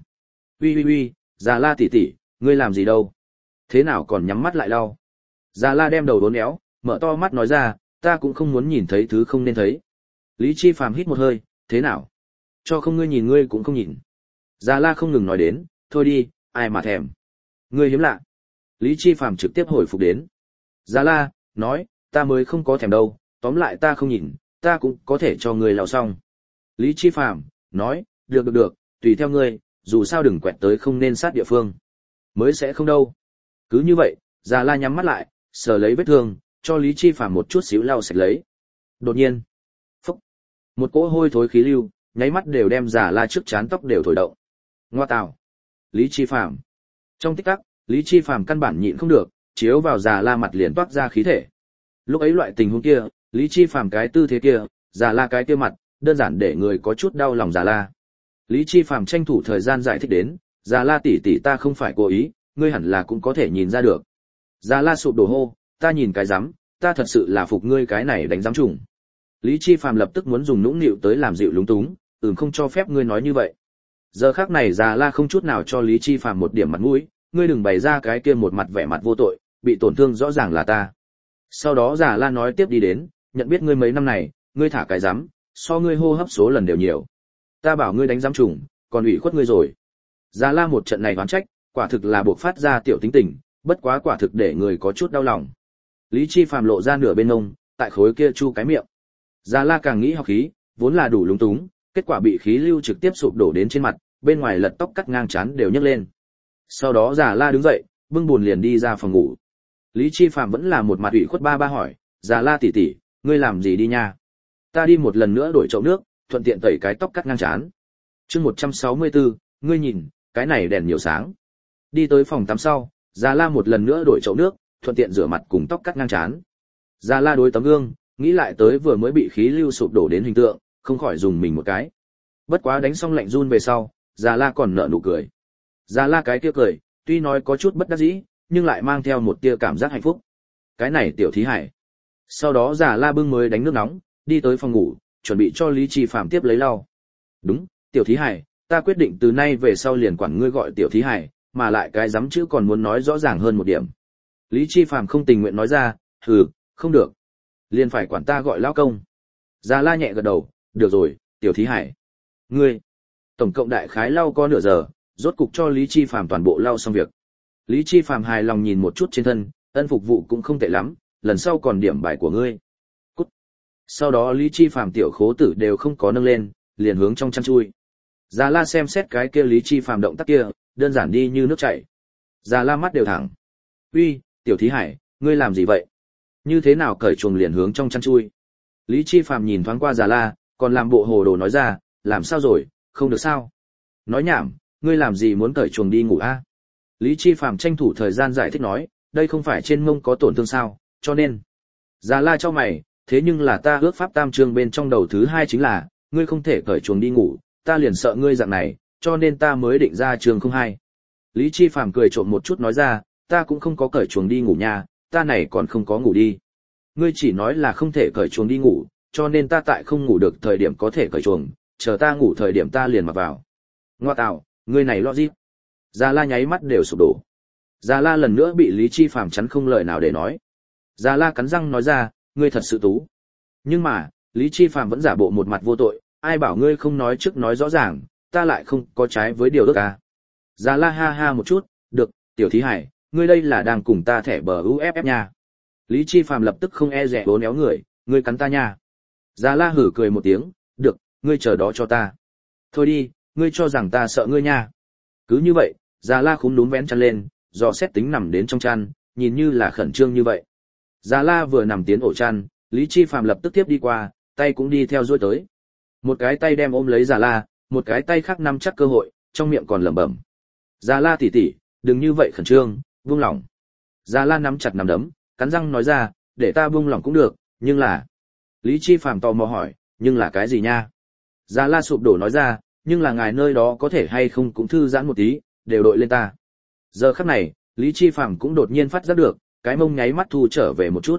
Uy, Già La tỷ tỷ, ngươi làm gì đâu? Thế nào còn nhắm mắt lại lau? Già La đem đầu đốn éo, mở to mắt nói ra, ta cũng không muốn nhìn thấy thứ không nên thấy. Lý Chi Phàm hít một hơi, thế nào? Cho không ngươi nhìn ngươi cũng không nhìn. Già La không ngừng nói đến, thôi đi, ai mà thèm. Ngươi hiếm lạ. Lý Chi Phàm trực tiếp hồi phục đến. Già La, nói, ta mới không có thèm đâu, tóm lại ta không nhìn, ta cũng có thể cho ngươi lau xong. Lý Chi Phàm, nói, được, tùy theo ngươi, dù sao đừng quẹt tới không nên sát địa phương. Mới sẽ không đâu. Cứ như vậy, Già La nhắm mắt lại, sờ lấy vết thương, cho Lý Chi Phàm một chút xíu lau sạch lấy. Đột nhiên, phốc, một cỗ hôi thối khí lưu, nháy mắt đều đem Già La trước trán tóc đều thổi động. Ngoa tào. Lý Chi Phàm. Trong tích tắc, Lý Chi Phàm căn bản nhịn không được, chiếu vào Già La mặt liền toát ra khí thể. Lúc ấy loại tình huống kia, Lý Chi Phàm cái tư thế kia, Già La cái kia mặt, đơn giản để người có chút đau lòng Già La. Lý Chi Phàm tranh thủ thời gian giải thích đến, Già La tỷ tỷ ta không phải cố ý, ngươi hẳn là cũng có thể nhìn ra được. Già La sụp đổ hô, ta nhìn cái rắm, ta thật sự là phục ngươi cái này đánh giám trùng. Lý Chi Phàm lập tức muốn dùng nũng nịu tới làm dịu lúng túng, không cho phép ngươi nói như vậy. Giờ khắc này Già La không chút nào cho Lý Chi Phàm một điểm mặt mũi, ngươi đừng bày ra cái kia một mặt vẻ mặt vô tội, bị tổn thương rõ ràng là ta. Sau đó Già La nói tiếp đi đến, nhận biết ngươi mấy năm này, ngươi thả cái giám, so ngươi hô hấp số lần đều nhiều. Ta bảo ngươi đánh giám trùng, còn ủy khuất ngươi rồi. Già La một trận này oán trách, quả thực là buộc phát ra tiểu tính tình, bất quá quả thực để người có chút đau lòng. Lý Chi Phàm lộ ra nửa bên mông, tại khối kia chu cái miệng. Già La càng nghĩ học khí, vốn là đủ lúng túng, kết quả bị khí lưu trực tiếp sụp đổ đến trên mặt, bên ngoài lật tóc cắt ngang trán đều nhấc lên. Sau đó Già La đứng dậy, bưng buồn liền đi ra phòng ngủ. Lý Chi Phàm vẫn là một mặt ủy khuất ba hỏi, Già La tỷ tỷ, ngươi làm gì đi nha? Ta đi một lần nữa đổi chậu nước, thuận tiện tẩy cái tóc cắt ngang trán. Chương 164, ngươi nhìn, cái này đèn nhiều sáng. Đi tới phòng tắm sau, Già La một lần nữa đổi chậu nước, thuận tiện rửa mặt cùng tóc cắt ngang trán. Già La đối tấm gương, nghĩ lại tới vừa mới bị khí lưu sụp đổ đến hình tượng, không khỏi dùng mình một cái. Bất quá đánh xong lạnh run về sau, Già La còn nở nụ cười. Già La cái kia cười, tuy nói có chút bất đắc dĩ, nhưng lại mang theo một tia cảm giác hạnh phúc. Cái này tiểu thí hải. Sau đó Già La bưng mới đánh nước nóng, đi tới phòng ngủ, chuẩn bị cho Lý Chi Phàm tiếp lấy lau. Đúng, tiểu thí hải, ta quyết định từ nay về sau liền quản ngươi gọi tiểu thí hải, mà lại cái dám chữ còn muốn nói rõ ràng hơn một điểm. Lý Chi Phàm không tình nguyện nói ra, không được. Liền phải quản ta gọi lão công. Già La nhẹ gật đầu, được rồi, tiểu thí hải. Ngươi. Tổng cộng đại khái lau có nửa giờ, rốt cục cho Lý Chi Phàm toàn bộ lau xong việc. Lý Chi Phàm hài lòng nhìn một chút trên thân, ân phục vụ cũng không tệ lắm, lần sau còn điểm bài của ngươi. Cút. Sau đó Lý Chi Phàm tiểu khố tử đều không có nâng lên, liền hướng trong chăn chui. Già La xem xét cái kia Lý Chi Phàm động tác kia, đơn giản đi như nước chảy. Già La mắt đều thẳng. Uy, tiểu thí hải, ngươi làm gì vậy? Như thế nào cởi chuồng liền hướng trong chăn chui? Lý Chi Phàm nhìn thoáng qua Già La, còn làm bộ hồ đồ nói ra, làm sao rồi, không được sao? Nói nhảm, ngươi làm gì muốn cởi chuồng đi ngủ a? Lý Chi Phàm tranh thủ thời gian giải thích nói, đây không phải trên mông có tổn thương sao, cho nên. Già La cho mày, thế nhưng là ta ước pháp tam chương bên trong đầu thứ 2 chính là, ngươi không thể cởi chuồng đi ngủ, ta liền sợ ngươi dạng này, cho nên ta mới định ra chương 02. Lý Chi Phàm cười trộm một chút nói ra, ta cũng không có cởi chuồng đi ngủ nha, ta này còn không có ngủ đi. Ngươi chỉ nói là không thể cởi chuồng đi ngủ, cho nên ta tại không ngủ được thời điểm có thể cởi chuồng, chờ ta ngủ thời điểm ta liền mặc vào. Ngoa tạo, ngươi này logic. Già La nháy mắt đều sụp đổ. Già La lần nữa bị Lý Chi Phàm chắn không lời nào để nói. Già La cắn răng nói ra, ngươi thật sự tú. Nhưng mà, Lý Chi Phàm vẫn giả bộ một mặt vô tội, ai bảo ngươi không nói trước nói rõ ràng, ta lại không có trái với điều ước à. Già La ha ha một chút, được, tiểu thí hải, ngươi đây là đang cùng ta thẻ bờ UFF nha. Lý Chi Phàm lập tức không e dè bố néo người, ngươi cắn ta nha. Già La hử cười một tiếng, được, ngươi chờ đó cho ta. Thôi đi, ngươi cho rằng ta sợ ngươi nha. Cứ như vậy, Già La khúm núm vén chăn lên, do xét tính nằm đến trong chăn, nhìn như là khẩn trương như vậy. Già La vừa nằm tiến ổ chăn, Lý Chi Phàm lập tức tiếp đi qua, tay cũng đi theo duỗi tới. Một cái tay đem ôm lấy Già La, một cái tay khác nắm chắc cơ hội, trong miệng còn lẩm bẩm. Già La tỷ tỷ, đừng như vậy khẩn trương, buông lỏng. Già La nắm chặt nắm đấm, cắn răng nói ra, để ta buông lỏng cũng được, nhưng là. Lý Chi Phàm tò mò hỏi, nhưng là cái gì nha? Già La sụp đổ nói ra, nhưng là ngài nơi đó có thể hay không cũng thư giãn một tí, đều đội lên ta. Giờ khắc này, Lý Chi Phàm cũng đột nhiên phát giác được, cái mông nháy mắt thu trở về một chút.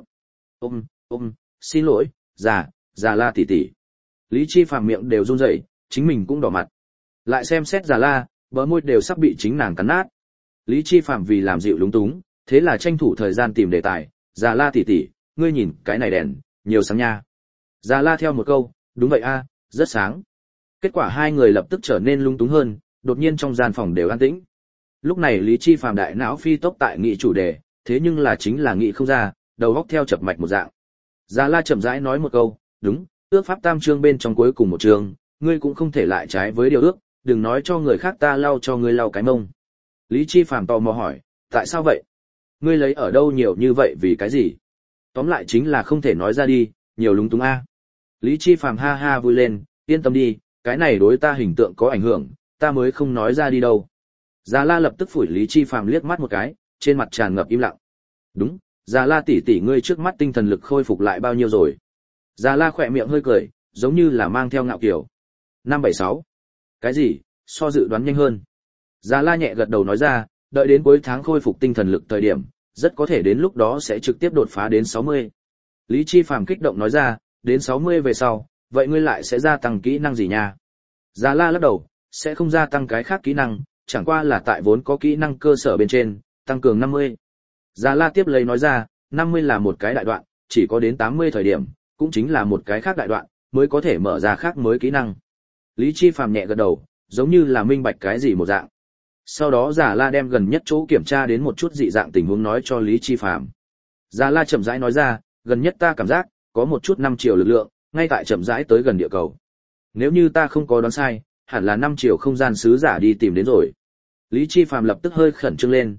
Xin lỗi, Già La tỷ tỷ. Lý Chi Phàm miệng đều run rẩy, chính mình cũng đỏ mặt. Lại xem xét Già La, bờ môi đều sắp bị chính nàng cắn nát. Lý Chi Phàm vì làm dịu lúng túng, thế là tranh thủ thời gian tìm đề tài, Già La tỷ tỷ, ngươi nhìn cái này đèn, nhiều sáng nha. Già La theo một câu, đúng vậy a, rất sáng. Kết quả hai người lập tức trở nên lung túng hơn, đột nhiên trong gian phòng đều an tĩnh. Lúc này Lý Chi Phàm đại não phi tốc tại nghị chủ đề, thế nhưng là chính là nghị không ra, đầu óc theo chập mạch một dạng. Già La chậm rãi nói một câu, đúng, ước pháp tam chương bên trong cuối cùng một chương, ngươi cũng không thể lại trái với điều ước, đừng nói cho người khác ta lau cho ngươi lau cái mông. Lý Chi Phàm tò mò hỏi, tại sao vậy? Ngươi lấy ở đâu nhiều như vậy vì cái gì? Tóm lại chính là không thể nói ra đi, nhiều lúng túng a. Lý Chi Phàm ha ha vui lên, yên tâm đi, cái này đối ta hình tượng có ảnh hưởng, ta mới không nói ra đi đâu. Già La lập tức phủi Lý Chi Phàm liếc mắt một cái, trên mặt tràn ngập im lặng. Đúng, Già La tỷ tỷ ngươi trước mắt tinh thần lực khôi phục lại bao nhiêu rồi? Già La khỏe miệng hơi cười, giống như là mang theo ngạo kiểu. 576. Cái gì, so dự đoán nhanh hơn. Già La nhẹ gật đầu nói ra, đợi đến cuối tháng khôi phục tinh thần lực thời điểm, rất có thể đến lúc đó sẽ trực tiếp đột phá đến 60. Lý Chi Phàm kích động nói ra, đến 60 về sau, vậy ngươi lại sẽ gia tăng kỹ năng gì nha? Già La lắc đầu, sẽ không gia tăng cái khác kỹ năng, chẳng qua là tại vốn có kỹ năng cơ sở bên trên, tăng cường 50. Già La tiếp lấy nói ra, 50 là một cái đại đoạn, chỉ có đến 80 thời điểm, cũng chính là một cái khác đại đoạn, mới có thể mở ra khác mới kỹ năng. Lý Chi Phàm nhẹ gật đầu, giống như là minh bạch cái gì một dạng. Sau đó Già La đem gần nhất chỗ kiểm tra đến một chút dị dạng tình huống nói cho Lý Chi Phàm. Già La chậm rãi nói ra, gần nhất ta cảm giác có một chút 5 triệu lực lượng, ngay tại chậm rãi tới gần địa cầu. Nếu như ta không có đoán sai, hẳn là 5 triệu không gian sứ giả đi tìm đến rồi. Lý Chi Phàm lập tức hơi khẩn trương lên,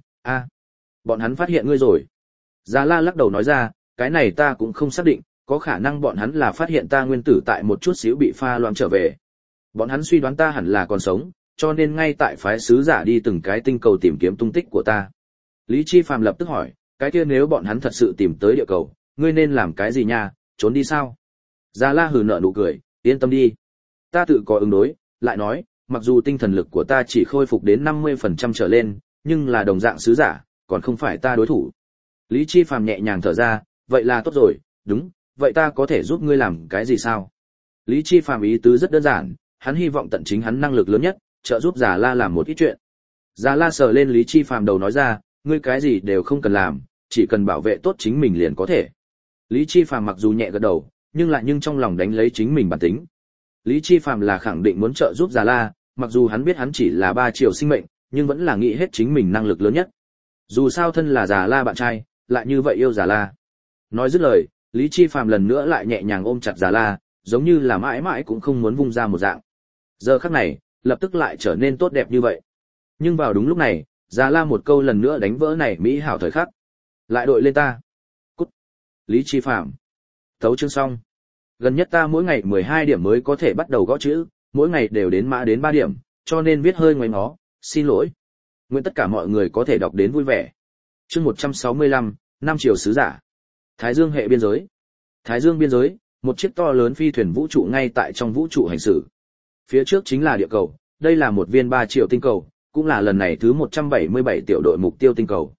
bọn hắn phát hiện ngươi rồi. Già La lắc đầu nói ra, cái này ta cũng không xác định, có khả năng bọn hắn là phát hiện ta nguyên tử tại một chút xíu bị pha loãng trở về. Bọn hắn suy đoán ta hẳn là còn sống, cho nên ngay tại phái sứ giả đi từng cái tinh cầu tìm kiếm tung tích của ta. Lý Chi Phàm lập tức hỏi, cái kia nếu bọn hắn thật sự tìm tới địa cầu, ngươi nên làm cái gì nha, trốn đi sao? Già La hừ nợ nụ cười, yên tâm đi. Ta tự có ứng đối, lại nói, mặc dù tinh thần lực của ta chỉ khôi phục đến 50% trở lên, nhưng là đồng dạng sứ giả, còn không phải ta đối thủ. Lý Chi Phàm nhẹ nhàng thở ra, vậy là tốt rồi, đúng, vậy ta có thể giúp ngươi làm cái gì sao? Lý Chi Phàm ý tứ rất đơn giản, hắn hy vọng tận chính hắn năng lực lớn nhất, trợ giúp Già La làm một ít chuyện. Già La sờ lên Lý Chi Phàm đầu nói ra, ngươi cái gì đều không cần làm, chỉ cần bảo vệ tốt chính mình liền có thể. Lý Chi Phàm mặc dù nhẹ gật đầu, nhưng trong lòng đánh lấy chính mình bản tính. Lý Chi Phàm là khẳng định muốn trợ giúp Già La, mặc dù hắn biết hắn chỉ là 3 triệu sinh mệnh, nhưng vẫn là nghĩ hết chính mình năng lực lớn nhất. Dù sao thân là Già La bạn trai, lại như vậy yêu Già La. Nói dứt lời, Lý Chi Phàm lần nữa lại nhẹ nhàng ôm chặt Già La, giống như là mãi mãi cũng không muốn vung ra một dạng. Giờ khắc này, lập tức lại trở nên tốt đẹp như vậy. Nhưng vào đúng lúc này, Già La một câu lần nữa đánh vỡ này mỹ hảo thời khắc. Lại đội lên ta. Cút. Lý Chi Phàm. Tấu chương xong. Gần nhất ta mỗi ngày 12 điểm mới có thể bắt đầu gõ chữ, mỗi ngày đều đến mã đến 3 điểm, cho nên viết hơi ngoáy ngó, xin lỗi. Nguyện tất cả mọi người có thể đọc đến vui vẻ. Chương 165, 5 triệu sứ giả. Thái Dương hệ biên giới. Thái Dương biên giới, một chiếc to lớn phi thuyền vũ trụ ngay tại trong vũ trụ hành xử. Phía trước chính là địa cầu, đây là một viên 3 triệu tinh cầu, cũng là lần này thứ 177 tiểu đội mục tiêu tinh cầu.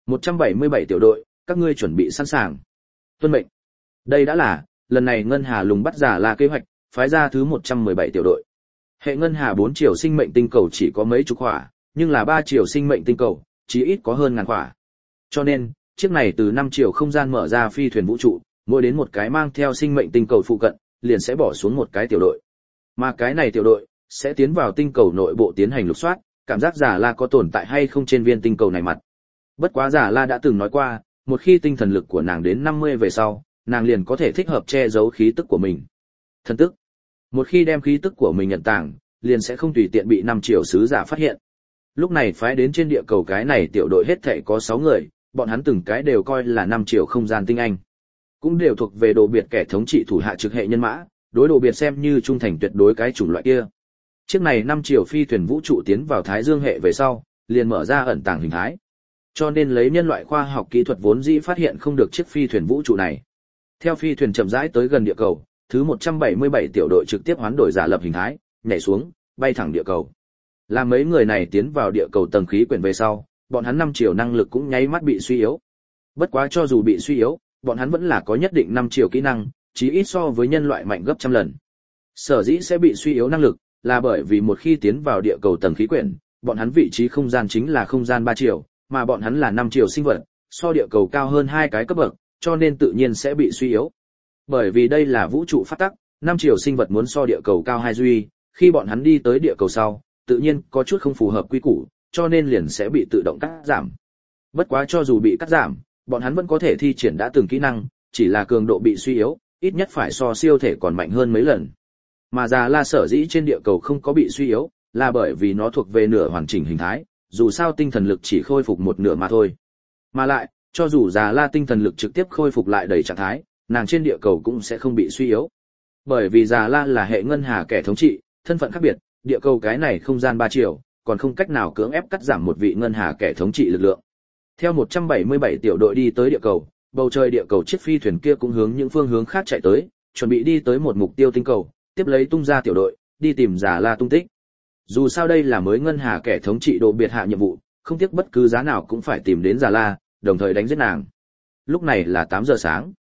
177 tiểu đội, các ngươi chuẩn bị sẵn sàng. Tuân mệnh. Đây đã là lần này Ngân Hà lùng bắt Già La kế hoạch, phái ra thứ 117 tiểu đội. Hệ Ngân Hà 4 triệu sinh mệnh tinh cầu chỉ có mấy chục khỏa, nhưng là 3 triệu sinh mệnh tinh cầu, chí ít có hơn ngàn khỏa. Cho nên, chiếc này từ 5 triệu không gian mở ra phi thuyền vũ trụ, mỗi đến một cái mang theo sinh mệnh tinh cầu phụ cận, liền sẽ bỏ xuống một cái tiểu đội. Mà cái này tiểu đội sẽ tiến vào tinh cầu nội bộ tiến hành lục soát, cảm giác Già La có tồn tại hay không trên viên tinh cầu này mặt. Bất quá Già La đã từng nói qua, một khi tinh thần lực của nàng đến 50 về sau, nàng liền có thể thích hợp che giấu khí tức của mình. Thần tức. Một khi đem khí tức của mình nhận tàng, liền sẽ không tùy tiện bị 5 triệu sứ giả phát hiện. Lúc này phái đến trên địa cầu cái này tiểu đội hết thảy có 6 người, bọn hắn từng cái đều coi là 5 triệu không gian tinh anh. Cũng đều thuộc về đồ biệt kẻ thống trị thủ hạ trực hệ nhân mã, đối đồ biệt xem như trung thành tuyệt đối cái chủng loại kia. Chiếc này 5 triệu phi thuyền vũ trụ tiến vào Thái Dương hệ về sau, liền mở ra ẩn tàng hình thái. Cho nên lấy nhân loại khoa học kỹ thuật vốn dĩ phát hiện không được chiếc phi thuyền vũ trụ này. Theo phi thuyền chậm rãi tới gần địa cầu, thứ 177 tiểu đội trực tiếp hoán đổi giả lập hình thái, nhảy xuống, bay thẳng địa cầu. Làm mấy người này tiến vào địa cầu tầng khí quyển về sau, bọn hắn 5 triệu năng lực cũng nháy mắt bị suy yếu. Bất quá cho dù bị suy yếu, bọn hắn vẫn là có nhất định 5 triệu kỹ năng, chí ít so với nhân loại mạnh gấp trăm lần. Sở dĩ sẽ bị suy yếu năng lực, là bởi vì một khi tiến vào địa cầu tầng khí quyển, bọn hắn vị trí không gian chính là không gian 3 triệu, mà bọn hắn là 5 triệu sinh vật, so địa cầu cao hơn 2 cái cấp bậc, cho nên tự nhiên sẽ bị suy yếu. Bởi vì đây là vũ trụ pháp tắc, 5 triệu sinh vật muốn so địa cầu cao 2 duy, khi bọn hắn đi tới địa cầu sau, tự nhiên có chút không phù hợp quy củ, cho nên liền sẽ bị tự động cắt giảm. Bất quá cho dù bị cắt giảm, bọn hắn vẫn có thể thi triển đã từng kỹ năng, chỉ là cường độ bị suy yếu, ít nhất phải so siêu thể còn mạnh hơn mấy lần. Mà Già La sở dĩ trên địa cầu không có bị suy yếu, là bởi vì nó thuộc về nửa hoàn chỉnh hình thái, dù sao tinh thần lực chỉ khôi phục một nửa mà thôi. Mà lại, cho dù Già La tinh thần lực trực tiếp khôi phục lại đầy trạng thái, nàng trên địa cầu cũng sẽ không bị suy yếu. Bởi vì Già La là hệ Ngân Hà kẻ thống trị, thân phận khác biệt, địa cầu cái này không gian 3 triệu, còn không cách nào cưỡng ép cắt giảm một vị Ngân Hà kẻ thống trị lực lượng. Theo 177 tiểu đội đi tới địa cầu, bầu trời địa cầu chiếc phi thuyền kia cũng hướng những phương hướng khác chạy tới, chuẩn bị đi tới một mục tiêu tinh cầu, tiếp lấy tung ra tiểu đội, đi tìm Già La tung tích. Dù sao đây là mới Ngân Hà kẻ thống trị đồ biệt hạ nhiệm vụ, không tiếc bất cứ giá nào cũng phải tìm đến Già La, đồng thời đánh giết nàng. Lúc này là 8 giờ sáng.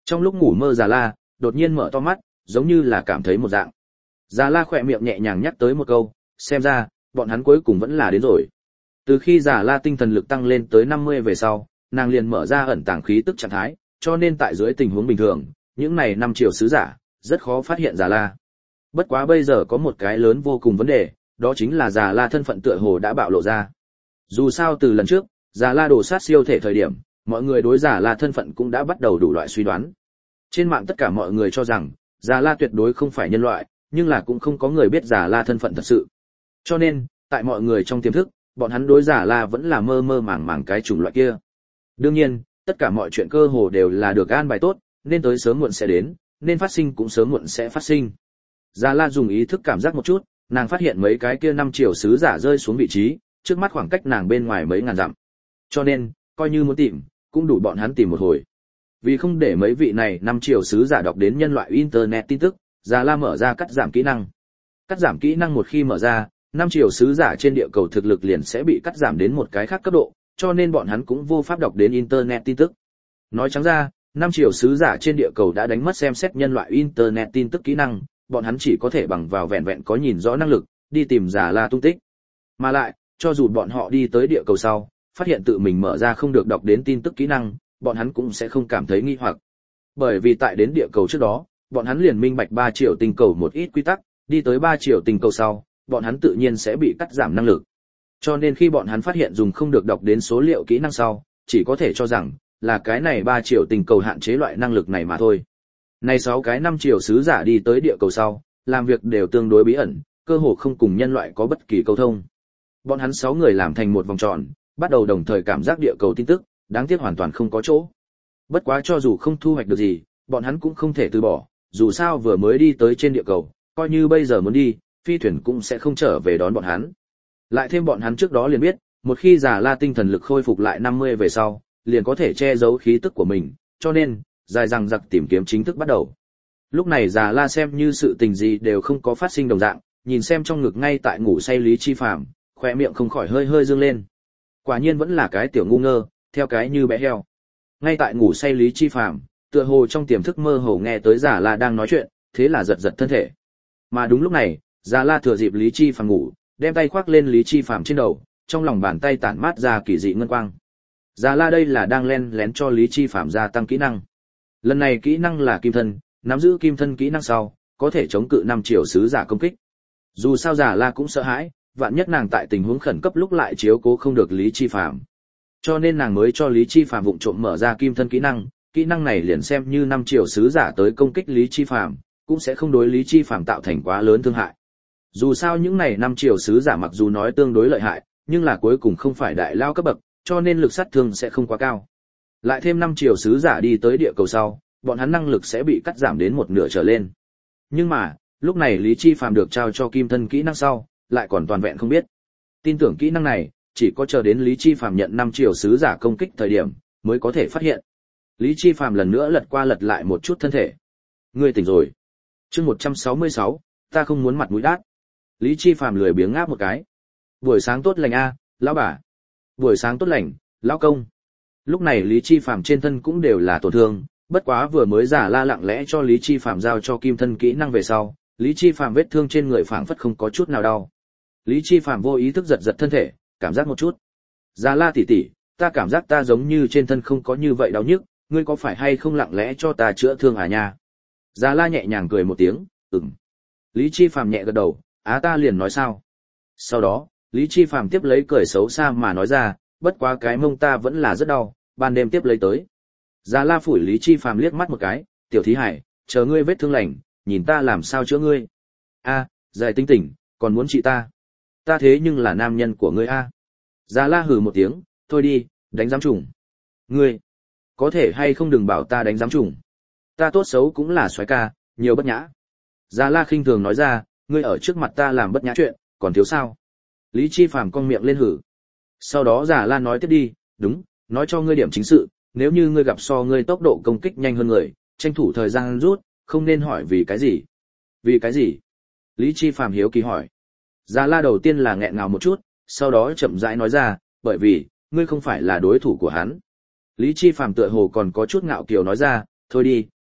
Trong lúc ngủ mơ Già La đột nhiên mở to mắt, giống như là cảm thấy một dạng. Già La khỏe miệng nhẹ nhàng nhắc tới một câu, xem ra bọn hắn cuối cùng vẫn là đến rồi. Từ khi Già La tinh thần lực tăng lên tới 50 về sau, nàng liền mở ra ẩn tàng khí tức trạng thái, cho nên tại dưới tình huống bình thường, những này 5 triệu sứ giả rất khó phát hiện Già La. Bất quá bây giờ có một cái lớn vô cùng vấn đề, đó chính là Già La thân phận tựa hồ đã bạo lộ ra. Dù sao từ lần trước, Già La đổ sát siêu thể thời điểm, mọi người đối Già La thân phận cũng đã bắt đầu đủ loại suy đoán. Trên mạng tất cả mọi người cho rằng, Già La tuyệt đối không phải nhân loại, nhưng là cũng không có người biết Già La thân phận thật sự. Cho nên, tại mọi người trong tiềm thức, bọn hắn đối Già La vẫn là mơ mơ màng màng cái chủng loại kia. Đương nhiên, tất cả mọi chuyện cơ hồ đều là được an bài tốt, nên tới sớm muộn sẽ đến, nên phát sinh cũng sớm muộn sẽ phát sinh. Già La dùng ý thức cảm giác một chút, nàng phát hiện mấy cái kia 5 triệu sứ giả rơi xuống vị trí, trước mắt khoảng cách nàng bên ngoài mấy ngàn dặm. Cho nên, coi như muốn tìm, cũng đủ bọn hắn tìm một hồi. Vì không để mấy vị này 5 triệu sứ giả đọc đến nhân loại internet tin tức, Già La mở ra cắt giảm kỹ năng. Cắt giảm kỹ năng một khi mở ra, 5 triệu sứ giả trên địa cầu thực lực liền sẽ bị cắt giảm đến một cái khác cấp độ, cho nên bọn hắn cũng vô pháp đọc đến internet tin tức. Nói trắng ra, 5 triệu sứ giả trên địa cầu đã đánh mất xem xét nhân loại internet tin tức kỹ năng, bọn hắn chỉ có thể bằng vào vẹn vẹn có nhìn rõ năng lực, đi tìm Già La tung tích. Mà lại, cho dù bọn họ đi tới địa cầu sau, phát hiện tự mình mở ra không được đọc đến tin tức kỹ năng, bọn hắn cũng sẽ không cảm thấy nghi hoặc. Bởi vì tại đến địa cầu trước đó, bọn hắn liền minh bạch 3 triệu tinh cầu một ít quy tắc, đi tới 3 triệu tinh cầu sau, bọn hắn tự nhiên sẽ bị cắt giảm năng lực. Cho nên khi bọn hắn phát hiện dùng không được đọc đến số liệu kỹ năng sau, chỉ có thể cho rằng là cái này 3 triệu tinh cầu hạn chế loại năng lực này mà thôi. Này 6 cái 5 triệu sứ giả đi tới địa cầu sau, làm việc đều tương đối bí ẩn, cơ hồ không cùng nhân loại có bất kỳ câu thông. Bọn hắn 6 người làm thành một vòng tròn, bắt đầu đồng thời cảm giác địa cầu tin tức, đáng tiếc hoàn toàn không có chỗ. Bất quá cho dù không thu hoạch được gì, bọn hắn cũng không thể từ bỏ, dù sao vừa mới đi tới trên địa cầu, coi như bây giờ muốn đi, phi thuyền cũng sẽ không trở về đón bọn hắn. Lại thêm bọn hắn trước đó liền biết, một khi Già La tinh thần lực khôi phục lại 50 về sau, liền có thể che giấu khí tức của mình, cho nên, dài dằng dặc tìm kiếm chính thức bắt đầu. Lúc này Già La xem như sự tình gì đều không có phát sinh đồng dạng, nhìn xem trong ngực ngay tại ngủ say Lý Chi Phàm, khóe miệng không khỏi hơi hơi dương lên. Quả nhiên vẫn là cái tiểu ngu ngơ, theo cái như bé heo. Ngay tại ngủ say Lý Chi Phàm, tựa hồ trong tiềm thức mơ hồ nghe tới Già La đang nói chuyện, thế là giật giật thân thể. Mà đúng lúc này, Già La thừa dịp Lý Chi Phàm ngủ, đem tay khoác lên Lý Chi Phàm trên đầu, trong lòng bàn tay tản mát ra kỳ dị ngân quang. Già La đây là đang len lén cho Lý Chi Phàm gia tăng kỹ năng. Lần này kỹ năng là kim thân, nắm giữ kim thân kỹ năng sau, có thể chống cự 5 triệu sứ giả công kích. Dù sao Già La cũng sợ hãi, vạn nhất nàng tại tình huống khẩn cấp lúc lại chiếu cố không được Lý Chi Phàm. Cho nên nàng mới cho Lý Chi Phàm vụng trộm mở ra kim thân kỹ năng này liền xem như 5 triệu sứ giả tới công kích Lý Chi Phàm, cũng sẽ không đối Lý Chi Phàm tạo thành quá lớn thương hại. Dù sao những này 5 triệu sứ giả mặc dù nói tương đối lợi hại, nhưng là cuối cùng không phải đại lao cấp bậc, cho nên lực sát thương sẽ không quá cao. Lại thêm 5 triệu sứ giả đi tới địa cầu sau, bọn hắn năng lực sẽ bị cắt giảm đến một nửa trở lên. Nhưng mà, lúc này Lý Chi Phàm được trao cho kim thân kỹ năng sau, lại còn toàn vẹn không biết. Tin tưởng kỹ năng này, chỉ có chờ đến Lý Chi Phàm nhận 5 triệu sứ giả công kích thời điểm, mới có thể phát hiện. Lý Chi Phàm lần nữa lật qua lật lại một chút thân thể. Ngươi tỉnh rồi. Chương 166, ta không muốn mặt mũi đát. Lý Chi Phàm lười biếng ngáp một cái. Buổi sáng tốt lành a, lão bà. Buổi sáng tốt lành, lão công. Lúc này Lý Chi Phàm trên thân cũng đều là tổn thương, bất quá vừa mới Già La lặng lẽ cho Lý Chi Phàm giao cho kim thân kỹ năng về sau, Lý Chi Phàm vết thương trên người phảng phất không có chút nào đau. Lý Chi Phàm vô ý thức giật giật thân thể, cảm giác một chút. Già La tỷ tỷ, ta cảm giác ta giống như trên thân không có như vậy đau nhức, ngươi có phải hay không lặng lẽ cho ta chữa thương à nha? Già La nhẹ nhàng cười một tiếng, ừm. Lý Chi Phàm nhẹ gật đầu, ta liền nói sao? Sau đó, Lý Chi Phàm tiếp lấy cười xấu xa mà nói ra, bất quá cái mông ta vẫn là rất đau, ban đêm tiếp lấy tới. Già La phủi Lý Chi Phàm liếc mắt một cái, tiểu thí hải, chờ ngươi vết thương lành, nhìn ta làm sao chữa ngươi. Dài tinh tỉnh, còn muốn trị ta. Ta thế nhưng là nam nhân của ngươi a. Già La hừ một tiếng, thôi đi, đánh giám trùng. Ngươi, có thể hay không đừng bảo ta đánh giám trùng. Ta tốt xấu cũng là soái ca, nhiều bất nhã. Già La khinh thường nói ra, ngươi ở trước mặt ta làm bất nhã chuyện, còn thiếu sao? Lý Chi Phàm cong miệng lên hử. Sau đó Già La nói tiếp đi, đúng, nói cho ngươi điểm chính sự, nếu như ngươi gặp so ngươi tốc độ công kích nhanh hơn người, tranh thủ thời gian rút, không nên hỏi vì cái gì. Vì cái gì? Lý Chi Phàm hiếu kỳ hỏi. Già La đầu tiên là nghẹn ngào một chút, sau đó chậm rãi nói ra, bởi vì, ngươi không phải là đối thủ của hắn. Lý Chi Phàm tựa hồ còn có chút ngạo kiều nói ra, thôi đi,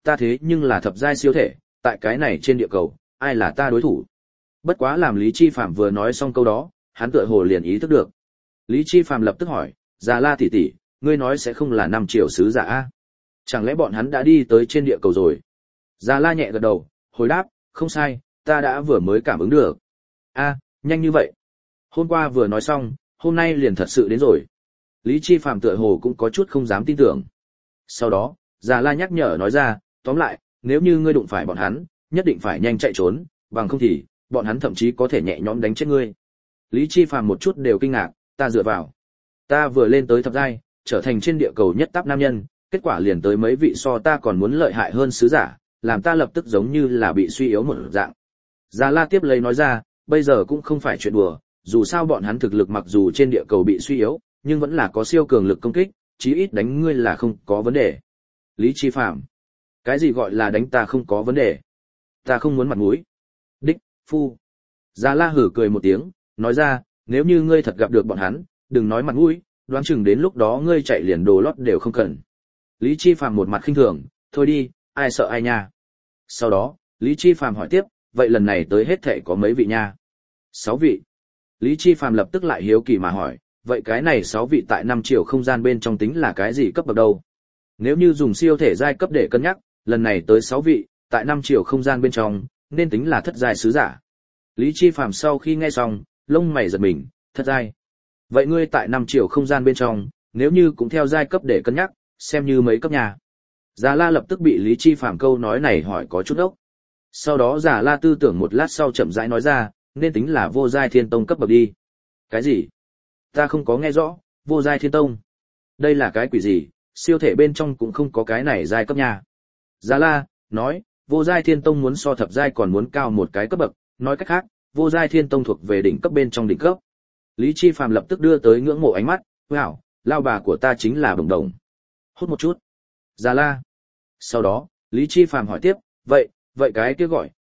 ta thế nhưng là thập giai siêu thể, tại cái này trên địa cầu, ai là ta đối thủ? Bất quá làm Lý Chi Phạm vừa nói xong câu đó, hắn tựa hồ liền ý thức được. Lý Chi Phạm lập tức hỏi, Già La tỷ tỷ, ngươi nói sẽ không là 5 triệu sứ giả a? Chẳng lẽ bọn hắn đã đi tới trên địa cầu rồi? Già La nhẹ gật đầu, hồi đáp, không sai, ta đã vừa mới cảm ứng được. A, nhanh như vậy. Hôm qua vừa nói xong, hôm nay liền thật sự đến rồi. Lý Chi Phạm tựa hồ cũng có chút không dám tin tưởng. Sau đó, Già La nhắc nhở nói ra, tóm lại, nếu như ngươi đụng phải bọn hắn, nhất định phải nhanh chạy trốn, bằng không thì, bọn hắn thậm chí có thể nhẹ nhõm đánh chết ngươi. Lý Chi Phàm một chút đều kinh ngạc, ta dựa vào. Ta vừa lên tới thập giai, trở thành trên địa cầu nhất táp nam nhân, kết quả liền tới mấy vị so ta còn muốn lợi hại hơn sứ giả, làm ta lập tức giống như là bị suy yếu một dạng. Già La tiếp lấy nói ra, bây giờ cũng không phải chuyện đùa, dù sao bọn hắn thực lực mặc dù trên địa cầu bị suy yếu, nhưng vẫn là có siêu cường lực công kích, chí ít đánh ngươi là không có vấn đề. Lý Chi Phàm, cái gì gọi là đánh ta không có vấn đề? Ta không muốn mặt mũi. Đích, phu. Già La hử cười một tiếng, nói ra, nếu như ngươi thật gặp được bọn hắn, đừng nói mặt mũi, đoán chừng đến lúc đó ngươi chạy liền đồ lót đều không cần. Lý Chi Phàm một mặt khinh thường, thôi đi, ai sợ ai nha. Sau đó, Lý Chi Phàm hỏi tiếp, vậy lần này tới hết thảy có mấy vị nha? 6 vị. Lý Chi Phàm lập tức lại hiếu kỳ mà hỏi, vậy cái này 6 vị tại 5 triệu không gian bên trong tính là cái gì cấp bậc đâu? Nếu như dùng siêu thể giai cấp để cân nhắc, lần này tới 6 vị, tại 5 triệu không gian bên trong, nên tính là thất giai sứ giả. Lý Chi Phàm sau khi nghe xong, lông mày giật mình, thất giai. Vậy ngươi tại 5 triệu không gian bên trong, nếu như cũng theo giai cấp để cân nhắc, xem như mấy cấp nhà? Già La lập tức bị Lý Chi Phàm câu nói này hỏi có chút ốc. Sau đó Già La tư tưởng một lát sau chậm rãi nói ra, nên tính là vô giai thiên tông cấp bậc đi. Cái gì? Ta không có nghe rõ, vô giai thiên tông. Đây là cái quỷ gì, siêu thể bên trong cũng không có cái này giai cấp nhà. Già La nói, vô giai thiên tông muốn so thập giai còn muốn cao một cái cấp bậc, nói cách khác, vô giai thiên tông thuộc về đỉnh cấp bên trong đỉnh cấp. Lý Chi Phàm lập tức đưa tới ngưỡng mộ ánh mắt, wow, lao bà của ta chính là bồng đồng. Hút một chút. Già La. Sau đó, Lý Chi Phàm hỏi tiếp, vậy cái kia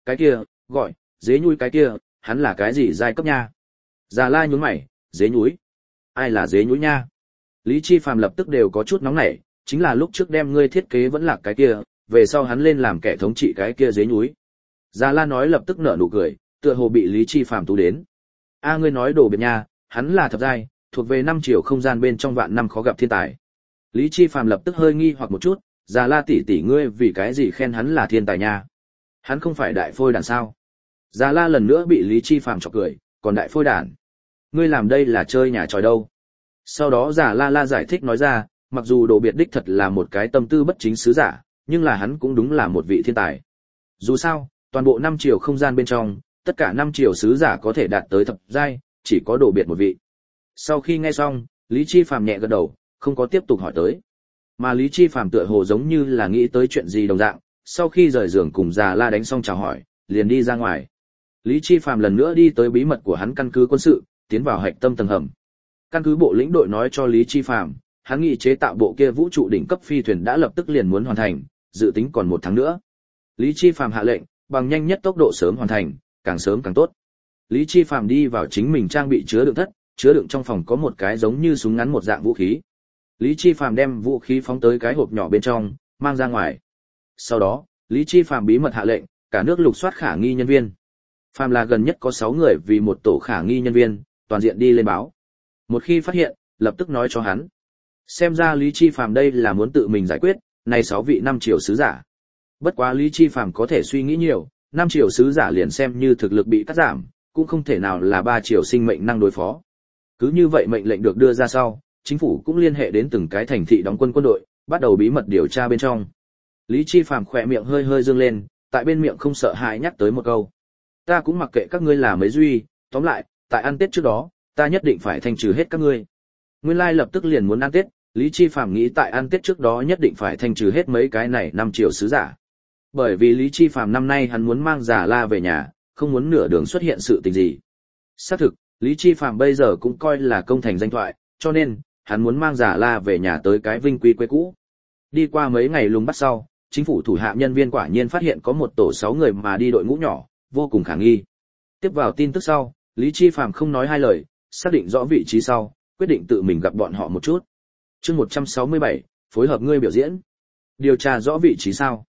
gọi, dế nhúi cái kia, hắn là cái gì giai cấp nha? Già La nhún mày, dế nhúi? Ai là dế nhúi nha? Lý Chi Phàm lập tức đều có chút nóng nảy, chính là lúc trước đem ngươi thiết kế vẫn là cái kia, về sau hắn lên làm kẻ thống trị cái kia dế nhúi. Già La nói lập tức nở nụ cười, tựa hồ bị Lý Chi Phàm tú đến. A ngươi nói đồ biệt nha, hắn là thập giai, thuộc về 5 triệu không gian bên trong vạn năm khó gặp thiên tài. Lý Chi Phàm lập tức hơi nghi hoặc một chút, Già La tỷ tỷ ngươi vì cái gì khen hắn là thiên tài nha? Hắn không phải đại phôi đàn sao? Già La lần nữa bị Lý Chi Phàm chọc cười, còn đại phôi đàn? Ngươi làm đây là chơi nhà tròi đâu? Sau đó Già La giải thích nói ra, mặc dù đồ biệt đích thật là một cái tâm tư bất chính sứ giả, nhưng là hắn cũng đúng là một vị thiên tài. Dù sao, toàn bộ 5 triệu không gian bên trong, tất cả 5 triệu sứ giả có thể đạt tới thập giai, chỉ có đồ biệt một vị. Sau khi nghe xong, Lý Chi Phàm nhẹ gật đầu, không có tiếp tục hỏi tới. Mà Lý Chi Phàm tựa hồ giống như là nghĩ tới chuyện gì đồng dạng, sau khi rời giường cùng Già La đánh xong chào hỏi, liền đi ra ngoài. Lý Chi Phàm lần nữa đi tới bí mật của hắn căn cứ quân sự, tiến vào hạch tâm tầng hầm. Căn cứ bộ lĩnh đội nói cho Lý Chi Phàm, hắn nghĩ chế tạo bộ kia vũ trụ đỉnh cấp phi thuyền đã lập tức liền muốn hoàn thành, dự tính còn 1 tháng nữa. Lý Chi Phàm hạ lệnh, bằng nhanh nhất tốc độ sớm hoàn thành, càng sớm càng tốt. Lý Chi Phàm đi vào chính mình trang bị chứa đựng thất, chứa đựng trong phòng có một cái giống như súng ngắn một dạng vũ khí. Lý Chi Phàm đem vũ khí phóng tới cái hộp nhỏ bên trong, mang ra ngoài. Sau đó, Lý Chi Phàm bí mật hạ lệnh, cả nước lục soát khả nghi nhân viên. Phàm là gần nhất có 6 người vì một tổ khả nghi nhân viên, toàn diện đi lên báo. Một khi phát hiện, lập tức nói cho hắn. Xem ra Lý Chi Phàm đây là muốn tự mình giải quyết, này 6 vị 5 triệu sứ giả. Bất quá Lý Chi Phàm có thể suy nghĩ nhiều, 5 triệu sứ giả liền xem như thực lực bị cắt giảm, cũng không thể nào là 3 triệu sinh mệnh năng đối phó. Cứ như vậy mệnh lệnh được đưa ra sau, chính phủ cũng liên hệ đến từng cái thành thị đóng quân đội, bắt đầu bí mật điều tra bên trong. Lý Chi Phàm khỏe miệng hơi hơi dương lên, tại bên miệng không sợ hãi nhắc tới một câu. Ta cũng mặc kệ các ngươi là mấy duy, tóm lại, tại ăn Tết trước đó, ta nhất định phải thanh trừ hết các ngươi. Nguyên lai lập tức liền muốn ăn Tết, Lý Chi Phàm nghĩ tại ăn Tết trước đó nhất định phải thanh trừ hết mấy cái này 5 triệu sứ giả. Bởi vì Lý Chi Phàm năm nay hắn muốn mang Già La về nhà, không muốn nửa đường xuất hiện sự tình gì. Xác thực, Lý Chi Phàm bây giờ cũng coi là công thành danh thoại, cho nên hắn muốn mang Già La về nhà tới cái vinh quy quê cũ. Đi qua mấy ngày lùng bắt sau, chính phủ thủ hạ nhân viên quả nhiên phát hiện có một tổ 6 người mà đi đội ngũ nhỏ, vô cùng khả nghi. Tiếp vào tin tức sau, Lý Chi Phàm không nói hai lời, xác định rõ vị trí sau, quyết định tự mình gặp bọn họ một chút. Chương 167, phối hợp ngươi biểu diễn. Điều tra rõ vị trí sao?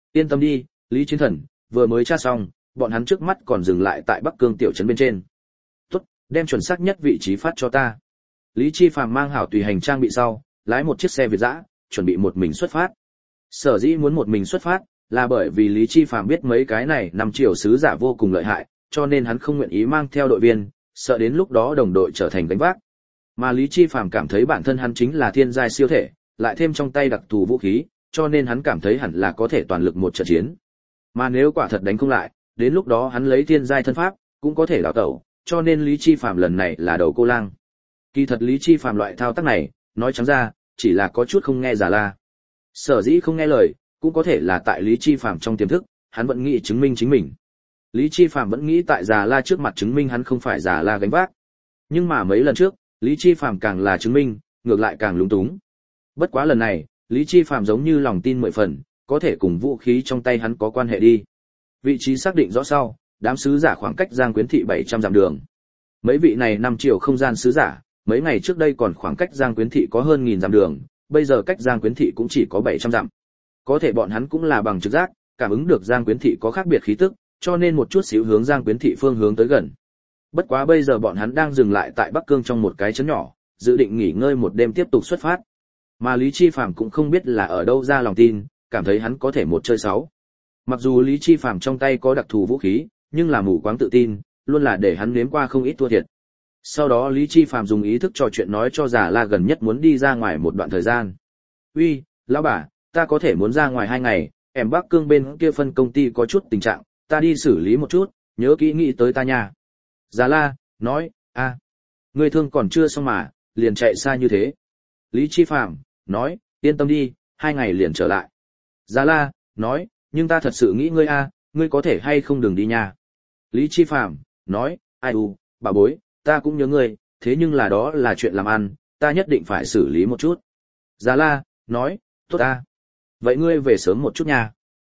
Yên tâm đi, Lý Chiến Thần, vừa mới tra xong, bọn hắn trước mắt còn dừng lại tại Bắc Cương tiểu trấn bên trên. Tốt, đem chuẩn xác nhất vị trí phát cho ta. Lý Chi Phàm mang hảo tùy hành trang bị sau, lái một chiếc xe Việt dã, chuẩn bị một mình xuất phát. Sở dĩ muốn một mình xuất phát, là bởi vì Lý Chi Phàm biết mấy cái này năm triều sứ giả vô cùng lợi hại, cho nên hắn không nguyện ý mang theo đội viên, sợ đến lúc đó đồng đội trở thành gánh vác. Mà Lý Chi Phàm cảm thấy bản thân hắn chính là thiên giai siêu thể, lại thêm trong tay đặc thù vũ khí, cho nên hắn cảm thấy hẳn là có thể toàn lực một trận chiến. Mà nếu quả thật đánh không lại, đến lúc đó hắn lấy thiên giai thân pháp, cũng có thể đào tẩu, cho nên Lý Chi Phàm lần này là đầu cô lang. Kỳ thật Lý Chi Phàm loại thao tác này, nói trắng ra, chỉ là có chút không nghe Già La. Sở dĩ không nghe lời, cũng có thể là tại Lý Chi Phàm trong tiềm thức, hắn vẫn nghĩ chứng minh chính mình. Lý Chi Phàm vẫn nghĩ tại Già La trước mặt chứng minh hắn không phải Già La gánh vác. Nhưng mà mấy lần trước, Lý Chi Phàm càng là chứng minh, ngược lại càng lúng túng. Bất quá lần này, Lý Chi Phàm giống như lòng tin 10 phần, có thể cùng vũ khí trong tay hắn có quan hệ đi. Vị trí xác định rõ sau, đám sứ giả khoảng cách Giang Quyến thị 700 dặm đường. Mấy vị này 5 triệu không gian sứ giả, mấy ngày trước đây còn khoảng cách Giang Quyến thị có hơn 1000 dặm đường, bây giờ cách Giang Quyến thị cũng chỉ có 700 dặm. Có thể bọn hắn cũng là bằng trực giác, cảm ứng được Giang Quyến thị có khác biệt khí tức, cho nên một chút xíu hướng Giang Quyến thị phương hướng tới gần. Bất quá bây giờ bọn hắn đang dừng lại tại Bắc Cương trong một cái trấn nhỏ, dự định nghỉ ngơi một đêm tiếp tục xuất phát. Mà Lý Chi Phàm cũng không biết là ở đâu ra lòng tin, cảm thấy hắn có thể một chơi 6. Mặc dù Lý Chi Phàm trong tay có đặc thù vũ khí, nhưng là mù quáng tự tin, luôn là để hắn nếm qua không ít thua thiệt. Sau đó Lý Chi Phàm dùng ý thức trò chuyện nói cho Già La gần nhất muốn đi ra ngoài một đoạn thời gian. "Uy, lão bà, ta có thể muốn ra ngoài 2 ngày, em Bắc Cương bên kia phân công ty có chút tình trạng, ta đi xử lý một chút, nhớ kỹ nghĩ tới ta nha." Già La nói, "Ngươi thương còn chưa xong mà, liền chạy xa như thế." Lý Chi Phàm nói, "Yên tâm đi, 2 ngày liền trở lại." Già La nói, "Nhưng ta thật sự nghĩ ngươi ngươi có thể hay không đừng đi nha." Lý Chi Phàm nói, "Ai bà bối, ta cũng nhớ ngươi, thế nhưng là đó là chuyện làm ăn, ta nhất định phải xử lý một chút." Già La nói, "Tốt ta. Vậy ngươi về sớm một chút nha."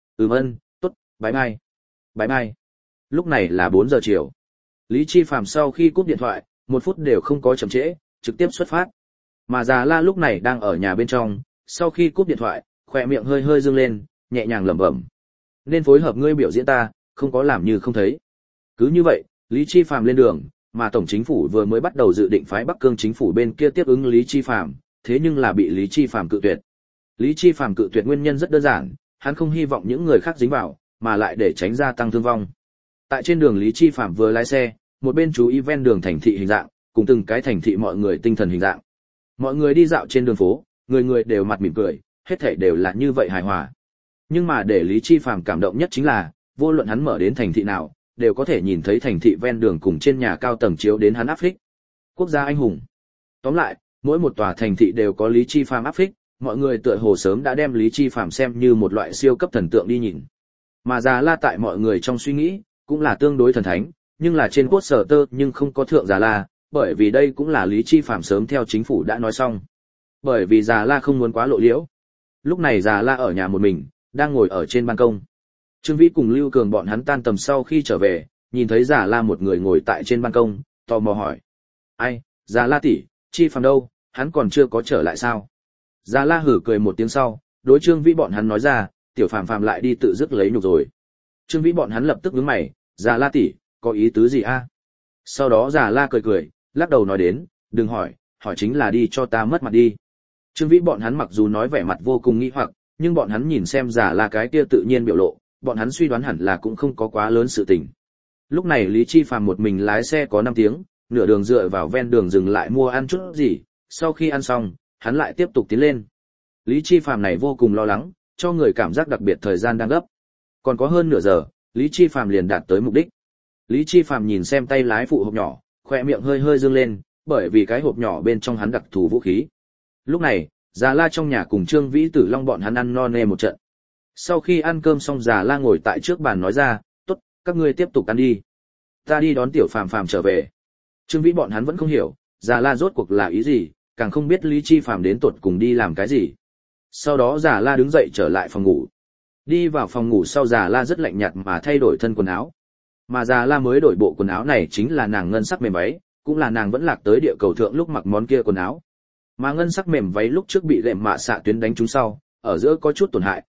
Tốt, bye bye. Bye bye. Lúc này là 4 giờ chiều. Lý Chi Phàm sau khi cúp điện thoại, 1 phút đều không có chậm trễ, trực tiếp xuất phát. Mà Già La lúc này đang ở nhà bên trong, sau khi cúp điện thoại, khóe miệng hơi hơi dương lên, nhẹ nhàng lẩm bẩm. "Nên phối hợp ngươi biểu diễn ta, không có làm như không thấy." Cứ như vậy, Lý Chi Phàm lên đường, mà tổng chính phủ vừa mới bắt đầu dự định phái Bắc Cương chính phủ bên kia tiếp ứng Lý Chi Phàm, thế nhưng là bị Lý Chi Phàm cự tuyệt. Lý Chi Phàm cự tuyệt nguyên nhân rất đơn giản, hắn không hy vọng những người khác dính vào, mà lại để tránh gia tăng thương vong. Tại trên đường Lý Chi Phàm vừa lái xe, một bên chú ý ven đường thành thị hình dạng, cùng từng cái thành thị mọi người tinh thần hình dạng. Mọi người đi dạo trên đường phố, người người đều mặt mỉm cười, hết thảy đều là như vậy hài hòa. Nhưng mà để Lý Chi Phàm cảm động nhất chính là, vô luận hắn mở đến thành thị nào, đều có thể nhìn thấy thành thị ven đường cùng trên nhà cao tầng chiếu đến hắn áp phích. Quốc gia anh hùng. Tóm lại, mỗi một tòa thành thị đều có Lý Chi Phàm áp phích, mọi người tựa hồ sớm đã đem Lý Chi Phàm xem như một loại siêu cấp thần tượng đi nhìn. Mà Già La tại mọi người trong suy nghĩ, cũng là tương đối thần thánh, nhưng là trên quốc sở tơ nhưng không có thượng Già La, bởi vì đây cũng là Lý Chi Phàm sớm theo chính phủ đã nói xong. Bởi vì Già La không muốn quá lộ liễu. Lúc này Già La ở nhà một mình, đang ngồi ở trên ban công. Trương Vĩ cùng Lưu Cường bọn hắn tan tầm sau khi trở về, nhìn thấy Già La một người ngồi tại trên ban công, tò mò hỏi: "Ai, Già La tỷ, Chi Phàm đâu, hắn còn chưa có trở lại sao?" Già La hử cười một tiếng sau, đối Trương Vĩ bọn hắn nói ra: "Tiểu Phàm Phàm lại đi tự dứt lấy nhục rồi." Trương Vĩ bọn hắn lập tức nhướng mày: "Già La tỷ, có ý tứ gì a?" Sau đó Già La cười cười, lắc đầu nói đến: "Đừng hỏi, hỏi chính là đi cho ta mất mặt đi." Trương Vĩ bọn hắn mặc dù nói vẻ mặt vô cùng nghi hoặc, nhưng bọn hắn nhìn xem Già La cái kia tự nhiên biểu lộ, bọn hắn suy đoán hẳn là cũng không có quá lớn sự tình. Lúc này Lý Chi Phàm một mình lái xe có 5 tiếng, nửa đường dựa vào ven đường dừng lại mua ăn chút gì, sau khi ăn xong, hắn lại tiếp tục tiến lên. Lý Chi Phàm này vô cùng lo lắng, cho người cảm giác đặc biệt thời gian đang gấp. Còn có hơn nửa giờ, Lý Chi Phàm liền đạt tới mục đích. Lý Chi Phàm nhìn xem tay lái phụ hộp nhỏ, khóe miệng hơi hơi dương lên, bởi vì cái hộp nhỏ bên trong hắn đặc thù vũ khí. Lúc này, Già La trong nhà cùng Trương Vĩ Tử Long bọn hắn ăn no nê một trận. Sau khi ăn cơm xong Già La ngồi tại trước bàn nói ra: "Tốt, các ngươi tiếp tục ăn đi. Ta đi đón Tiểu Phàm Phàm trở về." Trương Vĩ bọn hắn vẫn không hiểu, Già La rốt cuộc là ý gì, càng không biết Lý Chi Phàm đến tột cùng đi làm cái gì. Sau đó Già La đứng dậy trở lại phòng ngủ. Đi vào phòng ngủ sau Già La rất lạnh nhạt mà thay đổi thân quần áo. Mà Già La mới đổi bộ quần áo này chính là nàng ngân sắc mềm váy, cũng là nàng vẫn lạc tới địa cầu thượng lúc mặc món kia quần áo. Mà ngân sắc mềm váy lúc trước bị lệm mạ xạ tuyến đánh trúng sau, ở giữa có chút tổn hại,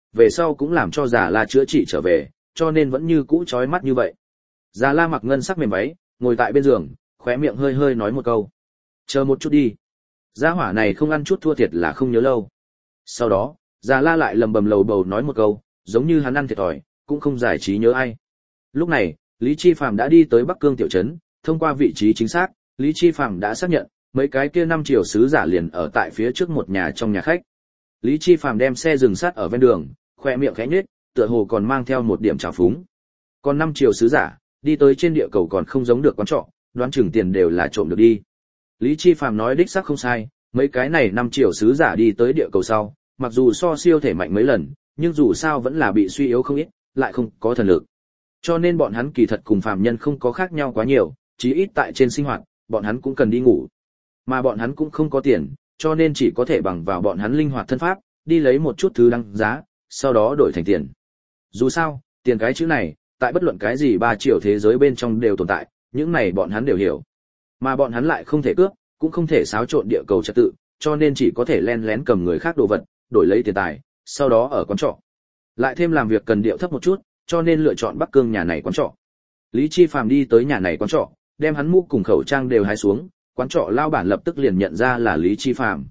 về sau cũng làm cho Già La chữa trị trở về, cho nên vẫn như cũ chói mắt như vậy. Già La mặc ngân sắc mềm váy, ngồi tại bên giường, khóe miệng hơi hơi nói một câu. Chờ một chút đi. Gia hỏa này không ăn chút thua thiệt là không nhớ lâu. Sau đó, Già La lại lầm bầm lầu bầu nói một câu, giống như hắn ăn thiệt thòi, cũng không giải trí nhớ ai. Lúc này, Lý Chi Phàm đã đi tới Bắc Cương tiểu trấn, thông qua vị trí chính xác, Lý Chi Phàm đã xác nhận, mấy cái kia 5 triều sứ giả liền ở tại phía trước một nhà trong nhà khách. Lý Chi Phàm đem xe dừng sát ở ven đường, khoe miệng khẽ nhếch, tựa hồ còn mang theo một điểm trào phúng. Còn 5 triều sứ giả, đi tới trên địa cầu còn không giống được quán trọ, đoán chừng tiền đều là trộm được đi. Lý Chi Phàm nói đích xác không sai, mấy cái này 5 triều sứ giả đi tới địa cầu sau, mặc dù so siêu thể mạnh mấy lần, nhưng dù sao vẫn là bị suy yếu không ít, lại không có thần lực. Cho nên bọn hắn kỳ thật cùng phàm nhân không có khác nhau quá nhiều, chí ít tại trên sinh hoạt, bọn hắn cũng cần đi ngủ. Mà bọn hắn cũng không có tiền, cho nên chỉ có thể bằng vào bọn hắn linh hoạt thân pháp, đi lấy một chút thứ đăng giá, sau đó đổi thành tiền. Dù sao, tiền cái chữ này, tại bất luận cái gì 3 triệu thế giới bên trong đều tồn tại, những này bọn hắn đều hiểu. Mà bọn hắn lại không thể cướp, cũng không thể xáo trộn địa cầu trật tự, cho nên chỉ có thể len lén cầm người khác đồ vật, đổi lấy tiền tài, sau đó ở quán trọ. Lại thêm làm việc cần điệu thấp một chút, cho nên lựa chọn Bắc Cương nhà này quán trọ. Lý Chi Phàm đi tới nhà này quán trọ, đem hắn mũ cùng khẩu trang đều hái xuống, quán trọ lao bản lập tức liền nhận ra là Lý Chi Phàm.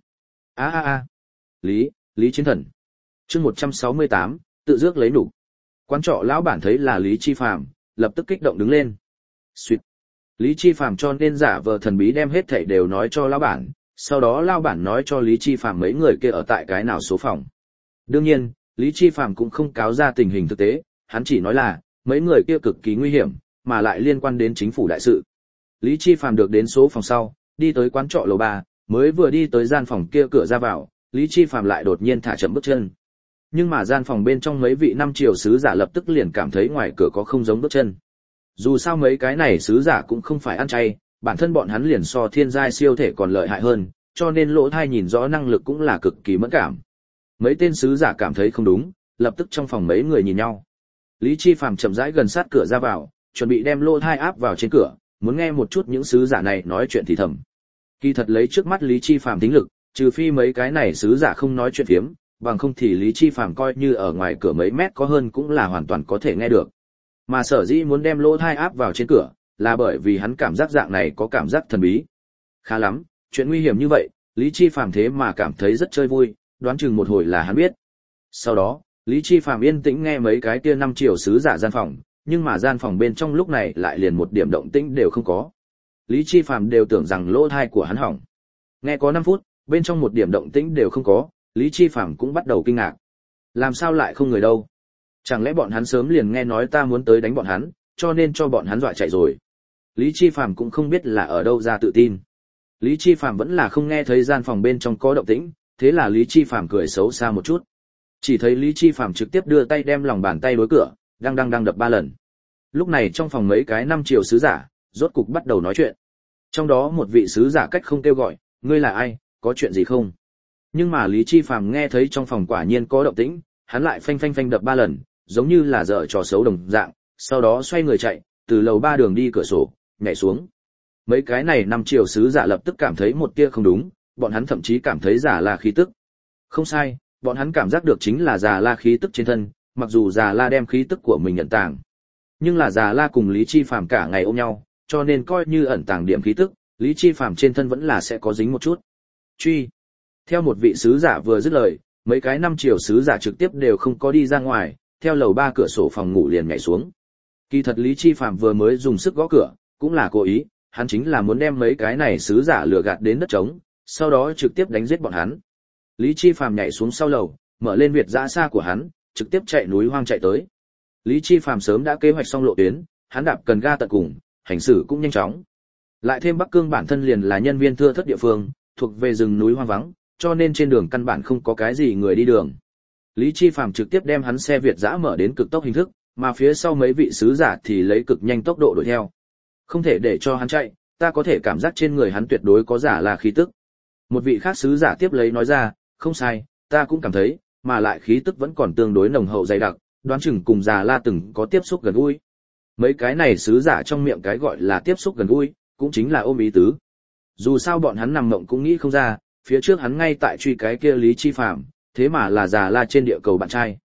Lý Chiến Thần. Chương 168, tự dước lấy nụ. Quán trọ lão bản thấy là Lý Chi Phàm, lập tức kích động đứng lên. Xuyệt. Lý Chi Phàm cho nên giả vờ thần bí đem hết thảy đều nói cho lão bản, sau đó lão bản nói cho Lý Chi Phàm mấy người kia ở tại cái nào số phòng. Đương nhiên, Lý Chi Phàm cũng không cáo ra tình hình thực tế, hắn chỉ nói là mấy người kia cực kỳ nguy hiểm, mà lại liên quan đến chính phủ đại sự. Lý Chi Phàm được đến số phòng sau, đi tới quán trọ lầu 3, mới vừa đi tới gian phòng kia cửa ra vào, Lý Chi Phàm lại đột nhiên thả chậm bước chân. Nhưng mà gian phòng bên trong mấy vị 5 triều sứ giả lập tức liền cảm thấy ngoài cửa có không giống bước chân. Dù sao mấy cái này sứ giả cũng không phải ăn chay, bản thân bọn hắn liền so thiên giai siêu thể còn lợi hại hơn, cho nên lỗ tai nhìn rõ năng lực cũng là cực kỳ mẫn cảm. Mấy tên sứ giả cảm thấy không đúng, lập tức trong phòng mấy người nhìn nhau. Lý Chi Phàm chậm rãi gần sát cửa ra vào, chuẩn bị đem lỗ tai áp vào trên cửa, muốn nghe một chút những sứ giả này nói chuyện thì thầm. Kỳ thật lấy trước mắt Lý Chi Phàm tính lực, trừ phi mấy cái này sứ giả không nói chuyện phiếm, bằng không thì Lý Chi Phàm coi như ở ngoài cửa mấy mét có hơn cũng là hoàn toàn có thể nghe được. Mà sở dĩ muốn đem lỗ tai áp vào trên cửa, là bởi vì hắn cảm giác dạng này có cảm giác thần bí. Khá lắm, chuyện nguy hiểm như vậy, Lý Chi Phàm thế mà cảm thấy rất chơi vui, đoán chừng một hồi là hắn biết. Sau đó, Lý Chi Phàm yên tĩnh nghe mấy cái kia 5 triều sứ giả gian phòng, nhưng mà gian phòng bên trong lúc này lại liền một điểm động tĩnh đều không có. Lý Chi Phàm đều tưởng rằng lỗ tai của hắn hỏng. Nghe có 5 phút, bên trong một điểm động tĩnh đều không có, Lý Chi Phàm cũng bắt đầu kinh ngạc. Làm sao lại không người đâu? Chẳng lẽ bọn hắn sớm liền nghe nói ta muốn tới đánh bọn hắn, cho nên cho bọn hắn dọa chạy rồi? Lý Chi Phàm cũng không biết là ở đâu ra tự tin. Lý Chi Phàm vẫn là không nghe thấy gian phòng bên trong có động tĩnh, thế là Lý Chi Phàm cười xấu xa một chút. Chỉ thấy Lý Chi Phàm trực tiếp đưa tay đem lòng bàn tay đối cửa, đang đập 3 lần. Lúc này trong phòng mấy cái 5 triều sứ giả, rốt cục bắt đầu nói chuyện. Trong đó một vị sứ giả cách không kêu gọi, ngươi là ai, có chuyện gì không? Nhưng mà Lý Chi Phàm nghe thấy trong phòng quả nhiên có động tĩnh, hắn lại phanh đập 3 lần, giống như là giở trò xấu đồng dạng, sau đó xoay người chạy, từ lầu 3 đường đi cửa sổ, nhảy xuống. Mấy cái này 5 triều sứ giả lập tức cảm thấy một tia không đúng, bọn hắn thậm chí cảm thấy Già La khí tức. Không sai, bọn hắn cảm giác được chính là Già La khí tức trên thân, mặc dù Già La đem khí tức của mình ẩn tàng, nhưng là Già La cùng Lý Chi Phàm cả ngày ôm nhau, cho nên coi như ẩn tàng điểm khí tức, Lý Chi Phàm trên thân vẫn là sẽ có dính một chút. Truy. Theo một vị sứ giả vừa dứt lời, mấy cái 5 triều sứ giả trực tiếp đều không có đi ra ngoài, theo lầu 3 cửa sổ phòng ngủ liền nhảy xuống. Kỳ thật Lý Chi Phàm vừa mới dùng sức gõ cửa, cũng là cố ý, hắn chính là muốn đem mấy cái này sứ giả lừa gạt đến đất trống, sau đó trực tiếp đánh giết bọn hắn. Lý Chi Phàm nhảy xuống sau lầu, mở lên Việt dã xa của hắn, trực tiếp chạy núi hoang chạy tới. Lý Chi Phàm sớm đã kế hoạch xong lộ tuyến, hắn đạp cần ga tận cùng, hành xử cũng nhanh chóng. Lại thêm Bắc Cương bản thân liền là nhân viên thưa thớt địa phương, thuộc về rừng núi hoang vắng, cho nên trên đường căn bản không có cái gì người đi đường. Lý Chi Phàm trực tiếp đem hắn xe Việt dã mở đến cực tốc hình thức, mà phía sau mấy vị sứ giả thì lấy cực nhanh tốc độ đuổi theo. Không thể để cho hắn chạy, ta có thể cảm giác trên người hắn tuyệt đối có Già La khí tức. Một vị khác sứ giả tiếp lấy nói ra, không sai, ta cũng cảm thấy, mà lại khí tức vẫn còn tương đối nồng hậu dày đặc, đoán chừng cùng Già La từng có tiếp xúc gần gũi. Mấy cái này sứ giả trong miệng cái gọi là tiếp xúc gần gũi, cũng chính là ôm ý tứ. Dù sao bọn hắn nằm mộng cũng nghĩ không ra, phía trước hắn ngay tại truy cái kia Lý Chi Phàm, thế mà là Già La trên địa cầu bạn trai.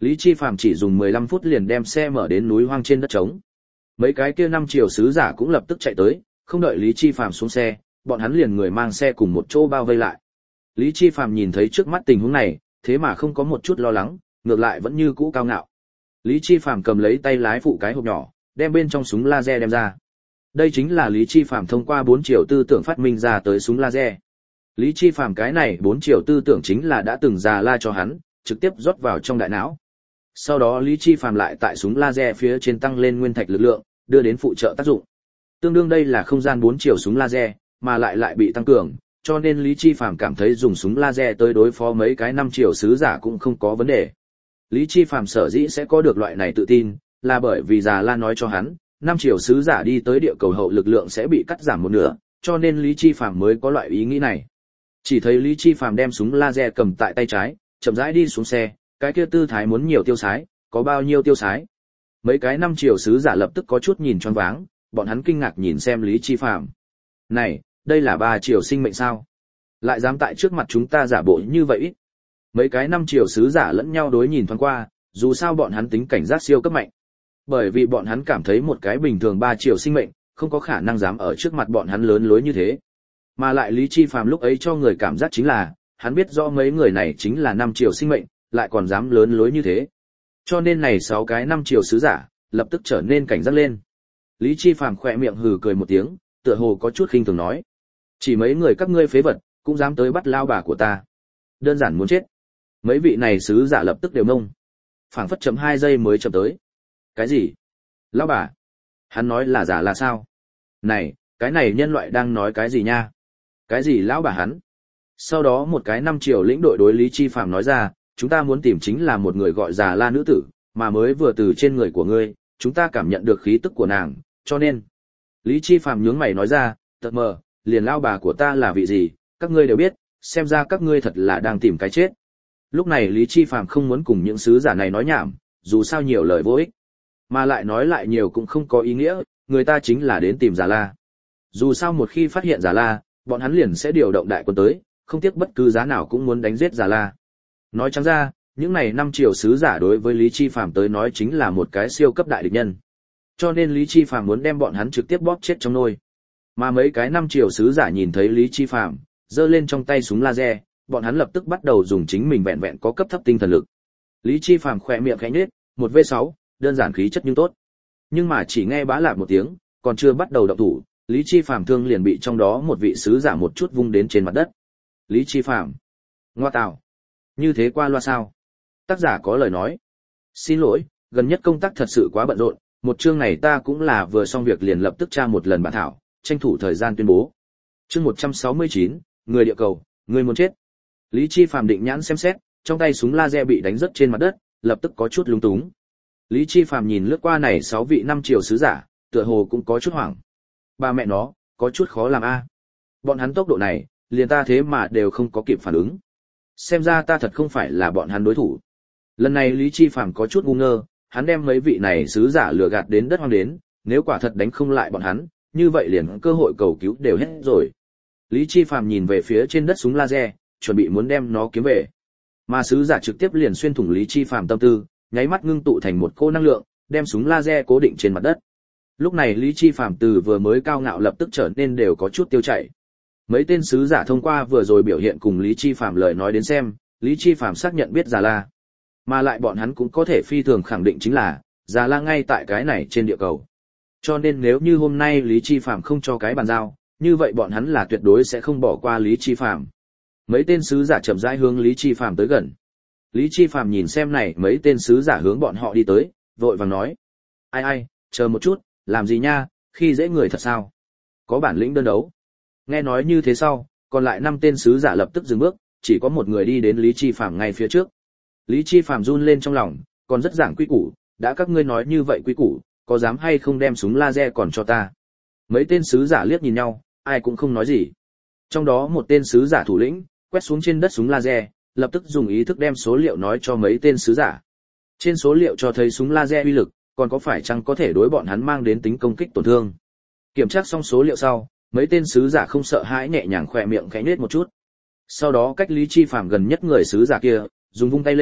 Lý Chi Phàm chỉ dùng 15 phút liền đem xe mở đến núi hoang trên đất trống. Mấy cái kia 5 triều sứ giả cũng lập tức chạy tới, không đợi Lý Chi Phàm xuống xe, bọn hắn liền người mang xe cùng một chỗ bao vây lại. Lý Chi Phàm nhìn thấy trước mắt tình huống này, thế mà không có một chút lo lắng, ngược lại vẫn như cũ cao ngạo. Lý Chi Phàm cầm lấy tay lái phụ cái hộp nhỏ, đem bên trong súng laser đem ra. Đây chính là Lý Chi Phàm thông qua 4 chiều tư tưởng phát minh ra tới súng laser. Lý Chi Phàm cái này 4 chiều tư tưởng chính là đã từng Già La cho hắn, trực tiếp rót vào trong đại não. Sau đó Lý Chi Phàm lại tại súng laser phía trên tăng lên nguyên thạch lực lượng, đưa đến phụ trợ tác dụng. Tương đương đây là không gian 4 chiều súng laser, mà lại bị tăng cường, cho nên Lý Chi Phàm cảm thấy dùng súng laser tới đối phó mấy cái 5 chiều sứ giả cũng không có vấn đề. Lý Chi Phàm sở dĩ sẽ có được loại này tự tin, là bởi vì Già La nói cho hắn, 5 chiều sứ giả đi tới địa cầu hậu lực lượng sẽ bị cắt giảm một nửa, cho nên Lý Chi Phàm mới có loại ý nghĩ này. Chỉ thấy Lý Chi Phàm đem súng laser cầm tại tay trái, chậm rãi đi xuống xe, cái kia tư thái muốn nhiều tiêu sái, có bao nhiêu tiêu sái. Mấy cái 5 chiều sứ giả lập tức có chút nhìn choáng váng, bọn hắn kinh ngạc nhìn xem Lý Chi Phàm. Này, đây là 3 chiều sinh mệnh sao? Lại dám tại trước mặt chúng ta giả bộ như vậy? Mấy cái 5 chiều sứ giả lẫn nhau đối nhìn thoáng qua, dù sao bọn hắn tính cảnh giác siêu cấp mạnh. Bởi vì bọn hắn cảm thấy một cái bình thường 3 chiều sinh mệnh, không có khả năng dám ở trước mặt bọn hắn lớn lối như thế. Mà lại Lý Chi Phàm lúc ấy cho người cảm giác chính là, hắn biết rõ mấy người này chính là 5 chiều sinh mệnh, lại còn dám lớn lối như thế. Cho nên này 6 cái 5 chiều sứ giả, lập tức trở nên cảnh giác lên. Lý Chi Phàm khẽ miệng hừ cười một tiếng, tựa hồ có chút khinh thường nói: "Chỉ mấy người các ngươi phế vật, cũng dám tới bắt lao bà của ta. Đơn giản muốn chết." Mấy vị này sứ giả lập tức đều ngông. Phảng phất chậm 2 giây mới chậm tới. Cái gì? Lao bà? Hắn nói là giả là sao? Này, cái này nhân loại đang nói cái gì nha? Cái gì lão bà hắn? Sau đó một cái 5 triều lĩnh đội đối Lý Chi Phàm nói ra, chúng ta muốn tìm chính là một người gọi Già La nữ tử, mà mới vừa từ trên người của ngươi, chúng ta cảm nhận được khí tức của nàng, cho nên. Lý Chi Phàm nhướng mày nói ra, tật mờ, liền lao bà của ta là vị gì, các ngươi đều biết, xem ra các ngươi thật là đang tìm cái chết. Lúc này Lý Chi Phàm không muốn cùng những sứ giả này nói nhảm, dù sao nhiều lời vô ích, mà lại nói lại nhiều cũng không có ý nghĩa, người ta chính là đến tìm Già La. Dù sao một khi phát hiện Già La, bọn hắn liền sẽ điều động đại quân tới, không tiếc bất cứ giá nào cũng muốn đánh giết Già La. Nói trắng ra, những này 5 triều sứ giả đối với Lý Chi Phàm tới nói chính là một cái siêu cấp đại địch nhân. Cho nên Lý Chi Phàm muốn đem bọn hắn trực tiếp bóp chết trong nôi. Mà mấy cái 5 triều sứ giả nhìn thấy Lý Chi Phàm giơ lên trong tay súng laser, bọn hắn lập tức bắt đầu dùng chính mình vẹn vẹn có cấp thấp tinh thần lực. Lý Chi Phàm khẽ miệng khẽ nhếch, 1v6, đơn giản khí chất nhưng tốt. Nhưng mà chỉ nghe bá lạc một tiếng, còn chưa bắt đầu động thủ, Lý Chi Phàm thương liền bị trong đó một vị sứ giả một chút vung đến trên mặt đất. Lý Chi Phàm, ngoa tạo, như thế qua loa sao? Tác giả có lời nói. Xin lỗi, gần nhất công tác thật sự quá bận rộn, một chương này ta cũng là vừa xong việc liền lập tức tra một lần bản thảo, tranh thủ thời gian tuyên bố. Chương 169, người địa cầu, người muốn chết. Lý Chi Phàm định nhãn xem xét, trong tay súng laser bị đánh rớt trên mặt đất, lập tức có chút lúng túng. Lý Chi Phàm nhìn lướt qua này 6 vị 5 triều sứ giả, tựa hồ cũng có chút hoảng. Ba mẹ nó, có chút khó làm a. Bọn hắn tốc độ này, liền ta thế mà đều không có kịp phản ứng. Xem ra ta thật không phải là bọn hắn đối thủ. Lần này Lý Chi Phàm có chút ngu ngơ, hắn đem mấy vị này sứ giả lừa gạt đến đất hoang đến, nếu quả thật đánh không lại bọn hắn, như vậy liền cơ hội cầu cứu đều hết rồi. Lý Chi Phàm nhìn về phía trên đất súng laser, chuẩn bị muốn đem nó kiếm về. Mà sứ giả trực tiếp liền xuyên thủng Lý Chi Phàm tâm tư, nháy mắt ngưng tụ thành một cô năng lượng, đem súng laser cố định trên mặt đất. Lúc này Lý Chi Phàm từ vừa mới cao ngạo lập tức trở nên đều có chút tiêu chảy. Mấy tên sứ giả thông qua vừa rồi biểu hiện cùng Lý Chi Phàm lời nói đến xem, Lý Chi Phàm xác nhận biết Già La. Mà lại bọn hắn cũng có thể phi thường khẳng định chính là, Già La ngay tại cái này trên địa cầu. Cho nên nếu như hôm nay Lý Chi Phàm không cho cái bàn giao, như vậy bọn hắn là tuyệt đối sẽ không bỏ qua Lý Chi Phàm. Mấy tên sứ giả chậm rãi hướng Lý Chi Phàm tới gần. Lý Chi Phàm nhìn xem này mấy tên sứ giả hướng bọn họ đi tới, vội vàng nói: ai, chờ một chút, làm gì nha, khi dễ người thật sao? Có bản lĩnh đơn đấu. Nghe nói như thế sau, còn lại 5 tên sứ giả lập tức dừng bước, chỉ có một người đi đến Lý Chi Phàm ngay phía trước. Lý Chi Phàm run lên trong lòng, còn rất giảng quy củ, đã các ngươi nói như vậy quy củ, có dám hay không đem súng laser còn cho ta? Mấy tên sứ giả liếc nhìn nhau, ai cũng không nói gì. Trong đó một tên sứ giả thủ lĩnh, quét xuống trên đất súng laser, lập tức dùng ý thức đem số liệu nói cho mấy tên sứ giả. Trên số liệu cho thấy súng laser uy lực, còn có phải chăng có thể đối bọn hắn mang đến tính công kích tổn thương. Kiểm tra xong số liệu sau, mấy tên sứ giả không sợ hãi nhẹ nhàng khẽ miệng khẽ nhếch một chút. Sau đó cách Lý Chi Phàm gần nhất người sứ giả kia, dùng vung tay lên,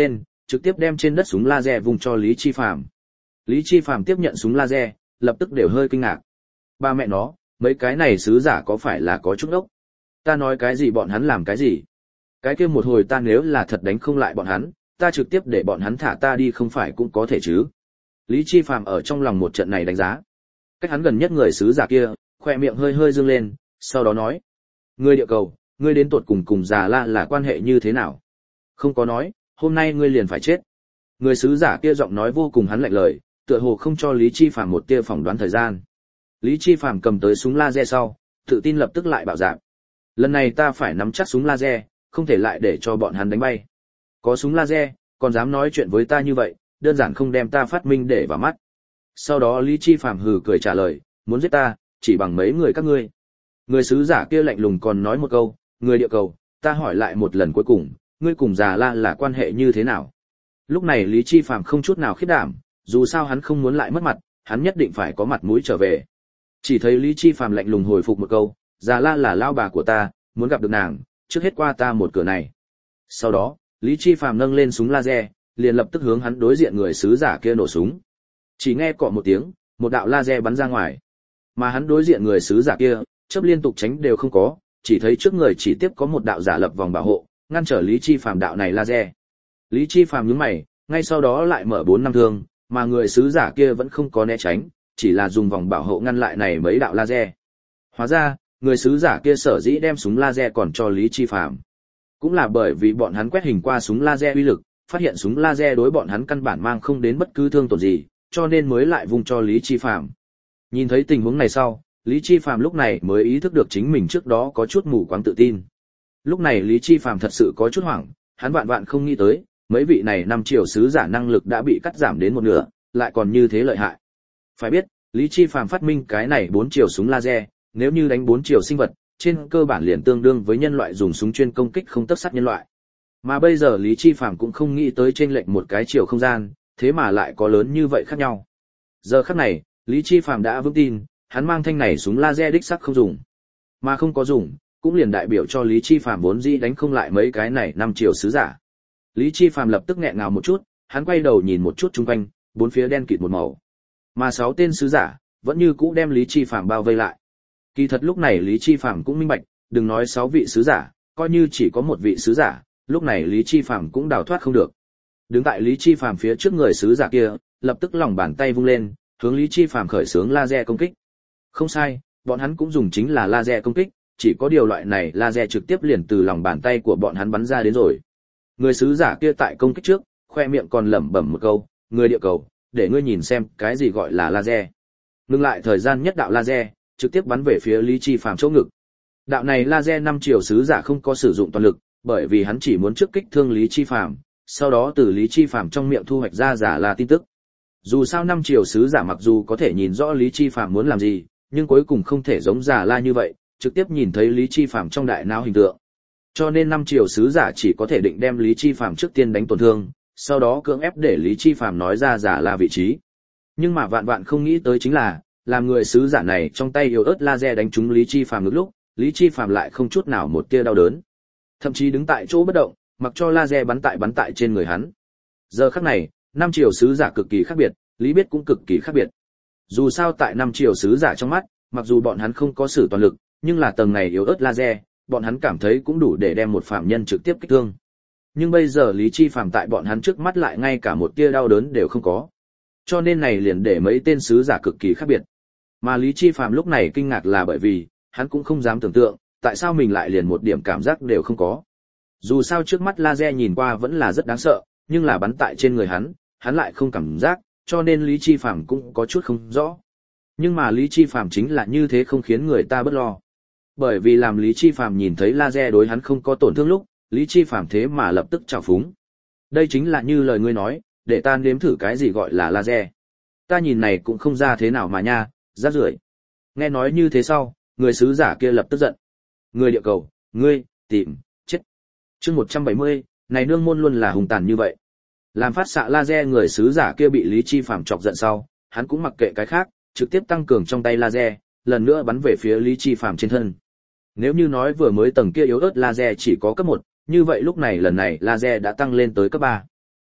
trực tiếp đem trên đất súng laser vung cho Lý Chi Phàm. Lý Chi Phàm tiếp nhận súng laser, lập tức đều hơi kinh ngạc. Ba mẹ nó, mấy cái này sứ giả có phải là có chút ốc? Ta nói cái gì bọn hắn làm cái gì? Cái kia một hồi ta nếu là thật đánh không lại bọn hắn, ta trực tiếp để bọn hắn thả ta đi không phải cũng có thể chứ? Lý Chi Phàm ở trong lòng một trận này đánh giá. Cách hắn gần nhất người sứ giả kia, khoe miệng hơi hơi dương lên, sau đó nói: "Ngươi địa cầu, ngươi đến tột cùng Già La là quan hệ như thế nào?" Không có nói, hôm nay ngươi liền phải chết. Người sứ giả kia giọng nói vô cùng hắn lạnh lời, tựa hồ không cho Lý Chi Phàm một tia phỏng đoán thời gian. Lý Chi Phàm cầm tới súng laser sau, tự tin lập tức lại bảo giảm. Lần này ta phải nắm chắc súng laser, không thể lại để cho bọn hắn đánh bay. Có súng laser, còn dám nói chuyện với ta như vậy, đơn giản không đem ta phát minh để vào mắt. Sau đó Lý Chi Phàm hừ cười trả lời, muốn giết ta, chỉ bằng mấy người các ngươi. Người sứ giả kia lạnh lùng còn nói một câu, người địa cầu, ta hỏi lại một lần cuối cùng, ngươi cùng Già La là quan hệ như thế nào? Lúc này Lý Chi Phàm không chút nào khiếp đảm, dù sao hắn không muốn lại mất mặt, hắn nhất định phải có mặt mũi trở về. Chỉ thấy Lý Chi Phàm lạnh lùng hồi phục một câu, Già La là lao bà của ta, muốn gặp được nàng, trước hết qua ta một cửa này. Sau đó, Lý Chi Phàm nâng lên súng laser, liền lập tức hướng hắn đối diện người sứ giả kia nổ súng. Chỉ nghe cọ một tiếng, một đạo laser bắn ra ngoài. Mà hắn đối diện người sứ giả kia, chớp liên tục tránh đều không có, chỉ thấy trước người chỉ tiếp có một đạo giả lập vòng bảo hộ, ngăn trở Lý Chi Phàm đạo này laser. Lý Chi Phàm nhướng mày, ngay sau đó lại mở 4 năm thương, mà người sứ giả kia vẫn không có né tránh, chỉ là dùng vòng bảo hộ ngăn lại này mấy đạo laser. Hóa ra, người sứ giả kia sở dĩ đem súng laser còn cho Lý Chi Phàm, cũng là bởi vì bọn hắn quét hình qua súng laser uy lực, phát hiện súng laser đối bọn hắn căn bản mang không đến bất cứ thương tổn gì, cho nên mới lại vung cho Lý Chi Phàm. Nhìn thấy tình huống này sau, Lý Chi Phàm lúc này mới ý thức được chính mình trước đó có chút mù quáng tự tin. Lúc này Lý Chi Phàm thật sự có chút hoảng, hắn vạn vạn không nghĩ tới, mấy vị này 5 triệu sứ giả năng lực đã bị cắt giảm đến một nửa, lại còn như thế lợi hại. Phải biết, Lý Chi Phàm phát minh cái này 4 triệu súng laser, nếu như đánh 4 triệu sinh vật, trên cơ bản liền tương đương với nhân loại dùng súng chuyên công kích không tất sát nhân loại. Mà bây giờ Lý Chi Phàm cũng không nghĩ tới chênh lệch một cái chiều không gian, thế mà lại có lớn như vậy khác nhau. Giờ khắc này, Lý Chi Phàm đã vững tin, hắn mang thanh này súng laser đích xác không dùng. Mà không có dùng, cũng liền đại biểu cho Lý Chi Phàm vốn dĩ đánh không lại mấy cái này 5 triệu sứ giả. Lý Chi Phàm lập tức nghẹn ngào một chút, hắn quay đầu nhìn một chút xung quanh, bốn phía đen kịt một màu. Mà 6 tên sứ giả vẫn như cũ đem Lý Chi Phàm bao vây lại. Kỳ thật lúc này Lý Chi Phàm cũng minh bạch, đừng nói 6 vị sứ giả, coi như chỉ có một vị sứ giả, lúc này Lý Chi Phàm cũng đào thoát không được. Đứng tại Lý Chi Phàm phía trước người sứ giả kia, lập tức lòng bàn tay vung lên, hướng Lý Chi Phàm khởi xướng laser công kích. Không sai, bọn hắn cũng dùng chính là laser công kích, chỉ có điều loại này laser trực tiếp liền từ lòng bàn tay của bọn hắn bắn ra đến rồi. Người sứ giả kia tại công kích trước, khoe miệng còn lẩm bẩm một câu, người địa cầu, để ngươi nhìn xem cái gì gọi là laser. Ngưng lại thời gian nhất đạo laser, trực tiếp bắn về phía Lý Chi Phàm chỗ ngực. Đạo này laser 5 triệu sứ giả không có sử dụng toàn lực, bởi vì hắn chỉ muốn trước kích thương Lý Chi Phàm, sau đó từ Lý Chi Phàm trong miệng thu hoạch ra Già La tin tức. Dù sao 5 triệu sứ giả mặc dù có thể nhìn rõ Lý Chi Phàm muốn làm gì, nhưng cuối cùng không thể giống Già La như vậy, trực tiếp nhìn thấy Lý Chi Phàm trong đại não hình tượng. Cho nên 5 triệu sứ giả chỉ có thể định đem Lý Chi Phàm trước tiên đánh tổn thương, sau đó cưỡng ép để Lý Chi Phàm nói ra Già La vị trí. Nhưng mà vạn vạn không nghĩ tới chính là, làm người sứ giả này trong tay yếu ớt laser đánh trúng Lý Chi Phàm lúc, Lý Chi Phàm lại không chút nào một tia đau đớn, thậm chí đứng tại chỗ bất động, mặc cho laser bắn tại trên người hắn. Giờ khắc này, 5 triệu sứ giả cực kỳ khác biệt, Lý biết cũng cực kỳ khác biệt. Dù sao tại 5 triệu sứ giả trong mắt, mặc dù bọn hắn không có sử toàn lực, nhưng là tầng này yếu ớt laser, bọn hắn cảm thấy cũng đủ để đem một phạm nhân trực tiếp kích thương. Nhưng bây giờ Lý Chi Phàm tại bọn hắn trước mắt lại ngay cả một tia đau đớn đều không có. Cho nên này liền để mấy tên sứ giả cực kỳ khác biệt. Mà Lý Chi Phàm lúc này kinh ngạc là bởi vì, hắn cũng không dám tưởng tượng, tại sao mình lại liền một điểm cảm giác đều không có. Dù sao trước mắt laser nhìn qua vẫn là rất đáng sợ, nhưng là bắn tại trên người hắn lại không cảm giác, cho nên Lý Chi Phàm cũng có chút không rõ. Nhưng mà Lý Chi Phàm chính là như thế không khiến người ta bất lo. Bởi vì làm Lý Chi Phàm nhìn thấy laser đối hắn không có tổn thương lúc, Lý Chi Phàm thế mà lập tức trào phúng. Đây chính là như lời ngươi nói, để ta nếm thử cái gì gọi là laser. Ta nhìn này cũng không ra thế nào mà nha, rác rưởi. Nghe nói như thế sau, người sứ giả kia lập tức giận. Người địa cầu, ngươi, tìm, chết. Chương 170, này nương môn luôn là hùng tàn như vậy. Làm phát xạ laser người sứ giả kia bị Lý Chi Phàm chọc giận sau, hắn cũng mặc kệ cái khác, trực tiếp tăng cường trong tay laser, lần nữa bắn về phía Lý Chi Phàm trên thân. Nếu như nói vừa mới tầng kia yếu ớt laser chỉ có cấp 1, như vậy lúc này lần này laser đã tăng lên tới cấp 3.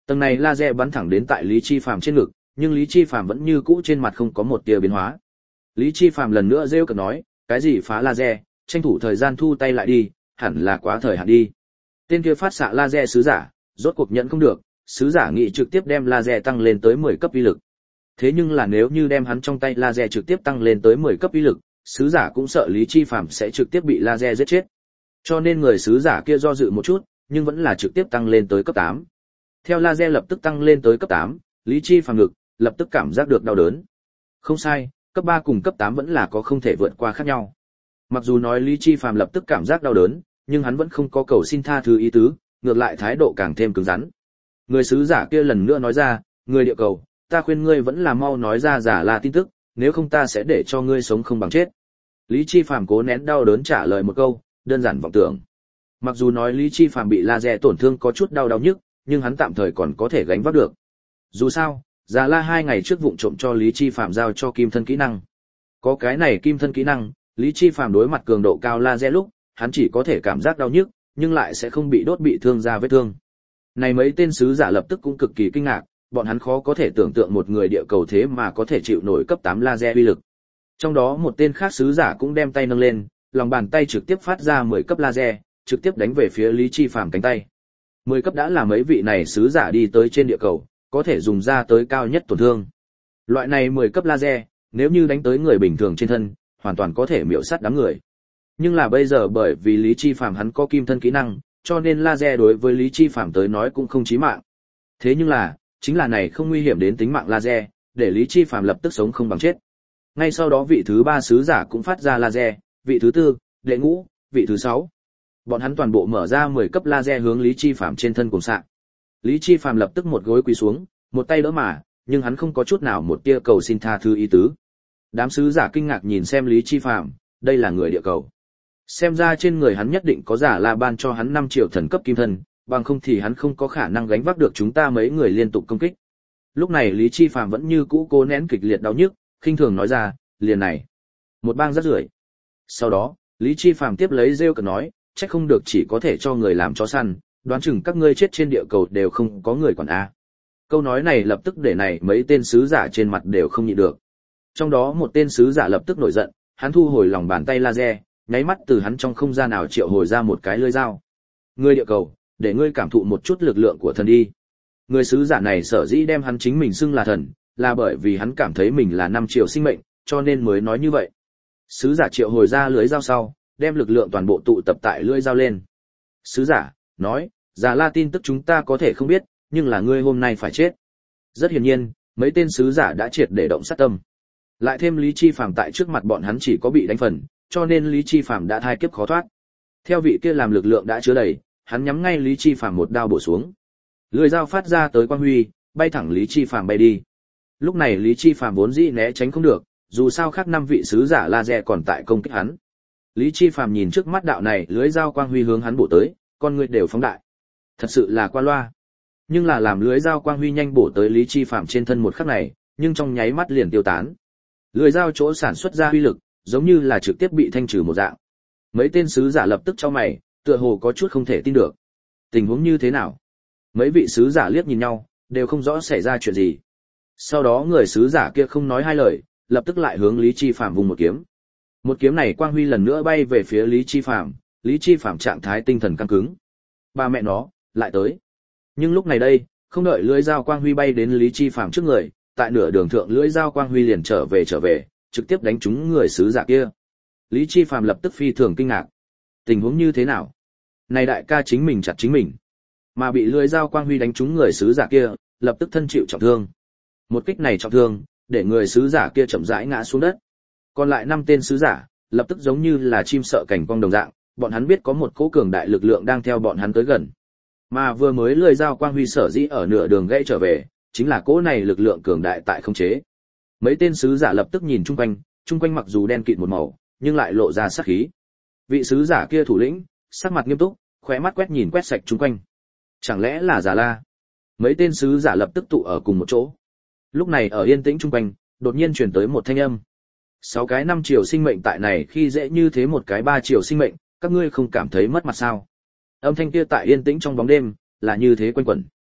Tầng này laser bắn thẳng đến tại Lý Chi Phàm trên ngực, nhưng Lý Chi Phàm vẫn như cũ trên mặt không có một tia biến hóa. Lý Chi Phàm lần nữa rêu cợt nói, cái gì phá laser, tranh thủ thời gian thu tay lại đi, hẳn là quá thời hạn đi. Tên kia phát xạ laser sứ giả, rốt cuộc nhận không được, sứ giả nghĩ trực tiếp đem laser tăng lên tới 10 cấp uy lực. Thế nhưng là nếu như đem hắn trong tay laser trực tiếp tăng lên tới 10 cấp uy lực, sứ giả cũng sợ Lý Chi Phàm sẽ trực tiếp bị laser giết chết. Cho nên người sứ giả kia do dự một chút, nhưng vẫn là trực tiếp tăng lên tới cấp 8. Theo laser lập tức tăng lên tới cấp 8, Lý Chi Phàm ngực lập tức cảm giác được đau đớn. Không sai, cấp 3 cùng cấp 8 vẫn là có không thể vượt qua khác nhau. Mặc dù nói Lý Chi Phàm lập tức cảm giác đau đớn, nhưng hắn vẫn không có cầu xin tha thứ ý tứ, ngược lại thái độ càng thêm cứng rắn. Người sứ giả kia lần nữa nói ra, người địa cầu, ta khuyên ngươi vẫn là mau nói ra giả là tin tức, nếu không ta sẽ để cho ngươi sống không bằng chết. Lý Chi Phàm cố nén đau đớn trả lời một câu, đơn giản vọng tưởng. Mặc dù nói Lý Chi Phàm bị laser tổn thương có chút đau nhức, nhưng hắn tạm thời còn có thể gánh vác được. Dù sao, Già La 2 ngày trước vụng trộm cho Lý Chi Phàm giao cho kim thân kỹ năng. Có cái này kim thân kỹ năng, Lý Chi Phàm đối mặt cường độ cao laser lúc, hắn chỉ có thể cảm giác đau nhức, nhưng lại sẽ không bị đốt bị thương ra vết thương. Này mấy tên sứ giả lập tức cũng cực kỳ kinh ngạc, bọn hắn khó có thể tưởng tượng một người địa cầu thế mà có thể chịu nổi cấp 8 laser uy lực. Trong đó một tên khác sứ giả cũng đem tay nâng lên, lòng bàn tay trực tiếp phát ra 10 cấp laser, trực tiếp đánh về phía Lý Chi Phàm cánh tay. 10 cấp đã là mấy vị này sứ giả đi tới trên địa cầu, có thể dùng ra tới cao nhất tổn thương. Loại này 10 cấp laser, nếu như đánh tới người bình thường trên thân, hoàn toàn có thể miểu sát đám người. Nhưng là bây giờ bởi vì Lý Chi Phàm hắn có kim thân kỹ năng, cho nên laser đối với Lý Chi Phàm tới nói cũng không chí mạng. Thế nhưng là, chính là này không nguy hiểm đến tính mạng laser, để Lý Chi Phàm lập tức sống không bằng chết. Ngay sau đó vị thứ 3 sứ giả cũng phát ra laser, vị thứ 4, đệ ngũ, vị thứ 6. Bọn hắn toàn bộ mở ra 10 cấp laser hướng Lý Chi Phàm trên thân cùng xạ. Lý Chi Phàm lập tức một gối quỳ xuống, một tay đỡ mà, nhưng hắn không có chút nào một tia cầu xin tha thứ ý tứ. Đám sứ giả kinh ngạc nhìn xem Lý Chi Phàm, đây là người địa cầu. Xem ra trên người hắn nhất định có giả La ban cho hắn 5 triệu thần cấp kim thân, bằng không thì hắn không có khả năng gánh vác được chúng ta mấy người liên tục công kích. Lúc này Lý Chi Phàm vẫn như cũ cố nén kịch liệt đau nhức, khinh thường nói ra, liền này, một bang rất rưởi. Sau đó, Lý Chi Phàm tiếp lấy rêu cợt nói, chắc không được chỉ có thể cho người làm chó săn, đoán chừng các ngươi chết trên địa cầu đều không có người quản a. Câu nói này lập tức để này mấy tên sứ giả trên mặt đều không nhịn được. Trong đó một tên sứ giả lập tức nổi giận, hắn thu hồi lòng bàn tay laser, nháy mắt từ hắn trong không gian nào triệu hồi ra một cái lưỡi dao. Ngươi địa cầu, để ngươi cảm thụ một chút lực lượng của thần đi. Người sứ giả này sở dĩ đem hắn chính mình xưng là thần, là bởi vì hắn cảm thấy mình là 5 triệu sinh mệnh, cho nên mới nói như vậy. Sứ giả triệu hồi ra lưỡi dao sau, đem lực lượng toàn bộ tụ tập tại lưỡi dao lên. Sứ giả nói, Già La tin tức chúng ta có thể không biết, nhưng là ngươi hôm nay phải chết. Rất hiển nhiên, mấy tên sứ giả đã triệt để động sát tâm. Lại thêm Lý Chi Phàm tại trước mặt bọn hắn chỉ có bị đánh phần, cho nên Lý Chi Phàm đã thai kiếp khó thoát. Theo vị kia làm lực lượng đã chứa đầy, hắn nhắm ngay Lý Chi Phàm một đao bổ xuống. Lưỡi dao phát ra tới quang huy, bay thẳng Lý Chi Phàm bay đi. Lúc này Lý Chi Phàm vốn dĩ né tránh không được, dù sao khác 5 vị sứ giả laser còn tại công kích hắn. Lý Chi Phàm nhìn trước mắt đạo này, lưỡi dao quang huy hướng hắn bổ tới, con người đều phóng đại. Thật sự là qua loa. Nhưng là làm lưỡi dao quang huy nhanh bổ tới Lý Chi Phàm trên thân một khắc này, nhưng trong nháy mắt liền tiêu tán. Lưỡi dao chỗ sản xuất ra huy lực, giống như là trực tiếp bị thanh trừ một dạng. Mấy tên sứ giả lập tức chau mày, tựa hồ có chút không thể tin được. Tình huống như thế nào? Mấy vị sứ giả liếc nhìn nhau, đều không rõ xảy ra chuyện gì. Sau đó người sứ giả kia không nói hai lời, lập tức lại hướng Lý Chi Phàm vung một kiếm. Một kiếm này quang huy lần nữa bay về phía Lý Chi Phàm, Lý Chi Phàm trạng thái tinh thần căng cứng. Ba mẹ nó, lại tới. Nhưng lúc này đây, không đợi lưỡi dao quang huy bay đến Lý Chi Phàm trước người, tại nửa đường thượng lưỡi dao quang huy liền trở về, trực tiếp đánh trúng người sứ giả kia. Lý Chi Phàm lập tức phi thường kinh ngạc. Tình huống như thế nào? Này đại ca chính mình chặt chính mình, mà bị lưỡi dao quang huy đánh trúng người sứ giả kia, lập tức thân chịu trọng thương. Một kích này trọng thương, để người sứ giả kia chậm rãi ngã xuống đất. Còn lại 5 tên sứ giả, lập tức giống như là chim sợ cảnh cong đồng dạng, bọn hắn biết có một cỗ cường đại lực lượng đang theo bọn hắn tới gần. Mà vừa mới lưỡi dao quang huy sở dĩ ở nửa đường gãy trở về, chính là cỗ này lực lượng cường đại tại khống chế. Mấy tên sứ giả lập tức nhìn chung quanh mặc dù đen kịt một màu, nhưng lại lộ ra sát khí. Vị sứ giả kia thủ lĩnh, sắc mặt nghiêm túc, khóe mắt quét sạch chung quanh. Chẳng lẽ là Già La? Mấy tên sứ giả lập tức tụ ở cùng một chỗ. Lúc này ở yên tĩnh chung quanh, đột nhiên truyền tới một thanh âm. 6 cái 5 triệu sinh mệnh tại này khi dễ như thế một cái 3 triệu sinh mệnh, các ngươi không cảm thấy mất mặt sao? Âm thanh kia tại yên tĩnh trong bóng đêm, là như thế quanh quẩn.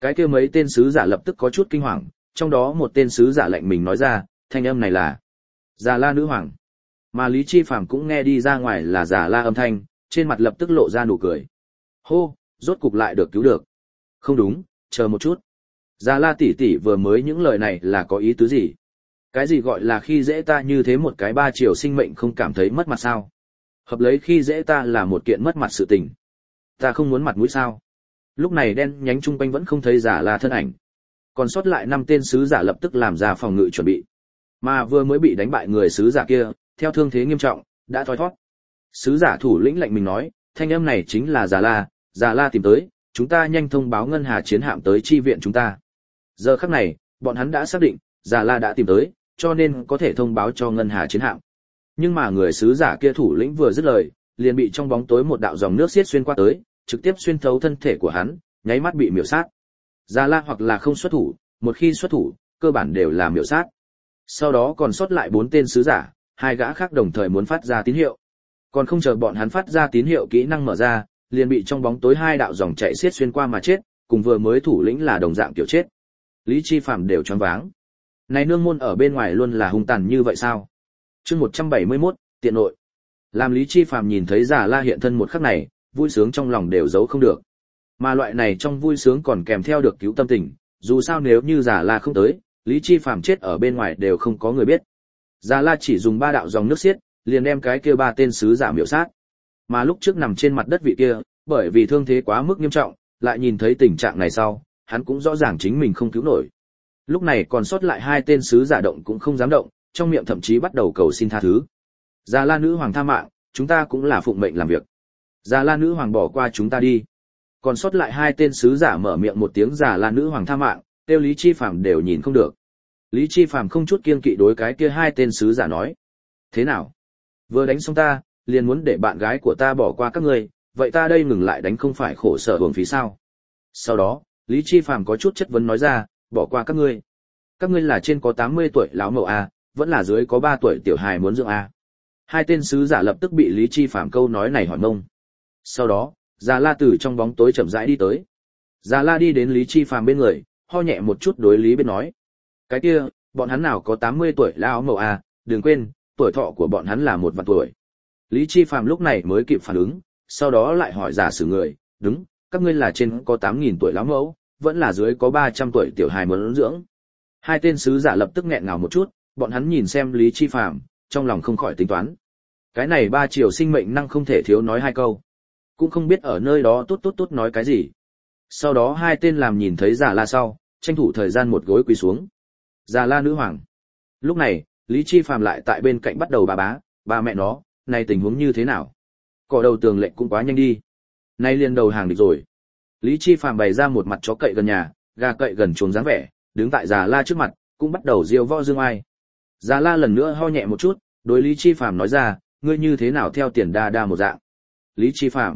Cái kia mấy tên sứ giả lập tức có chút kinh hoàng, trong đó một tên sứ giả lạnh mình nói ra, thanh âm này là Già La nữ hoàng. Mà Lý Chi Phàm cũng nghe đi ra ngoài là Già La âm thanh, trên mặt lập tức lộ ra nụ cười. Hô, rốt cục lại được cứu được. Không đúng, chờ một chút. Già La tỷ tỷ vừa mới những lời này là có ý tứ gì? Cái gì gọi là khi dễ ta như thế một cái 3 triệu sinh mệnh không cảm thấy mất mặt sao? Hợp lấy khi dễ ta là một kiện mất mặt sự tình. Ta không muốn mặt mũi sao? Lúc này đen nhánh chung quanh vẫn không thấy Già La thân ảnh. Còn sót lại 5 tên sứ giả lập tức làm ra phòng ngự chuẩn bị. Mà vừa mới bị đánh bại người sứ giả kia, theo thương thế nghiêm trọng, đã thoi thoát. Sứ giả thủ lĩnh lệnh mình nói, thanh âm này chính là Già La tìm tới, chúng ta nhanh thông báo ngân hà chiến hạm tới chi viện chúng ta. Giờ khắc này, bọn hắn đã xác định, Già La đã tìm tới, cho nên có thể thông báo cho ngân hà chiến hạm. Nhưng mà người sứ giả kia thủ lĩnh vừa dứt lời, liền bị trong bóng tối một đạo dòng nước xiết xuyên qua tới, trực tiếp xuyên thấu thân thể của hắn, nháy mắt bị miểu sát. Già La hoặc là không xuất thủ, một khi xuất thủ, cơ bản đều là miểu sát. Sau đó còn sót lại 4 tên sứ giả, 2 gã khác đồng thời muốn phát ra tín hiệu. Còn không chờ bọn hắn phát ra tín hiệu kỹ năng mở ra, liền bị trong bóng tối 2 đạo dòng chạy xiết xuyên qua mà chết, cùng vừa mới thủ lĩnh là đồng dạng kiểu chết. Lý Chi Phàm đều choáng váng. Này nương môn ở bên ngoài luôn là hung tàn như vậy sao? Chương 171, tiện nội. Làm Lý Chi Phàm nhìn thấy Già La hiện thân một khắc này, vui sướng trong lòng đều giấu không được. Mà loại này trong vui sướng còn kèm theo được cứu tâm tình, dù sao nếu như Già La không tới, Lý Chi Phàm chết ở bên ngoài đều không có người biết. Già La chỉ dùng 3 đạo dòng nước xiết, liền đem cái kia 3 tên sứ giả miểu sát. Mà lúc trước nằm trên mặt đất vị kia, bởi vì thương thế quá mức nghiêm trọng, lại nhìn thấy tình trạng này sau, hắn cũng rõ ràng chính mình không cứu nổi. Lúc này còn sót lại 2 tên sứ giả động cũng không dám động, trong miệng thậm chí bắt đầu cầu xin tha thứ. Già La nữ hoàng tha mạng, chúng ta cũng là phụng mệnh làm việc. Già La nữ hoàng bỏ qua chúng ta đi. Còn sót lại 2 tên sứ giả mở miệng một tiếng Già La nữ hoàng tha mạng, tiêu Lý Chi Phàm đều nhìn không được. Lý Chi Phàm không chút kiêng kỵ đối cái kia 2 tên sứ giả nói: "Thế nào? Vừa đánh xong ta, liền muốn để bạn gái của ta bỏ qua các ngươi, vậy ta đây ngừng lại đánh không phải khổ sở uổng phí sao?" Sau đó, Lý Chi Phàm có chút chất vấn nói ra: "Bỏ qua các ngươi? Các ngươi là trên có 80 tuổi lão mậu a, vẫn là dưới có 3 tuổi tiểu hài muốn dưỡng a?" 2 tên sứ giả lập tức bị Lý Chi Phàm câu nói này hỏi ngông. Sau đó, Già La từ trong bóng tối chậm rãi đi tới. Già La đi đến Lý Chi Phàm bên người, ho nhẹ một chút đối Lý Biết nói: "Cái kia, bọn hắn nào có 80 tuổi lão mậu a, đừng quên, tuổi thọ của bọn hắn là 1 vạn tuổi." Lý Chi Phàm lúc này mới kịp phản ứng, sau đó lại hỏi giả sử người: "Đúng, các ngươi là trên có 8.000 tuổi lão mẫu, vẫn là dưới có 300 tuổi tiểu hài muốn dưỡng?" 2 tên sứ giả lập tức nghẹn ngào một chút, bọn hắn nhìn xem Lý Chi Phàm, trong lòng không khỏi tính toán. Cái này 3 triệu sinh mệnh năng không thể thiếu nói 2 câu. Cũng không biết ở nơi đó tốt nói cái gì. Sau đó 2 tên làm nhìn thấy Già La sau, tranh thủ thời gian một gối quỳ xuống. Già La nữ hoàng. Lúc này, Lý Chi Phàm lại tại bên cạnh bắt đầu bà mẹ nó, này tình huống như thế nào? Cỏ đầu tường lệnh cũng quá nhanh đi. Nay liền đầu hàng địch rồi. Lý Chi Phàm bày ra một mặt chó cậy gần nhà, gà cậy gần chuồng dáng vẻ, đứng tại Già La trước mặt, cũng bắt đầu diêu võ dương ai. Già La lần nữa ho nhẹ một chút, đối Lý Chi Phàm nói ra: "Ngươi như thế nào theo tiền đa một dạng?" Lý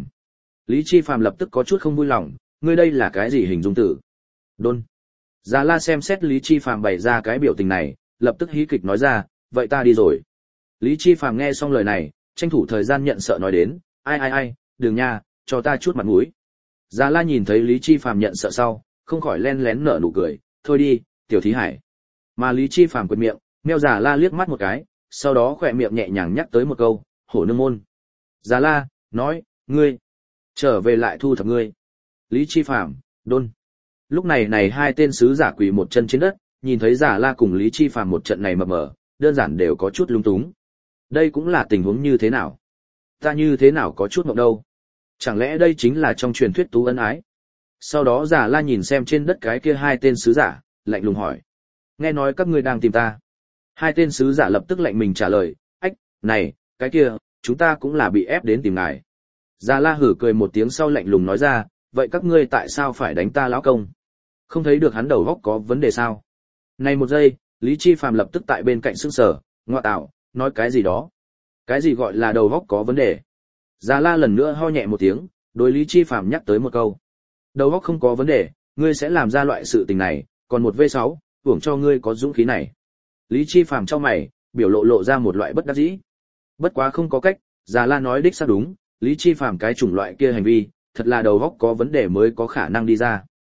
Chi Phàm lập tức có chút không vui lòng: "Ngươi đây là cái gì hình dung tử?" Đôn. Già La xem xét Lý Chi Phàm bày ra cái biểu tình này, lập tức hí kịch nói ra: "Vậy ta đi rồi." Lý Chi Phàm nghe xong lời này, tranh thủ thời gian nhận sợ nói đến: Ai, đừng nha, cho ta chút mặt mũi." Già La nhìn thấy Lý Chi Phàm nhận sợ sau, không khỏi len lén nở nụ cười: "Thôi đi, tiểu thí hải." Mà Lý Chi Phàm quệt miệng, meo Già La liếc mắt một cái, sau đó khỏe miệng nhẹ nhàng nhắc tới một câu: "Hổ nương môn." Già La nói: "Ngươi trở về lại thu thập ngươi." Lý Chi Phàm, đôn. Lúc này 2 tên sứ giả quỳ một chân trên đất, nhìn thấy Già La cùng Lý Chi Phàm một trận này mập mờ, đơn giản đều có chút lung túng. Đây cũng là tình huống như thế nào? Ta như thế nào có chút mộng đâu? Chẳng lẽ đây chính là trong truyền thuyết tú ân ái? Sau đó Già La nhìn xem trên đất cái kia 2 tên sứ giả, lạnh lùng hỏi: "Nghe nói các ngươi đang tìm ta?" 2 tên sứ giả lập tức lạnh mình trả lời: "Ách, này, cái kia, chúng ta cũng là bị ép đến tìm ngài." Già La hử cười một tiếng sau lạnh lùng nói ra: "Vậy các ngươi tại sao phải đánh ta lão công? Không thấy được hắn đầu óc có vấn đề sao?" Này một giây, Lý Chi Phàm lập tức tại bên cạnh sững sờ, ngoa tạo, nói cái gì đó? Cái gì gọi là đầu óc có vấn đề? Già La lần nữa ho nhẹ một tiếng, đối Lý Chi Phàm nhắc tới một câu: "Đầu óc không có vấn đề, ngươi sẽ làm ra loại sự tình này, còn một V6, hưởng cho ngươi có dũng khí này." Lý Chi Phàm chau mày, biểu lộ ra một loại bất đắc dĩ. Bất quá không có cách, Già La nói đích xác đúng, Lý Chi Phàm cái chủng loại kia hành vi, thật là đầu óc có vấn đề mới có khả năng đi ra.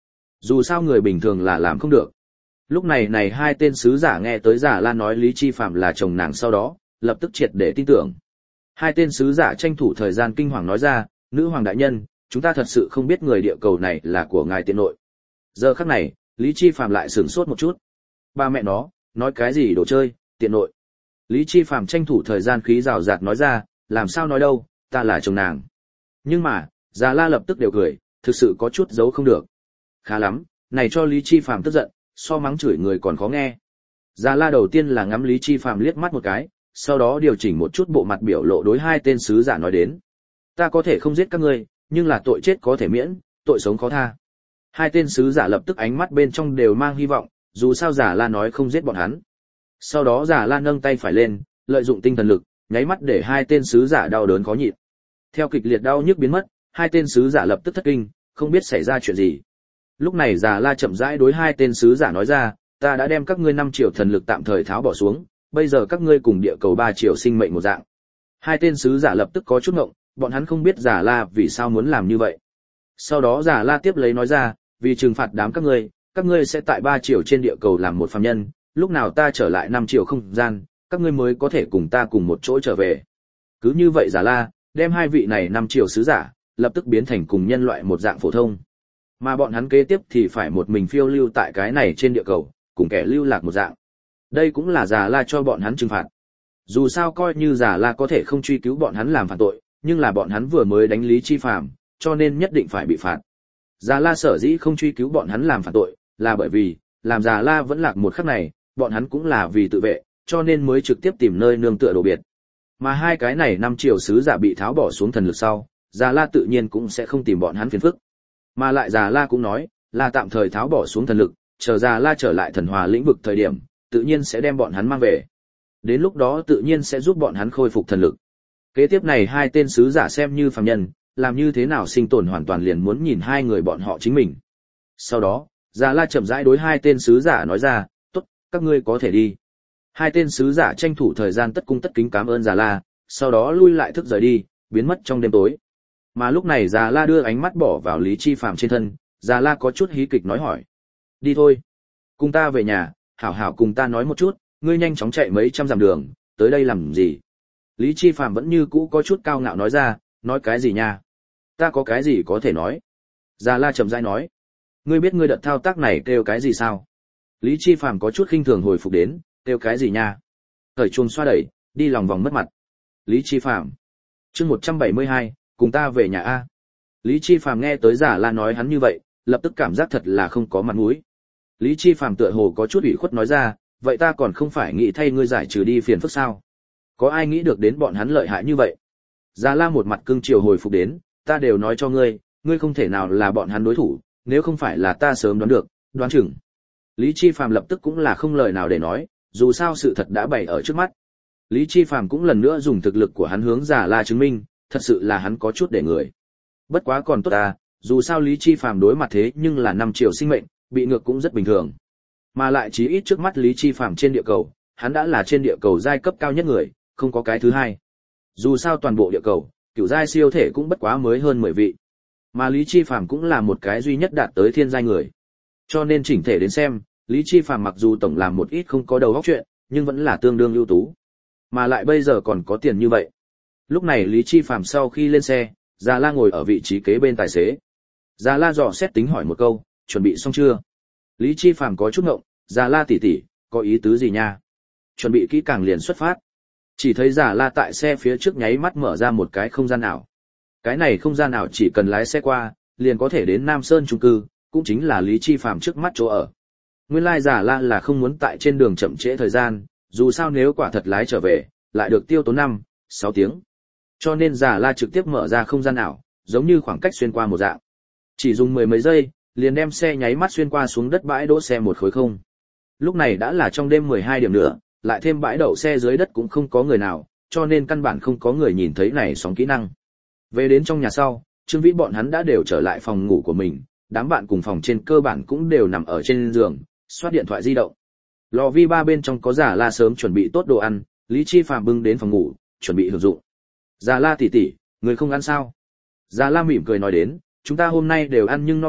Dù sao người bình thường là làm không được. Lúc này này hai tên sứ giả nghe tới Già La nói Lý Chi Phàm là chồng nàng sau đó, lập tức triệt để tin tưởng. Hai tên sứ giả tranh thủ thời gian kinh hoàng nói ra, nữ hoàng đại nhân, chúng ta thật sự không biết người địa cầu này là của ngài tiện nội. Giờ khắc này, Lý Chi Phàm lại sửng sốt một chút. Ba mẹ nó, nói cái gì đồ chơi, tiện nội. Lý Chi Phàm tranh thủ thời gian khí rào rạt nói ra, làm sao nói đâu, ta là chồng nàng. Nhưng mà, Già La lập tức đều cười, thực sự có chút giấu không được. Khá lắm, này cho Lý Chi Phàm tức giận, so mắng chửi người còn khó nghe. Già La đầu tiên là ngắm Lý Chi Phàm liếc mắt một cái, sau đó điều chỉnh một chút bộ mặt biểu lộ đối hai tên sứ giả nói đến. Ta có thể không giết các ngươi, nhưng là tội chết có thể miễn, tội sống khó tha. Hai tên sứ giả lập tức ánh mắt bên trong đều mang hy vọng, dù sao Già La nói không giết bọn hắn. Sau đó Già La nâng tay phải lên, lợi dụng tinh thần lực, nháy mắt để hai tên sứ giả đau đớn khó nhịn. Theo kịch liệt đau nhức biến mất, hai tên sứ giả lập tức thất kinh, không biết xảy ra chuyện gì. Lúc này Già La chậm rãi đối hai tên sứ giả nói ra, ta đã đem các ngươi 5 triệu thần lực tạm thời tháo bỏ xuống, bây giờ các ngươi cùng địa cầu 3 triệu sinh mệnh một dạng. Hai tên sứ giả lập tức có chút ngộng, bọn hắn không biết Già La vì sao muốn làm như vậy. Sau đó Già La tiếp lấy nói ra, vì trừng phạt đám các ngươi sẽ tại 3 triệu trên địa cầu làm một phàm nhân, lúc nào ta trở lại 5 triệu không gian, các ngươi mới có thể cùng ta cùng một chỗ trở về. Cứ như vậy Già La đem hai vị này 5 triệu sứ giả lập tức biến thành cùng nhân loại một dạng phổ thông. Mà bọn hắn kế tiếp thì phải một mình phiêu lưu tại cái này trên địa cầu, cùng kẻ lưu lạc một dạng. Đây cũng là Già La cho bọn hắn trừng phạt. Dù sao coi như Già La có thể không truy cứu bọn hắn làm phản tội, nhưng là bọn hắn vừa mới đánh Lý Chi Phàm, cho nên nhất định phải bị phạt. Già La sở dĩ không truy cứu bọn hắn làm phản tội, là bởi vì, làm Già La vẫn lạc một khắc này, bọn hắn cũng là vì tự vệ, cho nên mới trực tiếp tìm nơi nương tựa đồ biệt. Mà hai cái này 5 triệu sứ giả bị tháo bỏ xuống thần lực sau, Già La tự nhiên cũng sẽ không tìm bọn hắn phiền phức. Mà lại Già La cũng nói, là tạm thời tháo bỏ xuống thần lực, chờ Già La trở lại thần hòa lĩnh vực thời điểm, tự nhiên sẽ đem bọn hắn mang về. Đến lúc đó tự nhiên sẽ giúp bọn hắn khôi phục thần lực. Kế tiếp này hai tên sứ giả xem như phàm nhân, làm như thế nào sinh tồn hoàn toàn liền muốn nhìn hai người bọn họ chính mình. Sau đó, Già La chậm rãi đối hai tên sứ giả nói ra, tốt, các ngươi có thể đi. Hai tên sứ giả tranh thủ thời gian tất cung tất kính cảm ơn Già La, sau đó lui lại thức rời đi, biến mất trong đêm tối. Mà lúc này Già La đưa ánh mắt bỏ vào Lý Chi Phàm trên thân, Già La có chút hí kịch nói hỏi. Đi thôi. Cùng ta về nhà, hảo hảo cùng ta nói một chút, ngươi nhanh chóng chạy mấy trăm dặm đường, tới đây làm gì? Lý Chi Phàm vẫn như cũ có chút cao ngạo nói ra, nói cái gì nha? Ta có cái gì có thể nói? Già La chậm rãi nói. Ngươi biết ngươi đợt thao tác này kêu cái gì sao? Lý Chi Phàm có chút khinh thường hồi phục đến, kêu cái gì nha? Thời chuông xoa đẩy, đi lòng vòng mất mặt. Lý Chi Phàm. Chương 172, cùng ta về nhà a. Lý Chi Phàm nghe tới Già La nói hắn như vậy, lập tức cảm giác thật là không có mặt mũi. Lý Chi Phàm tựa hồ có chút ủy khuất nói ra, vậy ta còn không phải nghĩ thay ngươi giải trừ đi phiền phức sao? Có ai nghĩ được đến bọn hắn lợi hại như vậy? Già La một mặt cưng chiều hồi phục đến, ta đều nói cho ngươi, ngươi không thể nào là bọn hắn đối thủ, nếu không phải là ta sớm đoán được, đoán chừng. Lý Chi Phàm lập tức cũng là không lời nào để nói, dù sao sự thật đã bày ở trước mắt. Lý Chi Phàm cũng lần nữa dùng thực lực của hắn hướng Già La chứng minh, thật sự là hắn có chút để người. Bất quá còn tốt ta, dù sao Lý Chi Phàm đối mặt thế nhưng là 5 triệu sinh mệnh, bị ngược cũng rất bình thường. Mà lại chí ít trước mắt Lý Chi Phàm trên địa cầu, hắn đã là trên địa cầu giai cấp cao nhất người, không có cái thứ hai. Dù sao toàn bộ địa cầu, cửu giai siêu thể cũng bất quá mới hơn 10 vị. Mà Lý Chi Phàm cũng là một cái duy nhất đạt tới thiên giai người. Cho nên chỉnh thể đến xem, Lý Chi Phàm mặc dù tổng làm một ít không có đầu óc chuyện, nhưng vẫn là tương đương ưu tú. Mà lại bây giờ còn có tiền như vậy. Lúc này Lý Chi Phàm sau khi lên xe, Già La ngồi ở vị trí kế bên tài xế. Già La dò xét tính hỏi một câu, chuẩn bị xong chưa? Lý Chi Phàm có chút ngộng, Già La tỷ tỷ, có ý tứ gì nha? Chuẩn bị kỹ càng liền xuất phát. Chỉ thấy Già La tại xe phía trước nháy mắt mở ra một cái không gian ảo. Cái này không gian ảo chỉ cần lái xe qua, liền có thể đến Nam Sơn chung cư, cũng chính là Lý Chi Phàm trước mắt chỗ ở. Nguyên lai Già La là không muốn tại trên đường chậm trễ thời gian, dù sao nếu quả thật lái trở về, lại được tiêu tốn 5-6 tiếng. Cho nên Già La trực tiếp mở ra không gian ảo, giống như khoảng cách xuyên qua một dạng. Chỉ dùng mười mấy giây, liền đem xe nháy mắt xuyên qua xuống đất bãi đỗ xe một khối không. Lúc này đã là trong đêm 12 điểm nữa, lại thêm bãi đậu xe dưới đất cũng không có người nào, cho nên căn bản không có người nhìn thấy này sóng kỹ năng. Về đến trong nhà sau, Trương Vĩ bọn hắn đã đều trở lại phòng ngủ của mình, đám bạn cùng phòng trên cơ bản cũng đều nằm ở trên giường, soát điện thoại di động. Lò vi ba bên trong có Già La sớm chuẩn bị tốt đồ ăn, Lý Chi Phàm bưng đến phòng ngủ, chuẩn bị hưởng dụng. Già La tỷ tỷ, người không ăn sao? Già La mỉm cười nói đến, chúng ta hôm nay đều ăn nhưng no bụng,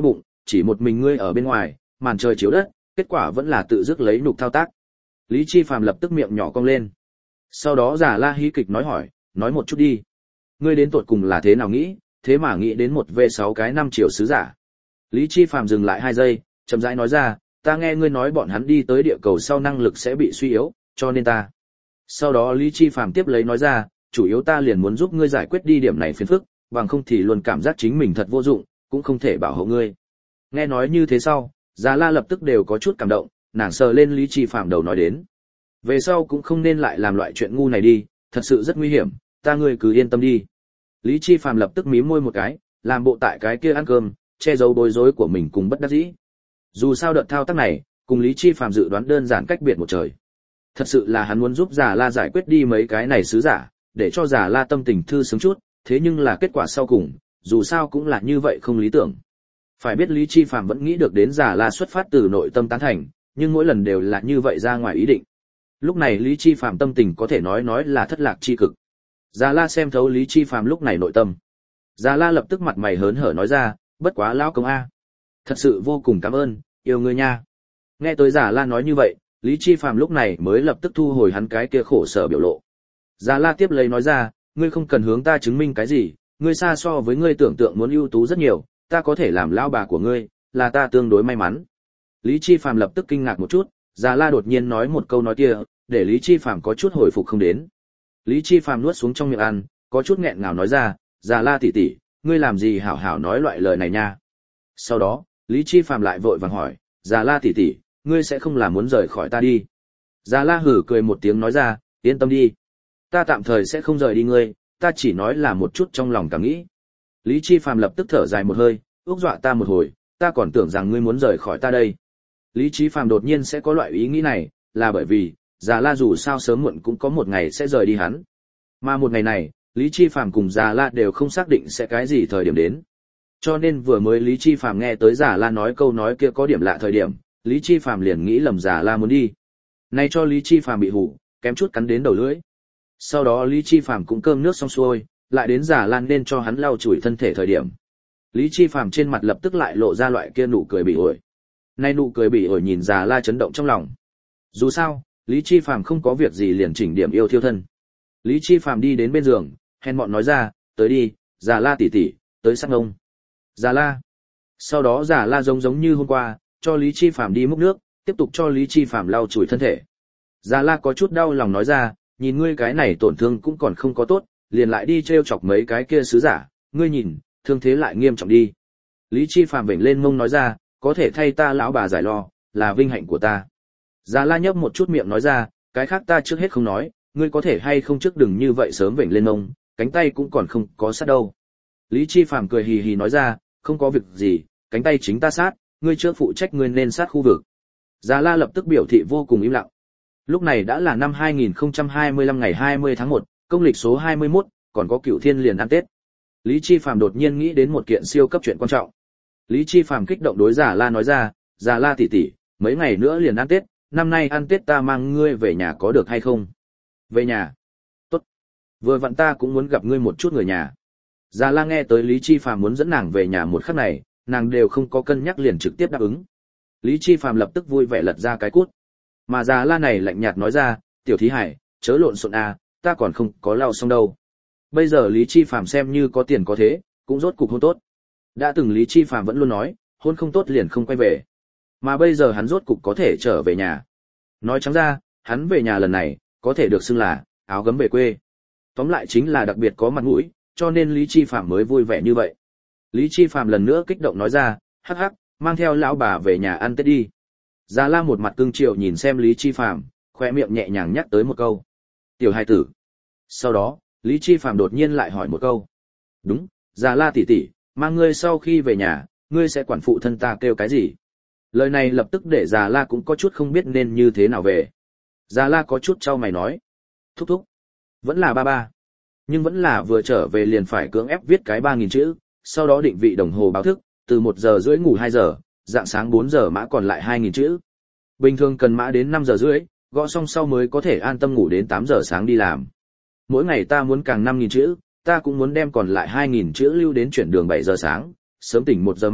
chỉ một mình ngươi ở bên ngoài, màn trời chiếu đất, kết quả vẫn là tự dứt lấy nhục thao tác. Lý Chi Phàm lập tức miệng nhỏ cong lên. Sau đó Già La hí kịch nói hỏi, nói một chút đi. Ngươi đến tột cùng là thế nào nghĩ, thế mà nghĩ đến một V6 cái 5 triệu sứ giả. Lý Chi Phàm dừng lại 2 giây, chậm rãi nói ra, ta nghe ngươi nói bọn hắn đi tới địa cầu sau năng lực sẽ bị suy yếu, cho nên ta. Sau đó Lý Chi Phàm tiếp lấy nói ra, chủ yếu ta liền muốn giúp ngươi giải quyết đi điểm này phiền phức, bằng không thì luôn cảm giác chính mình thật vô dụng, cũng không thể bảo hộ ngươi. Nghe nói như thế sau, Già La lập tức đều có chút cảm động, nàng sờ lên Lý Chi Phàm đầu nói đến. Về sau cũng không nên lại làm loại chuyện ngu này đi, thật sự rất nguy hiểm, ta ngươi cứ yên tâm đi. Lý Chi Phàm lập tức mím môi một cái, làm bộ tại cái kia ăn cơm, che giấu bối rối của mình cùng bất đắc dĩ. Dù sao đợt thao tác này, cùng Lý Chi Phàm dự đoán đơn giản cách biệt một trời. Thật sự là hắn muốn giúp Già La giải quyết đi mấy cái này sứ giả, để cho Già La tâm tình thư sướng chút, thế nhưng là kết quả sau cùng, dù sao cũng là như vậy không lý tưởng. Phải biết Lý Chi Phàm vẫn nghĩ được đến Già La xuất phát từ nội tâm tán thành, nhưng mỗi lần đều là như vậy ra ngoài ý định. Lúc này Lý Chi Phàm tâm tình có thể nói là thất lạc chi cực. Già La xem thấu Lý Chi Phàm lúc này nội tâm. Già La lập tức mặt mày hớn hở nói ra, bất quá lão công a, thật sự vô cùng cảm ơn, yêu ngươi nha. Nghe tới Già La nói như vậy, Lý Chi Phàm lúc này mới lập tức thu hồi hắn cái kia khổ sở biểu lộ. Già La tiếp lấy nói ra, ngươi không cần hướng ta chứng minh cái gì, ngươi xa so với ngươi tưởng tượng muốn ưu tú rất nhiều, ta có thể làm lão bà của ngươi, là ta tương đối may mắn. Lý Chi Phàm lập tức kinh ngạc một chút, Già La đột nhiên nói một câu nói kia, để Lý Chi Phàm có chút hồi phục không đến. Lý Chi Phàm nuốt xuống trong miệng ăn, có chút nghẹn ngào nói ra, Già La tỷ tỷ, ngươi làm gì hảo hảo nói loại lời này nha. Sau đó, Lý Chi Phàm lại vội vàng hỏi, Già La tỷ tỷ, ngươi sẽ không là muốn rời khỏi ta đi. Già La hử cười một tiếng nói ra, yên tâm đi. Ta tạm thời sẽ không rời đi ngươi, ta chỉ nói là một chút trong lòng cảm nghĩ. Lý Chi Phàm lập tức thở dài một hơi, ước dọa ta một hồi, ta còn tưởng rằng ngươi muốn rời khỏi ta đây. Lý Chí Phàm đột nhiên sẽ có loại ý nghĩ này, là bởi vì, Già La dù sao sớm muộn cũng có một ngày sẽ rời đi hắn. Mà một ngày này, Lý Chi Phàm cùng Già La đều không xác định sẽ cái gì thời điểm đến. Cho nên vừa mới Lý Chi Phàm nghe tới Già La nói câu nói kia có điểm lạ thời điểm, Lý Chi Phàm liền nghĩ lầm Già La muốn đi. Nay cho Lý Chi Phàm bị hù, kém chút cắn đến đầu lưỡi. Sau đó Lý Chi Phàm cũng cơm nước xong xuôi, lại đến Già La nên cho hắn lau chùi thân thể thời điểm. Lý Chi Phàm trên mặt lập tức lại lộ ra loại kia nụ cười bị ổi. Nay nụ cười bị ổi nhìn Già La chấn động trong lòng. Dù sao, Lý Chi Phàm không có việc gì liền chỉnh điểm yêu thiêu thân. Lý Chi Phàm đi đến bên giường, hèn mọn nói ra, tới đi, Già La tỷ tỷ, tới sát ông. Già La. Sau đó Già La giống như hôm qua, cho Lý Chi Phàm đi múc nước, tiếp tục cho Lý Chi Phàm lau chùi thân thể. Già La có chút đau lòng nói ra, nhìn ngươi cái này tổn thương cũng còn không có tốt, liền lại đi trêu chọc mấy cái kia sứ giả, ngươi nhìn, thương thế lại nghiêm trọng đi. Lý Chi Phàm vểnh lên mông nói ra, có thể thay ta lão bà giải lo, là vinh hạnh của ta. Già La nhấp một chút miệng nói ra, cái khác ta trước hết không nói, ngươi có thể hay không trước đừng như vậy sớm vểnh lên mông, cánh tay cũng còn không có sát đâu. Lý Chi Phàm cười hì hì nói ra, không có việc gì, cánh tay chính ta sát, ngươi trước phụ trách ngươi nên sát khu vực. Già La lập tức biểu thị vô cùng im lặng. Lúc này đã là năm 2025 ngày 20 tháng 1, công lịch số 21, còn có Cửu Thiên liền ăn Tết. Lý Chi Phàm đột nhiên nghĩ đến một kiện siêu cấp chuyện quan trọng. Lý Chi Phàm kích động đối Già La nói ra, Già La tỷ tỷ, mấy ngày nữa liền ăn Tết, năm nay ăn Tết ta mang ngươi về nhà có được hay không? Về nhà? Tốt. Vừa vặn ta cũng muốn gặp ngươi một chút người nhà. Già La nghe tới Lý Chi Phàm muốn dẫn nàng về nhà một khắc này, nàng đều không có cân nhắc liền trực tiếp đáp ứng. Lý Chi Phàm lập tức vui vẻ lật ra cái cút. Mà Già La này lạnh nhạt nói ra, tiểu thí hải, chớ lộn xộn à, ta còn không có lau xong đâu. Bây giờ Lý Chi Phàm xem như có tiền có thế, cũng rốt cục hôn tốt. Đã từng Lý Chi Phàm vẫn luôn nói, hôn không tốt liền không quay về. Mà bây giờ hắn rốt cục có thể trở về nhà. Nói trắng ra, hắn về nhà lần này, có thể được xưng là áo gấm về quê. Tóm lại chính là đặc biệt có mặt mũi, cho nên Lý Chi Phàm mới vui vẻ như vậy. Lý Chi Phàm lần nữa kích động nói ra, hắc hắc, mang theo lão bà về nhà ăn Tết đi. Già La một mặt cưng chiều nhìn xem Lý Chi Phàm, khoe miệng nhẹ nhàng nhắc tới một câu. Tiểu hài tử. Sau đó, Lý Chi Phàm đột nhiên lại hỏi một câu. Đúng, Già La tỷ tỷ, mang ngươi sau khi về nhà, ngươi sẽ quản phụ thân ta kêu cái gì? Lời này lập tức để Già La cũng có chút không biết nên như thế nào về. Già La có chút trao mày nói. Thúc thúc. Vẫn là ba ba. Nhưng vẫn là vừa trở về liền phải cưỡng ép viết cái 3.000 chữ, sau đó định vị đồng hồ báo thức, từ 1 giờ rưỡi ngủ 2 giờ, dạng sáng 4 giờ mã còn lại 2.000 chữ. Bình thường cần mã đến 5 giờ rưỡi, gõ xong sau mới có thể an tâm ngủ đến 8 giờ sáng đi làm. Mỗi ngày ta muốn càng 5.000 chữ, ta cũng muốn đem còn lại 2.000 chữ lưu đến chuyển đường 7 giờ sáng, sớm tỉnh 1 giờ mã,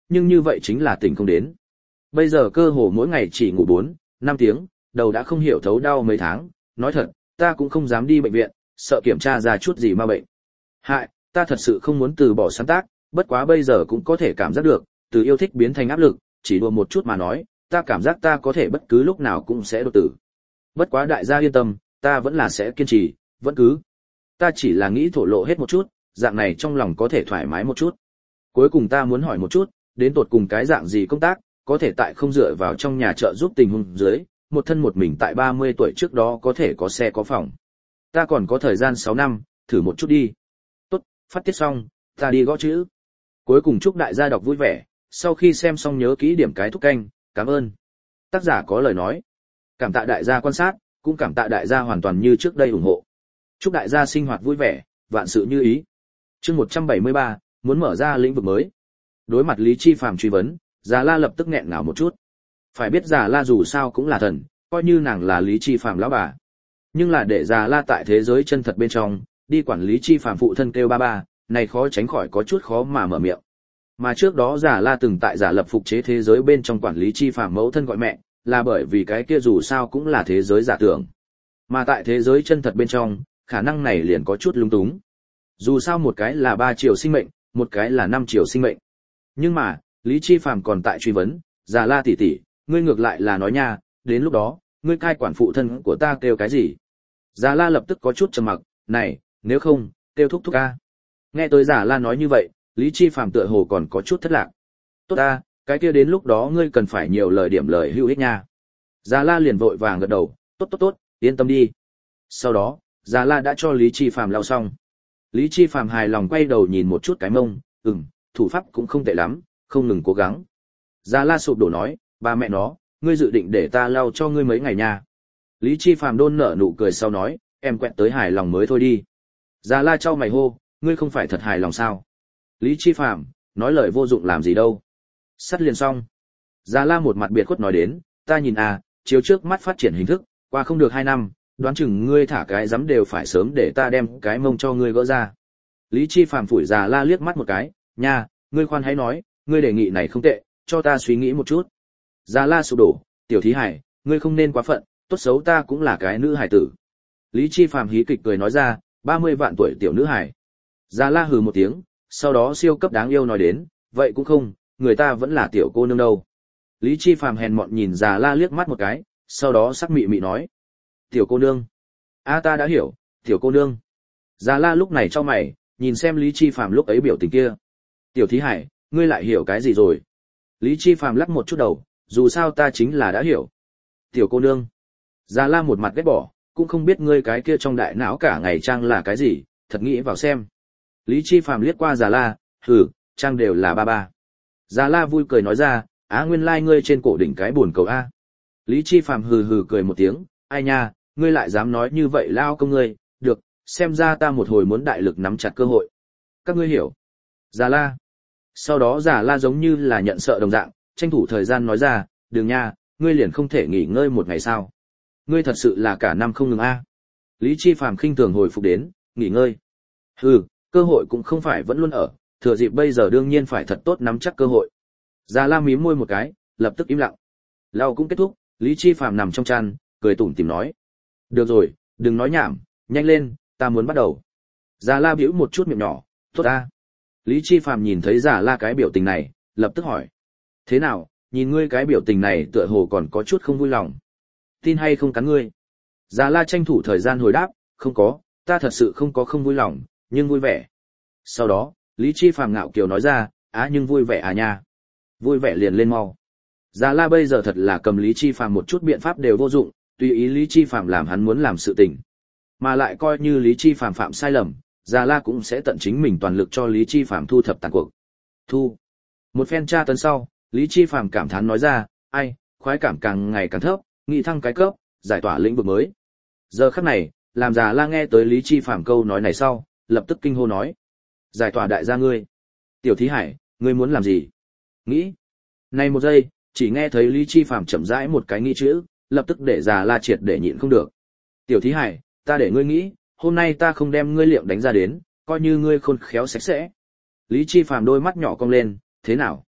nhưng như vậy chính là tỉnh không đến. Bây giờ cơ hồ mỗi ngày chỉ ngủ 4-5 tiếng, đầu đã không hiểu thấu đau mấy tháng, nói thật, ta cũng không dám đi bệnh viện, sợ kiểm tra ra chút gì ma bệnh. Hại, ta thật sự không muốn từ bỏ sáng tác, bất quá bây giờ cũng có thể cảm giác được, từ yêu thích biến thành áp lực, chỉ đùa một chút mà nói, ta cảm giác ta có thể bất cứ lúc nào cũng sẽ đột tử. Bất quá đại gia yên tâm, ta vẫn là sẽ kiên trì, vẫn cứ. Ta chỉ là nghĩ thổ lộ hết một chút, dạng này trong lòng có thể thoải mái một chút. Cuối cùng ta muốn hỏi một chút, đến tột cùng cái dạng gì công tác, có thể tại không dựa vào trong nhà trợ giúp tình huống dưới, một thân một mình tại 30 tuổi trước đó có thể có xe có phòng. Ta còn có thời gian 6 năm, thử một chút đi. Tốt, phát tiết xong, ta đi gõ chữ. Cuối cùng chúc đại gia đọc vui vẻ, sau khi xem xong nhớ kỹ điểm cái thúc canh, cảm ơn. Tác giả có lời nói. Cảm tạ đại gia quan sát, cũng cảm tạ đại gia hoàn toàn như trước đây ủng hộ. Chúc đại gia sinh hoạt vui vẻ, vạn sự như ý. Chương 173, muốn mở ra lĩnh vực mới. Đối mặt Lý Chi Phàm truy vấn, Già La lập tức nghẹn ngào một chút. Phải biết Già La dù sao cũng là thần, coi như nàng là Lý Chi Phàm lão bà. Nhưng là để Già La tại thế giới chân thật bên trong, đi quản Lý Chi Phàm phụ thân kêu ba ba, này khó tránh khỏi có chút khó mà mở miệng. Mà trước đó Già La từng tại giả lập phục chế thế giới bên trong quản Lý Chi Phàm mẫu thân gọi mẹ, là bởi vì cái kia dù sao cũng là thế giới giả tưởng. Mà tại thế giới chân thật bên trong, khả năng này liền có chút lung túng. Dù sao một cái là 3 triệu sinh mệnh, một cái là 5 triệu sinh mệnh. Nhưng mà, Lý Chi Phàm còn tại truy vấn, Già La tỷ tỷ, ngươi ngược lại là nói nha, đến lúc đó, ngươi cai quản phụ thân của ta kêu cái gì? Già La lập tức có chút trầm mặc, này, nếu không, kêu thúc thúc a. Nghe tới Già La nói như vậy, Lý Chi Phàm tựa hồ còn có chút thất lạc. Tốt ta, cái kia đến lúc đó ngươi cần phải nhiều lời điểm lời hữu ích nha. Già La liền vội vàng gật đầu, tốt, yên tâm đi. Sau đó, Già La đã cho Lý Chi Phàm lau xong. Lý Chi Phàm hài lòng quay đầu nhìn một chút cái mông, thủ pháp cũng không tệ lắm, không ngừng cố gắng. Già La sụp đổ nói, ba mẹ nó, ngươi dự định để ta lau cho ngươi mấy ngày nha. Lý Chi Phàm đôn nở nụ cười sau nói, em quẹt tới hài lòng mới thôi đi. Già La trao mày hô, ngươi không phải thật hài lòng sao? Lý Chi Phàm, nói lời vô dụng làm gì đâu. Sắt liền xong. Già La một mặt biệt khuất nói đến, ta nhìn chiếu trước mắt phát triển hình thức, qua không được 2 năm, đoán chừng ngươi thả cái giấm đều phải sớm để ta đem cái mông cho ngươi gỡ ra. Lý Chi Phàm phủi Già La liếc mắt một cái, nha, ngươi khoan hãy nói, ngươi đề nghị này không tệ, cho ta suy nghĩ một chút. Già La sụp đổ, tiểu thí hải, ngươi không nên quá phận, tốt xấu ta cũng là cái nữ hải tử. Lý Chi Phàm hí kịch cười nói ra, 30 vạn tuổi tiểu nữ hải. Già La hừ một tiếng, sau đó siêu cấp đáng yêu nói đến, vậy cũng không, người ta vẫn là tiểu cô nương đâu. Lý Chi Phàm hèn mọn nhìn Già La liếc mắt một cái, sau đó sắc mị mị nói, tiểu cô nương. Ta đã hiểu, tiểu cô nương. Già La lúc này cho mày, nhìn xem Lý Chi Phàm lúc ấy biểu tình kia. Tiểu thí hải, ngươi lại hiểu cái gì rồi? Lý Chi Phàm lắc một chút đầu, dù sao ta chính là đã hiểu. Tiểu cô nương. Già La một mặt ghét bỏ, cũng không biết ngươi cái kia trong đại não cả ngày trang là cái gì, thật nghĩ vào xem. Lý Chi Phàm liếc qua Già La, trang đều là ba ba. Già La vui cười nói ra, nguyên lai ngươi trên cổ đỉnh cái buồn cầu a. Lý Chi Phàm hừ cười một tiếng, ai nha, ngươi lại dám nói như vậy lao công ngươi, được, xem ra ta một hồi muốn đại lực nắm chặt cơ hội. Các ngươi hiểu. Già La. Sau đó Già La giống như là nhận sợ đồng dạng, tranh thủ thời gian nói ra, đừng nha, ngươi liền không thể nghỉ ngơi một ngày sao? Ngươi thật sự là cả năm không ngừng a. Lý Chi Phàm khinh thường hồi phục đến, nghỉ ngơi. Cơ hội cũng không phải vẫn luôn ở, thừa dịp bây giờ đương nhiên phải thật tốt nắm chắc cơ hội. Già La mím môi một cái, lập tức im lặng. Lau cũng kết thúc, Lý Chi Phàm nằm trong chăn, cười tủm tỉm nói: "Được rồi, đừng nói nhảm, nhanh lên, ta muốn bắt đầu." Già La bĩu một chút miệng nhỏ, "Tốt a." Lý Chi Phàm nhìn thấy Già La cái biểu tình này, lập tức hỏi: "Thế nào, nhìn ngươi cái biểu tình này tựa hồ còn có chút không vui lòng. Tin hay không cắn ngươi?" Già La tranh thủ thời gian hồi đáp: "Không có, ta thật sự không có không vui lòng, nhưng vui vẻ." Sau đó, Lý Chi Phàm ngạo kiều nói ra: nhưng vui vẻ à nha. Vui vẻ liền lên mau." Già La bây giờ thật là cầm Lý Chi Phàm một chút biện pháp đều vô dụng, tùy ý Lý Chi Phàm làm hắn muốn làm sự tình. Mà lại coi như Lý Chi Phàm phạm sai lầm, Già La cũng sẽ tận chính mình toàn lực cho Lý Chi Phàm thu thập tàn cuộc. Một phen tra tấn sau, Lý Chi Phàm cảm thán nói ra, ai, khoái cảm càng ngày càng thấp, nghị thăng cái cấp, giải tỏa lĩnh vực mới. Giờ khắc này, làm Già La nghe tới Lý Chi Phàm câu nói này sau, lập tức kinh hô nói, giải tỏa đại gia ngươi. Tiểu thí hải, ngươi muốn làm gì? Nghĩ. Này một giây, chỉ nghe thấy Lý Chi Phàm chậm rãi một cái nghĩ chữ, lập tức để Già La triệt để nhịn không được. Tiểu thí hải, ta để ngươi nghĩ, hôm nay ta không đem ngươi liệm đánh ra đến, coi như ngươi khôn khéo sạch sẽ. Lý Chi Phàm đôi mắt nhỏ cong lên, thế nào?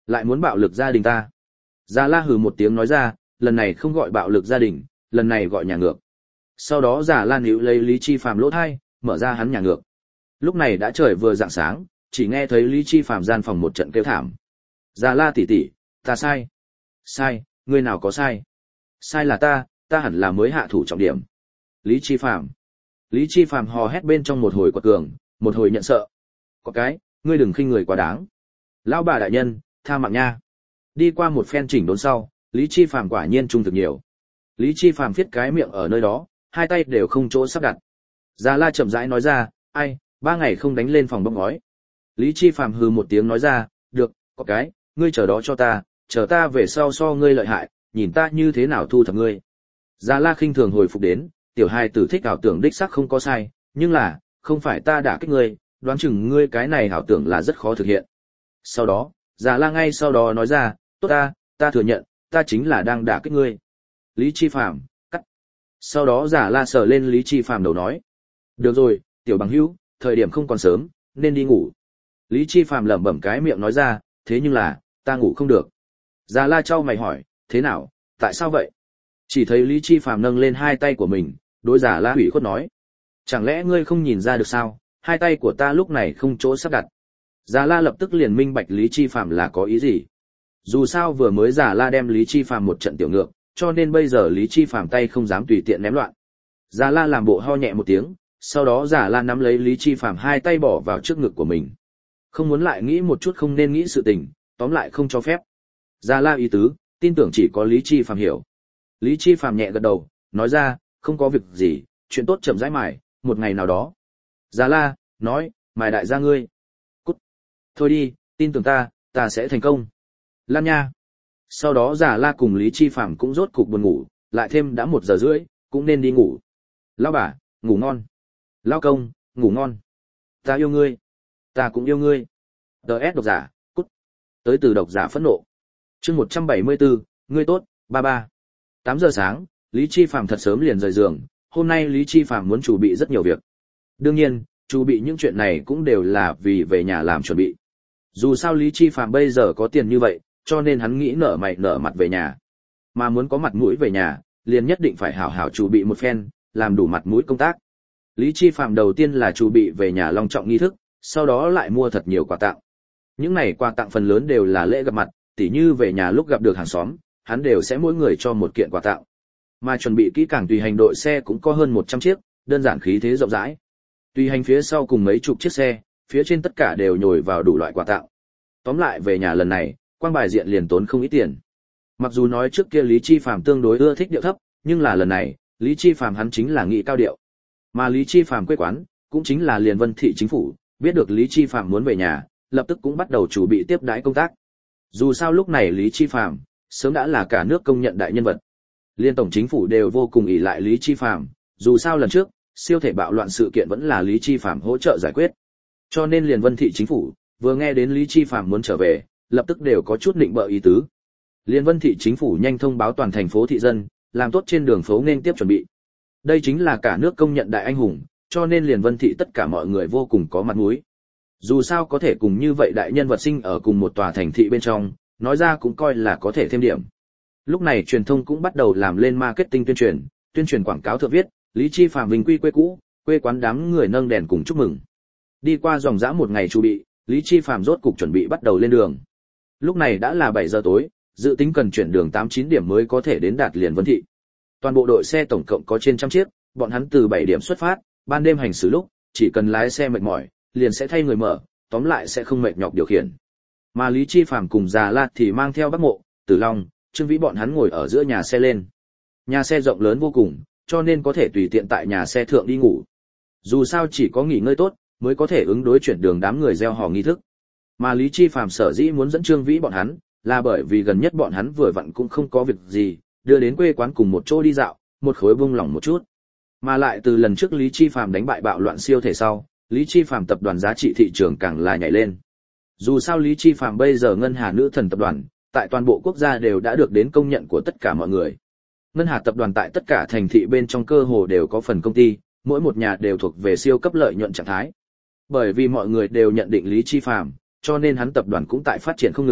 Lại muốn bạo lực gia đình ta. Già La hừ một tiếng nói ra, lần này không gọi bạo lực gia đình, lần này gọi nhà ngược. Sau đó Già La níu lấy Lý Chi Phàm lỗ thai, mở ra hắn nhà ngược. Lúc này đã trời vừa rạng sáng, chỉ nghe thấy Lý Chi Phàm gian phòng một trận kêu thảm. Già La tỷ tỷ, ta sai. Sai, ngươi nào có sai? Sai là ta hẳn là mới hạ thủ trọng điểm. Lý Chi Phàm. Lý Chi Phàm hò hét bên trong một hồi quật cường, một hồi nhận sợ. Có cái, ngươi đừng khinh người quá đáng. Lão bà đại nhân, tha mạng nha. Đi qua một phen chỉnh đốn sau, Lý Chi Phàm quả nhiên trung thực nhiều. Lý Chi Phàm viết cái miệng ở nơi đó, hai tay đều không chỗ sắp đặt. Già La chậm rãi nói ra, ai, 3 ngày không đánh lên phòng bốc ngói. Lý Chi Phàm hừ một tiếng nói ra, được, có cái, ngươi chờ đó cho ta, chờ ta về sau so ngươi lợi hại, nhìn ta như thế nào thu thập ngươi. Già La khinh thường hồi phục đến, tiểu hài tử thích ảo tưởng đích xác không có sai, nhưng là, không phải ta đả kích ngươi, đoán chừng ngươi cái này ảo tưởng là rất khó thực hiện. Sau đó, Già La ngay sau đó nói ra, tốt ta thừa nhận, ta chính là đang đả kích ngươi. Lý Chi Phàm, cắt. Sau đó Già La sờ lên Lý Chi Phàm đầu nói, được rồi, tiểu bằng hữu, thời điểm không còn sớm, nên đi ngủ. Lý Chi Phàm lẩm bẩm cái miệng nói ra, thế nhưng là, ta ngủ không được. Già La chau mày hỏi, thế nào, tại sao vậy? Chỉ thấy Lý Chi Phàm nâng lên hai tay của mình, đối Già La ủy khuất nói, chẳng lẽ ngươi không nhìn ra được sao, hai tay của ta lúc này không chỗ sắp đặt. Già La lập tức liền minh bạch Lý Chi Phàm là có ý gì. Dù sao vừa mới Già La đem Lý Chi Phàm một trận tiểu ngược, cho nên bây giờ Lý Chi Phàm tay không dám tùy tiện ném loạn. Già La làm bộ ho nhẹ một tiếng, sau đó Già La nắm lấy Lý Chi Phàm hai tay bỏ vào trước ngực của mình. Không muốn lại nghĩ một chút không nên nghĩ sự tình, tóm lại không cho phép. Già La ý tứ, tin tưởng chỉ có Lý Chi Phàm hiểu. Lý Chi Phàm nhẹ gật đầu, nói ra, không có việc gì, chuyện tốt chậm rãi mài, một ngày nào đó. Già La nói, mài đại gia ngươi. Cút. Thôi đi, tin tưởng ta sẽ thành công. Lan nha. Sau đó Già La cùng Lý Chi Phàm cũng rốt cục buồn ngủ, lại thêm đã 1 giờ rưỡi, cũng nên đi ngủ. Lão bà, ngủ ngon. Lão công, ngủ ngon. Ta yêu ngươi. Ta cũng yêu ngươi. DS độc giả, cút. Tới từ độc giả phẫn nộ. Chương 174, ngươi tốt, ba ba. 8 giờ sáng, Lý Chi Phàm thật sớm liền rời giường, hôm nay Lý Chi Phàm muốn chuẩn bị rất nhiều việc. Đương nhiên, chuẩn bị những chuyện này cũng đều là vì về nhà làm chuẩn bị. Dù sao Lý Chi Phàm bây giờ có tiền như vậy, cho nên hắn nghĩ nở mày nở mặt về nhà. Mà muốn có mặt mũi về nhà, liền nhất định phải hảo hảo chuẩn bị một phen, làm đủ mặt mũi công tác. Lý Chi Phàm đầu tiên là chuẩn bị về nhà long trọng nghi thức, sau đó lại mua thật nhiều quà tặng. Những này quà tặng phần lớn đều là lễ gặp mặt, tỉ như về nhà lúc gặp được hàng xóm, hắn đều sẽ mỗi người cho một kiện quà tặng. Mà chuẩn bị kỹ càng tùy hành đội xe cũng có hơn 100 chiếc, đơn giản khí thế rộng rãi. Tùy hành phía sau cùng mấy chục chiếc xe, phía trên tất cả đều nhồi vào đủ loại quà tặng. Tóm lại về nhà lần này, quang bài diện liền tốn không ít tiền. Mặc dù nói trước kia Lý Chi Phàm tương đối ưa thích điệu thấp, nhưng là lần này, Lý Chi Phàm hắn chính là nghị cao điệu. Mà Lý Chi Phàm quê quán, cũng chính là Liên Vân thị chính phủ, biết được Lý Chi Phàm muốn về nhà, lập tức cũng bắt đầu chuẩn bị tiếp đãi công tác. Dù sao lúc này Lý Chi Phàm sớm đã là cả nước công nhận đại nhân vật. Liên tổng chính phủ đều vô cùng ỷ lại Lý Chi Phàm, dù sao lần trước, siêu thể bạo loạn sự kiện vẫn là Lý Chi Phàm hỗ trợ giải quyết. Cho nên Liên Vân thị chính phủ vừa nghe đến Lý Chi Phàm muốn trở về, lập tức đều có chút định bợ ý tứ. Liên Vân thị chính phủ nhanh thông báo toàn thành phố thị dân, làm tốt trên đường phố nên tiếp chuẩn bị. Đây chính là cả nước công nhận đại anh hùng, cho nên Liên Vân thị tất cả mọi người vô cùng có mặt mũi. Dù sao có thể cùng như vậy đại nhân vật sinh ở cùng một tòa thành thị bên trong, nói ra cũng coi là có thể thêm điểm. Lúc này truyền thông cũng bắt đầu làm lên marketing tuyên truyền quảng cáo thượng viết, Lý Chi Phàm vinh quy quê cũ, quê quán đám người nâng đèn cùng chúc mừng. Đi qua dòng dã một ngày chuẩn bị, Lý Chi Phàm rốt cục chuẩn bị bắt đầu lên đường. Lúc này đã là 7 giờ tối, dự tính cần chuyển đường 8-9 điểm mới có thể đến đạt Liên Vân thị. Toàn bộ đội xe tổng cộng có trên trăm chiếc, bọn hắn từ 7 điểm xuất phát, ban đêm hành xử lúc, chỉ cần lái xe mệt mỏi, liền sẽ thay người mở, tóm lại sẽ không mệt nhọc điều khiển. Mà Lý Chi Phàm cùng Già La thì mang theo Bắc Mộ, Tử Long, Trương Vĩ bọn hắn ngồi ở giữa nhà xe lên. Nhà xe rộng lớn vô cùng, cho nên có thể tùy tiện tại nhà xe thượng đi ngủ. Dù sao chỉ có nghỉ ngơi tốt, mới có thể ứng đối chuyển đường đám người gieo hò nghi thức. Mà Lý Chi Phàm sở dĩ muốn dẫn Trương Vĩ bọn hắn, là bởi vì gần nhất bọn hắn vừa vặn cũng không có việc gì, đưa đến quê quán cùng một chỗ đi dạo, một khối buông lỏng một chút. Mà lại từ lần trước Lý Chi Phàm đánh bại bạo loạn siêu thể sau, Lý Chi Phàm tập đoàn giá trị thị trường càng là nhảy lên. Dù sao Lý Chi Phàm bây giờ Ngân Hà Nữ Thần tập đoàn, tại toàn bộ quốc gia đều đã được đến công nhận của tất cả mọi người. Ngân Hà tập đoàn tại tất cả thành thị bên trong cơ hồ đều có phần công ty, mỗi một nhà đều thuộc về siêu cấp lợi nhuận trạng thái. Bởi vì mọi người đều nhận định Lý Chi Phàm, cho nên hắn tập đoàn cũng tại phát triển không ngừng,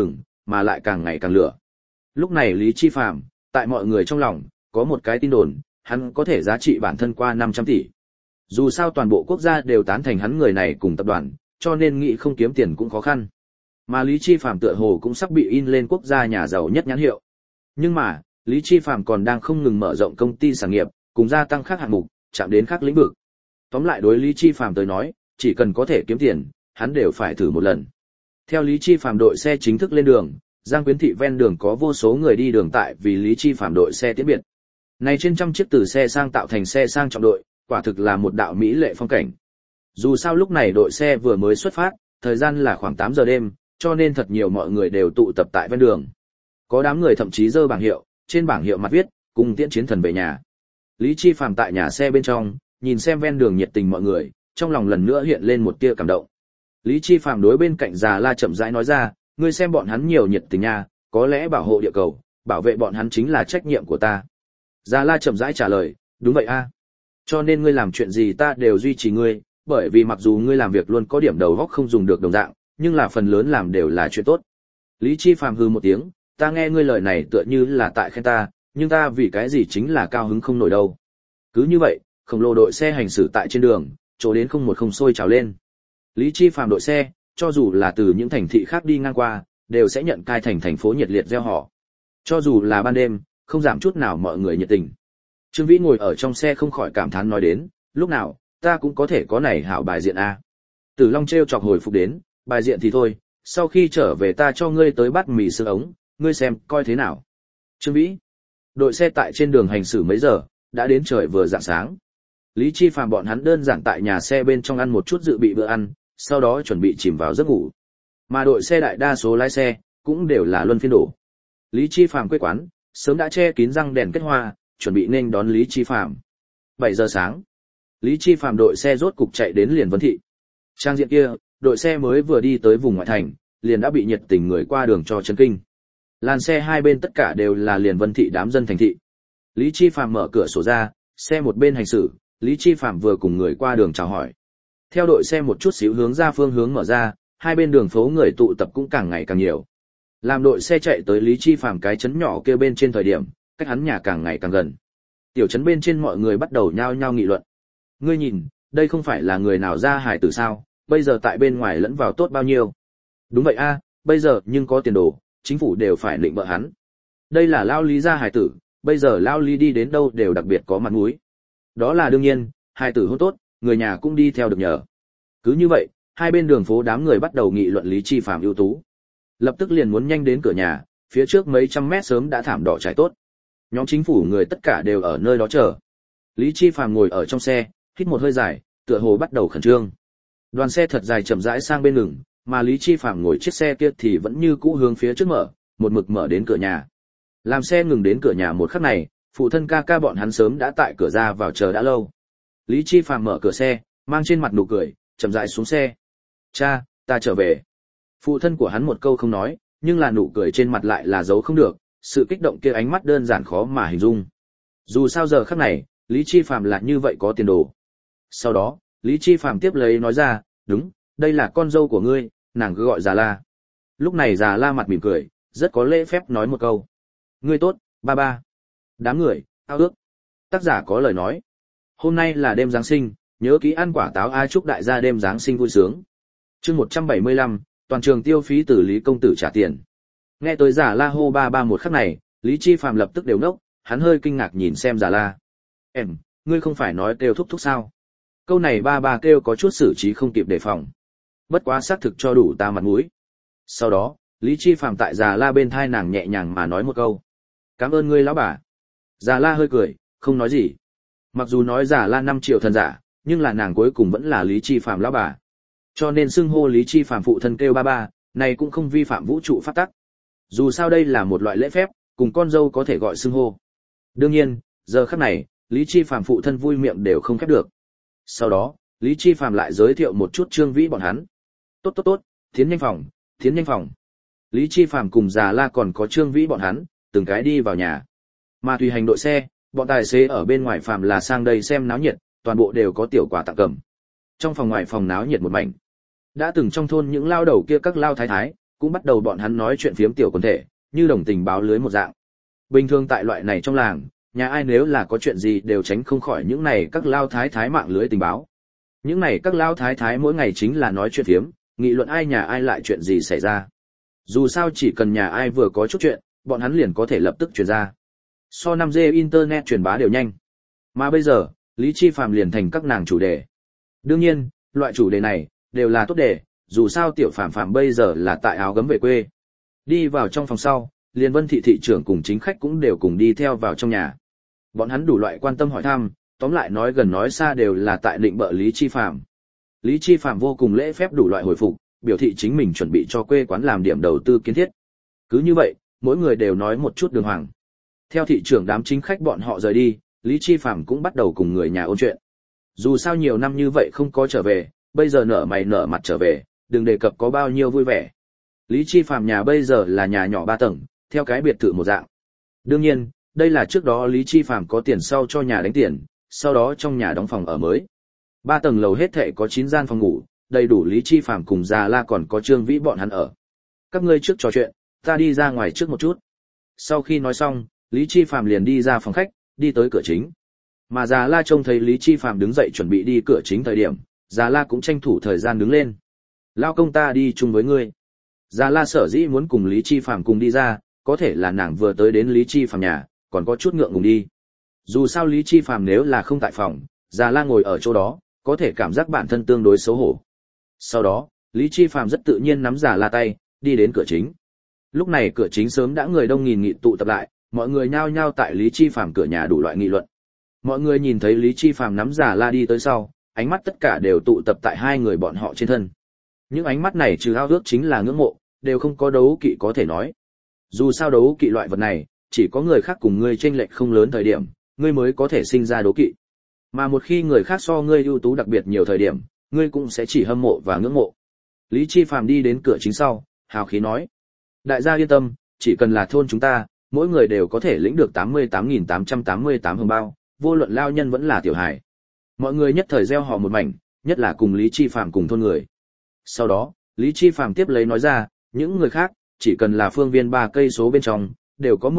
mà lại càng ngày càng lửa. Lúc này Lý Chi Phàm, tại mọi người trong lòng, có một cái tin đồn, hắn có thể giá trị bản thân qua 500 tỷ. Dù sao toàn bộ quốc gia đều tán thành hắn người này cùng tập đoàn, cho nên nghĩ không kiếm tiền cũng khó khăn. Mà Lý Chi Phàm tựa hồ cũng sắp bị in lên quốc gia nhà giàu nhất nhãn hiệu. Nhưng mà, Lý Chi Phàm còn đang không ngừng mở rộng công ty sản nghiệp, cùng gia tăng các hạng mục, chạm đến các lĩnh vực. Tóm lại đối Lý Chi Phàm tới nói, chỉ cần có thể kiếm tiền, hắn đều phải thử một lần. Theo Lý Chi Phàm đội xe chính thức lên đường, Giang Quyến thị ven đường có vô số người đi đường tại vì Lý Chi Phàm đội xe tiễn biệt. Này trên trăm chiếc từ xe sang tạo thành xe sang trọng đội, quả thực là một đạo mỹ lệ phong cảnh. Dù sao lúc này đội xe vừa mới xuất phát, thời gian là khoảng 8 giờ đêm, cho nên thật nhiều mọi người đều tụ tập tại ven đường. Có đám người thậm chí giơ bảng hiệu, trên bảng hiệu mặt viết, cùng tiễn chiến thần về nhà. Lý Chi Phàm tại nhà xe bên trong, nhìn xem ven đường nhiệt tình mọi người, trong lòng lần nữa hiện lên một tia cảm động. Lý Chi Phàm đối bên cạnh Già La chậm rãi nói ra, ngươi xem bọn hắn nhiều nhiệt tình nha, có lẽ bảo hộ địa cầu, bảo vệ bọn hắn chính là trách nhiệm của ta. Già La chậm rãi trả lời, đúng vậy a. Cho nên ngươi làm chuyện gì ta đều duy trì ngươi, bởi vì mặc dù ngươi làm việc luôn có điểm đầu óc không dùng được đồng dạng, nhưng là phần lớn làm đều là chuyện tốt. Lý Chi Phàm hừ một tiếng, ta nghe ngươi lời này tựa như là tại khen ta, nhưng ta vì cái gì chính là cao hứng không nổi đâu. Cứ như vậy, khổng lồ đội xe hành xử tại trên đường, chỗ đến không một không sôi trào lên. Lý Chi Phàm đội xe, cho dù là từ những thành thị khác đi ngang qua, đều sẽ nhận cai thành phố nhiệt liệt reo hò. Cho dù là ban đêm, không giảm chút nào mọi người nhiệt tình. Trương Vĩ ngồi ở trong xe không khỏi cảm thán nói đến, lúc nào, ta cũng có thể có này hảo bài diện a. Tử Long trêu chọc hồi phục đến, bài diện thì thôi, sau khi trở về ta cho ngươi tới bát mì sữa ống, ngươi xem, coi thế nào. Trương Vĩ, đội xe tại trên đường hành xử mấy giờ, đã đến trời vừa rạng sáng. Lý Chi Phàm bọn hắn đơn giản tại nhà xe bên trong ăn một chút dự bị bữa ăn, sau đó chuẩn bị chìm vào giấc ngủ. Mà đội xe đại đa số lái xe cũng đều là luân phiên đổ. Lý Chi Phàm quê quán, sớm đã che kín răng đèn kết hoa, chuẩn bị nên đón Lý Chi Phàm. 7 giờ sáng, Lý Chi Phàm đội xe rốt cục chạy đến liền Vân thị. Trang diện kia, đội xe mới vừa đi tới vùng ngoại thành, liền đã bị nhiệt tình người qua đường cho chấn kinh. Làn xe hai bên tất cả đều là liền Vân thị đám dân thành thị. Lý Chi Phàm mở cửa sổ ra, xe một bên hành xử, Lý Chi Phàm vừa cùng người qua đường chào hỏi. Theo đội xe một chút xíu hướng ra phương hướng mở ra, hai bên đường phố người tụ tập cũng càng ngày càng nhiều. Làm đội xe chạy tới Lý Chi Phàm cái trấn nhỏ kia bên trên thời điểm, cách hắn nhà càng ngày càng gần. Tiểu trấn bên trên mọi người bắt đầu nhao nhao nghị luận. Ngươi nhìn, đây không phải là người nào ra hài tử sao, bây giờ tại bên ngoài lẫn vào tốt bao nhiêu. Đúng vậy a, bây giờ nhưng có tiền đồ, chính phủ đều phải định bợ hắn. Đây là lao Lý ra hài tử, bây giờ lao Lý đi đến đâu đều đặc biệt có mặt mũi. Đó là đương nhiên, hài tử hôn tốt, người nhà cũng đi theo được nhờ. Cứ như vậy, hai bên đường phố đám người bắt đầu nghị luận Lý Chi Phàm ưu tú. Lập tức liền muốn nhanh đến cửa nhà, phía trước mấy trăm mét sớm đã thảm đỏ trải tốt. Nhóm chính phủ người tất cả đều ở nơi đó chờ. Lý Chi Phàm ngồi ở trong xe, hít một hơi dài, tựa hồ bắt đầu khẩn trương. Đoàn xe thật dài chậm rãi sang bên ngừng, mà Lý Chi Phàm ngồi chiếc xe kia thì vẫn như cũ hướng phía trước mở, một mực mở đến cửa nhà. Làm xe ngừng đến cửa nhà một khắc này, phụ thân ca ca bọn hắn sớm đã tại cửa ra vào chờ đã lâu. Lý Chi Phàm mở cửa xe, mang trên mặt nụ cười, chậm rãi xuống xe. Cha, ta trở về. Phụ thân của hắn một câu không nói, nhưng là nụ cười trên mặt lại là giấu không được, sự kích động kia ánh mắt đơn giản khó mà hình dung. Dù sao giờ khắc này, Lý Chi Phàm là như vậy có tiền đồ. Sau đó, Lý Chi Phàm tiếp lấy nói ra, đúng, đây là con dâu của ngươi, nàng cứ gọi Già La. Lúc này Già La mặt mỉm cười, rất có lễ phép nói một câu. Ngươi tốt, ba ba. Đám người, ao ước. Tác giả có lời nói. Hôm nay là đêm Giáng sinh, nhớ ký ăn quả táo ai chúc đại gia đêm Giáng sinh vui sướng. Chương 175, toàn trường tiêu phí từ Lý công tử trả tiền. Nghe tới Già La hô ba ba một khắc này, Lý Chi Phàm lập tức đều ngốc, hắn hơi kinh ngạc nhìn xem Già La. Em, ngươi không phải nói kêu thúc thúc sao? Câu này ba ba kêu có chút xử trí không kịp đề phòng. Bất quá xác thực cho đủ ta mặt mũi. Sau đó, Lý Chi Phàm tại Già La bên thai nàng nhẹ nhàng mà nói một câu. Cảm ơn ngươi lão bà. Già La hơi cười, không nói gì. Mặc dù nói Già La 5 triệu thần giả, nhưng là nàng cuối cùng vẫn là Lý Chi Phàm lão bà. Cho nên xưng hô Lý Chi Phàm phụ thân kêu ba ba, này cũng không vi phạm vũ trụ pháp tắc. Dù sao đây là một loại lễ phép, cùng con dâu có thể gọi xưng hô. Đương nhiên, giờ khắc này, Lý Chi Phàm phụ thân vui miệng đều không khép được. Sau đó, Lý Chi Phàm lại giới thiệu một chút Trương Vĩ bọn hắn. Tốt, tiến nhanh phòng. Lý Chi Phàm cùng Già La còn có Trương Vĩ bọn hắn, từng cái đi vào nhà. Mà tùy hành đội xe, bọn tài xế ở bên ngoài phàm là sang đây xem náo nhiệt, toàn bộ đều có tiểu quà tặng cầm. Trong phòng ngoài phòng náo nhiệt một mảnh. Đã từng trong thôn những lao đầu kia các lao thái thái, cũng bắt đầu bọn hắn nói chuyện phiếm tiểu quần thể, như đồng tình báo lưới một dạng. Bình thường tại loại này trong làng, nhà ai nếu là có chuyện gì đều tránh không khỏi những này các lao thái thái mạng lưới tình báo. Những này các lao thái thái mỗi ngày chính là nói chuyện phiếm, nghị luận ai nhà ai lại chuyện gì xảy ra. Dù sao chỉ cần nhà ai vừa có chút chuyện, bọn hắn liền có thể lập tức truyền ra. So 5G internet truyền bá đều nhanh. Mà bây giờ, Lý Chi Phàm liền thành các nàng chủ đề. Đương nhiên, loại chủ đề này đều là tốt đề, dù sao tiểu Phàm Phàm bây giờ là tại áo gấm về quê. Đi vào trong phòng sau, liền Vân thị thị trưởng cùng chính khách cũng đều cùng đi theo vào trong nhà. Bọn hắn đủ loại quan tâm hỏi thăm, tóm lại nói gần nói xa đều là tại định bợ Lý Chi Phàm. Lý Chi Phàm vô cùng lễ phép đủ loại hồi phục, biểu thị chính mình chuẩn bị cho quê quán làm điểm đầu tư kiến thiết. Cứ như vậy, mỗi người đều nói một chút đường hoàng. Theo thị trưởng đám chính khách bọn họ rời đi, Lý Chi Phàm cũng bắt đầu cùng người nhà ôn chuyện. Dù sao nhiều năm như vậy không có trở về, bây giờ nở mày nở mặt trở về, đừng đề cập có bao nhiêu vui vẻ. Lý Chi Phàm nhà bây giờ là nhà nhỏ 3 tầng, theo cái biệt thự một dạng. Đương nhiên, đây là trước đó Lý Chi Phàm có tiền sau cho nhà đánh tiền, sau đó trong nhà đóng phòng ở mới. 3 tầng lầu hết thảy có 9 gian phòng ngủ, đầy đủ Lý Chi Phàm cùng Già La còn có Trương Vĩ bọn hắn ở. Các ngươi trước trò chuyện, ta đi ra ngoài trước một chút. Sau khi nói xong, Lý Chi Phàm liền đi ra phòng khách, đi tới cửa chính. Mà Già La trông thấy Lý Chi Phàm đứng dậy chuẩn bị đi cửa chính thời điểm, Già La cũng tranh thủ thời gian đứng lên. Lao công ta đi chung với ngươi. Già La sở dĩ muốn cùng Lý Chi Phàm cùng đi ra, có thể là nàng vừa tới đến Lý Chi Phàm nhà, còn có chút ngượng ngùng đi. Dù sao Lý Chi Phàm nếu là không tại phòng, Già La ngồi ở chỗ đó, có thể cảm giác bản thân tương đối xấu hổ. Sau đó, Lý Chi Phàm rất tự nhiên nắm Già La tay, đi đến cửa chính. Lúc này cửa chính sớm đã người đông nghìn nghị tụ tập lại, mọi người nhao nhao tại Lý Chi Phàm cửa nhà đủ loại nghị luận. Mọi người nhìn thấy Lý Chi Phàm nắm Già La đi tới sau, ánh mắt tất cả đều tụ tập tại hai người bọn họ trên thân. Những ánh mắt này trừ ao ước chính là ngưỡng mộ, đều không có đấu kỵ có thể nói. Dù sao đấu kỵ loại vật này, chỉ có người khác cùng ngươi chênh lệch không lớn thời điểm, ngươi mới có thể sinh ra đấu kỵ. Mà một khi người khác so ngươi ưu tú đặc biệt nhiều thời điểm, ngươi cũng sẽ chỉ hâm mộ và ngưỡng mộ. Lý Chi Phàm đi đến cửa chính sau, hào khí nói: "Đại gia yên tâm, chỉ cần là thôn chúng ta, mỗi người đều có thể lĩnh được 88.888 hồng bao, vô luận lao nhân vẫn là tiểu hài." Mọi người nhất thời reo hò một mảnh, nhất là cùng Lý Chi Phàm cùng thôn người. Sau đó, Lý Chi Phàm tiếp lấy nói ra, những người khác, chỉ cần là phương viên 3 cây số bên trong, đều có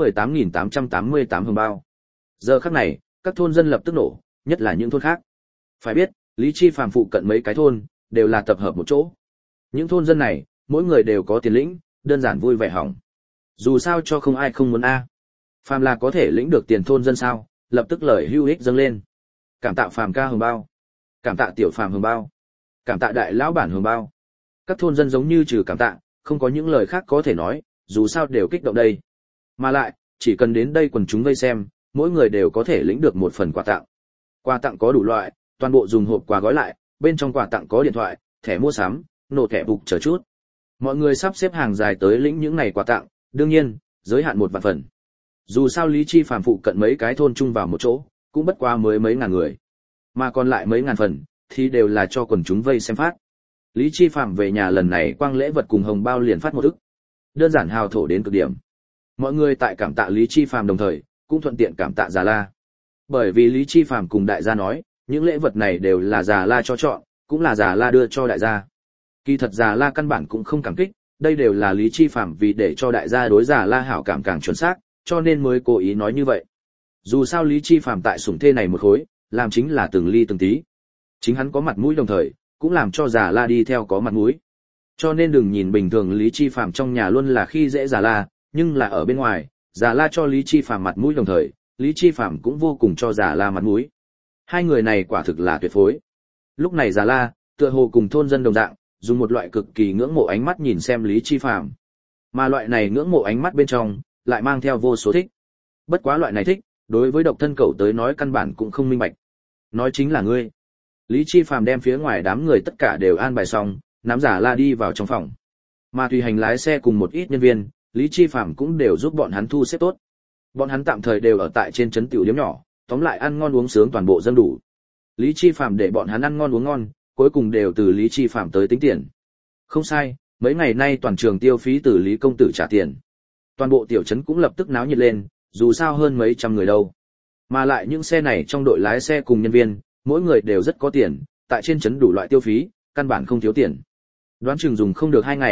18.888 hồng bao. Giờ khắc này, các thôn dân lập tức nổ, nhất là những thôn khác. Phải biết, Lý Chi Phàm phụ cận mấy cái thôn, đều là tập hợp một chỗ. Những thôn dân này, mỗi người đều có tiền lĩnh, đơn giản vui vẻ hỏng. Dù sao cho không ai không muốn a. Phàm là có thể lĩnh được tiền thôn dân sao, lập tức lời hữu ích dâng lên. Cảm tạ Phàm ca hồng bao, cảm tạ tiểu Phàm hồng bao, cảm tạ đại lão bản hồng bao. Các thôn dân giống như trừ cảm tạ, không có những lời khác có thể nói, dù sao đều kích động đây. Mà lại, chỉ cần đến đây quần chúng vây xem, mỗi người đều có thể lĩnh được một phần quà tặng. Quà tặng có đủ loại, toàn bộ dùng hộp quà gói lại, bên trong quà tặng có điện thoại, thẻ mua sắm, nổ thẻ bục chờ chút. Mọi người sắp xếp hàng dài tới lĩnh những này quà tặng, đương nhiên, giới hạn 1 vạn phần. Dù sao Lý Chi Phàm phụ cận mấy cái thôn chung vào một chỗ, cũng bất quá mới mấy ngàn người. Mà còn lại mấy ngàn phần, thì đều là cho quần chúng vây xem phát. Lý Chi Phàm về nhà lần này quang lễ vật cùng hồng bao liền phát 1 ức. Đơn giản hào thổ đến cực điểm. Mọi người tại cảm tạ Lý Chi Phàm đồng thời, cũng thuận tiện cảm tạ Già La. Bởi vì Lý Chi Phàm cùng đại gia nói, những lễ vật này đều là Già La cho chọn, cũng là Già La đưa cho đại gia. Kỳ thật Già La căn bản cũng không cảm kích, đây đều là Lý Chi Phàm vì để cho đại gia đối Già La hảo cảm càng chuẩn xác, cho nên mới cố ý nói như vậy. Dù sao Lý Chi Phàm tại sủng thê này một khối, làm chính là từng ly từng tí. Chính hắn có mặt mũi đồng thời, cũng làm cho Già La đi theo có mặt mũi. Cho nên đừng nhìn bình thường Lý Chi Phàm trong nhà luôn là khi dễ Già La, nhưng là ở bên ngoài, Già La cho Lý Chi Phàm mặt mũi đồng thời, Lý Chi Phàm cũng vô cùng cho Già La mặt mũi. Hai người này quả thực là tuyệt phối. Lúc này Già La, tựa hồ cùng thôn dân đồng dạng, dùng một loại cực kỳ ngưỡng mộ ánh mắt nhìn xem Lý Chi Phàm. Mà loại này ngưỡng mộ ánh mắt bên trong, lại mang theo vô số thích. Bất quá loại này thích, đối với độc thân cậu tới nói căn bản cũng không minh bạch. Nói chính là ngươi. Lý Chi Phàm đem phía ngoài đám người tất cả đều an bài xong, nắm Già La đi vào trong phòng. Mà tùy hành lái xe cùng một ít nhân viên, Lý Chi Phàm cũng đều giúp bọn hắn thu xếp tốt. Bọn hắn tạm thời đều ở tại trên trấn tiểu điếm nhỏ, tóm lại ăn ngon uống sướng toàn bộ dân đủ. Lý Chi Phàm để bọn hắn ăn ngon uống ngon, cuối cùng đều từ Lý Chi Phàm tới tính tiền. Không sai, mấy ngày nay toàn trường tiêu phí từ Lý công tử trả tiền. Toàn bộ tiểu trấn cũng lập tức náo nhiệt lên, dù sao hơn mấy trăm người đâu. Mà lại những xe này trong đội lái xe cùng nhân viên, mỗi người đều rất có tiền, tại trên trấn đủ loại tiêu phí, căn bản không thiếu tiền. Đoán chừng dùng không được 2 ngày,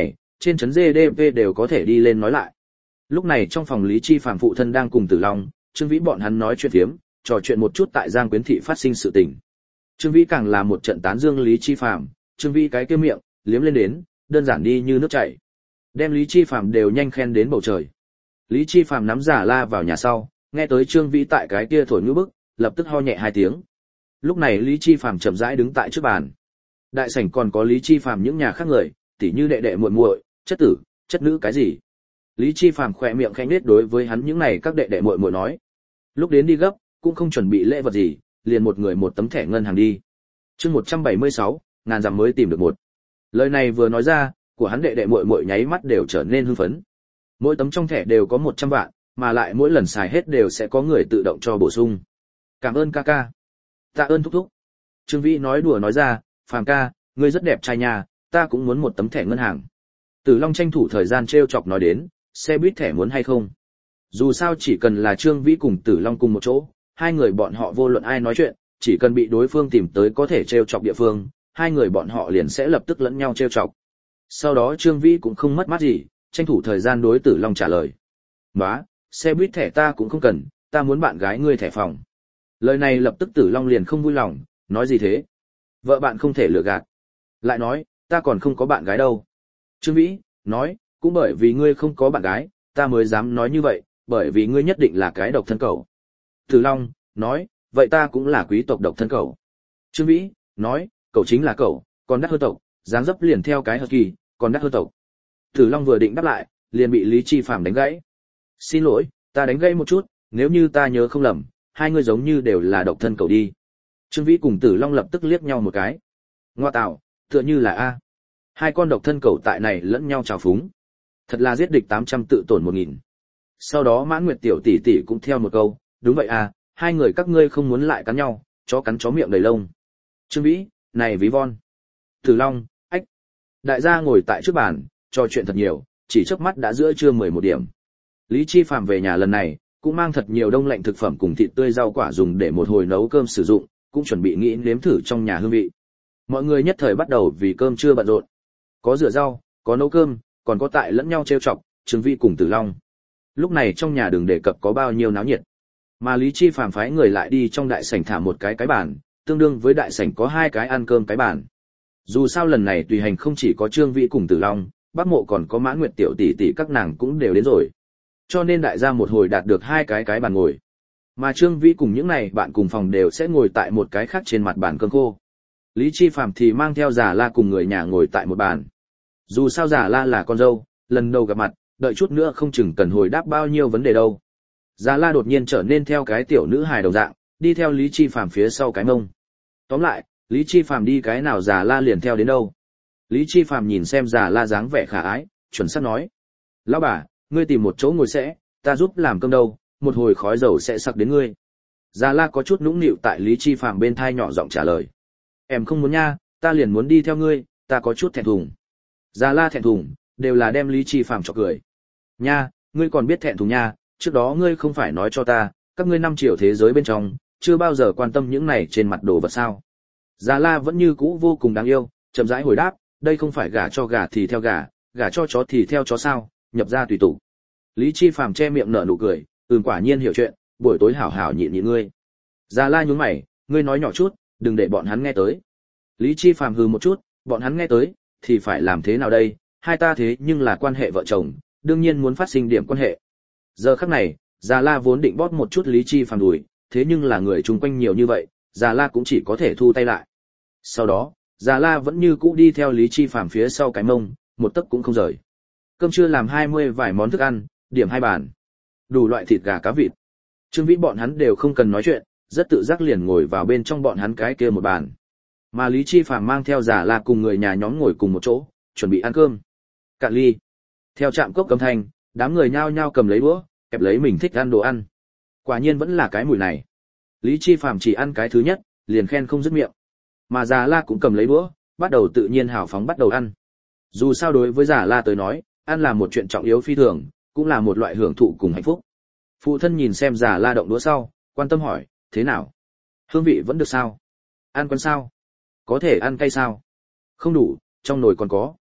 trên trấn GDP đều có thể đi lên nói lại. Lúc này trong phòng Lý Chi Phàm phụ thân đang cùng Tử Long, Trương Vĩ bọn hắn nói chuyện phiếm, trò chuyện một chút tại Giang Quyến thị phát sinh sự tình. Trương Vĩ càng là một trận tán dương Lý Chi Phàm, Trương Vĩ cái kia miệng liếm lên đến, đơn giản đi như nước chảy. Đem Lý Chi Phàm đều nhanh khen đến bầu trời. Lý Chi Phàm nắm Giả La vào nhà sau, nghe tới Trương Vĩ tại cái kia thổi ngữ bức, lập tức ho nhẹ hai tiếng. Lúc này Lý Chi Phàm chậm rãi đứng tại trước bàn. Đại sảnh còn có Lý Chi Phàm những nhà khác người, tỉ như đệ đệ muội muội, chất tử, chất nữ cái gì. Lý Chi Phàm khẽ miệng khẽ nhếch đối với hắn những này các đệ đệ muội muội nói. Lúc đến đi gấp, cũng không chuẩn bị lễ vật gì, liền một người một tấm thẻ ngân hàng đi. Chương 176, ngàn dặm mới tìm được một. Lời này vừa nói ra, của hắn đệ đệ muội muội nháy mắt đều trở nên hưng phấn. Mỗi tấm trong thẻ đều có 100 vạn, mà lại mỗi lần xài hết đều sẽ có người tự động cho bổ sung. Cảm ơn ca ca. Tạ ơn thúc thúc. Trương Vĩ nói đùa nói ra, Phàm ca, ngươi rất đẹp trai nha, ta cũng muốn một tấm thẻ ngân hàng. Tử Long tranh thủ thời gian trêu chọc nói đến, xe buýt thẻ muốn hay không? Dù sao chỉ cần là Trương Vĩ cùng Tử Long cùng một chỗ, hai người bọn họ vô luận ai nói chuyện, chỉ cần bị đối phương tìm tới có thể trêu chọc địa phương, hai người bọn họ liền sẽ lập tức lẫn nhau trêu chọc. Sau đó Trương Vĩ cũng không mất mát gì, tranh thủ thời gian đối Tử Long trả lời. "Nóa, xe buýt thẻ ta cũng không cần, ta muốn bạn gái ngươi thẻ phòng." Lời này lập tức Tử Long liền không vui lòng, nói gì thế? Vợ bạn không thể lừa gạt. Lại nói, ta còn không có bạn gái đâu. Trương Vĩ nói, cũng bởi vì ngươi không có bạn gái, ta mới dám nói như vậy, bởi vì ngươi nhất định là cái độc thân cẩu. Tử Long nói, vậy ta cũng là quý tộc độc thân cẩu. Trương Vĩ nói, cẩu chính là cẩu, còn đắt hơn tộc, dáng dấp liền theo cái hợp kỳ, còn đắt hơn tộc. Tử Long vừa định đáp lại, liền bị Lý Chi Phàm đánh gãy. Xin lỗi, ta đánh gãy một chút, nếu như ta nhớ không lầm, hai người giống như đều là độc thân cẩu đi. Trương Vĩ cùng Tử Long lập tức liếc nhau một cái. Ngoa tạo, tựa như là A. Hai con độc thân cẩu tại này lẫn nhau trào phúng. Thật là giết địch 800 tự tổn 1000. Sau đó Mãn Nguyệt tiểu tỷ tỷ cũng theo một câu, đúng vậy à, hai người các ngươi không muốn lại cắn nhau, chó cắn chó miệng đầy lông. Trương Vĩ, này ví von. Tử Long, ách. Đại gia ngồi tại trước bàn, trò chuyện thật nhiều, chỉ chớp mắt đã giữa trưa 11 điểm. Lý Chi Phàm về nhà lần này, cũng mang thật nhiều đông lạnh thực phẩm cùng thịt tươi rau quả dùng để một hồi nấu cơm sử dụng, cũng chuẩn bị nghĩ nếm thử trong nhà hương vị. Mọi người nhất thời bắt đầu vì cơm trưa bận rộn. Có rửa rau, có nấu cơm, còn có tại lẫn nhau trêu chọc, Trương Vĩ cùng Tử Long. Lúc này trong nhà đừng đề cập có bao nhiêu náo nhiệt. Mà Lý Chi Phàm phái người lại đi trong đại sảnh thả một cái bàn, tương đương với đại sảnh có hai cái ăn cơm cái bàn. Dù sao lần này tùy hành không chỉ có Trương Vĩ cùng Tử Long, Bắc Mộ còn có Mãn Nguyệt tiểu tỷ tỷ các nàng cũng đều đến rồi. Cho nên đại gia một hồi đạt được hai cái bàn ngồi. Mà Trương Vĩ cùng những này bạn cùng phòng đều sẽ ngồi tại một cái khác trên mặt bàn cơm khô. Lý Chi Phàm thì mang theo Già La cùng người nhà ngồi tại một bàn. Dù sao Già La là con dâu, lần đầu gặp mặt, đợi chút nữa không chừng cần hồi đáp bao nhiêu vấn đề đâu. Già La đột nhiên trở nên theo cái tiểu nữ hài đồng dạng, đi theo Lý Chi Phàm phía sau cái mông. Tóm lại, Lý Chi Phàm đi cái nào Già La liền theo đến đâu. Lý Chi Phàm nhìn xem Già La dáng vẻ khả ái, chuẩn xác nói: "Lão bà, ngươi tìm một chỗ ngồi sẽ, ta giúp làm cơm đâu, một hồi khói dầu sẽ sặc đến ngươi." Già La có chút nũng nịu tại Lý Chi Phàm bên thai nhỏ giọng trả lời: "Em không muốn nha, ta liền muốn đi theo ngươi, ta có chút thẹn thùng." Già La thẹn thùng, đều là đem Lý Chi Phàm chọc cười. "Nha, ngươi còn biết thẹn thùng nha, trước đó ngươi không phải nói cho ta, các ngươi 5 triệu thế giới bên trong, chưa bao giờ quan tâm những này trên mặt đồ vật sao?" Già La vẫn như cũ vô cùng đáng yêu, chậm rãi hồi đáp, "Đây không phải gả cho gà thì theo gà, gả cho chó thì theo chó sao, nhập ra tùy tục." Lý Chi Phàm che miệng nở nụ cười, quả nhiên hiểu chuyện, buổi tối hảo hảo nhịn nhịn ngươi. Già La nhún mày, ngươi nói nhỏ chút, đừng để bọn hắn nghe tới. Lý Chi Phàm hừ một chút, bọn hắn nghe tới, thì phải làm thế nào đây, hai ta thế nhưng là quan hệ vợ chồng, đương nhiên muốn phát sinh điểm quan hệ. Giờ khắc này, Già La vốn định bóp một chút Lý Chi Phàm đùi, thế nhưng là người chung quanh nhiều như vậy, Già La cũng chỉ có thể thu tay lại. Sau đó, Già La vẫn như cũ đi theo Lý Chi Phàm phía sau cái mông, một tấc cũng không rời. Cơm trưa làm 20 vài món thức ăn, điểm 2 bàn. Đủ loại thịt gà cá vịt. Trương Vĩ bọn hắn đều không cần nói chuyện, rất tự giác liền ngồi vào bên trong bọn hắn cái kia một bàn. Mà Lý Chi Phàm mang theo Già La cùng người nhà nhóm ngồi cùng một chỗ, chuẩn bị ăn cơm. Cạn ly. Theo trạm cốc cầm thanh, đám người nhao nhao cầm lấy đũa, kẹp lấy mình thích ăn đồ ăn. Quả nhiên vẫn là cái mùi này. Lý Chi Phàm chỉ ăn cái thứ nhất, liền khen không dứt miệng. Mà Già La cũng cầm lấy đũa, bắt đầu tự nhiên hào phóng bắt đầu ăn. Dù sao đối với Già La tới nói, ăn là một chuyện trọng yếu phi thường, cũng là một loại hưởng thụ cùng hạnh phúc. Phụ thân nhìn xem Già La động đũa sau, quan tâm hỏi, thế nào? Hương vị vẫn được sao? Ăn quen sao? Có thể ăn cay sao? Không đủ, trong nồi còn có.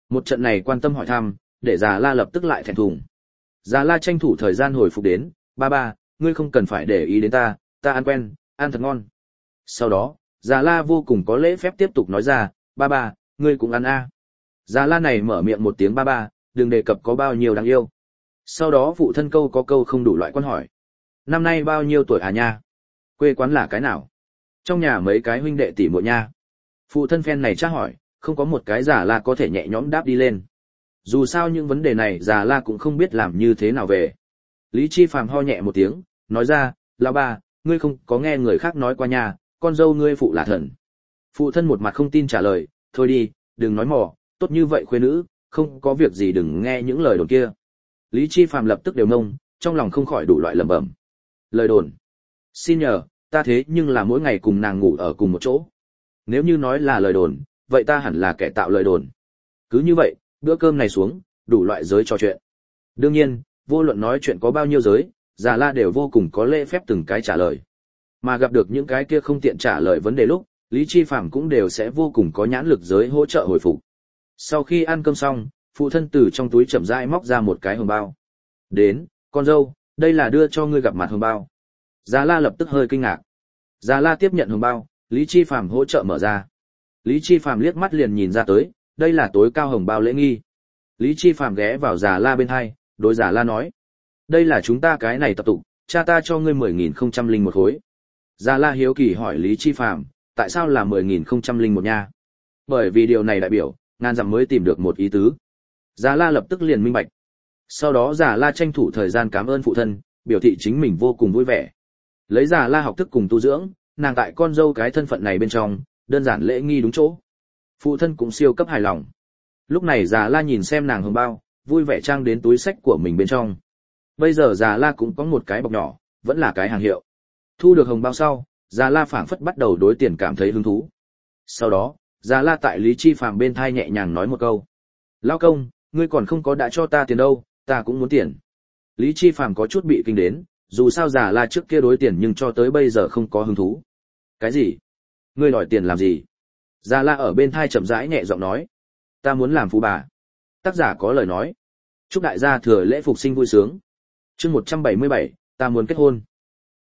Một trận này quan tâm hỏi thăm, để Già La lập tức lại thẹn thùng. Già La tranh thủ thời gian hồi phục đến, ba ba, ngươi không cần phải để ý đến ta ăn quen, ăn thật ngon. Sau đó, Già La vô cùng có lễ phép tiếp tục nói ra, ba ba, ngươi cũng ăn a. Già La này mở miệng một tiếng ba ba, đừng đề cập có bao nhiêu đáng yêu. Sau đó phụ thân câu có câu không đủ loại quan hỏi. Năm nay bao nhiêu tuổi à nha? Quê quán là cái nào? Trong nhà mấy cái huynh đệ tỷ muội nha. Phụ thân phen này tra hỏi, không có một cái Già La có thể nhẹ nhõm đáp đi lên. Dù sao những vấn đề này Già La cũng không biết làm như thế nào về. Lý Chi Phàm ho nhẹ một tiếng, nói ra, lão ba, ngươi không có nghe người khác nói qua nhà, con dâu ngươi phụ là thần. Phụ thân một mặt không tin trả lời, thôi đi, đừng nói mò, tốt như vậy khuê nữ, không có việc gì đừng nghe những lời đồn kia. Lý Chi Phàm lập tức đều ngông, trong lòng không khỏi đủ loại lẩm bẩm. Lời đồn. Xin nhờ, ta thế nhưng là mỗi ngày cùng nàng ngủ ở cùng một chỗ. Nếu như nói là lời đồn, vậy ta hẳn là kẻ tạo lời đồn. Cứ như vậy, bữa cơm này xuống, đủ loại giới trò chuyện. Đương nhiên, vô luận nói chuyện có bao nhiêu giới, Già La đều vô cùng có lễ phép từng cái trả lời. Mà gặp được những cái kia không tiện trả lời vấn đề lúc, Lý Chi Phàm cũng đều sẽ vô cùng có nhãn lực giới hỗ trợ hồi phục. Sau khi ăn cơm xong, phụ thân từ trong túi chậm rãi móc ra một cái hồng bao. Đến, con dâu, đây là đưa cho ngươi gặp mặt hồng bao. Già La lập tức hơi kinh ngạc. Già La tiếp nhận hồng bao, Lý Chi Phàm hỗ trợ mở ra. Lý Chi Phàm liếc mắt liền nhìn ra tới, đây là tối cao hồng bao lễ nghi. Lý Chi Phàm ghé vào Già La bên hai, đối Già La nói: "Đây là chúng ta cái này tập tụ, cha ta cho ngươi 10.001 khối." Già La hiếu kỳ hỏi Lý Chi Phàm, tại sao là 10.001 nha? Bởi vì điều này đại biểu, ngàn dặm mới tìm được một ý tứ. Già La lập tức liền minh bạch. Sau đó Già La tranh thủ thời gian cảm ơn phụ thân, biểu thị chính mình vô cùng vui vẻ. Lấy Già La học thức cùng tu dưỡng, nàng tại con dâu cái thân phận này bên trong, đơn giản lễ nghi đúng chỗ. Phụ thân cũng siêu cấp hài lòng. Lúc này Già La nhìn xem nàng hồng bao, vui vẻ trang đến túi sách của mình bên trong. Bây giờ Già La cũng có một cái bọc nhỏ, vẫn là cái hàng hiệu. Thu được hồng bao sau, Già La phảng phất bắt đầu đối tiền cảm thấy hứng thú. Sau đó, Già La tại Lý Chi Phàm bên thai nhẹ nhàng nói một câu: "Lão công, ngươi còn không có đã cho ta tiền đâu, ta cũng muốn tiền." Lý Chi Phàm có chút bị kinh đến, dù sao Già La trước kia đối tiền nhưng cho tới bây giờ không có hứng thú. "Cái gì? Ngươi đòi tiền làm gì?" Già La ở bên thai chậm rãi nhẹ giọng nói: "Ta muốn làm phú bà." Tác giả có lời nói. Chúc đại gia thừa lễ phục sinh vui sướng. Chương 177, ta muốn kết hôn.